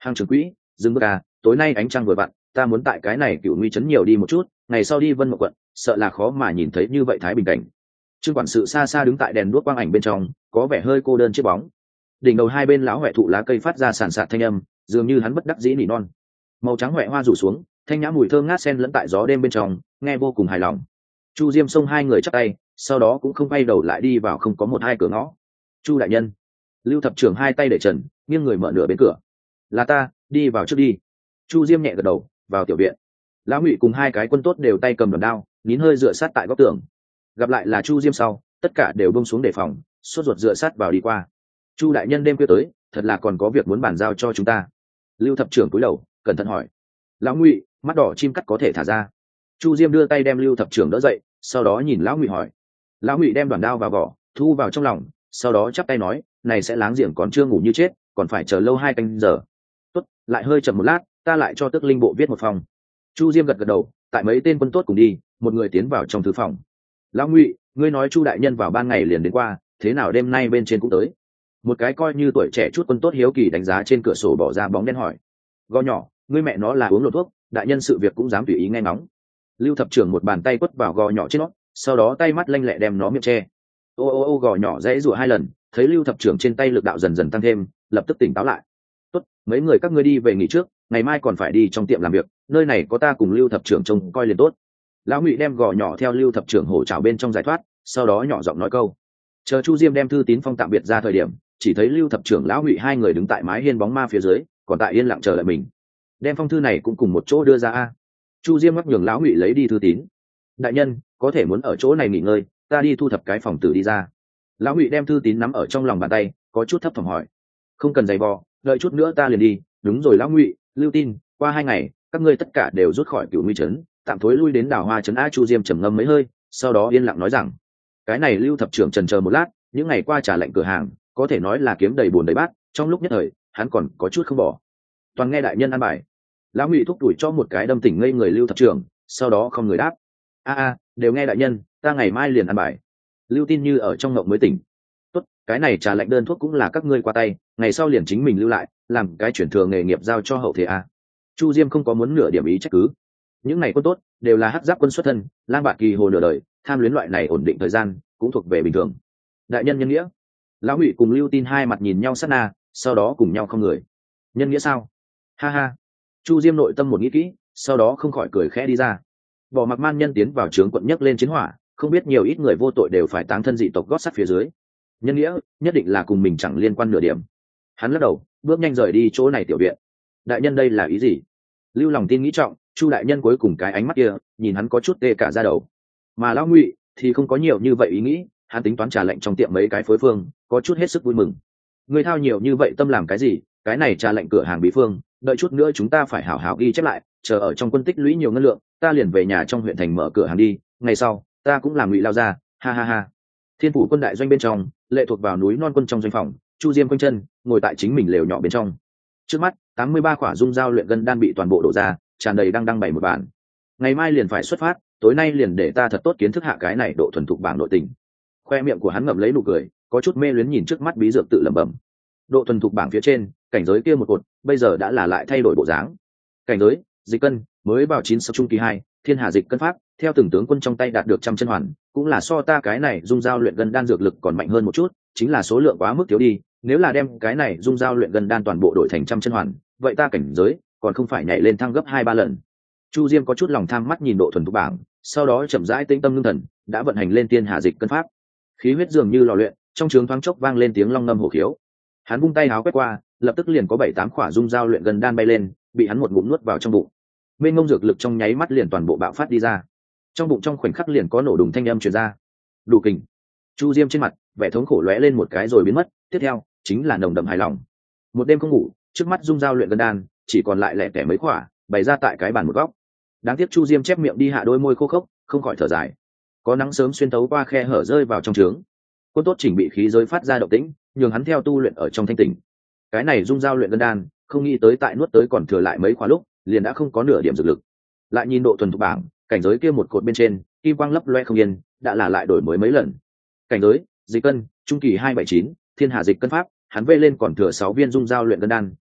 Hàng trưởng quỹ, dừng bước à, tối nay ánh trăng vừa vặn, ta muốn tại cái này Cửu Nguy trấn nhiều đi một chút, ngày sau đi Vân Mộng quận, sợ là khó mà nhìn thấy như vậy thái bình cảnh. Trương quản sự xa xa đứng tại đèn đuốc quang ảnh bên trong, có vẻ hơi cô đơn chiếc bóng. Đỉnh đầu hai bên lão huệ thụ lá cây phát ra sàn sạt thanh âm, dường như hắn bất đắc dĩ nỉ non. Màu trắng huệ hoa rủ xuống, thanh nhã mùi thơm ngát xen lẫn tại gió đêm bên trong, nghe vô cùng hài lòng. Chu Diêm xông hai người chắp tay, sau đó cũng không quay đầu lại đi vào không có một hai cửa ngõ. Chu đại nhân. Lưu thập trưởng hai tay để trần, nghiêng người mở nửa bên cửa. Là ta, đi vào trước đi. Chu Diêm nhẹ gật đầu, vào tiểu viện. Lão Ngụy cùng hai cái quân tốt đều tay cầm đòn đao, nín hơi dựa sát tại góc tường. Gặp lại là Chu Diêm sau, tất cả đều buông xuống đề phòng, sốt ruột dựa sát vào đi qua. Chu đại nhân đêm khuya tới, thật là còn có việc muốn bàn giao cho chúng ta. Lưu thập trưởng cúi đầu, cẩn thận hỏi. Lão Ngụy, mắt đỏ chim cắt có thể thả ra. Chu Diêm đưa tay đem Lưu thập trưởng đỡ dậy, sau đó nhìn Lão Ngụy hỏi. Lão Ngụy đem đoàn đao vào vỏ, thu vào trong lòng, sau đó chắp tay nói, này sẽ láng giềng còn chưa ngủ như chết, còn phải chờ lâu 2 canh giờ. Tốt, lại hơi chậm một lát, ta lại cho Tước Linh bộ viết một phòng. Chu Diêm gật gật đầu, tại mấy tên quân tốt cùng đi, một người tiến vào trong thư phòng. Lão Ngụy, ngươi nói Chu đại nhân vào ban ngày liền đến qua, thế nào đêm nay bên trên cũng tới? Một cái coi như tuổi trẻ chút quân tốt hiếu kỳ đánh giá trên cửa sổ bỏ ra bóng đen hỏi. Gò nhỏ, ngươi mẹ nó là uống lộn thuốc, đại nhân sự việc cũng dám tùy ý nghe ngóng. Lưu thập trưởng một bàn tay quất vào gò nhỏ trên nó, sau đó tay mắt lanh lẹ đem nó miệng che. Ô gò nhỏ dãy rủa 2 lần, thấy Lưu thập trưởng trên tay lực đạo dần dần tăng thêm, lập tức tỉnh táo lại. Tốt, mấy người các ngươi đi về nghỉ trước, ngày mai còn phải đi trong tiệm làm việc, nơi này có ta cùng Lưu thập trưởng trông coi liền tốt. Lão Ngụy đem gò nhỏ theo Lưu thập trưởng hổ trảo bên trong giải thoát, sau đó nhỏ giọng nói câu. Chờ Chu Diêm đem thư tín phong tạm biệt ra thời điểm, chỉ thấy Lưu thập trưởng lão Ngụy hai người đứng tại mái hiên bóng ma phía dưới, còn tại yên lặng chờ đợi mình. Đem phong thư này cũng cùng một chỗ đưa ra a. Chu Diêm ngắc nhường lão Ngụy lấy đi thư tín. Đại nhân, có thể muốn ở chỗ này nghỉ ngơi, ta đi thu thập cái phòng tử đi ra. Lão Ngụy đem thư tín nắm ở trong lòng bàn tay, có chút thấp thỏm hỏi. Không cần giày vò, đợi chút nữa ta liền đi. Đúng rồi lão Ngụy, lưu tin, qua 2 ngày, các ngươi tất cả đều rút khỏi Cửu Nguy trấn, tạm thối lui đến Đào Hoa trấn. A Chu Diêm trầm ngâm mấy hơi, sau đó yên lặng nói rằng, cái này Lưu thập trưởng chần chờ một lát, những ngày qua trả lệnh cửa hàng, có thể nói là kiếm đầy bùn đầy bát, trong lúc nhất thời, hắn còn có chút không bỏ. Toàn nghe đại nhân an bài. Lão Ngụy thúc đuổi cho một cái đâm tỉnh ngây người Lưu thập trưởng, sau đó không người đáp. Đều nghe đại nhân, ta ngày mai liền an bài. Lưu tin như ở trong ngộng mới tỉnh. Tốt, cái này trả lệnh đơn thuốc cũng là các ngươi qua tay, ngày sau liền chính mình lưu lại, làm cái chuyển thừa nghề nghiệp giao cho hậu thế a. Chu Diêm không có muốn nửa điểm ý trách cứ. Những này quân tốt đều là hắc giáp quân xuất thân, lang bạt kỳ hồ nửa đời, tham luyến loại này ổn định thời gian, cũng thuộc về bình thường. Đại nhân nhân nghĩa. Lão Ngụy cùng Lưu tin hai mặt nhìn nhau sát na, sau đó cùng nhau không người. Nhân nghĩa sao? Ha ha. Chu Diêm nội tâm một nghĩ kỹ, sau đó không khỏi cười khẽ đi ra. Bỏ mặc man nhân tiến vào trướng quận nhấc lên chiến hỏa, không biết nhiều ít người vô tội đều phải táng thân dị tộc gót sắt phía dưới. Nhân nghĩa nhất định là cùng mình chẳng liên quan nửa điểm. Hắn lắc đầu, bước nhanh rời đi chỗ này tiểu viện. Đại nhân đây là ý gì? Lưu lòng tin nghĩ trọng, Chu đại nhân cuối cùng cái ánh mắt kia, nhìn hắn có chút tê cả da đầu. Mà Lão Ngụy thì không có nhiều như vậy ý nghĩ, hắn tính toán trả lệnh trong tiệm mấy cái phối phương, có chút hết sức vui mừng. Người thao nhiều như vậy tâm làm cái gì? Cái này trả lệnh cửa hàng bí phương, đợi chút nữa chúng ta phải hảo hảo ghi chép lại, chờ ở trong quân tích lũy nhiều ngân lượng, ta liền về nhà trong huyện thành mở cửa hàng đi. Ngày sau, ta cũng làm Ngụy lao ra, ha ha ha. Thiên phủ quân đại doanh bên trong, lệ thuộc vào núi non quân trong doanh phòng, Chu Diêm quanh chân ngồi tại chính mình lều nhỏ bên trong. Trước mắt 83 khỏa dung dao luyện ngân đan bị toàn bộ đổ ra, tràn đầy đang bày một bản. Ngày mai liền phải xuất phát, tối nay liền để ta thật tốt kiến thức hạ cái này độ thuần thục bảng nội tình. Khoe miệng của hắn ngậm lấy nụ cười, có chút mê luyến nhìn trước mắt bí dược tự lẩm bẩm. Độ thuần thục bảng phía trên, cảnh giới kia một cột, bây giờ đã là lại thay đổi bộ dáng. Cảnh giới, dịch cân, mới vào 9 sau trung kỳ 2, thiên hà dịch cân pháp, theo từng tướng quân trong tay đạt được trăm chân hoàn, cũng là so ta cái này dung dao luyện ngân đan dược lực còn mạnh hơn một chút, chính là số lượng quá mức thiếu đi, nếu là đem cái này dung dao luyện ngân đan toàn bộ đổi thành trăm chân hoàn, vậy ta cảnh giới còn không phải nhảy lên thăng gấp 2-3 lần. Chu Diêm có chút lòng tham mắt nhìn độ thuần thục bảng, sau đó chậm rãi tĩnh tâm ngưng thần, đã vận hành lên tiên hà dịch cân pháp. Khí huyết dường như lò luyện, trong trướng thoáng chốc vang lên tiếng long ngâm hổ khiếu. Hắn vung tay háo quét qua, lập tức liền có 7-8 khỏa dung dao luyện ngân đan bay lên, bị hắn một ngụm nuốt vào trong bụng. Mênh mông dược lực trong nháy mắt liền toàn bộ bạo phát đi ra. Trong bụng trong khoảnh khắc liền có nổ đùng thanh âm truyền ra. Đủ kình. Chu Diêm trên mặt vẻ thống khổ lóe lên một cái rồi biến mất, tiếp theo chính là nồng đậm hài lòng. Một đêm không ngủ, trước mắt dung dao luyện ngân đan chỉ còn lại lẻ tẻ mấy khỏa, bày ra tại cái bàn một góc. Đáng tiếc Chu Diêm chép miệng đi hạ đôi môi khô khốc, không khỏi thở dài. Có nắng sớm xuyên thấu qua khe hở rơi vào trong trướng. Quân tốt chỉnh bị khí giới phát ra động tĩnh, nhường hắn theo tu luyện ở trong thanh tỉnh. Cái này dung dao luyện ngân đan, không nghĩ tới tại nuốt tới còn thừa lại mấy khóa lúc, liền đã không có nửa điểm dược lực. Lại nhìn độ thuần thục bảng, cảnh giới kia một cột bên trên, kim quang lấp loe không yên, đã là lại đổi mới mấy lần. Cảnh giới, dịch cân, trung kỳ 279, thiên hà dịch cân pháp, hắn vê lên còn thừa 6 viên dung dao luyện ngân đan,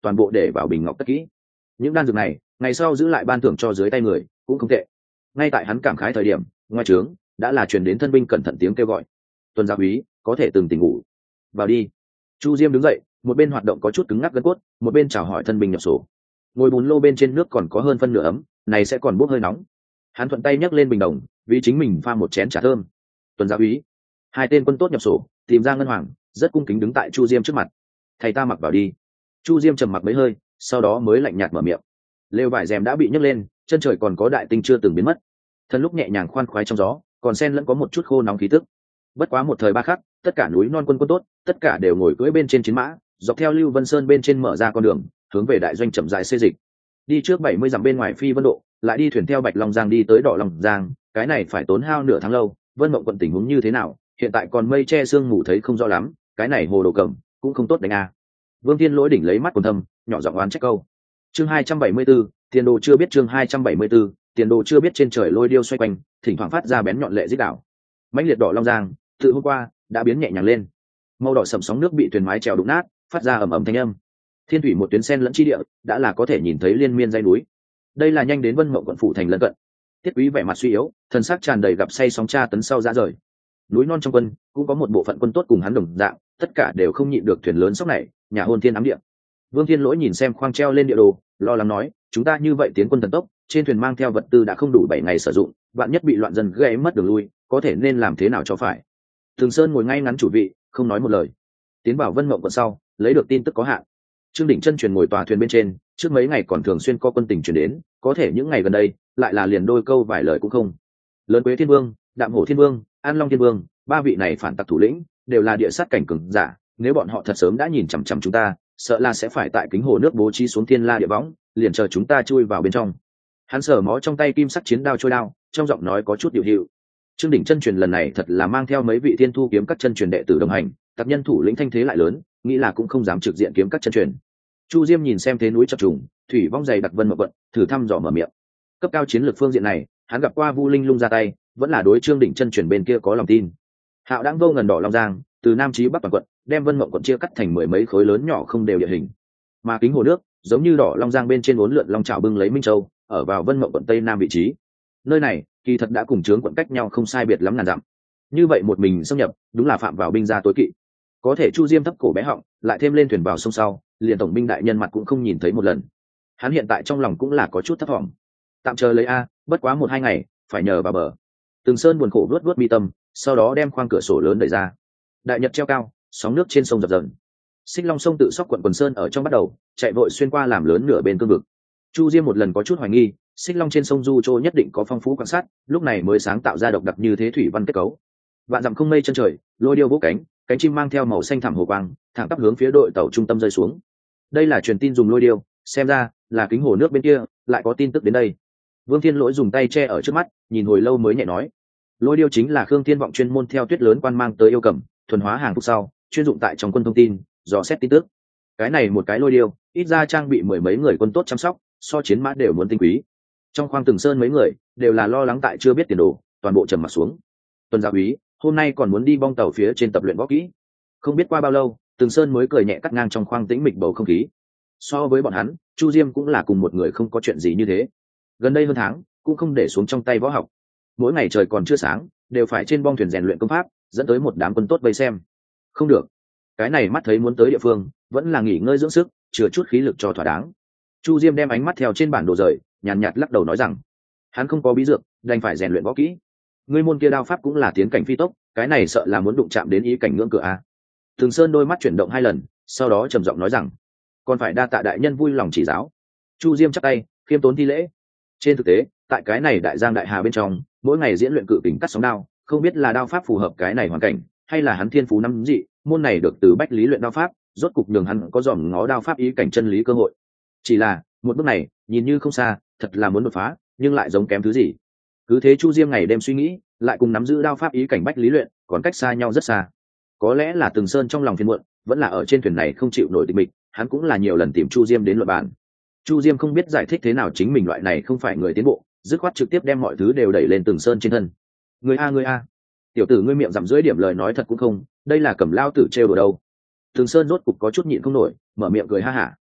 toàn bộ để vào bình ngọc cất kỹ. Những đan dược này ngày sau giữ lại ban thưởng cho dưới tay người cũng không tệ. Ngay tại hắn cảm khái thời điểm, ngoài trướng đã là truyền đến thân binh cẩn thận tiếng kêu gọi. Tuần gia úy có thể từng tỉnh ngủ, vào đi. Chu Diêm đứng dậy, một bên hoạt động có chút cứng ngắc gân cốt, một bên chào hỏi thân binh nhập sổ. Ngồi bùn lô bên trên nước còn có hơn phân nửa ấm, này sẽ còn bốc hơi nóng. Hắn thuận tay nhấc lên bình đồng, vì chính mình pha một chén trà thơm. Tuần gia úy, hai tên quân tốt nhập sổ, tìm ra ngân hoàng, rất cung kính đứng tại Chu Diêm trước mặt. Thầy ta mặc vào đi. Chu Diêm trầm mặc mấy hơi, sau đó mới lạnh nhạt mở miệng. Lều vải rèm đã bị nhấc lên, chân trời còn có đại tinh chưa từng biến mất. Thân lúc nhẹ nhàng khoan khoái trong gió, còn sen lẫn có một chút khô nóng khí tức. Bất quá một thời ba khắc, tất cả núi non quân tốt, tất cả đều ngồi cưỡi bên trên chiến mã, dọc theo Lưu Vân Sơn bên trên mở ra con đường, hướng về đại doanh chậm rãi xê dịch. Đi trước 70 dặm bên ngoài Phi Vân Độ, lại đi thuyền theo Bạch Long Giang đi tới Đỏ Long Giang, cái này phải tốn hao nửa tháng lâu. Vân Mộng quận tình huống như thế nào, hiện tại còn mây che sương mù thấy không rõ lắm, cái này hồ đồ cầm cũng không tốt đánh a. Vương Thiên Lỗi đỉnh lấy mắt quần thâm, nhỏ giọng oán trách câu. Chương 274, tiền đồ chưa biết. Chương 274, tiền đồ chưa biết. Trên trời lôi điêu xoay quanh, thỉnh thoảng phát ra bén nhọn lệ dích đảo. Mãnh liệt Đỏ Long Giang tự hôm qua đã biến nhẹ nhàng lên, màu đỏ sầm sóng nước bị thuyền mái chèo đụng nát, phát ra ầm ầm thanh âm. Thiên thủy một tuyến sen lẫn chi địa, đã là có thể nhìn thấy liên miên dãy núi. Đây là nhanh đến Vân Mộng quận phủ thành lân cận. Tiết Quý vẻ mặt suy yếu, thần sắc tràn đầy gặp say sóng tra tấn sau ra rời. Núi non trong quân cũng có một bộ phận quân tốt cùng hắn đồng dạng, tất cả đều không nhịn được thuyền lớn sốc này, nhà hôn thiên ám địa. Vương Thiên Lỗi nhìn xem khoang treo lên địa đồ, lo lắng nói, chúng ta như vậy tiến quân thần tốc, trên thuyền mang theo vật tư đã không đủ 7 ngày sử dụng, vạn nhất bị loạn dân gây mất đường lui, có thể nên làm thế nào cho phải. Thường Sơn ngồi ngay ngắn chủ vị, không nói một lời. Tiến vào Vân Mộng quận sau, lấy được tin tức có hạn. Trương Đỉnh Chân truyền ngồi tòa thuyền bên trên, trước mấy ngày còn thường xuyên có quân tình truyền đến, có thể những ngày gần đây lại là liền đôi câu vài lời cũng không. Lớn Quế Thiên Vương, Đạm Hổ Thiên Vương, An Long Thiên Vương, ba vị này phản tặc thủ lĩnh đều là địa sát cảnh cường giả, nếu bọn họ thật sớm đã nhìn chằm chằm chúng ta, sợ là sẽ phải tại kính hồ nước bố trí xuống thiên la địa võng, liền chờ chúng ta chui vào bên trong. Hắn sờ mó trong tay kim sắc chiến đao trôi đao, trong giọng nói có chút điều hiệu. Trương Đỉnh Chân truyền lần này thật là mang theo mấy vị thiên thu kiếm các chân truyền đệ tử đồng hành, tập nhân thủ lĩnh thanh thế lại lớn, nghĩ là cũng không dám trực diện kiếm các chân truyền. Chu Diêm nhìn xem thế núi chập trùng, thủy vong dày đặc Vân Mộng quận, thử thăm dò mở miệng. Cấp cao chiến lược phương diện này, hắn gặp qua Vu Linh Lung ra tay, vẫn là đối Trương Đỉnh Chân truyền bên kia có lòng tin. Hạo đang vô ngần Đỏ Long Giang, từ nam chí bắc toàn quận, đem Vân Mộng quận chia cắt thành mười mấy khối lớn nhỏ không đều địa hình. Mà kính hồ nước, giống như Đỏ Long Giang bên trên uốn lượn long trảo bưng lấy Minh Châu, ở vào Vân Mộng quận tây nam vị trí. Nơi này, kỳ thật đã cùng trướng quận cách nhau không sai biệt lắm ngàn dặm. Như vậy một mình xâm nhập, đúng là phạm vào binh gia tối kỵ. Có thể Chu Diêm thấp cổ bé họng, lại thêm lên thuyền vào sông sau, liền tổng binh đại nhân mặt cũng không nhìn thấy một lần. Hắn hiện tại trong lòng cũng là có chút thất vọng. Tạm chờ lấy a, bất quá 1-2 ngày, phải nhờ vào bờ. Từng Sơn buồn khổ vuốt mi tâm, sau đó đem khoang cửa sổ lớn đẩy ra. Đại nhật treo cao, sóng nước trên sông dập dờn. Xích Long sông tự sóc quận Quần Sơn ở trong bắt đầu, chạy vội xuyên qua làm lớn nửa bên cương vực. Chu Diêm một lần có chút hoài nghi, Xích Long trên sông Du Châu nhất định có phong phú quan sát, lúc này mới sáng tạo ra độc đặc như thế thủy văn kết cấu. Vạn dặm không mây chân trời, lôi điêu vỗ cánh, cánh chim mang theo màu xanh thẳm hồ quang, thẳng tắp hướng phía đội tàu trung tâm rơi xuống. Đây là truyền tin dùng lôi điêu, xem ra là kính hồ nước bên kia lại có tin tức đến đây. Vương Thiên Lỗi dùng tay che ở trước mắt, nhìn hồi lâu mới nhẹ nói, lôi điêu chính là Khương Thiên Vọng chuyên môn theo Tuyết Lớn quan mang tới yêu cầm, thuần hóa hàng phục sau, chuyên dụng tại trong quân thông tin, dò xét tin tức. Cái này một cái lôi điêu, ít ra trang bị 10 mấy người quân tốt chăm sóc, so chiến mã đều muốn tinh quý. Trong khoang Từng Sơn mấy người đều là lo lắng tại chưa biết tiền đồ, toàn bộ trầm mặt xuống. Tuần gia úy, hôm nay còn muốn đi bong tàu phía trên tập luyện võ kỹ. Không biết qua bao lâu, Từng Sơn mới cười nhẹ cắt ngang trong khoang tĩnh mịch bầu không khí. So với bọn hắn, Chu Diêm cũng là cùng một người không có chuyện gì như thế. Gần đây hơn tháng, cũng không để xuống trong tay võ học. Mỗi ngày trời còn chưa sáng, đều phải trên bong thuyền rèn luyện công pháp, dẫn tới một đám quân tốt vây xem. Không được, cái này mắt thấy muốn tới địa phương, vẫn là nghỉ ngơi dưỡng sức, chừa chút khí lực cho thỏa đáng. Chu Diêm đem ánh mắt theo trên bản đồ rời, nhàn nhạt lắc đầu nói rằng, hắn không có bí dược, đành phải rèn luyện võ kỹ. Ngươi môn kia đao pháp cũng là tiến cảnh phi tốc, cái này sợ là muốn đụng chạm đến ý cảnh ngưỡng cửa a. Thường Sơn đôi mắt chuyển động 2 lần, sau đó trầm giọng nói rằng, còn phải đa tạ đại nhân vui lòng chỉ giáo. Chu Diêm chắp tay, khiêm tốn thi lễ. Trên thực tế, tại cái này đại giang đại hà bên trong, mỗi ngày diễn luyện cự kình cắt sóng đao, không biết là đao pháp phù hợp cái này hoàn cảnh, hay là hắn thiên phú năm dị, môn này được từ bách lý luyện đao pháp, rốt cục nhường hắn có dòm ngó đao pháp ý cảnh chân lý cơ hội. Chỉ là một bước này nhìn như không xa, thật là muốn đột phá, nhưng lại giống kém thứ gì. Cứ thế Chu Diêm ngày đêm suy nghĩ, lại cùng nắm giữ đao pháp ý cảnh bách lý luyện, còn cách xa nhau rất xa. Có lẽ là Từng Sơn trong lòng phiền muộn, vẫn là ở trên thuyền này không chịu nổi tịch mịch, hắn cũng là nhiều lần tìm Chu Diêm đến luận bàn. Chu Diêm không biết giải thích thế nào chính mình loại này không phải người tiến bộ, dứt khoát trực tiếp đem mọi thứ đều đẩy lên Từng Sơn trên thân. Người a, tiểu tử ngươi miệng dặm dưới điểm lời nói thật cũng không, đây là Cẩm lao tử trêu đùa đâu. Từng Sơn rốt cục có chút nhịn không nổi, mở miệng cười ha hả.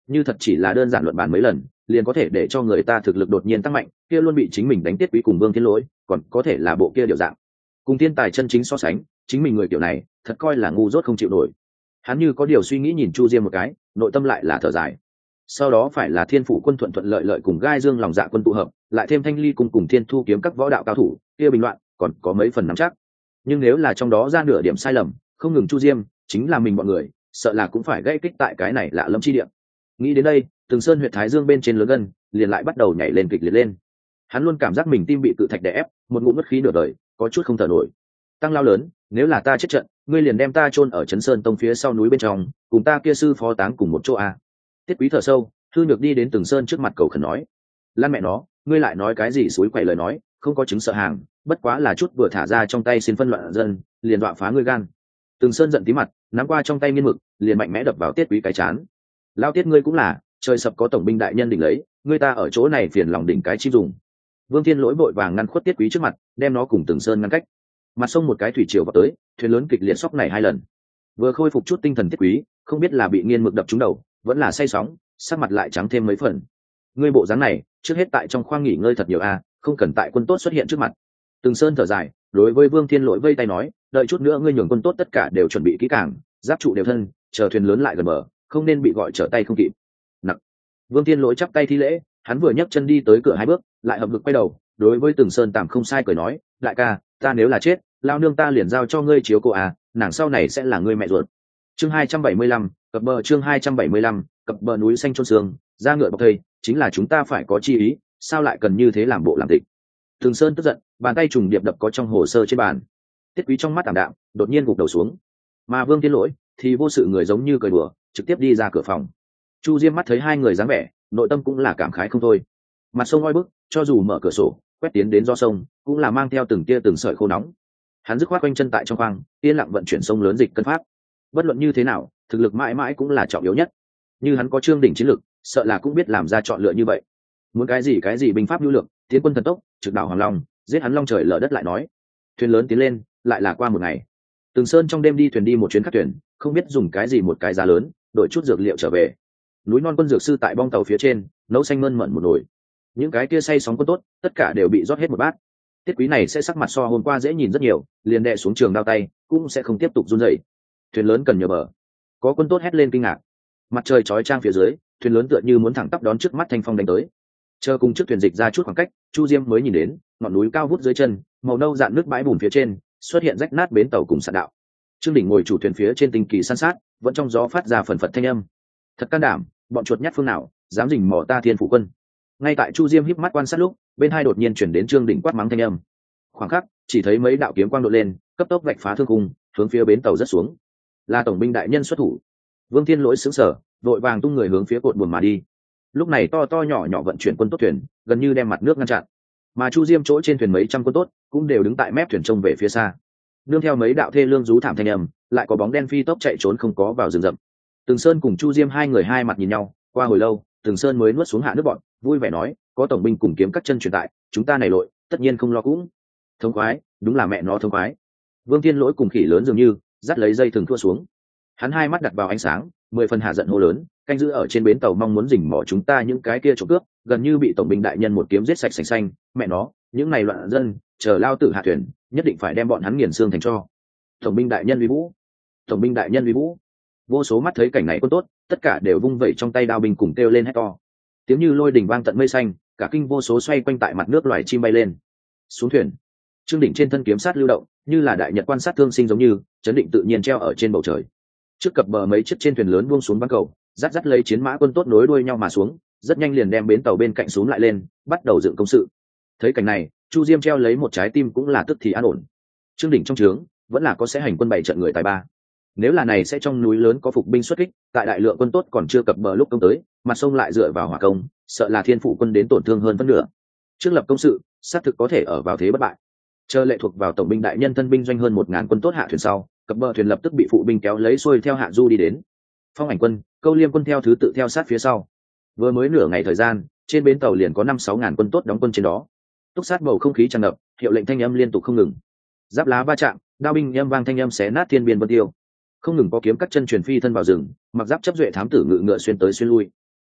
như thật chỉ là đơn giản luận bàn mấy lần liền có thể để cho người ta thực lực đột nhiên tăng mạnh, kia luôn bị chính mình đánh tiết quý cùng Vương Thiên Lỗi, còn có thể là bộ kia điều dạng cùng thiên tài chân chính so sánh, chính mình người kiểu này thật coi là ngu dốt không chịu nổi. Hắn như có điều suy nghĩ nhìn Chu Diêm một cái, nội tâm lại là thở dài. Sau đó phải là Thiên Phủ quân thuận thuận lợi lợi cùng Gai Dương lòng dạ quân tụ hợp, lại thêm Thanh Ly cùng Thiên Thu kiếm các võ đạo cao thủ, kia bình loạn còn có mấy phần nắm chắc. Nhưng nếu là trong đó ra nửa điểm sai lầm, không ngừng Chu Diêm, chính là mình bọn người, sợ là cũng phải gây kích tại cái này lạ lẫm chi địa. Nghĩ đến đây, Từng Sơn huyệt thái dương bên trên lớn gân, liền lại bắt đầu nhảy lên kịch liệt lên. Hắn luôn cảm giác mình tim bị cự thạch đè ép, một ngụm mất khí nửa đời, có chút không thở nổi. Tăng Lao lớn, nếu là ta chết trận, ngươi liền đem ta chôn ở Trấn Sơn Tông phía sau núi bên trong, cùng ta kia sư phó táng cùng một chỗ a. Tiết Quý thở sâu, Thư Nhược đi đến Từng Sơn trước mặt cầu khẩn nói: "Lan mẹ nó, ngươi lại nói cái gì suối quậy lời nói, không có chứng sợ hàng, bất quá là chút vừa thả ra trong tay xin phân loạn dân, liền dọa phá ngươi gan." Từng Sơn giận tí mặt, nắm qua trong tay nghiên mực, liền mạnh mẽ đập vào Tiết Quý cái chán. "Lao Tiết ngươi cũng là, trời sập có tổng binh đại nhân đỉnh lấy, ngươi ta ở chỗ này phiền lòng đỉnh cái chi dùng." Vương Thiên Lỗi vội vàng ngăn khuất Tiết Quý trước mặt, đem nó cùng Từng Sơn ngăn cách. Mặt sông một cái thủy triều vào tới, thuyền lớn kịch liệt sóc này 2 lần. Vừa khôi phục chút tinh thần Tiết Quý, không biết là bị nghiên mực đập trúng đầu, vẫn là say sóng, sắc mặt lại trắng thêm mấy phần. Ngươi bộ dáng này, trước hết tại trong khoang nghỉ ngơi thật nhiều a, không cần tại quân tốt xuất hiện trước mặt. Từng Sơn thở dài, đối với Vương Thiên Lỗi vây tay nói, đợi chút nữa ngươi nhường quân tốt tất cả đều chuẩn bị kỹ càng, giáp trụ đều thân, chờ thuyền lớn lại gần bờ, không nên bị gọi trở tay không kịp. Nặng. Vương Thiên Lỗi chắp tay thi lễ, hắn vừa nhấc chân đi tới cửa 2 bước, lại hợp lực quay đầu, đối với Từng Sơn tạm không sai cười nói, đại ca, ta nếu là chết, lao nương ta liền giao cho ngươi chiếu cô à, nàng sau này sẽ là ngươi mẹ ruột. Chương 275, cập bờ. Chương 275, cập bờ. Núi xanh chôn xương, ra ngựa bọc thây, chính là chúng ta phải có chi ý, sao lại cần như thế làm bộ làm tịch. Từng Sơn tức giận, bàn tay trùng điệp đập có trong hồ sơ trên bàn. Tiết Quý trong mắt ảm đạm, đột nhiên gục đầu xuống. Mà Vương Thiên Lỗi thì vô sự người giống như cười đùa, trực tiếp đi ra cửa phòng. Chu Diêm mắt thấy hai người dáng vẻ, nội tâm cũng là cảm khái không thôi. Mặt sông oi bức, cho dù mở cửa sổ quét tiến đến do sông, cũng là mang theo từng tia từng sợi khô nóng. Hắn dứt khoát quanh chân tại trong khoang, yên lặng vận chuyển sông lớn dịch cân pháp. Bất luận như thế nào, thực lực mãi mãi cũng là trọng yếu nhất. Như hắn có Trương đỉnh chiến lực, sợ là cũng biết làm ra chọn lựa như vậy. Muốn cái gì binh pháp nhu lược, tiến quân thần tốc, trực đảo hoàng long, giết hắn long trời lở đất lại nói. Thuyền lớn tiến lên, lại là qua một ngày. Từng Sơn trong đêm đi thuyền đi một chuyến khắc thuyền, không biết dùng cái gì một cái giá lớn, đổi chút dược liệu trở về. Núi non quân dược sư tại bong tàu phía trên, nấu xanh mơn mận một nồi. Những cái kia say sóng quân tốt, tất cả đều bị rót hết một bát. Tiết Quý này sẽ sắc mặt so hôm qua dễ nhìn rất nhiều, liền đè xuống trường đao tay, cũng sẽ không tiếp tục run rẩy. Thuyền lớn cần nhờ bờ. Có quân tốt hét lên kinh ngạc. Mặt trời chói chang phía dưới, thuyền lớn tựa như muốn thẳng tắp đón trước mắt thanh phong đánh tới. Chờ cùng trước thuyền dịch ra chút khoảng cách, Chu Diêm mới nhìn đến ngọn núi cao vút dưới chân, màu nâu dạn nước bãi bùn phía trên, xuất hiện rách nát bến tàu cùng sạn đạo. Trương Đỉnh ngồi chủ thuyền phía trên tinh kỳ san sát, vẫn trong gió phát ra phần phật thanh âm. Thật can đảm, bọn chuột nhát phương nào dám rình mò ta Thiên Phủ quân. Ngay tại Chu Diêm híp mắt quan sát lúc, bên hai đột nhiên chuyển đến Trương Đỉnh quát mắng thanh âm. Khoảng khắc, chỉ thấy mấy đạo kiếm quang đột lên, cấp tốc vạch phá thương khung, hướng phía bến tàu rất xuống. Là tổng binh đại nhân xuất thủ. Vương Thiên Lỗi sững sờ, vội vàng tung người hướng phía cột buồm mà đi. Lúc này to to nhỏ nhỏ vận chuyển quân tốt thuyền, gần như đem mặt nước ngăn chặn. Mà Chu Diêm chỗ trên thuyền mấy trăm quân tốt, cũng đều đứng tại mép thuyền trông về phía xa. Nương theo mấy đạo thê lương rú thảm thanh âm, lại có bóng đen phi tốc chạy trốn không có vào rừng rậm. Từng Sơn cùng Chu Diêm hai người hai mặt nhìn nhau, qua hồi lâu, Từng Sơn mới nuốt xuống hạ nước bọn, vui vẻ nói, có tổng binh cùng kiếm các chân truyền tại, chúng ta này lội, tất nhiên không lo cũng. Thông khoái, đúng là mẹ nó thông khoái. Vương Thiên Lỗi cùng khỉ lớn dường như dắt lấy dây thừng thua xuống. Hắn hai mắt đặt vào ánh sáng, 10 phần hạ giận hô lớn, canh giữ ở trên bến tàu mong muốn rình mò chúng ta những cái kia trộm cướp, gần như bị tổng binh đại nhân một kiếm giết sạch sành xanh, mẹ nó, những này loạn dân, chờ lao tử hạ thuyền, nhất định phải đem bọn hắn nghiền xương thành tro. Tổng binh đại nhân uy vũ, tổng binh đại nhân uy vũ. Vô số mắt thấy cảnh này quân tốt, tất cả đều vung vẩy trong tay đao binh cùng kêu lên hét to. Tiếng như lôi đình vang tận mây xanh, cả kinh vô số xoay quanh tại mặt nước loài chim bay lên. Xuống thuyền. Trương Đỉnh trên thân kiếm sát lưu động, như là đại nhật quan sát thương sinh giống như, chấn định tự nhiên treo ở trên bầu trời. Trước cập bờ mấy chiếc trên thuyền lớn buông xuống băng cầu, dắt lấy chiến mã quân tốt nối đuôi nhau mà xuống, rất nhanh liền đem bến tàu bên cạnh xuống lại lên, bắt đầu dựng công sự. Thấy cảnh này, Chu Diêm treo lấy một trái tim cũng là tức thì an ổn. Trương Đỉnh trong trướng vẫn là có sẽ hành quân 7 trận người tài ba. Nếu là này sẽ trong núi lớn có phục binh xuất kích, tại đại lượng quân tốt còn chưa cập bờ lúc công tới, mặt sông lại dựa vào hỏa công, sợ là Thiên Phủ quân đến tổn thương hơn phân nửa. Trước lập công sự, xác thực có thể ở vào thế bất bại. Chờ lệ thuộc vào tổng binh đại nhân thân binh doanh hơn 1000 quân tốt hạ thuyền sau, cập bờ thuyền lập tức bị phụ binh kéo lấy xuôi theo hạ du đi đến. Phong Ảnh quân, Câu Liêm quân theo thứ tự theo sát phía sau. Vừa mới nửa ngày thời gian, trên bến tàu liền có 5-6 ngàn quân tốt đóng quân trên đó. Túc sát bầu không khí tràn ngập, hiệu lệnh thanh âm liên tục không ngừng. Giáp lá va chạm, đao binh âm vang thanh âm xé nát thiên biên vân tiêu. Không ngừng có kiếm cắt chân truyền phi thân vào rừng, mặc giáp chấp duệ thám tử ngự ngựa xuyên tới xuyên lui.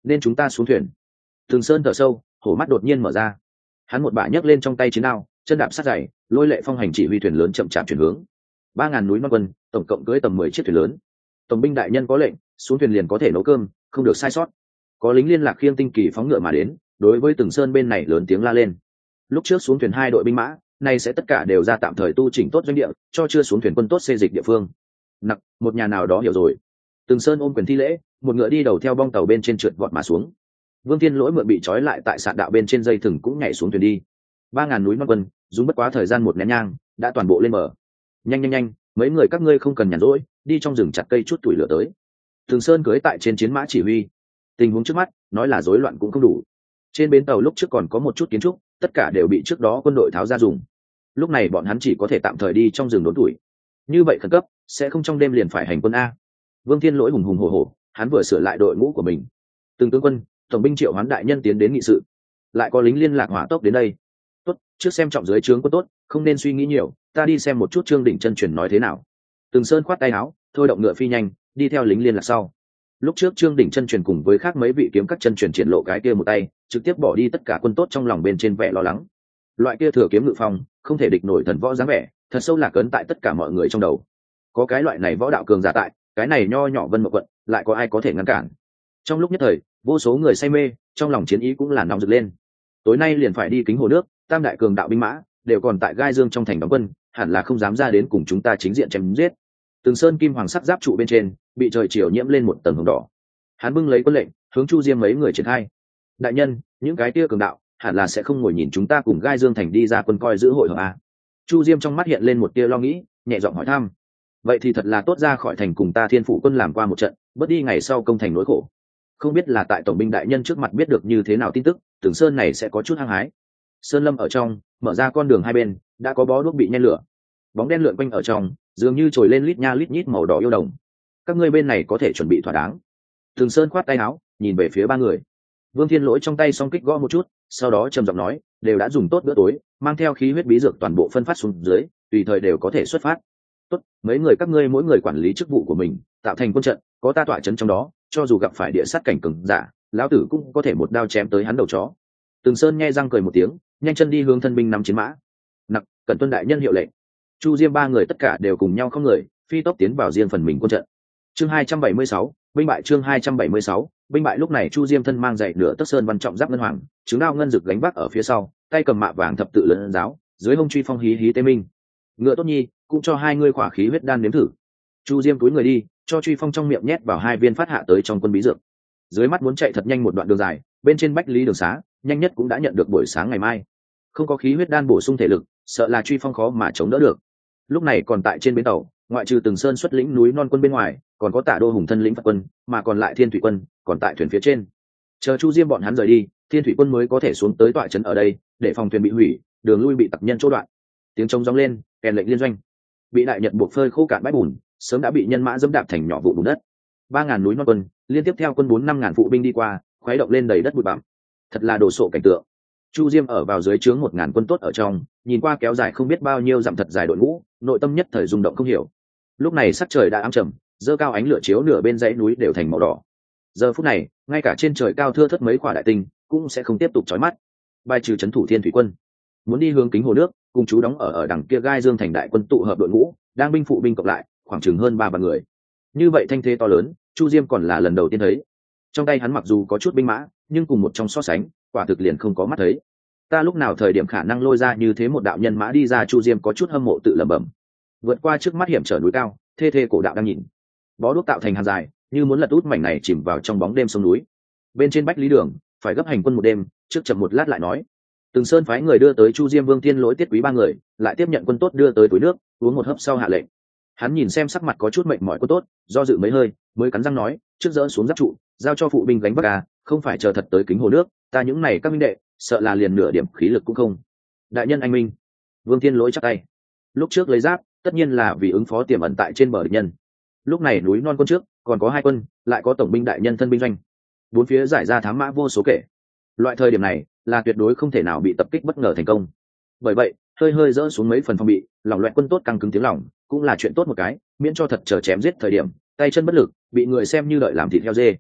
nên chúng ta xuống thuyền. Thường Sơn thở sâu, hổ mắt đột nhiên mở ra, hắn một bả nhấc lên trong tay chiến đao, chân đạp sát dày, lôi lệ phong hành chỉ huy thuyền lớn chậm chạp chuyển hướng. 3.000 núi non quân tổng cộng cưới tầm 10 chiếc thuyền lớn. Tổng binh đại nhân có lệnh, xuống thuyền liền có thể nấu cơm, không được sai sót. Có lính liên lạc khiêng tinh kỳ phóng ngựa mà đến, đối với Từng Sơn bên này lớn tiếng la lên. Lúc trước xuống thuyền 2 đội binh mã, nay sẽ tất cả đều ra tạm thời tu chỉnh tốt doanh địa, cho chưa xuống thuyền quân tốt xê dịch địa phương. Nặc, một nhà nào đó hiểu rồi. Từng Sơn ôm quyền thi lễ, một ngựa đi đầu theo bong tàu bên trên trượt vọt mà xuống. Vương Thiên Lỗi mượn bị trói lại tại sạn đạo bên trên dây thừng cũng nhảy xuống thuyền đi. 3.000 núi non quân, dùng bất quá thời gian một nén nhang, đã toàn bộ lên bờ. Nhanh, mấy người các ngươi không cần nhàn rỗi, đi trong rừng chặt cây chút tuổi lửa tới. Thường Sơn cưỡi tại trên chiến mã chỉ huy. Tình huống trước mắt, nói là rối loạn cũng không đủ. Trên bến tàu lúc trước còn có một chút kiến trúc, tất cả đều bị trước đó quân đội tháo ra dùng. Lúc này bọn hắn chỉ có thể tạm thời đi trong rừng đốn tuổi. Như vậy khẩn cấp, sẽ không trong đêm liền phải hành quân a. Vương Thiên Lỗi hùng hùng hổ hổ, hắn vừa sửa lại đội ngũ của mình. Từng tướng quân, tổng binh Triệu Hoán đại nhân tiến đến nghị sự, lại có lính liên lạc hỏa tốc đến đây. Tốt, trước xem trọng dưới trướng quân tốt, không nên suy nghĩ nhiều, ta đi xem một chút Trương Đỉnh Chân truyền nói thế nào. Từng Sơn khoát tay áo, thôi động ngựa phi nhanh, đi theo lính liên lạc sau. Lúc trước Trương Đỉnh Chân truyền cùng với khác mấy vị kiếm các chân truyền triển lộ cái kia một tay, trực tiếp bỏ đi tất cả quân tốt trong lòng bên trên vẻ lo lắng. Loại kia thừa kiếm ngự phong, không thể địch nổi thần võ dáng vẻ, thật sâu lạc ấn tại tất cả mọi người trong đầu. Có cái loại này võ đạo cường giả tại, cái này nho nhỏ Vân Mộng quận, lại có ai có thể ngăn cản? Trong lúc nhất thời, vô số người say mê, trong lòng chiến ý cũng là nóng rực lên. Tối nay liền phải đi Kính Hồ nước, tam đại cường đạo binh mã đều còn tại Gai Dương trong thành đóng quân, hẳn là không dám ra đến cùng chúng ta chính diện chém giết. Từng Sơn kim hoàng sắc giáp trụ bên trên, bị trời chiều nhiễm lên một tầng hồng đỏ. Hắn bưng lấy quân lệnh, hướng Chu Diêm mấy người triển khai. Đại nhân, những cái kia cường đạo, hẳn là sẽ không ngồi nhìn chúng ta cùng Gai Dương thành đi ra quân coi giữ hội hợp a. Chu Diêm trong mắt hiện lên một tia lo nghĩ, nhẹ giọng hỏi thăm. Vậy thì thật là tốt, ra khỏi thành cùng ta Thiên Phủ quân làm qua một trận, bớt đi ngày sau công thành nỗi khổ. Không biết là tại tổng binh đại nhân trước mặt biết được như thế nào tin tức, Tưởng Sơn này sẽ có chút hăng hái. Sơn lâm ở trong, mở ra con đường hai bên, đã có bó đuốc bị nhen lửa. Bóng đen lượn quanh ở trong, dường như trồi lên lít nha lít nhít màu đỏ yêu đồng. Các ngươi bên này có thể chuẩn bị thỏa đáng. Thường Sơn khoát tay áo, nhìn về phía ba người. Vương Thiên Lỗi trong tay song kích gõ một chút, sau đó trầm giọng nói, đều đã dùng tốt bữa tối, mang theo khí huyết bí dược toàn bộ phân phát xuống dưới, tùy thời đều có thể xuất phát. Tốt, mấy người các ngươi mỗi người quản lý chức vụ của mình, tạo thành quân trận, có ta tọa trấn trong đó, cho dù gặp phải địa sát cảnh cường giả, lão tử cũng có thể một đao chém tới hắn đầu chó. Từng Sơn nghe răng cười một tiếng, nhanh chân đi hướng thân binh nắm chiến mã. Nặc, cẩn tuân đại nhân hiệu lệnh. Chu Diêm ba người tất cả đều cùng nhau không người, phi tốc tiến vào riêng phần mình quân trận. Chương 276, binh bại. Chương 276, binh bại. Lúc này Chu Diêm thân mang dạy nửa tấc sơn văn trọng giáp ngân hoàng, trứng đao ngân rực gánh vác ở phía sau, tay cầm mạ vàng thập tự lớn giáo, dưới hông truy phong hí hí tê minh. Ngựa tốt nhi, cũng cho hai ngươi khỏa khí huyết đan nếm thử. Chu Diêm túi người đi, cho truy phong trong miệng nhét vào 2 viên phát hạ tới trong quân bí dược. Dưới mắt muốn chạy thật nhanh một đoạn đường dài, bên trên bách lý đường xá, nhanh nhất cũng đã nhận được buổi sáng ngày mai. Không có khí huyết đan bổ sung thể lực, sợ là truy phong khó mà chống đỡ được. Lúc này còn tại trên bến tàu, ngoại trừ Từng Sơn xuất lĩnh núi non quân bên ngoài, còn có Tả Đô Hùng thân lĩnh Phật quân, mà còn lại Thiên Thủy quân, còn tại thuyền phía trên. Chờ Chu Diêm bọn hắn rời đi, Thiên Thủy quân mới có thể xuống tới tọa trấn ở đây, để phòng thuyền bị hủy, đường lui bị tặc nhân chỗ đoạn. Tiếng trống gióng lên, kèn lệnh liên doanh. Bị đại nhật buộc phơi khô cạn bãi bùn, sớm đã bị nhân mã dẫm đạp thành nhỏ vụ bùn đất. 3.000 núi non quân, liên tiếp theo quân 4-5.000 phụ binh đi qua, khuấy động lên đầy đất bụi bặm. Thật là đồ sộ cảnh tượng. Chu Diêm ở vào dưới trướng 1.000 quân tốt ở trong, nhìn qua kéo dài không biết bao nhiêu dặm thật dài đội ngũ, nội tâm nhất thời rung động không hiểu. Lúc này sắc trời đã ám trầm, dơ cao ánh lửa chiếu nửa bên dãy núi đều thành màu đỏ. Giờ phút này, ngay cả trên trời cao thưa thớt mấy quả đại tinh cũng sẽ không tiếp tục chói mắt. Bài trừ trấn thủ Thiên Thủy quân, muốn đi hướng Kính Hồ nước, cùng chú đóng ở đằng kia Gai Dương thành đại quân tụ hợp đội ngũ, đang binh phụ binh cộng lại, khoảng chừng hơn 3 vạn người. Như vậy thanh thế to lớn, Chu Diêm còn là lần đầu tiên thấy. Trong tay hắn mặc dù có chút binh mã, nhưng cùng một trong so sánh, quả thực liền không có mắt thấy. Ta lúc nào thời điểm khả năng lôi ra như thế một đạo nhân mã đi ra? Chu Diêm có chút hâm mộ tự lẩm bẩm. Vượt qua trước mắt hiểm trở núi cao, thê thê cổ đạo đang nhìn. Bó đuốc tạo thành hàng dài, như muốn lật út mảnh này chìm vào trong bóng đêm sông núi. Bên trên bách lý đường, phải gấp hành quân một đêm, trước chậm một lát lại nói. Từng Sơn phái người đưa tới Chu Diêm, Vương Thiên Lỗi, Tiết Quý ba người, lại tiếp nhận quân tốt đưa tới túi nước, uống một hớp sau hạ lệnh. Hắn nhìn xem sắc mặt có chút mệt mỏi quân tốt, do dự mấy hơi, mới cắn răng nói, trước dỡ xuống giáp trụ, giao cho phụ binh gánh vác à, không phải chờ thật tới Kính Hồ nước, ta những này các minh đệ, sợ là liền nửa điểm khí lực cũng không. Đại nhân anh minh. Vương Thiên Lỗi chắp tay. Lúc trước lấy giáp, tất nhiên là vì ứng phó tiềm ẩn tại trên bờ địch nhân. Lúc này núi non quân trước, còn có 2 quân, lại có tổng binh đại nhân thân binh doanh. 4 phía giải ra thám mã vô số kể. Loại thời điểm này, là tuyệt đối không thể nào bị tập kích bất ngờ thành công. Bởi vậy, hơi dỡ xuống mấy phần phòng bị, lòng loẹt quân tốt căng cứng tiếng lòng, cũng là chuyện tốt một cái, miễn cho thật chờ chém giết thời điểm, tay chân bất lực, bị người xem như đợi làm thịt heo dê.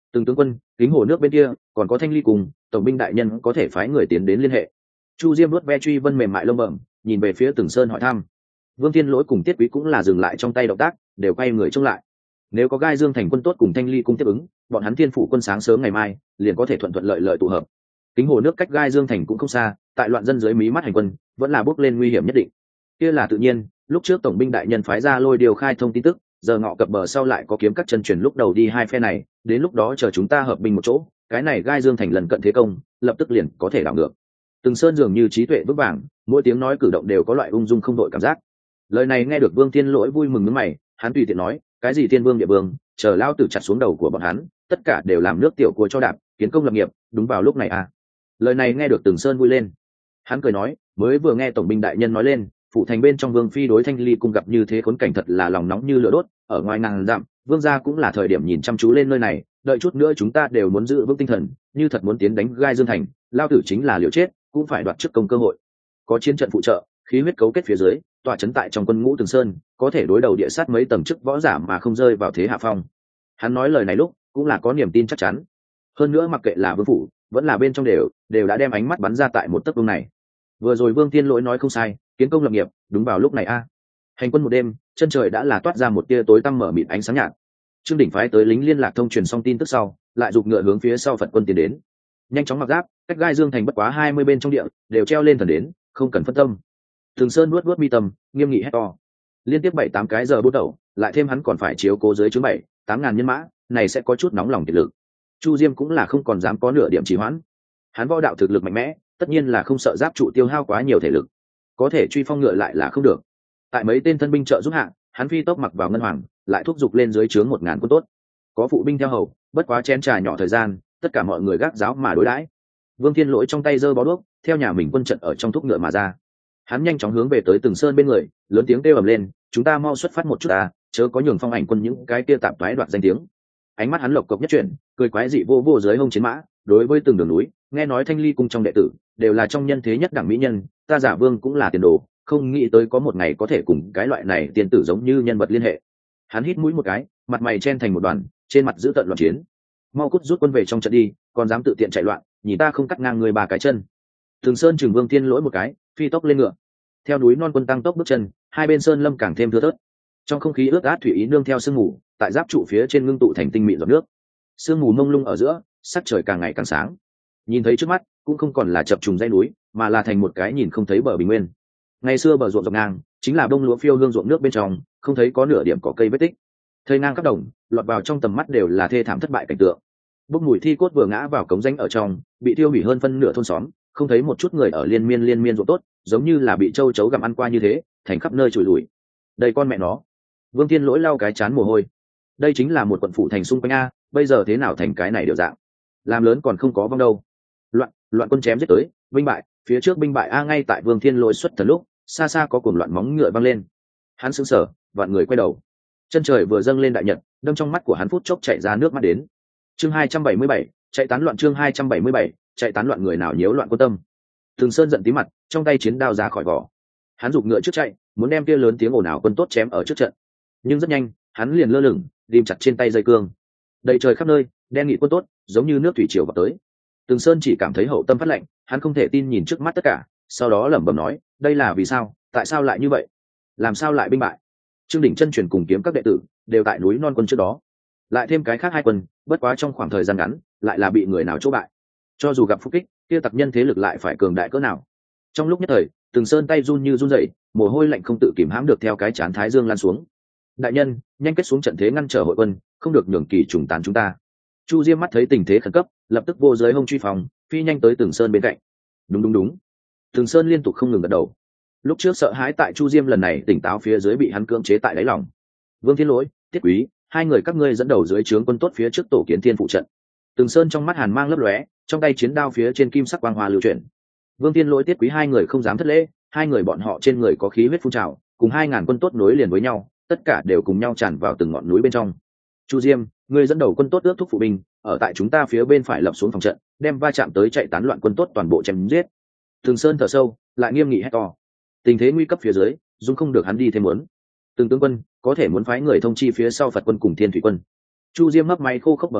Từng tướng quân, kính hồ nước bên kia còn có Thanh Ly cùng tổng binh đại nhân có thể phái người tiến đến liên hệ. Chu Diêm vuốt ve truy vân mềm mại lông bẩm, nhìn về phía Từng Sơn hỏi thăm. Vương Thiên Lỗi cùng Tiết Quý cũng là dừng lại trong tay động tác, đều quay người trông lại. Nếu có Gai Dương thành quân tốt cùng Thanh Ly cung tiếp ứng, bọn hắn Thiên phủ quân sáng sớm ngày mai liền có thể thuận thuận lợi lợi tụ hợp. Kính hồ nước cách Gai Dương thành cũng không xa, tại loạn dân dưới mí mắt hành quân, vẫn là bước lên nguy hiểm nhất định. Kia là tự nhiên, lúc trước tổng binh đại nhân phái ra lôi điều khai thông tin tức, giờ ngọ cập bờ sau lại có kiếm các chân truyền lúc đầu đi hai phe này, đến lúc đó chờ chúng ta hợp binh một chỗ, cái này Gai Dương thành lần cận thế công, lập tức liền có thể đảo ngược. Từng Sơn dường như trí tuệ vững vàng, mỗi tiếng nói cử động đều có loại ung dung không đội cảm giác. Lời này nghe được Vương Thiên Lỗi vui mừng nhướng mày, hắn tùy tiện nói, cái gì thiên vương địa vương, chờ lao tử chặt xuống đầu của bọn hắn, tất cả đều làm nước tiểu cua cho đạp, kiến công lập nghiệp, đúng vào lúc này à. Lời này nghe được Từng Sơn vui lên. Hắn cười nói, mới vừa nghe tổng binh đại nhân nói lên, phụ thành bên trong Vương phi đối Thanh Ly cung gặp như thế khốn cảnh thật là lòng nóng như lửa đốt, ở ngoài ngàn dặm, Vương gia cũng là thời điểm nhìn chăm chú lên nơi này, đợi chút nữa chúng ta đều muốn giữ vững tinh thần, như thật muốn tiến đánh Gai Dương thành, lao tử chính là liều chết, cũng phải đoạt trước công cơ hội. Có chiến trận phụ trợ, khí huyết cấu kết phía dưới, tọa chấn tại trong quân ngũ Từng Sơn, có thể đối đầu địa sát mấy tầng chức võ giả mà không rơi vào thế hạ phong. Hắn nói lời này lúc cũng là có niềm tin chắc chắn. Hơn nữa mặc kệ là vương phủ, vẫn là bên trong đều đã đem ánh mắt bắn ra tại một tấc vương này. Vừa rồi Vương Thiên Lỗi nói không sai, kiến công lập nghiệp, đúng vào lúc này a. Hành quân một đêm, chân trời đã là toát ra một tia tối tăm mở mịt ánh sáng nhạt. Trương Đỉnh phái tới lính liên lạc thông truyền xong tin tức sau, lại giục ngựa hướng phía sau Phật quân tiến đến. Nhanh chóng mặc giáp, cách Gai Dương thành bất quá 20 bên trong địa, đều treo lên thần đến, không cần phân tâm. Thường Sơn nuốt mi tâm, nghiêm nghị hét to. Liên tiếp 7-8 cái giờ bút đầu, lại thêm hắn còn phải chiếu cố dưới chướng 7-8 ngàn nhân mã, này sẽ có chút nóng lòng kiệt lực. Chu Diêm cũng là không còn dám có nửa điểm trì hoãn. Hắn võ đạo thực lực mạnh mẽ, tất nhiên là không sợ giáp trụ tiêu hao quá nhiều thể lực, có thể truy phong ngựa lại là không được. Tại mấy tên thân binh trợ giúp hạ, hắn phi tốc mặc vào ngân hoàng, lại thúc giục lên dưới trướng 1000 quân tốt. Có phụ binh theo hầu, bất quá chén trà nhỏ thời gian, tất cả mọi người gác giáo mà đối đãi. Vương Thiên Lỗi trong tay giơ bó đuốc, theo nhà mình quân trận ở trong thúc ngựa mà ra. Hắn nhanh chóng hướng về tới Từng Sơn bên người, lớn tiếng kêu ầm lên, chúng ta mau xuất phát một chút à, chớ có nhường Phong Ảnh quân những cái kia tạp toái đoạt danh tiếng. Ánh mắt hắn lộc cộc nhất chuyển, cười quái dị vô vô dưới hông chiến mã, đối với từng đường núi, nghe nói Thanh Ly cung trong đệ tử đều là trong nhân thế nhất đẳng mỹ nhân, ta Giả Vương cũng là tiền đồ, không nghĩ tới có một ngày có thể cùng cái loại này tiền tử giống như nhân vật liên hệ. Hắn hít mũi một cái, mặt mày chen thành một đoàn, trên mặt giữ tận loạn chiến. Mau cút rút quân về trong trận đi, còn dám tự tiện chạy loạn, nhìn ta không cắt ngang người 3 cái chân. Thường Sơn chừng Vương Thiên Lỗi một cái, phi tốc lên ngựa. Theo núi non quân tăng tốc bước chân, hai bên sơn lâm càng thêm thưa thớt. Trong không khí ướt át thủy ý nương theo sương mù, tại giáp trụ phía trên ngưng tụ thành tinh mịn giọt nước. Sương mù mông lung ở giữa, sắc trời càng ngày càng sáng. Nhìn thấy trước mắt, cũng không còn là chập trùng dãy núi, mà là thành một cái nhìn không thấy bờ bình nguyên. Ngày xưa bờ ruộng dọc ngang, chính là bông lúa phiêu hương ruộng nước bên trong, không thấy có nửa điểm cỏ cây vết tích. Thây ngang các đồng, lọt vào trong tầm mắt đều là thê thảm thất bại cảnh tượng. Bốc mùi thi cốt vừa ngã vào cống rãnh ở trong, bị tiêu hủy hơn phân nửa thôn xóm, không thấy một chút người ở liên miên ruộng tốt, giống như là bị châu chấu gặm ăn qua như thế, thành khắp nơi trùi lùi. Đây con mẹ nó. Vương Thiên Lỗi lau cái chán mồ hôi. Đây chính là một quận phủ thành xung quanh a, bây giờ thế nào thành cái này điều dạng. Làm lớn còn không có vong đâu. Loạn quân chém giết tới, binh bại, phía trước binh bại a. Ngay tại Vương Thiên Lỗi xuất thần lúc, xa xa có cuồng loạn móng ngựa văng lên. Hắn sững sờ, vạn người quay đầu. Chân trời vừa dâng lên đại nhật, đâm trong mắt của hắn phút chốc chạy ra nước mắt đến. Chương 277, chạy tán loạn. Chương 277, chạy tán loạn. Người nào nhiễu loạn quân tâm. Thường Sơn giận tí mặt, trong tay chiến đao ra khỏi vỏ. Hắn giục ngựa trước chạy, muốn đem kia lớn tiếng ồn ào quân tốt chém ở trước trận. Nhưng rất nhanh, hắn liền lơ lửng, ghim chặt trên tay dây cương. Đầy trời khắp nơi, đen nghị quân tốt, giống như nước thủy triều vào tới. Từng Sơn chỉ cảm thấy hậu tâm phát lạnh, hắn không thể tin nhìn trước mắt tất cả, sau đó lẩm bẩm nói, đây là vì sao, tại sao lại như vậy, làm sao lại binh bại? Trương Đỉnh chân truyền cùng kiếm các đệ tử đều tại núi non quân trước đó, lại thêm cái khác 2 quân, bất quá trong khoảng thời gian ngắn, lại là bị người nào chỗ bại. Cho dù gặp phục kích, kia tặc nhân thế lực lại phải cường đại cỡ nào? Trong lúc nhất thời, Từng Sơn tay run như run rẩy, mồ hôi lạnh không tự kìm hãm được theo cái trán thái dương lan xuống. Đại nhân, nhanh kết xuống trận thế ngăn trở hội quân, không được nhường kỳ trùng tán chúng ta. Chu Diêm mắt thấy tình thế khẩn cấp, lập tức vô giới hông truy phòng, phi nhanh tới Từng Sơn bên cạnh. Đúng. Từng Sơn liên tục không ngừng gật đầu. Lúc trước sợ hãi tại Chu Diêm lần này tỉnh táo phía dưới bị hắn cưỡng chế tại đáy lòng. Vương Thiên Lỗi, Tiết Quý, 2 người các ngươi dẫn đầu dưới trướng quân tốt phía trước tổ kiến thiên phụ trận. Từng Sơn trong mắt hàn mang lấp lóe, trong tay chiến đao phía trên kim sắc quang hoa lưu chuyển. Vương Thiên Lỗi, Tiết Quý 2 người không dám thất lễ, 2 người bọn họ trên người có khí huyết phun trào, cùng 2000 quân tốt nối liền với nhau, tất cả đều cùng nhau tràn vào từng ngọn núi bên trong. Chu Diêm, ngươi dẫn đầu quân tốt ước thúc phụ binh, ở tại chúng ta phía bên phải lập xuống phòng trận, đem va chạm tới chạy tán loạn quân tốt toàn bộ chém giết. Từng Sơn thở sâu, lại nghiêm nghị hét to. Tình thế nguy cấp phía dưới, dung không được hắn đi thêm muốn. Từng tướng quân có thể muốn phái người thông chi phía sau Phật quân cùng Thiên thủy quân. Chu Diêm mấp máy khô khốc bờ môi,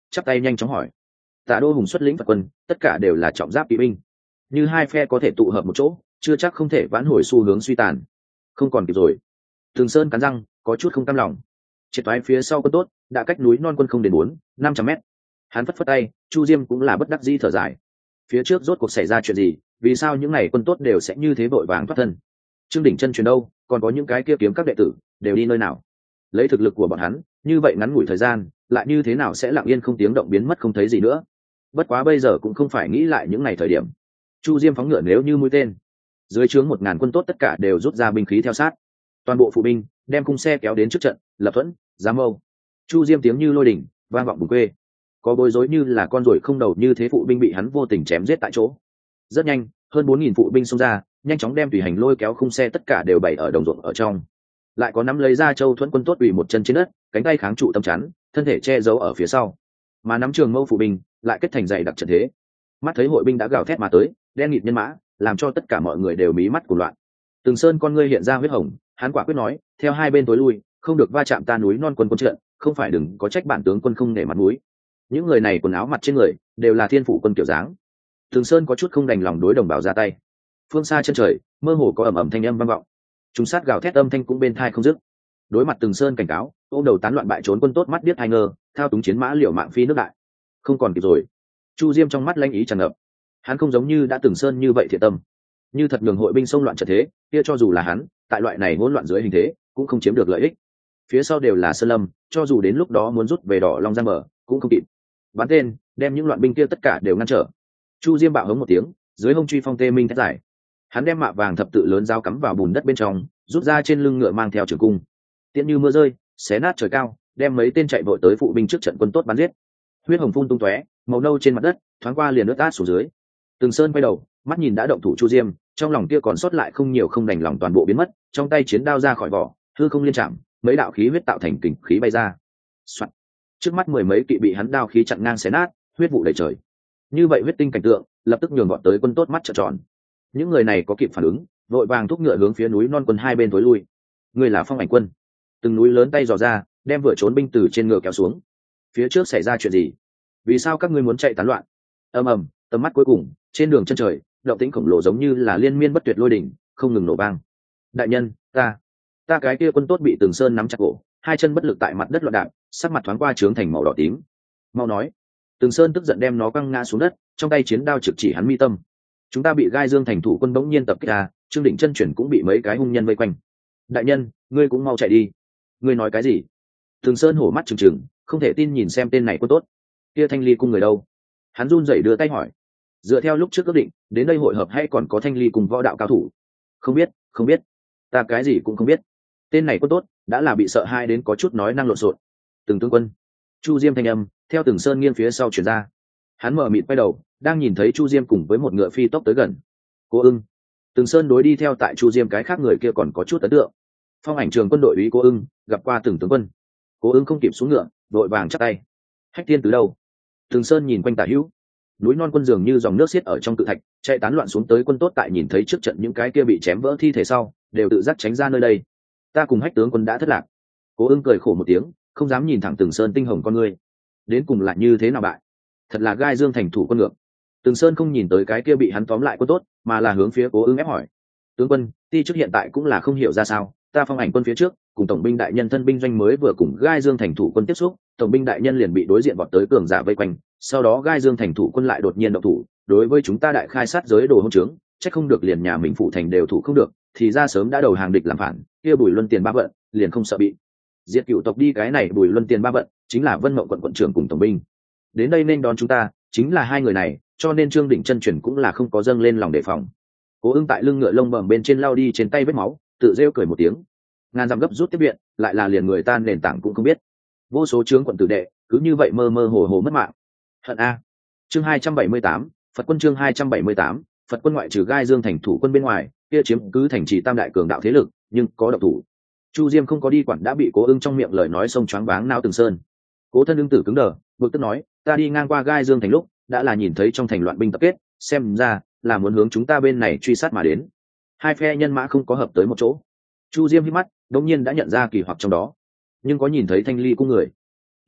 chắp tay nhanh chóng hỏi. Tạ Đô Hùng xuất lĩnh Phật quân, tất cả đều là trọng giáp kỵ binh, như hai phe có thể tụ hợp một chỗ, chưa chắc không thể vãn hồi xu hướng suy tàn. Không còn kịp rồi. Thường Sơn cắn răng, có chút không cam lòng. Triệt thoái phía sau quân tốt, đã cách núi non quân không đến 400-500 mét. Hắn phất phất tay, Chu Diêm cũng là bất đắc dĩ thở dài. Phía trước rốt cuộc xảy ra chuyện gì, vì sao những này quân tốt đều sẽ như thế vội vàng thoát thân? Trương Đỉnh Chân truyền đâu, còn có những cái kia kiếm các đệ tử đều đi nơi nào? Lấy thực lực của bọn hắn, như vậy ngắn ngủi thời gian, lại như thế nào sẽ lặng yên không tiếng động biến mất không thấy gì nữa? Bất quá bây giờ cũng không phải nghĩ lại những ngày thời điểm. Chu Diêm phóng ngựa nếu như mũi tên, dưới trướng 1000 quân tốt tất cả đều rút ra binh khí theo sát. Toàn bộ phụ binh đem khung xe kéo đến trước trận, lập thuẫn, giám mâu. Chu Diêm tiếng như lôi đình vang vọng vùng quê. Có bối rối như là con ruồi không đầu như thế phụ binh bị hắn vô tình chém giết tại chỗ. Rất nhanh, hơn 4000 phụ binh xông ra, nhanh chóng đem tùy hành lôi kéo khung xe tất cả đều bày ở đồng ruộng ở trong. Lại có nắm lấy ra châu thuẫn quân tốt ủy một chân trên đất, cánh tay kháng trụ tâm chắn, thân thể che giấu ở phía sau. Mà nắm trường mâu phụ binh lại kết thành dày đặc trận thế. Mắt thấy hội binh đã gào thét mà tới, đen nghịt nhân mã, làm cho tất cả mọi người đều mí mắt cuồng loạn. Từng Sơn con ngươi hiện ra huyết hồng, hắn quả quyết nói, theo hai bên tối lui, không được va chạm ta núi non quân trận, không phải đừng có trách bản tướng quân không để mặt mũi. Những người này quần áo mặt trên người đều là thiên phủ quân kiểu dáng. Từng Sơn có chút không đành lòng đối đồng bào ra tay. Phương xa chân trời, mơ hồ có ầm ầm thanh âm vang vọng. Chúng sát gào thét âm thanh cũng bên tai không dứt. Đối mặt Từng Sơn cảnh cáo, ôm đầu tán loạn bại trốn quân tốt mắt điếc hai ngơ, thao túng chiến mã liều mạng phi nước đại. Không còn kịp rồi. Chu Diêm trong mắt lanh ý tràn ngập. Hắn không giống như đã Từng Sơn như vậy thiện tâm, như thật nhường hội binh xông loạn trận thế, kia cho dù là hắn, tại loại này hỗn loạn dưới hình thế, cũng không chiếm được lợi ích. Phía sau đều là sơn lâm, cho dù đến lúc đó muốn rút về Đỏ Long Giang mở, cũng không kịp. Bắn tên, đem những loạn binh kia tất cả đều ngăn trở. Chu Diêm bạo hống một tiếng, dưới hông truy phong tê minh thét giải. Hắn đem mạ vàng thập tự lớn dao cắm vào bùn đất bên trong, rút ra trên lưng ngựa mang theo trường cung. Tiễn như mưa rơi, xé nát trời cao, đem mấy tên chạy vội tới phụ binh trước trận quân tốt bắn giết. Huyết hồng phun tung tóe, màu nâu trên mặt đất, thoáng qua liền ướt át xuống dưới. Từng Sơn quay đầu, mắt nhìn đã động thủ Chu Diêm, trong lòng kia còn sót lại không nhiều không đành lòng toàn bộ biến mất, trong tay chiến đao ra khỏi vỏ, hư không liên chạm, mấy đạo khí huyết tạo thành kình khí bay ra. Soạn. Trước mắt mười mấy kỵ bị hắn đao khí chặn ngang xé nát, huyết vụ đầy trời. Như vậy huyết tinh cảnh tượng, lập tức nhường bọn tới quân tốt mắt trợn tròn. Những người này có kịp phản ứng, vội vàng thúc ngựa hướng phía núi non quân hai bên tối lui. Người là Phong Ảnh quân. Từng núi lớn tay dò ra, đem vừa trốn binh từ trên ngựa kéo xuống. Phía trước xảy ra chuyện gì? Vì sao các ngươi muốn chạy tán loạn? Ầm ầm, tầm mắt cuối cùng, trên đường chân trời, động tĩnh khổng lồ giống như là liên miên bất tuyệt lôi đỉnh, không ngừng nổ vang. Đại nhân, ta cái kia quân tốt bị Từng Sơn nắm chặt cổ, hai chân bất lực tại mặt đất loạn đạp, sắc mặt thoáng qua trướng thành màu đỏ tím. Mau nói. Từng Sơn tức giận đem nó quăng ngã xuống đất, trong tay chiến đao trực chỉ hắn mi tâm. Chúng ta bị Gai Dương thành thủ quân bỗng nhiên tập kích ta, Trương Định Chân chuyển cũng bị mấy cái hung nhân vây quanh. Đại nhân, ngươi cũng mau chạy đi. Ngươi nói cái gì? Từng Sơn hổ mắt trừng trừng, không thể tin nhìn xem tên này quân tốt. Kia Thanh Ly cung người đâu? Hắn run rẩy đưa tay hỏi. Dựa theo lúc trước ước định, đến đây hội hợp hay còn có Thanh Ly cùng võ đạo cao thủ? Không biết, ta cái gì cũng không biết. Tên này quân tốt đã là bị sợ hai đến có chút nói năng lộn xộn. Từng tướng quân. Chu Diêm thanh âm theo Từng Sơn nghiêng phía sau chuyển ra. Hắn mở mịt quay đầu, đang nhìn thấy Chu Diêm cùng với một ngựa phi tốc tới gần. Cố Ưng. Từng Sơn đối đi theo tại Chu Diêm cái khác người kia còn có chút ấn tượng. Phong Ảnh trường quân đội úy Cố Ưng gặp qua Từng tướng quân. Cố Ưng không kịp xuống ngựa, vội vàng chắp tay. Hách Tiên từ đâu? Từng Sơn nhìn quanh tả hữu, núi non quân dường như dòng nước xiết ở trong tự thạch, chạy tán loạn xuống tới quân tốt tại nhìn thấy trước trận những cái kia bị chém vỡ thi thể sau, đều tự giác tránh ra nơi đây. Ta cùng Hách tướng quân đã thất lạc. Cố Ưng cười khổ một tiếng, không dám nhìn thẳng Từng Sơn tinh hồng con ngươi. Đến cùng lại như thế nào bại? Thật là Gai Dương thành thủ quân ngược. Từng Sơn không nhìn tới cái kia bị hắn tóm lại quân tốt, mà là hướng phía Cố Ưng ép hỏi. Tướng quân, ti trước hiện tại cũng là không hiểu ra sao, ta Phong Ảnh quân phía trước cùng tổng binh đại nhân thân binh doanh mới vừa cùng Gai Dương thành thủ quân tiếp xúc, tổng binh đại nhân liền bị đối diện vọt tới cường giả vây quanh, sau đó Gai Dương thành thủ quân lại đột nhiên động thủ, đối với chúng ta đại khai sát giới đồ hỗn trướng, chắc không được liền nhà mình phụ thành đều thủ không được, thì ra sớm đã đầu hàng địch làm phản, kia Bùi Luân tiền ba vận, liền không sợ bị diệt cựu tộc đi. Cái này Bùi Luân tiền ba vận chính là Vân Mộng quận quận trưởng cùng tổng binh, đến đây nên đón chúng ta, chính là hai người này, cho nên Trương Định Chân chuyển cũng là không có dâng lên lòng đề phòng. Cố Ưng tại lưng ngựa lông bầm bên trên lao đi trên tay vết máu, tự rêu cười một tiếng. Ngàn dặm gấp rút tiếp viện, lại là liền người ta nền tảng cũng không biết. Vô số chướng quận tử đệ, cứ như vậy mơ mơ hồ hồ mất mạng. Hận a. Chương 278, Phật quân chương 278, Phật quân ngoại trừ Gai Dương thành thủ quân bên ngoài, kia chiếm cứ thành trì tam đại cường đạo thế lực, nhưng có độc thủ. Chu Diêm không có đi quản đã bị Cố Ưng trong miệng lời nói xông choáng váng nao Từng Sơn. Cố thân ưng tử cứng đờ, bực tức nói, ta đi ngang qua Gai Dương thành lúc, đã là nhìn thấy trong thành loạn binh tập kết, xem ra là muốn hướng chúng ta bên này truy sát mà đến. Hai phe nhân mã không có hợp tới một chỗ. Chu Diêm hít mắt, đột nhiên đã nhận ra kỳ hoặc trong đó, nhưng có nhìn thấy Thanh Ly cung người.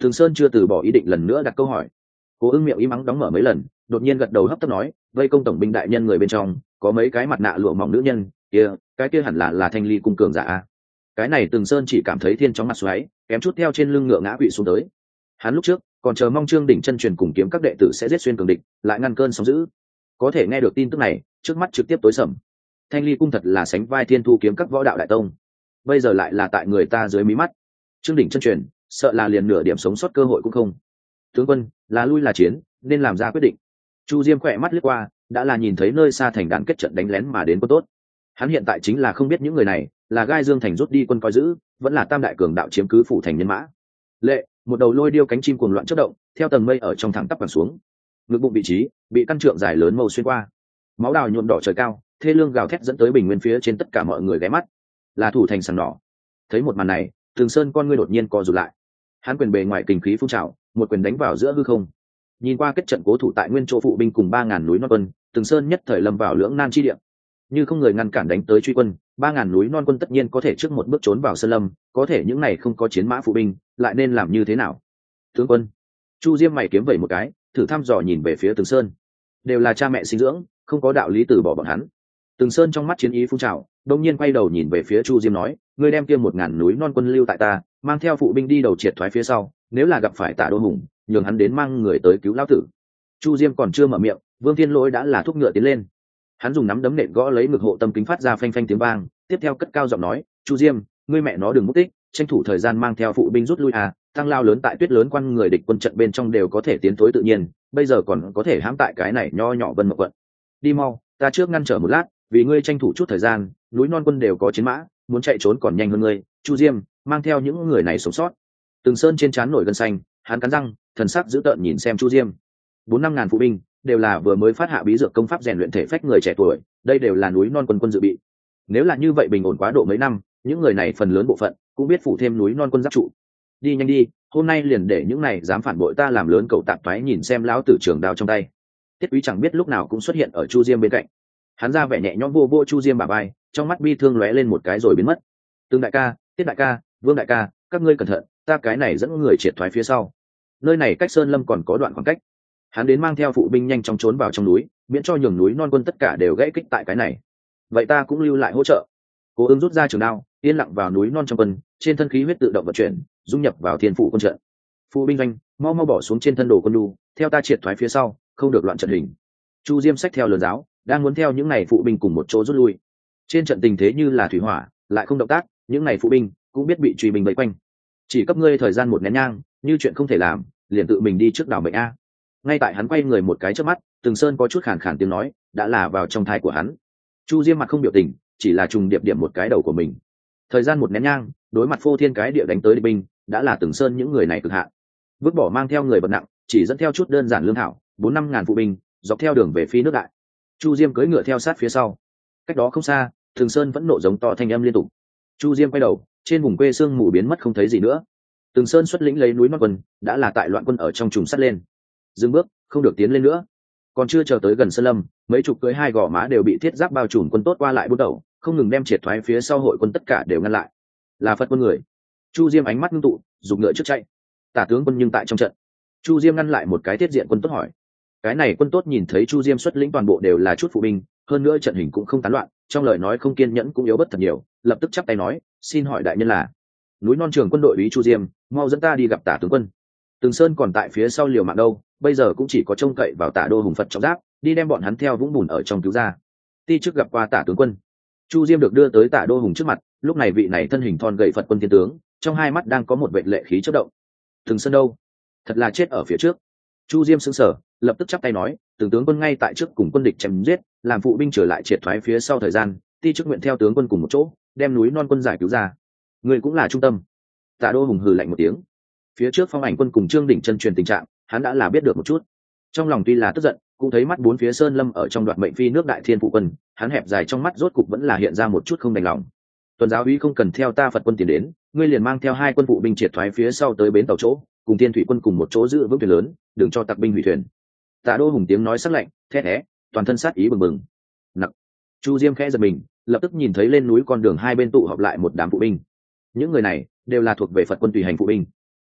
Thường Sơn chưa từ bỏ ý định lần nữa đặt câu hỏi. Cố Ưng miệng im mắng đóng mở mấy lần, đột nhiên gật đầu hấp tấp nói, vây công tổng binh đại nhân người bên trong có mấy cái mặt nạ lụa mỏng nữ nhân kia, cái kia hẳn là Thanh Ly cung cường giả a. Cái này Từng Sơn chỉ cảm thấy thiên chóng mặt xoáy, kém chút theo trên lưng ngựa ngã quỵ xuống tới. Hắn lúc trước còn chờ mong Trương Đỉnh chân truyền cùng kiếm các đệ tử sẽ giết xuyên cường địch, lại ngăn cơn sóng dữ. Có thể nghe được tin tức này, trước mắt trực tiếp tối sầm. Thanh Ly cung thật là sánh vai Thiên Thu kiếm các võ đạo đại tông, bây giờ lại là tại người ta dưới mí mắt. Trương Đỉnh chân truyền sợ là liền nửa điểm sống sót cơ hội cũng không. Tướng quân, là lui là chiến, nên làm ra quyết định. Chu Diêm khỏe mắt lướt qua, đã là nhìn thấy nơi xa thành đàn kết trận đánh lén mà đến quân tốt. Hắn hiện tại chính là không biết những người này là Gai Dương thành rút đi quân coi giữ, vẫn là Tam đại cường đạo chiếm cứ phủ thành nhân mã. Lệ, một đầu lôi điêu cánh chim cuồng loạn chớp động, theo tầng mây ở trong thẳng tắp quẳng xuống. Ngực bụng vị trí bị căn trượng dài lớn màu xuyên qua, máu đào nhuộm đỏ trời cao, thê lương gào thét dẫn tới bình nguyên phía trên tất cả mọi người ghé mắt. Là thủ thành sàn đỏ. Thấy một màn này, Thường Sơn con ngươi đột nhiên co rụt lại. Hắn quyền bề ngoài kình khí phun trào, một quyền đánh vào giữa hư không. Nhìn qua kết trận cố thủ tại nguyên chỗ phụ binh cùng 3000 núi non quân, Từng Sơn nhất thời lâm vào lưỡng nan chi địa. Như không người ngăn cản đánh tới truy quân, 3000 núi non quân tất nhiên có thể trước một bước trốn vào sơn lâm, có thể những này không có chiến mã phụ binh, lại nên làm như thế nào? Tướng quân, Chu Diêm mày kiếm vẩy một cái, thử thăm dò nhìn về phía Từng Sơn. Đều là cha mẹ sinh dưỡng, không có đạo lý từ bỏ bọn hắn. Từng Sơn trong mắt chiến ý phun trào, đông nhiên quay đầu nhìn về phía Chu Diêm nói, ngươi đem kia 1000 núi non quân lưu tại ta, mang theo phụ binh đi đầu triệt thoái phía sau, nếu là gặp phải Tạ Đô Hùng, nhường hắn đến mang người tới cứu lão tử. Chu Diêm còn chưa mở miệng, Vương Thiên Lỗi đã là thúc ngựa tiến lên. Hắn dùng nắm đấm nện gõ lấy ngực hộ tâm kính phát ra phanh phanh tiếng vang, tiếp theo cất cao giọng nói, Chu Diêm, ngươi mẹ nó đừng mất tích, tranh thủ thời gian mang theo phụ binh rút lui à, tăng lao lớn tại tuyết lớn quan người địch quân trận bên trong đều có thể tiến tối tự nhiên, bây giờ còn có thể hãm tại cái này nho nhỏ Vân Mộng quận. Đi mau, ta trước ngăn trở một lát, vì ngươi tranh thủ chút thời gian, núi non quân đều có chiến mã, muốn chạy trốn còn nhanh hơn ngươi. Chu Diêm, mang theo những người này sống sót. Từng Sơn trên trán nổi gân xanh, hắn cắn răng, thần sắc dữ tợn nhìn xem Chu Diêm. 4-5 ngàn phụ binh đều là vừa mới phát hạ bí dược công pháp rèn luyện thể phách người trẻ tuổi, đây đều là núi non quân dự bị. Nếu là như vậy bình ổn quá độ mấy năm, những người này phần lớn bộ phận cũng biết phụ thêm núi non quân giáp trụ. Đi nhanh đi, hôm nay liền để những này dám phản bội ta làm lớn cầu tạp toái nhìn xem lão tử trường đao trong tay. Tiết Quý chẳng biết lúc nào cũng xuất hiện ở Chu Diêm bên cạnh. Hắn ra vẻ nhẹ nhõm vô vô Chu Diêm bả vai, trong mắt bi thương lóe lên một cái rồi biến mất. Tương đại ca, Tiết đại ca, Vương đại ca, các ngươi cẩn thận, ta cái này dẫn người triệt thoái phía sau. Nơi này cách sơn lâm còn có đoạn khoảng cách. Hắn đến mang theo phụ binh nhanh chóng trốn vào trong núi, miễn cho nhường núi non quân tất cả đều gãy kích tại cái này. Vậy ta cũng lưu lại hỗ trợ. Cố Ưng rút ra trường đao, yên lặng vào núi non trong quân, trên thân khí huyết tự động vận chuyển, dung nhập vào thiên phủ quân trận. Phụ binh doanh, mau mau bỏ xuống trên thân đồ quân đu, theo ta triệt thoái phía sau, không được loạn trận hình. Chu Diêm sách theo lớn giáo, đang muốn theo những này phụ binh cùng một chỗ rút lui. Trên trận tình thế như là thủy hỏa, lại không động tác, những này phụ binh cũng biết bị truy binh vây quanh. Chỉ cấp ngươi thời gian một nén nhang, như chuyện không thể làm, liền tự mình đi trước đảo mệnh a. Ngay tại hắn quay người một cái trước mắt, Từng Sơn có chút khàn khàn tiếng nói đã là vào trong thai của hắn. Chu Diêm mặt không biểu tình, chỉ là trùng điệp điểm một cái đầu của mình. Thời gian một nén nhang, đối mặt phô thiên cái địa đánh tới địch binh, đã là Từng Sơn những người này cực hạn. Vứt bỏ mang theo người vật nặng, chỉ dẫn theo chút đơn giản lương thảo, 4-5 ngàn phụ binh, dọc theo đường về phía nước đại. Chu Diêm cưỡi ngựa theo sát phía sau. Cách đó không xa, Thường Sơn vẫn nộ giống to thanh âm liên tục. Chu Diêm quay đầu, trên vùng quê sương mù biến mất không thấy gì nữa. Từng Sơn xuất lĩnh lấy núi non quân, đã là tại loạn quân ở trong trùng sắt lên. Dừng bước, không được tiến lên nữa. Còn chưa chờ tới gần sơn lâm, mấy chục cưỡi 2 gò má đều bị thiết giáp bao trùm quân tốt qua lại buôn đầu, không ngừng đem triệt thoái phía sau hội quân tất cả đều ngăn lại. Là Phật quân người. Chu Diêm ánh mắt ngưng tụ, dùng ngựa trước chạy. Tả tướng quân nhưng tại trong trận. Chu Diêm ngăn lại một cái tiết diện quân tốt hỏi. Cái này quân tốt nhìn thấy Chu Diêm xuất lĩnh toàn bộ đều là chút phụ binh, hơn nữa trận hình cũng không tán loạn, trong lời nói không kiên nhẫn cũng yếu bất thật nhiều, lập tức chắp tay nói, xin hỏi đại nhân là núi non trường quân đội úy Chu Diêm, mau dẫn ta đi gặp Tả tướng quân. Từng Sơn còn tại phía sau liều mạng đâu, bây giờ cũng chỉ có trông cậy vào Tả Đô Hùng Phật trọng giáp, đi đem bọn hắn theo vũng bùn ở trong cứu ra. Ti trước gặp qua Tả tướng quân. Chu Diêm được đưa tới Tả Đô Hùng trước mặt, lúc này vị này thân hình thon gầy Phật quân thiên tướng, trong hai mắt đang có một vệt lệ khí chớp động. Từng Sơn đâu? Thật là chết ở phía trước. Chu Diêm sững sờ, lập tức chắp tay nói, từng tướng quân ngay tại trước cùng quân địch chém giết, làm phụ binh trở lại triệt thoái phía sau thời gian, ti chức nguyện theo tướng quân cùng một chỗ, đem núi non quân giải cứu ra. Người cũng là trung tâm. Tạ Đô Hùng hừ lạnh một tiếng. Phía trước Phong Ảnh quân cùng Trương Đỉnh chân truyền tình trạng, hắn đã là biết được một chút. Trong lòng tuy là tức giận, cũng thấy mắt bốn phía sơn lâm ở trong đoạt mệnh phi nước đại thiên phụ quân, hắn hẹp dài trong mắt rốt cục vẫn là hiện ra một chút không đành lòng. Tuần giáo úy không cần theo ta Phật quân tiến đến, ngươi liền mang theo 2 quân phụ binh triệt thoái phía sau tới bến tàu chỗ, cùng Thiên Thủy quân cùng một chỗ giữ vững thuyền lớn, đừng cho tặc binh hủy thuyền. Tạ Đô Hùng tiếng nói sắc lạnh, thét thé, toàn thân sát ý bừng bừng. Nặc. Chu Diêm khẽ giật mình, lập tức nhìn thấy lên núi con đường hai bên tụ họp lại một đám phụ binh. Những người này đều là thuộc về Phật quân tùy hành phụ binh.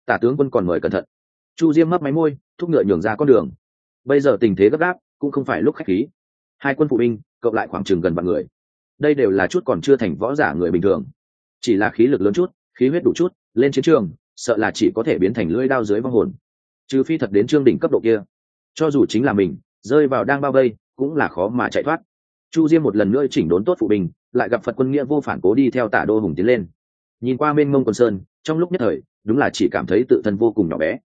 Tả tướng quân còn mời cẩn thận. Chu Diêm mấp máy môi, thúc ngựa nhường ra con đường. Bây giờ tình thế gấp gáp, cũng không phải lúc khách khí. Hai quân phụ binh cộng lại khoảng chừng gần vạn người, đây đều là chút còn chưa thành võ giả người bình thường, chỉ là khí lực lớn chút, khí huyết đủ chút, lên chiến trường sợ là chỉ có thể biến thành lưỡi đao dưới vong hồn, trừ phi thật đến trương đỉnh cấp độ kia. Cho dù chính là mình rơi vào đang bao vây, cũng là khó mà chạy thoát. Chu Diêm một lần nữa chỉnh đốn tốt phụ binh, lại gặp Phật quân nghĩa vô phản cố đi theo Tả Đô Hùng tiến lên. Nhìn qua mênh mông quần sơn, trong lúc nhất thời đúng là chỉ cảm thấy tự thân vô cùng nhỏ bé.